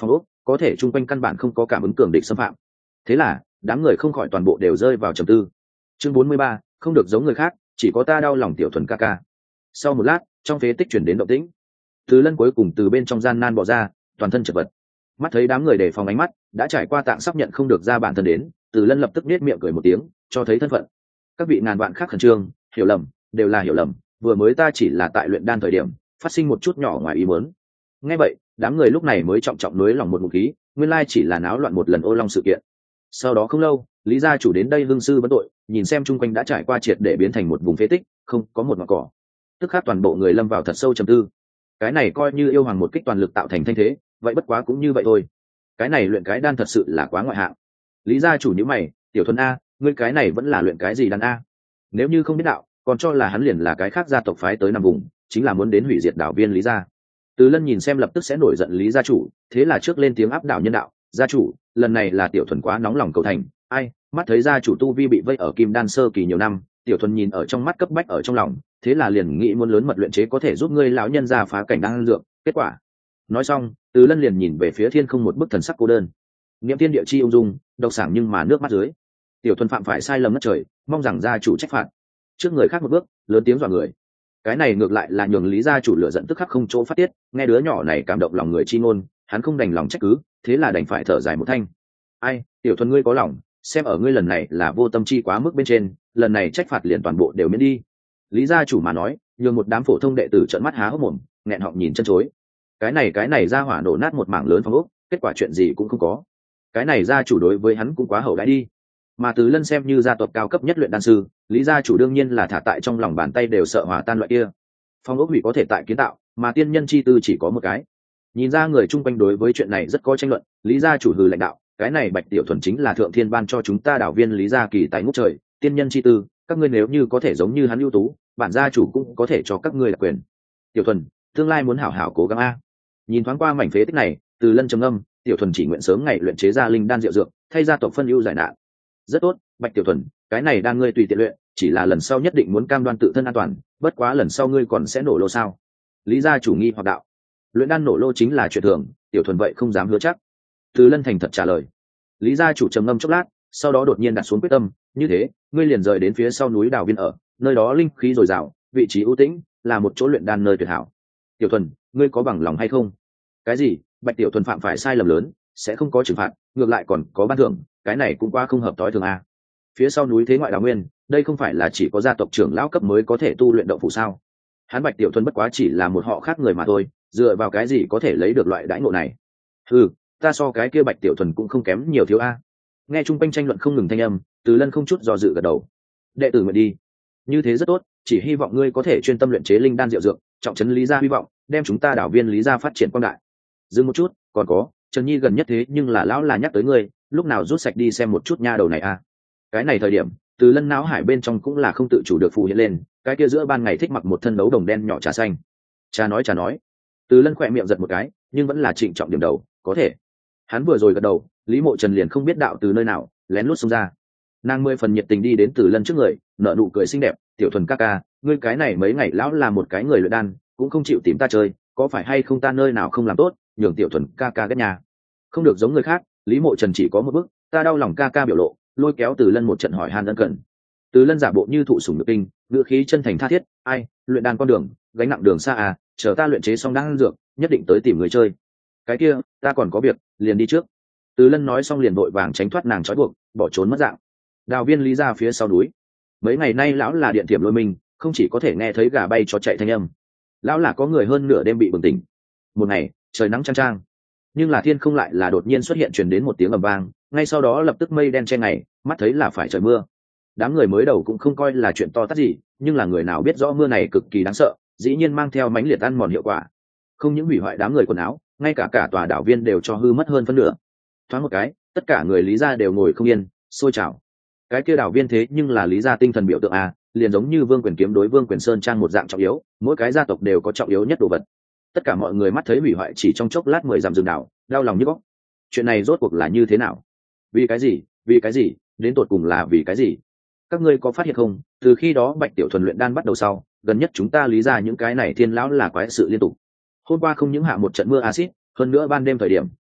A: có thể chung quanh căn bản không có cảm ứng cường địch xâm phạm. Thế là đám người không khỏi toàn bộ đều rơi vào trầm tư. Chương bốn mươi ba, không được giống người khác, chỉ có ta đau lòng tiểu thuần ca ca. Sau một lát, trong phế tích chuyển đến động tĩnh. Từ Lân cuối cùng từ bên trong gian nan bỏ ra, toàn thân chật vật. Mắt thấy đám người đề phòng ánh mắt, đã trải qua tạng sắp nhận không được ra bản thân đến, Từ Lân lập tức nết miệng cười một tiếng, cho thấy thân phận. Các vị ngàn vạn khác khẩn trương, hiểu lầm, đều là hiểu lầm, vừa mới ta chỉ là tại luyện đan thời điểm, phát sinh một chút nhỏ ngoài ý muốn. Nghe vậy, đám người lúc này mới trọng trọng nới lòng một ngụm khí, nguyên lai chỉ là náo loạn một lần ô long sự kiện. Sau đó không lâu, Lý gia chủ đến đây hương sư vấn tội, nhìn xem chung quanh đã trải qua triệt để biến thành một vùng phế tích, không có một ngọn cỏ. Tức khắc toàn bộ người lâm vào thật sâu trầm tư. Cái này coi như yêu hoàng một kích toàn lực tạo thành thanh thế, vậy bất quá cũng như vậy thôi. Cái này luyện cái đan thật sự là quá ngoại hạng. Lý gia chủ nhíu mày, tiểu thuần a, ngươi cái này vẫn là luyện cái gì đan a? Nếu như không biết đạo, còn cho là hắn liền là cái khác gia tộc phái tới nằm vùng, chính là muốn đến hủy diệt đảo viên Lý gia. Từ Lân nhìn xem lập tức sẽ nổi giận Lý gia chủ, thế là trước lên tiếng áp đảo nhân đạo, gia chủ, lần này là tiểu thuần quá nóng lòng cầu thành, ai, mắt thấy gia chủ tu vi bị vây ở kim đan sơ kỳ nhiều năm, tiểu thuần nhìn ở trong mắt cấp bách ở trong lòng, thế là liền nghĩ muốn lớn mật luyện chế có thể giúp ngươi lão nhân gia phá cảnh đan dược, kết quả. Nói xong, Từ Lân liền nhìn về phía thiên không một bức thần sắc cô đơn. Niệm tiên địa chi ung dung, độc sảng nhưng mà nước mắt dưới. Tiểu thuần phạm phải sai lầm ngất trời, mong rằng gia chủ trách phạt. Trước người khác một bước, lớn tiếng dọa người. Cái này ngược lại là nhường Lý gia chủ lựa giận tức khắc không chỗ phát tiết, nghe đứa nhỏ này cảm động lòng người chi ngôn, hắn không đành lòng trách cứ, thế là đành phải thở dài một thanh. Ai, tiểu thuần ngươi có lòng, xem ở ngươi lần này là vô tâm chi quá mức bên trên, lần này trách phạt liền toàn bộ đều miễn đi. Lý gia chủ mà nói, nhường một đám phổ thông đệ tử trợn mắt há hốc mồm, nghẹn họng nhìn chân chối. Cái này cái này ra hỏa nổ nát một mảng lớn phong ốc, kết quả chuyện gì cũng không có. Cái này gia chủ đối với hắn cũng quá hậu đãi đi. Mà Từ Lân xem như gia tộc cao cấp nhất luyện đan sư, Lý gia chủ đương nhiên là thả tại trong lòng bàn tay đều sợ hòa tan loại kia. Phong ốc hủy có thể tại kiến tạo, mà tiên nhân chi tư chỉ có một cái. Nhìn ra người chung quanh đối với chuyện này rất có tranh luận, Lý gia chủ hừ lãnh đạo, cái này Bạch tiểu thuần chính là thượng thiên ban cho chúng ta đảo viên Lý gia kỳ tài ngút trời, tiên nhân chi tư, các ngươi nếu như có thể giống như hắn ưu tú, bản gia chủ cũng có thể cho các ngươi là quyền. Tiểu thuần, tương lai muốn hảo hảo cố gắng a. Nhìn thoáng qua mảnh phế tích này, Từ Lân trầm ngâm, tiểu thuần chỉ nguyện sớm ngày luyện chế ra linh đan diệu dược, thay gia tộc phân ưu giải nạn. Rất tốt, Bạch tiểu thuần, cái này đang ngươi tùy tiện luyện, chỉ là lần sau nhất định muốn cam đoan tự thân an toàn, bất quá lần sau ngươi còn sẽ nổ lô sao? Lý gia chủ nghi hoặc đạo. Luyện đan nổ lô chính là chuyện thường, tiểu thuần vậy không dám hứa chắc. Từ Lân thành thật trả lời. Lý gia chủ trầm ngâm chốc lát, sau đó đột nhiên đặt xuống quyết tâm, như thế, ngươi liền rời đến phía sau núi đào viên ở, nơi đó linh khí dồi dào, vị trí ưu tĩnh, là một chỗ luyện đan nơi tuyệt hảo. Tiểu thuần, ngươi có bằng lòng hay không? Cái gì? Bạch tiểu thuần phạm phải sai lầm lớn, sẽ không có trừng phạt, ngược lại còn có ban thưởng, cái này cũng quá không hợp tối thường a. Phía sau núi thế ngoại đào nguyên, đây không phải là chỉ có gia tộc trưởng lão cấp mới có thể tu luyện động phủ sao? Hắn Bạch tiểu thuần bất quá chỉ là một họ khác người mà thôi, dựa vào cái gì có thể lấy được loại đãi ngộ này? Ừ, ta so cái kia Bạch tiểu thuần cũng không kém nhiều thiếu a. Nghe chung quanh tranh luận không ngừng thanh âm, Từ Lân không chút do dự gật đầu. Đệ tử nguyện đi. Như thế rất tốt, chỉ hy vọng ngươi có thể chuyên tâm luyện chế linh đan diệu dược, trọng trấn Lý gia hy vọng, đem chúng ta đảo viên Lý gia phát triển quang đại. Dừng một chút, còn có, Trần Nhi gần nhất thế nhưng là lão là nhắc tới ngươi, lúc nào rút sạch đi xem một chút nha đầu này a. Cái này thời điểm, Từ Lân não hải bên trong cũng là không tự chủ được phù hiện lên, cái kia giữa ban ngày thích mặc một thân đấu đồng đen nhỏ trà xanh. Cha nói cha nói. Từ Lân khỏe miệng giật một cái, nhưng vẫn là trịnh trọng điểm đầu, có thể. Hắn vừa rồi gật đầu, Lý Mộ Trần liền không biết đạo từ nơi nào, lén lút xông ra. Nàng mười phần nhiệt tình đi đến Từ Lân trước người, nở nụ cười xinh đẹp, "Tiểu thuần ca ca, ngươi cái này mấy ngày lão là một cái người luyện đan, cũng không chịu tìm ta chơi, có phải hay không ta nơi nào không làm tốt, nhường tiểu thuần ca ca ghét nhà." Không được giống người khác, Lý Mộ Trần chỉ có một bước, ta đau lòng ca ca biểu lộ, lôi kéo Từ Lân một trận hỏi han ân cần. Từ Lân giả bộ như thụ sủng nhược kinh, ngữ khí chân thành tha thiết, "Ai, luyện đan con đường, gánh nặng đường xa à, chờ ta luyện chế xong đan dược, nhất định tới tìm người chơi. Cái kia, ta còn có việc, liền đi trước." Từ Lân nói xong liền vội vàng tránh thoát nàng trói buộc, bỏ trốn mất dạng. Đào viên Lý gia phía sau núi. Mấy ngày nay lão là điện thiểm lôi mình, không chỉ có thể nghe thấy gà bay chó chạy thanh âm, lão là có người hơn nửa đêm bị bừng tỉnh. Một ngày, trời nắng chang chang, nhưng là thiên không lại là đột nhiên xuất hiện truyền đến một tiếng ầm vang, ngay sau đó lập tức mây đen che ngày, mắt thấy là phải trời mưa. Đám người mới đầu cũng không coi là chuyện to tát gì, nhưng là người nào biết rõ mưa này cực kỳ đáng sợ, dĩ nhiên mang theo mãnh liệt ăn mòn hiệu quả, không những hủy hoại đám người quần áo, ngay cả cả tòa đảo viên đều cho hư mất hơn phân nửa. Thoáng một cái, tất cả người Lý gia đều ngồi không yên, sôi trào. Cái kia đảo viên thế nhưng là Lý gia tinh thần biểu tượng à, liền giống như Vương Quyền kiếm đối Vương Quyền sơn trang một dạng trọng yếu, mỗi cái gia tộc đều có trọng yếu nhất đồ vật. Tất cả mọi người mắt thấy hủy hoại chỉ trong chốc lát mười dặm rừng đảo, đau lòng nhức óc. Chuyện này rốt cuộc là như thế nào? Vì cái gì? Vì cái gì? Đến tột cùng là vì cái gì? Các ngươi có phát hiện không? Từ khi đó Bạch tiểu thuần luyện đan bắt đầu sau, gần nhất chúng ta Lý gia những cái này thiên lão là quái sự liên tục. Hôm qua không những hạ một trận mưa axit, hơn nữa ban đêm thời điểm,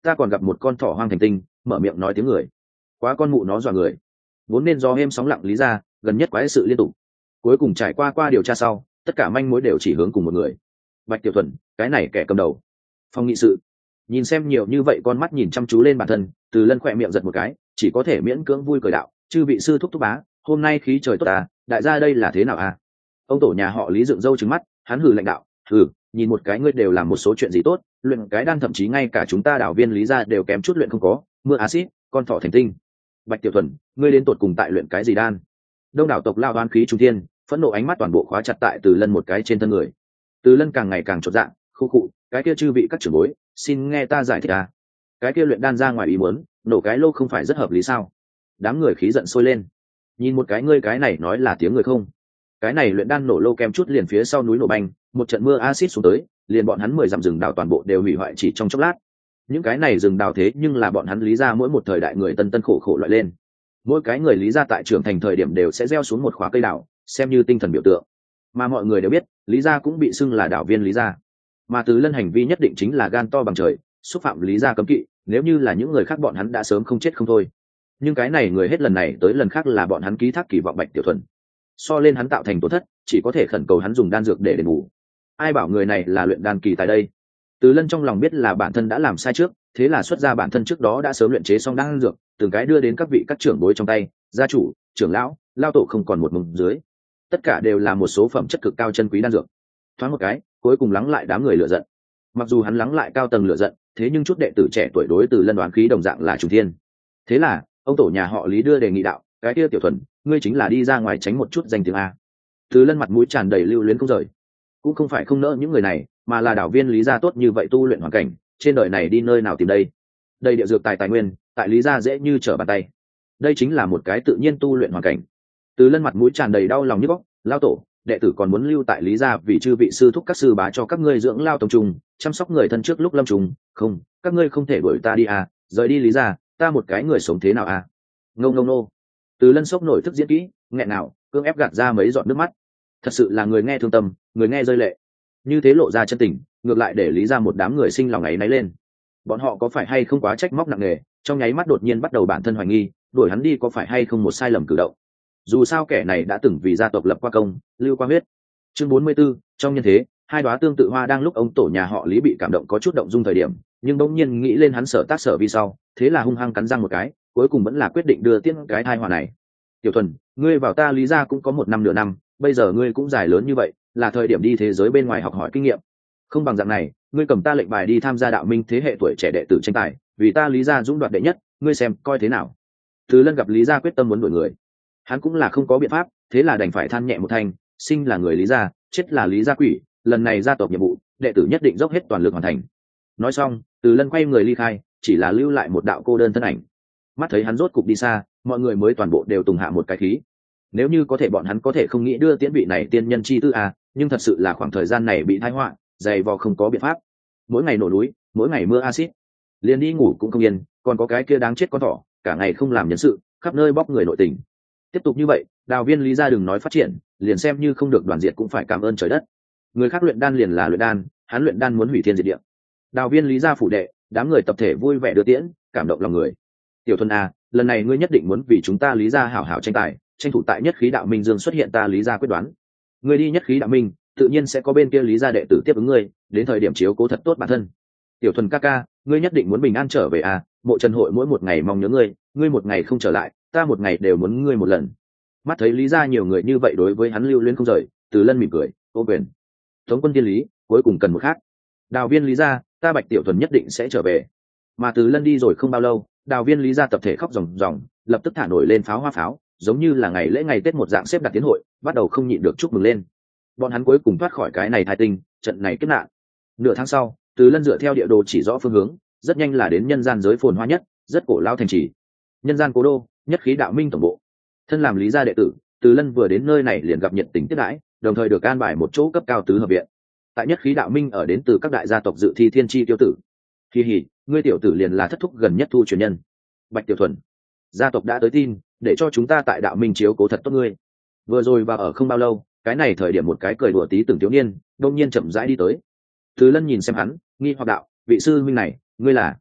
A: ta còn gặp một con thỏ hoang thành tinh mở miệng nói tiếng người, quá con mụ nó dọa người. Vốn nên do êm sóng lặng lý ra gần nhất quái sự liên tục, cuối cùng trải qua qua điều tra sau, tất cả manh mối đều chỉ hướng cùng một người, Bạch Tiểu Thuần, cái này kẻ cầm đầu. Phòng nghị sự nhìn xem nhiều như vậy con mắt nhìn chăm chú lên bản thân, Từ Lân khỏe miệng giật một cái, chỉ có thể miễn cưỡng vui cười đạo, chư vị sư thúc thúc bá, hôm nay khí trời tốt à, đại gia đây là thế nào à? Ông tổ nhà họ Lý dựng râu trừng mắt, hắn hừ lãnh đạo, hừ, nhìn một cái ngươi đều làm một số chuyện gì tốt, luyện cái đan thậm chí ngay cả chúng ta đảo viên Lý gia đều kém chút luyện không có, mưa axit, con thỏ thành tinh. Bạch Tiểu Thuần, ngươi đến tột cùng tại luyện cái gì đan? Đông đảo tộc lao đoán khí trung thiên, phẫn nộ ánh mắt toàn bộ khóa chặt tại Từ Lân một cái trên thân người. Từ Lân càng ngày càng chột dạ, khu khụ, cái kia chư vị các trưởng bối, xin nghe ta giải thích à? Cái kia luyện đan ra ngoài ý muốn, nổ cái lô không phải rất hợp lý sao? Đám người khí giận sôi lên. Nhìn một cái ngươi cái này nói là tiếng người không? Cái này luyện đan nổ lô kem chút liền phía sau núi nổ banh, một trận mưa axit xuống tới, liền bọn hắn mười dặm rừng đào toàn bộ đều hủy hoại chỉ trong chốc lát. Những cái này rừng đào thế nhưng là bọn hắn Lý gia mỗi một thời đại người tân tân khổ khổ loại lên. Mỗi cái người Lý gia tại trưởng thành thời điểm đều sẽ gieo xuống một khóa cây đào, xem như tinh thần biểu tượng. Mà mọi người đều biết, Lý gia cũng bị xưng là đảo viên Lý gia. Mà Từ Lân hành vi nhất định chính là gan to bằng trời, xúc phạm Lý gia cấm kỵ, nếu như là những người khác bọn hắn đã sớm không chết không thôi. Nhưng cái này người hết lần này tới lần khác là bọn hắn ký thác kỳ vọng Bạch Tiểu Thuần. So lên hắn tạo thành tổn thất, chỉ có thể khẩn cầu hắn dùng đan dược để đền bù. Ai bảo người này là luyện đan kỳ tại đây? Từ Lân trong lòng biết là bản thân đã làm sai trước, thế là xuất ra bản thân trước đó đã sớm luyện chế xong đan dược, từng cái đưa đến các vị các trưởng bối trong tay, gia chủ, trưởng lão, lao tổ không còn một mống dưới. Tất cả đều là một số phẩm chất cực cao chân quý đan dược. Thoáng một cái, cuối cùng lắng lại đám người lựa giận. Mặc dù hắn lắng lại cao tầng lựa giận, thế nhưng chút đệ tử trẻ tuổi đối Từ Lân đoán khí đồng dạng là trùng thiên. Thế là, ông tổ nhà họ Lý đưa đề nghị đạo, cái kia Tiểu Thuần, ngươi chính là đi ra ngoài tránh một chút danh tiếng a. Từ Lân mặt mũi tràn đầy lưu luyến không rời. Cũng không phải không nỡ những người này, mà là đảo viên Lý gia tốt như vậy tu luyện hoàn cảnh, trên đời này đi nơi nào tìm đây? Đây địa dược tài tài nguyên, tại Lý gia dễ như trở bàn tay. Đây chính là một cái tự nhiên tu luyện hoàn cảnh. Từ Lân mặt mũi tràn đầy đau lòng nhức óc, lao tổ, đệ tử còn muốn lưu tại Lý gia vì chư vị sư thúc các sư bá cho các ngươi dưỡng lao tổng trùng, chăm sóc người thân trước lúc lâm trùng, không, các ngươi không thể đuổi ta đi à, rời đi Lý gia, ta một cái người sống thế nào à? Ngô ngô nô. Từ Lân sốc nổi thức diễn kỹ, nghẹn nào, cương ép gạt ra mấy giọt nước mắt. Thật sự là người nghe thương tâm, người nghe rơi lệ. Như thế lộ ra chân tình, ngược lại để Lý gia một đám người sinh lòng ấy náy lên. Bọn họ có phải hay không quá trách móc nặng nề, trong nháy mắt đột nhiên bắt đầu bản thân hoài nghi, đuổi hắn đi có phải hay không một sai lầm cử động. Dù sao kẻ này đã từng vì gia tộc lập qua công, lưu qua huyết. Chương bốn mươi 44, trong nhân thế, hai đóa tương tự hoa đang lúc ông tổ nhà họ Lý bị cảm động có chút động dung thời điểm, nhưng bỗng nhiên nghĩ lên hắn sở tác sở vi sau, thế là hung hăng cắn răng một cái, cuối cùng vẫn là quyết định đưa tiễn cái thai họa này. Tiểu Thuần, ngươi vào ta Lý gia cũng có một năm nửa năm, bây giờ ngươi cũng dài lớn như vậy, là thời điểm đi thế giới bên ngoài học hỏi kinh nghiệm. Không bằng dạng này, ngươi cầm ta lệnh bài đi tham gia đạo minh thế hệ tuổi trẻ đệ tử tranh tài, vì ta Lý gia dũng đoạt đệ nhất, ngươi xem coi thế nào. Từ Lân gặp Lý gia quyết tâm muốn đuổi người, hắn cũng là không có biện pháp, thế là đành phải than nhẹ một thanh, sinh là người Lý gia, chết là Lý gia quỷ, lần này gia tộc nhiệm vụ, đệ tử nhất định dốc hết toàn lực hoàn thành. Nói xong, Từ Lân quay người ly khai, chỉ là lưu lại một đạo cô đơn thân ảnh. Mắt thấy hắn rốt cục đi xa, mọi người mới toàn bộ đều tùng hạ một cái khí. Nếu như có thể bọn hắn có thể không nghĩ đưa tiễn vị này tiên nhân chi tư à, nhưng thật sự là khoảng thời gian này bị tai họa, dày vò không có biện pháp. Mỗi ngày nổ núi, mỗi ngày mưa axit, liền đi ngủ cũng không yên, còn có cái kia đáng chết con thỏ, cả ngày không làm nhân sự, khắp nơi bóc người nội tình. Tiếp tục như vậy, đào viên Lý gia đừng nói phát triển, liền xem như không được đoàn diệt cũng phải cảm ơn trời đất. Người khác luyện đan liền là luyện đan, hắn luyện đan muốn hủy thiên diệt địa. Đào viên Lý gia phủ đệ, đám người tập thể vui vẻ đưa tiễn, cảm động lòng người. Tiểu Thuần à, lần này ngươi nhất định muốn vì chúng ta Lý gia hảo hảo tranh tài, tranh thủ tại nhất khí đạo minh dương xuất hiện ta Lý gia quyết đoán. Ngươi đi nhất khí đạo minh, tự nhiên sẽ có bên kia Lý gia đệ tử tiếp ứng ngươi, đến thời điểm chiếu cố thật tốt bản thân. Tiểu Thuần ca ca, ngươi nhất định muốn bình an trở về à, mộ Trần hội mỗi một ngày mong nhớ ngươi, ngươi một ngày không trở lại, ta một ngày đều muốn ngươi một lần. Mắt thấy Lý gia nhiều người như vậy đối với hắn lưu luyến không rời, Từ Lân mỉm cười, ô quyền. Tống quân tiên lý, cuối cùng cần một khác. Đào viên Lý gia, ta Bạch Tiểu Thuần nhất định sẽ trở về. Mà Từ Lân đi rồi không bao lâu, đào viên Lý gia tập thể khóc ròng ròng, lập tức thả nổi lên pháo hoa pháo, giống như là ngày lễ ngày Tết một dạng xếp đặt tiến hội, bắt đầu không nhịn được chúc mừng lên. Bọn hắn cuối cùng thoát khỏi cái này thai tinh, trận này kết nạn. Nửa tháng sau, Từ Lân dựa theo địa đồ chỉ rõ phương hướng, rất nhanh là đến nhân gian giới phồn hoa nhất, rất cổ lao thành trì. Nhân gian cố đô, nhất khí đạo minh tổng bộ. Thân làm Lý gia đệ tử, Từ Lân vừa đến nơi này liền gặp nhiệt tình tiếp đãi, đồng thời được an bài một chỗ cấp cao tứ hợp viện. Tại nhất khí đạo minh ở đến từ các đại gia tộc dự thi thiên chi tiêu tử. Kỳ hỉ, ngươi tiểu tử liền là thất thúc gần nhất thu truyền nhân. Bạch Tiểu Thuần, gia tộc đã tới tin, để cho chúng ta tại đạo minh chiếu cố thật tốt ngươi. Vừa rồi và ở không bao lâu, cái này thời điểm một cái cười đùa tí từng thiếu niên, đông nhiên chậm rãi đi tới. Từ Lân nhìn xem hắn, nghi hoặc đạo, vị sư huynh này, ngươi là?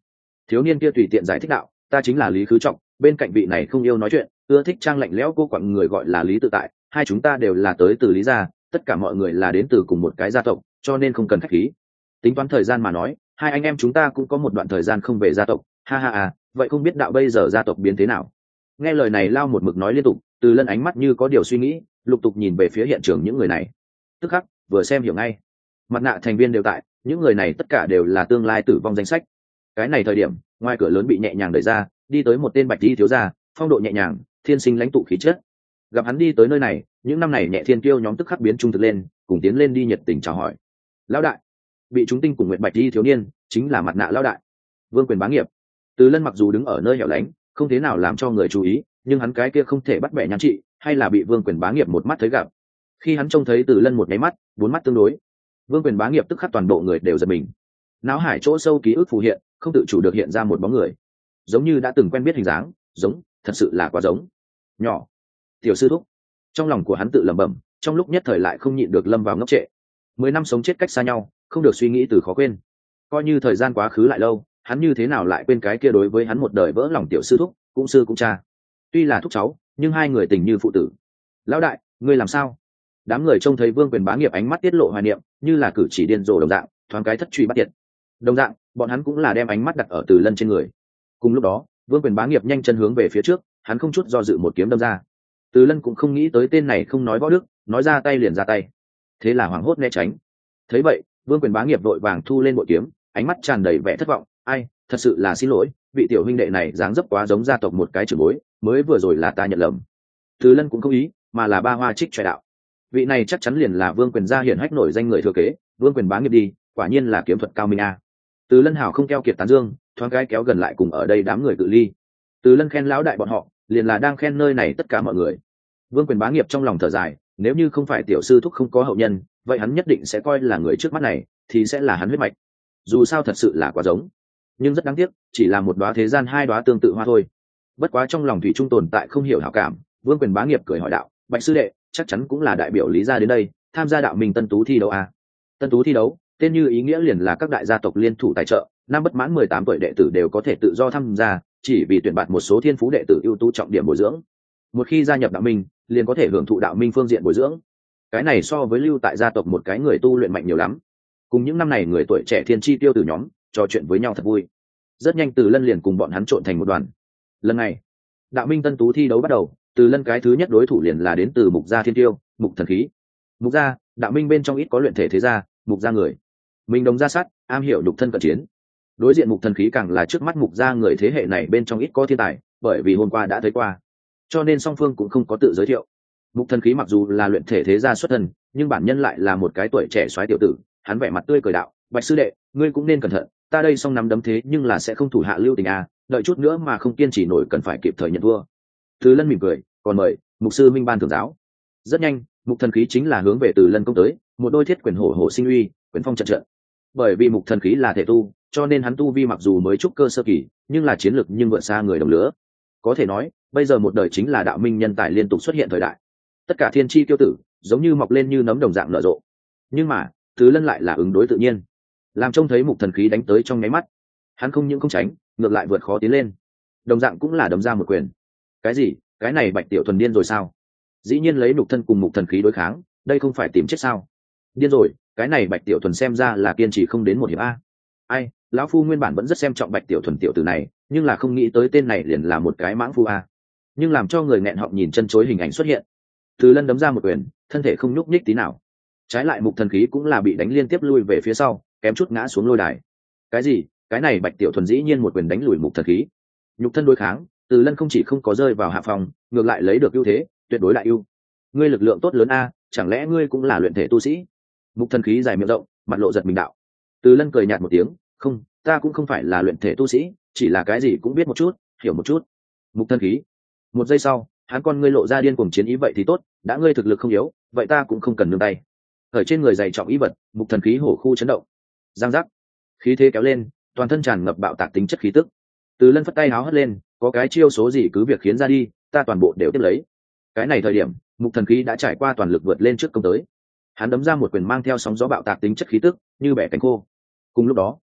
A: Thiếu niên kia tùy tiện giải thích đạo, ta chính là Lý Khứ Trọng, bên cạnh vị này không yêu nói chuyện, ưa thích trang lạnh lẽo cô quặng người gọi là Lý Tự Tại, hai chúng ta đều là tới từ Lý gia, tất cả mọi người là đến từ cùng một cái gia tộc, cho nên không cần khách khí. Tính toán thời gian mà nói, hai anh em chúng ta cũng có một đoạn thời gian không về gia tộc, ha ha à, vậy không biết đạo bây giờ gia tộc biến thế nào? Nghe lời này Lao một mực nói liên tục, Từ Lân ánh mắt như có điều suy nghĩ, lục tục nhìn về phía hiện trường những người này. Tức khắc, vừa xem hiểu ngay. Mặt nạ thành viên đều tại, những người này tất cả đều là tương lai tử vong danh sách. Cái này thời điểm, ngoài cửa lớn bị nhẹ nhàng đẩy ra, đi tới một tên bạch y thiếu gia, phong độ nhẹ nhàng, thiên sinh lãnh tụ khí chất. Gặp hắn đi tới nơi này, những năm này nhẹ thiên kiêu nhóm tức khắc biến trung thực lên, cùng tiến lên đi nhiệt tình chào hỏi. Lão đại, bị chúng tinh cùng nguyện bạch y thiếu niên, chính là mặt nạ lão đại, Vương Quyền Bá Nghiệp. Từ Lân mặc dù đứng ở nơi hẻo lánh, không thế nào làm cho người chú ý, nhưng hắn cái kia không thể bắt bẻ nhan trị, hay là bị Vương Quyền Bá Nghiệp một mắt thấy gặp. Khi hắn trông thấy Từ Lân một cái mắt, bốn mắt tương đối, Vương Quyền Bá Nghiệp tức khắc toàn bộ người đều giật mình. Náo hải chỗ sâu ký ức phù hiện, không tự chủ được hiện ra một bóng người, giống như đã từng quen biết hình dáng, giống, thật sự là quá giống. Nhỏ, tiểu sư thúc. Trong lòng của hắn tự lẩm bẩm, trong lúc nhất thời lại không nhịn được lâm vào ngốc trệ. Mười năm sống chết cách xa nhau, không được suy nghĩ từ khó quên. Coi như thời gian quá khứ lại lâu, hắn như thế nào lại quên cái kia đối với hắn một đời vỡ lòng tiểu sư thúc, cũng sư cũng cha. Tuy là thúc cháu, nhưng hai người tình như phụ tử. Lão đại, ngươi làm sao? Đám người trông thấy Vương Quyền Bá Nghiệp ánh mắt tiết lộ hoài niệm, như là cử chỉ điên rồ đồng dạng, thoáng cái thất truy bắt tiệt. Đồng dạng, bọn hắn cũng là đem ánh mắt đặt ở Từ Lân trên người. Cùng lúc đó, Vương Quyền Bá Nghiệp nhanh chân hướng về phía trước, hắn không chút do dự một kiếm đâm ra. Từ Lân cũng không nghĩ tới tên này không nói võ đức, nói ra tay liền ra tay. Thế là hoảng hốt né tránh. Thấy vậy, Vương Quyền Bá Nghiệp vội vàng thu lên bội kiếm, ánh mắt tràn đầy vẻ thất vọng. Ai, thật sự là xin lỗi, vị tiểu huynh đệ này dáng dấp quá giống gia tộc một cái trưởng bối, mới vừa rồi là ta nhận lầm. Từ Lân cũng không ý, mà là ba hoa trích tròi đạo. Vị này chắc chắn liền là Vương Quyền gia hiển hách nổi danh người thừa kế, Vương Quyền Bá Nghiệp đi, quả nhiên là kiếm thuật cao minh a. Từ Lân hảo không keo kiệt tán dương, thoáng cái kéo gần lại cùng ở đây đám người tự ly. Từ Lân khen lão đại bọn họ, liền là đang khen nơi này tất cả mọi người. Vương Quyền Bá Nghiệp trong lòng thở dài, nếu như không phải tiểu sư thúc không có hậu nhân, vậy hắn nhất định sẽ coi là người trước mắt này thì sẽ là hắn huyết mạch. Dù sao thật sự là quá giống, nhưng rất đáng tiếc, chỉ là một đóa thế gian hai đóa tương tự hoa thôi. Bất quá trong lòng thủy trung tồn tại không hiểu hảo cảm, Vương Quyền Bá Nghiệp cười hỏi đạo, Bạch sư đệ, chắc chắn cũng là đại biểu Lý gia đến đây, tham gia đạo minh tân tú thi đấu à? Tân tú thi đấu, tên như ý nghĩa liền là các đại gia tộc liên thủ tài trợ, năm bất mãn mười tám tuổi đệ tử đều có thể tự do tham gia, chỉ vì tuyển bạt một số thiên phú đệ tử ưu tú trọng điểm bồi dưỡng. Một khi gia nhập đạo minh, liền có thể hưởng thụ đạo minh phương diện bồi dưỡng. Cái này so với lưu tại gia tộc một cái người tu luyện mạnh nhiều lắm. Cùng những năm này người tuổi trẻ thiên chi tiêu từ nhóm trò chuyện với nhau thật vui. Rất nhanh Từ Lân liền cùng bọn hắn trộn thành một đoàn. Lần này, đạo minh tân tú thi đấu bắt đầu, Từ Lân cái thứ nhất đối thủ liền là đến từ Mục gia Thiên Tiêu, Mục Thần Khí. Mục gia, đạo minh bên trong ít có luyện thể thế gia, Mục gia người mình đồng gia sát, am hiểu đục thân cận chiến. Đối diện Mục Thần Khí càng là trước mắt Mục gia người thế hệ này bên trong ít có thiên tài, bởi vì hôm qua đã thấy qua, cho nên song phương cũng không có tự giới thiệu. Mục Thần Khí mặc dù là luyện thể thế gia xuất thân, nhưng bản nhân lại là một cái tuổi trẻ soái tiểu tử, hắn vẻ mặt tươi cười đạo, Bạch sư đệ, ngươi cũng nên cẩn thận, ta đây song nắm đấm thế nhưng là sẽ không thủ hạ lưu tình à, đợi chút nữa mà không kiên trì nổi cần phải kịp thời nhận thua. Từ Lân mỉm cười, còn mời mục sư minh ban thưởng giáo. Rất nhanh, Mục Thần Khí chính là hướng về Từ Lân công tới, một đôi thiết quyền hổ hổ sinh uy, quyền phong trận trận. Bởi vì Mục Thần Khí là thể tu, cho nên hắn tu vi mặc dù mới trúc cơ sơ kỳ, nhưng là chiến lực nhưng vượt xa người đồng lứa. Có thể nói, bây giờ một đời chính là đạo minh nhân tài liên tục xuất hiện thời đại. Tất cả thiên chi tiêu tử, giống như mọc lên như nấm đồng dạng nở rộ. Nhưng mà, Từ Lân lại là ứng đối tự nhiên, làm trông thấy Mục Thần Khí đánh tới trong nháy mắt, hắn không những không tránh, ngược lại vượt khó tiến lên, đồng dạng cũng là đấm ra một quyền. Cái gì? Cái này Bạch tiểu thuần điên rồi sao? Dĩ nhiên lấy nhục thân cùng Mục Thần Khí đối kháng, đây không phải tìm chết sao? Điên rồi, cái này Bạch tiểu thuần xem ra là kiên trì không đến một hiệp a. Ai, lão phu nguyên bản vẫn rất xem trọng Bạch tiểu thuần tiểu tử này, nhưng là không nghĩ tới tên này liền là một cái mãng phu a. Nhưng làm cho người nghẹn họng nhìn chân chối hình ảnh xuất hiện. Từ Lân đấm ra một quyền, thân thể không nhúc nhích tí nào. Trái lại Mục Thần Khí cũng là bị đánh liên tiếp lui về phía sau, kém chút ngã xuống lôi đài. Cái gì? Cái này Bạch tiểu thuần dĩ nhiên một quyền đánh lùi Mục Thần Khí. Nhục thân đối kháng, Từ Lân không chỉ không có rơi vào hạ phòng, ngược lại lấy được ưu thế, tuyệt đối đại ưu. Ngươi lực lượng tốt lớn a, chẳng lẽ ngươi cũng là luyện thể tu sĩ? Mục Thần Khí dài miệng rộng, mặt lộ giật mình đạo. Từ Lân cười nhạt một tiếng, không, ta cũng không phải là luyện thể tu sĩ, chỉ là cái gì cũng biết một chút, hiểu một chút. Mục Thần Khí. Một giây sau, hắn con ngươi lộ ra điên cuồng chiến ý, vậy thì tốt, đã ngươi thực lực không yếu, vậy ta cũng không cần nương tay. Ở trên người dày trọng ý vật, Mục Thần Khí hổ khu chấn động. Giang giác, khí thế kéo lên, toàn thân tràn ngập bạo tạc tính chất khí tức. Từ Lân phất tay háo hất lên, có cái chiêu số gì cứ việc khiến ra đi, ta toàn bộ đều tiếp lấy. Cái này thời điểm, Mục Thần Khí đã trải qua toàn lực vượt lên trước công tới. Hắn đấm ra một quyền mang theo sóng gió bạo tạc tính chất khí tức, như bẻ cánh khô. Cùng lúc đó,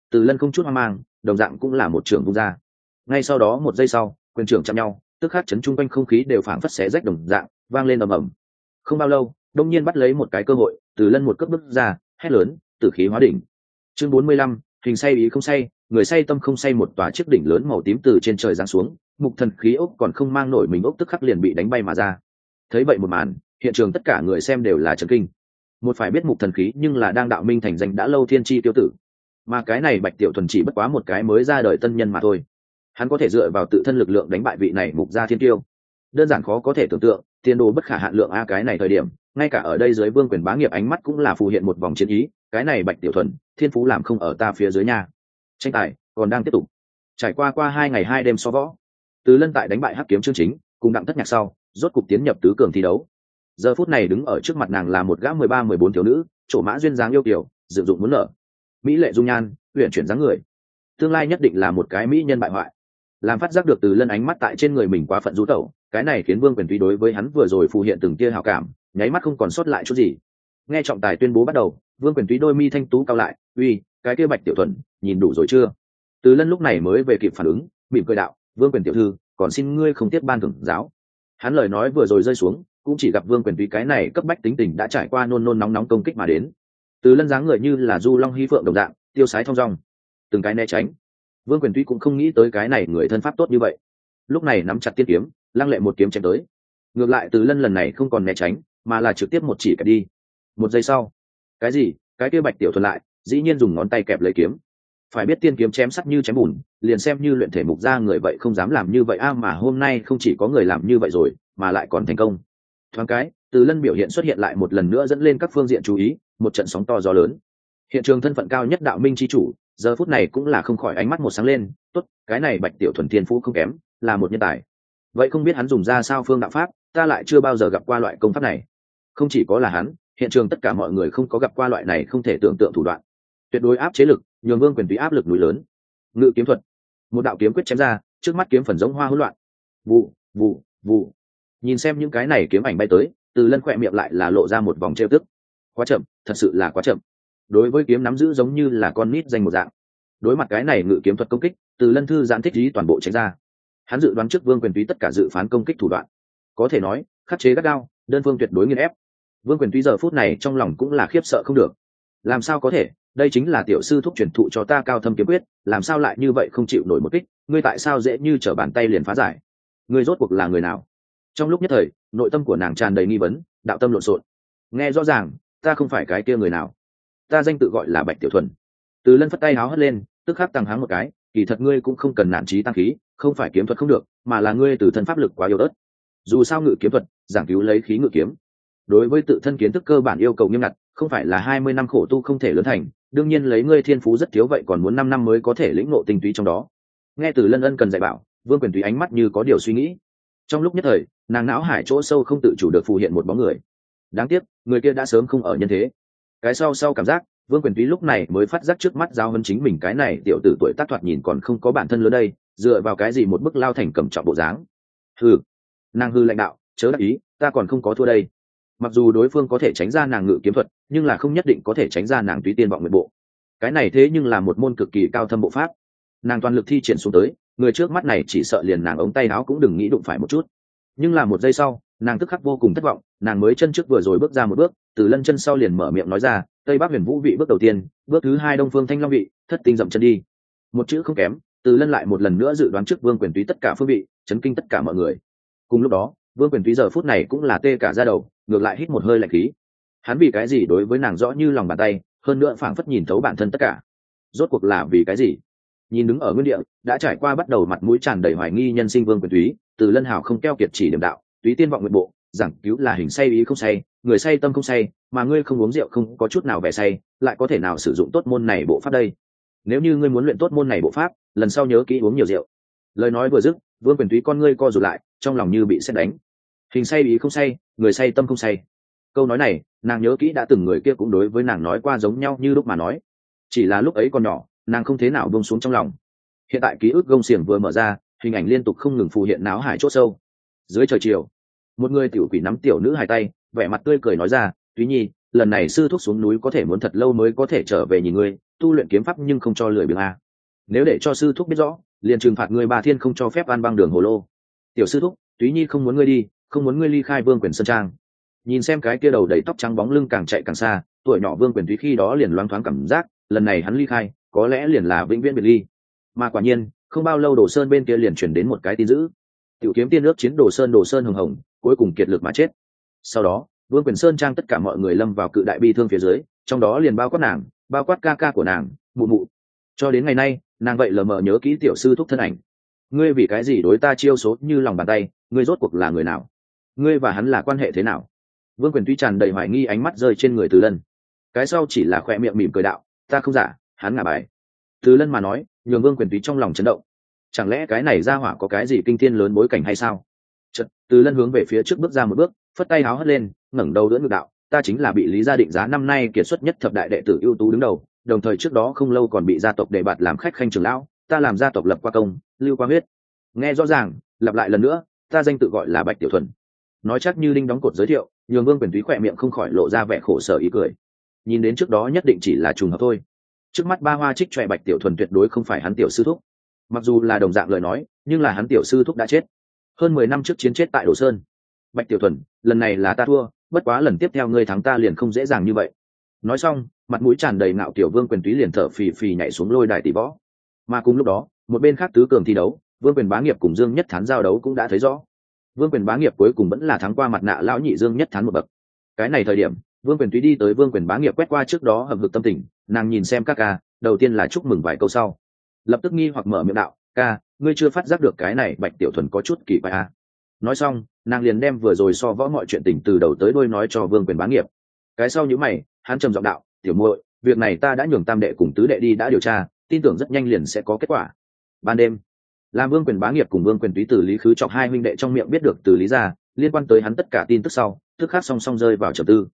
A: Từ Lân không chút hoang mang, đồng dạng cũng là một trưởng vung ra. Ngay sau đó một giây sau, quyền trưởng chạm nhau, tức khắc chấn trung quanh không khí đều phảng phất xé rách đồng dạng, vang lên ầm ầm. Không bao lâu, đông nhiên bắt lấy một cái cơ hội, Từ Lân một cước bước ra, hét lớn, tử khí hóa đỉnh. Chương bốn mươi lăm, hình say ý không say, người say tâm không say, một tòa chiếc đỉnh lớn màu tím từ trên trời giáng xuống, mục thần khí ốc còn không mang nổi mình ốc tức khắc liền bị đánh bay mà ra. Thấy vậy một màn, hiện trường tất cả người xem đều là chấn kinh. Một phải biết mục thần khí nhưng là đang đạo minh thành danh đã lâu thiên chi tiêu tử, mà cái này Bạch Tiểu Thuần chỉ bất quá một cái mới ra đời tân nhân mà thôi. Hắn có thể dựa vào tự thân lực lượng đánh bại vị này mục gia thiên tiêu, đơn giản khó có thể tưởng tượng, tiền đồ bất khả hạn lượng a. Cái này thời điểm, ngay cả ở đây dưới Vương Quyền bá nghiệp ánh mắt cũng là phù hiện một vòng chiến ý, cái này Bạch Tiểu Thuần, thiên phú làm không ở ta phía dưới nha. Tranh tài còn đang tiếp tục. Trải qua qua hai ngày hai đêm so võ, Từ Lân tại đánh bại Hắc Kiếm chương chính, cùng Đặng Thất Nhạc sau, rốt cục tiến nhập tứ cường thi đấu. Giờ phút này đứng ở trước mặt nàng là một gã mười ba mười bốn thiếu nữ, trổ mã duyên dáng yêu kiều, dự dụng muốn nở, mỹ lệ dung nhan, uyển chuyển dáng người, tương lai nhất định là một cái mỹ nhân bại hoại. Làm phát giác được Từ Lân ánh mắt tại trên người mình quá phận rú tẩu, cái này khiến Vương Quyền Túy đối với hắn vừa rồi phù hiện từng tia hảo cảm, nháy mắt không còn sót lại chút gì. Nghe trọng tài tuyên bố bắt đầu, Vương Quyền Túy đôi mi thanh tú cao lại, uy, cái kia Bạch Tiểu Thuần, nhìn đủ rồi chưa? Từ Lân lúc này mới về kịp phản ứng, mỉm cười đạo, Vương Quyền tiểu thư, còn xin ngươi không tiếp ban thưởng giáo. Hắn lời nói vừa rồi rơi xuống, cũng chỉ gặp Vương Quyền Túy cái này cấp bách tính tình đã trải qua nôn nôn nóng nóng công kích mà đến. Từ Lân dáng người như là du long hy phượng đồng dạng, tiêu sái thong dong, từng cái né tránh. Vương Quyền Túy cũng không nghĩ tới cái này người thân pháp tốt như vậy, lúc này nắm chặt tiên kiếm, lăng lệ một kiếm chém tới. Ngược lại Từ Lân lần này không còn né tránh, mà là trực tiếp một chỉ kẹp đi. Một giây sau, cái gì? Cái kia Bạch Tiểu Thuần lại, dĩ nhiên dùng ngón tay kẹp lấy kiếm. Phải biết tiên kiếm chém sắc như chém bùn, liền xem như luyện thể mục ra người vậy không dám làm như vậy a, mà hôm nay không chỉ có người làm như vậy rồi, mà lại còn thành công. Thoáng cái, Từ Lân biểu hiện xuất hiện lại một lần nữa dẫn lên các phương diện chú ý, một trận sóng to gió lớn. Hiện trường thân phận cao nhất đạo minh chi chủ, giờ phút này cũng là không khỏi ánh mắt một sáng lên, tốt, cái này Bạch Tiểu Thuần thiên phú không kém, là một nhân tài. Vậy không biết hắn dùng ra sao phương đạo pháp, ta lại chưa bao giờ gặp qua loại công pháp này. Không chỉ có là hắn, hiện trường tất cả mọi người không có gặp qua loại này không thể tưởng tượng thủ đoạn. Tuyệt đối áp chế lực, nhường Vương Quyền Túy áp lực núi lớn. Ngự kiếm thuật, một đạo kiếm quyết chém ra, trước mắt kiếm phần giống hoa hỗn loạn. Vụ, vụ, vụ. Nhìn xem những cái này kiếm ảnh bay tới, Từ Lân khỏe miệng lại là lộ ra một vòng trêu tức. Quá chậm, thật sự là quá chậm. Đối với kiếm nắm giữ giống như là con nít danh một dạng. Đối mặt cái này ngự kiếm thuật công kích, Từ Lân thư giãn thích ý toàn bộ tránh ra. Hắn dự đoán trước Vương Quyền Túy tất cả dự phán công kích thủ đoạn, có thể nói khắc chế gắt gao, đơn phương tuyệt đối nghiền ép. Vương Quyền Túy giờ phút này trong lòng cũng là khiếp sợ không được. Làm sao có thể, đây chính là tiểu sư thúc truyền thụ cho ta cao thâm kiếm quyết, làm sao lại như vậy không chịu nổi một kích, ngươi tại sao dễ như trở bàn tay liền phá giải? Ngươi rốt cuộc là người nào? Trong lúc nhất thời, nội tâm của nàng tràn đầy nghi vấn, đạo tâm lộn xộn. Nghe rõ ràng, ta không phải cái kia người nào, ta danh tự gọi là Bạch Tiểu Thuần. Từ Lân phất tay háo hất lên, tức khắc tăng háng một cái, kỳ thật ngươi cũng không cần nản trí tăng khí, không phải kiếm thuật không được, mà là ngươi từ thân pháp lực quá yếu ớt. Dù sao ngự kiếm thuật, giảng cứu lấy khí ngự kiếm, đối với tự thân kiến thức cơ bản yêu cầu nghiêm ngặt, không phải là hai mươi năm khổ tu không thể lớn thành, đương nhiên lấy ngươi thiên phú rất thiếu vậy còn muốn năm năm mới có thể lĩnh ngộ tinh túy trong đó. Nghe Từ Lân ân cần dạy bảo, Vương Quyền Túy ánh mắt như có điều suy nghĩ. Trong lúc nhất thời, nàng não hải chỗ sâu không tự chủ được phù hiện một bóng người. Đáng tiếc, người kia đã sớm không ở nhân thế. Cái sau sau cảm giác, Vương Quyền Túy lúc này mới phát giác trước mắt giao hơn chính mình cái này tiểu tử tuổi tác thoạt nhìn còn không có bản thân lớn đây, dựa vào cái gì một bức lao thành cầm trọng bộ dáng. Hừ, nàng hư lãnh đạo, chớ đắc ý, ta còn không có thua đây. Mặc dù đối phương có thể tránh ra nàng ngự kiếm thuật, nhưng là không nhất định có thể tránh ra nàng túy tiên vọng nguyện bộ. Cái này thế nhưng là một môn cực kỳ cao thâm bộ pháp. Nàng toàn lực thi triển xuống tới, người trước mắt này chỉ sợ liền nàng ống tay áo cũng đừng nghĩ đụng phải một chút. Nhưng là một giây sau, nàng tức khắc vô cùng thất vọng, nàng mới chân trước vừa rồi bước ra một bước, Từ Lân chân sau liền mở miệng nói ra, Tây Bắc Huyền Vũ vị bước đầu tiên, bước thứ hai Đông Phương Thanh Long vị, thất tinh dậm chân đi. Một chữ không kém, Từ Lân lại một lần nữa dự đoán trước Vương Quyền Túy tất cả phương vị, chấn kinh tất cả mọi người. Cùng lúc đó, Vương Quyền Túy giờ phút này cũng là tê cả da đầu, ngược lại hít một hơi lạnh khí. Hắn vì cái gì đối với nàng rõ như lòng bàn tay, hơn nữa phảng phất nhìn thấu bản thân tất cả. Rốt cuộc là vì cái gì? Nhìn đứng ở nguyên địa, đã trải qua bắt đầu mặt mũi tràn đầy hoài nghi nhân sinh Vương Quyền Túy, Từ Lân hảo không keo kiệt chỉ điểm đạo, túy tiên vọng nguyện bộ, giảng cứu là hình say ý không say, người say tâm không say, mà ngươi không uống rượu không có chút nào vẻ say, lại có thể nào sử dụng tốt môn này bộ pháp đây? Nếu như ngươi muốn luyện tốt môn này bộ pháp, lần sau nhớ kỹ uống nhiều rượu. Lời nói vừa dứt, Vương Quyền Túy con ngươi co rụt lại, trong lòng như bị sét đánh. Hình say ý không say, người say tâm không say. Câu nói này, nàng nhớ kỹ đã từng người kia cũng đối với nàng nói qua giống nhau như lúc mà nói. Chỉ là lúc ấy còn nhỏ, nàng không thế nào buông xuống trong lòng. Hiện tại ký ức gông xiềng vừa mở ra, hình ảnh liên tục không ngừng phù hiện náo hải chốt sâu. Dưới trời chiều, một người tiểu quỷ nắm tiểu nữ hài tay, vẻ mặt tươi cười nói ra, Túy Nhi, lần này sư thúc xuống núi có thể muốn thật lâu mới có thể trở về nhìn ngươi, tu luyện kiếm pháp nhưng không cho lười biếng a. Nếu để cho sư thúc biết rõ, liền trừng phạt ngươi bà thiên không cho phép ăn băng đường hồ lô. Tiểu sư thúc, Túy Nhi không muốn ngươi đi, không muốn ngươi ly khai Vương Quyền Sơn Trang. Nhìn xem cái kia đầu đầy tóc trắng bóng lưng càng chạy càng xa, tuổi nhỏ Vương Quyền Túy khi đó liền loáng thoáng cảm giác, lần này hắn ly khai, có lẽ liền là vĩnh viễn biệt ly. Mà quả nhiên, không bao lâu Đồ Sơn bên kia liền chuyển đến một cái tin dữ. Tiểu kiếm tiên ước chiến Đồ Sơn, Đồ Sơn hùng hồng, cuối cùng kiệt lực mà chết. Sau đó, Vương Quyền Sơn Trang tất cả mọi người lâm vào cự đại bi thương phía dưới, trong đó liền bao quát nàng, bao quát ca ca của nàng, mụ mụ. Cho đến ngày nay, nàng vậy lờ mờ nhớ kỹ tiểu sư thúc thân ảnh. Ngươi vì cái gì đối ta chiêu số như lòng bàn tay, ngươi rốt cuộc là người nào? Ngươi và hắn là quan hệ thế nào? Vương Quyền tuy tràn đầy hoài nghi ánh mắt rơi trên người Từ Lân. Cái sau chỉ là khỏe miệng mỉm cười đạo, ta không giả, hắn ngả bài. Từ Lân mà nói, nhường Vương Quyền Túy trong lòng chấn động. Chẳng lẽ cái này ra hỏa có cái gì kinh thiên lớn bối cảnh hay sao? Chợt, Từ Lân hướng về phía trước bước ra một bước, phất tay háo hất lên, ngẩng đầu đỡ ngực đạo, ta chính là bị Lý gia định giá năm nay kiệt xuất nhất thập đại đệ tử ưu tú đứng đầu, đồng thời trước đó không lâu còn bị gia tộc đề bạt làm khách khanh trưởng lão, ta làm gia tộc lập qua công, lưu qua huyết. Nghe rõ ràng, lặp lại lần nữa, ta danh tự gọi là Bạch Tiểu Thuần. Nói chắc như đinh đóng cột giới thiệu, nhường Vương Quyền Túy khỏe miệng không khỏi lộ ra vẻ khổ sở ý cười. Nhìn đến trước đó nhất định chỉ là trùng hợp thôi. Trước mắt ba hoa trích chòe Bạch Tiểu Thuần tuyệt đối không phải hắn tiểu sư thúc. Mặc dù là đồng dạng lời nói, nhưng là hắn tiểu sư thúc đã chết. Hơn mười năm trước chiến chết tại Đồ Sơn. Bạch Tiểu Thuần, lần này là ta thua, bất quá lần tiếp theo ngươi thắng ta liền không dễ dàng như vậy. Nói xong, mặt mũi tràn đầy ngạo kiểu Vương Quyền Túy liền thở phì phì nhảy xuống lôi đài tỷ võ. Mà cùng lúc đó, một bên khác tứ cường thi đấu, Vương Quyền Bá Nghiệp cùng Dương Nhất Thán giao đấu cũng đã thấy rõ. Vương Quyền Bá Nghiệp cuối cùng vẫn là thắng qua mặt nạ lão nhị Dương Nhất Thán một bậc. Cái này thời điểm, Vương Quyền Túy đi tới Vương Quyền Bá Nghiệp quét qua trước đó hầm hực tâm tình, nàng nhìn xem các ca, đầu tiên là chúc mừng vài câu sau, lập tức nghi hoặc mở miệng đạo, ca, ngươi chưa phát giác được cái này Bạch Tiểu Thuần có chút kỳ quái à? Nói xong, nàng liền đem vừa rồi so võ mọi chuyện tình từ đầu tới đuôi nói cho Vương Quyền Bá Nghiệp. Cái sau nhíu mày, hắn trầm giọng đạo, tiểu muội, việc này ta đã nhường tam đệ cùng tứ đệ đi đã điều tra, tin tưởng rất nhanh liền sẽ có kết quả. Ban đêm, làm Vương Quyền Bá Nghiệp cùng Vương Quyền Túy từ Lý Khứ Trọng hai huynh đệ trong miệng biết được từ Lý gia liên quan tới hắn tất cả tin tức sau, tức khắc song song rơi vào trầm tư.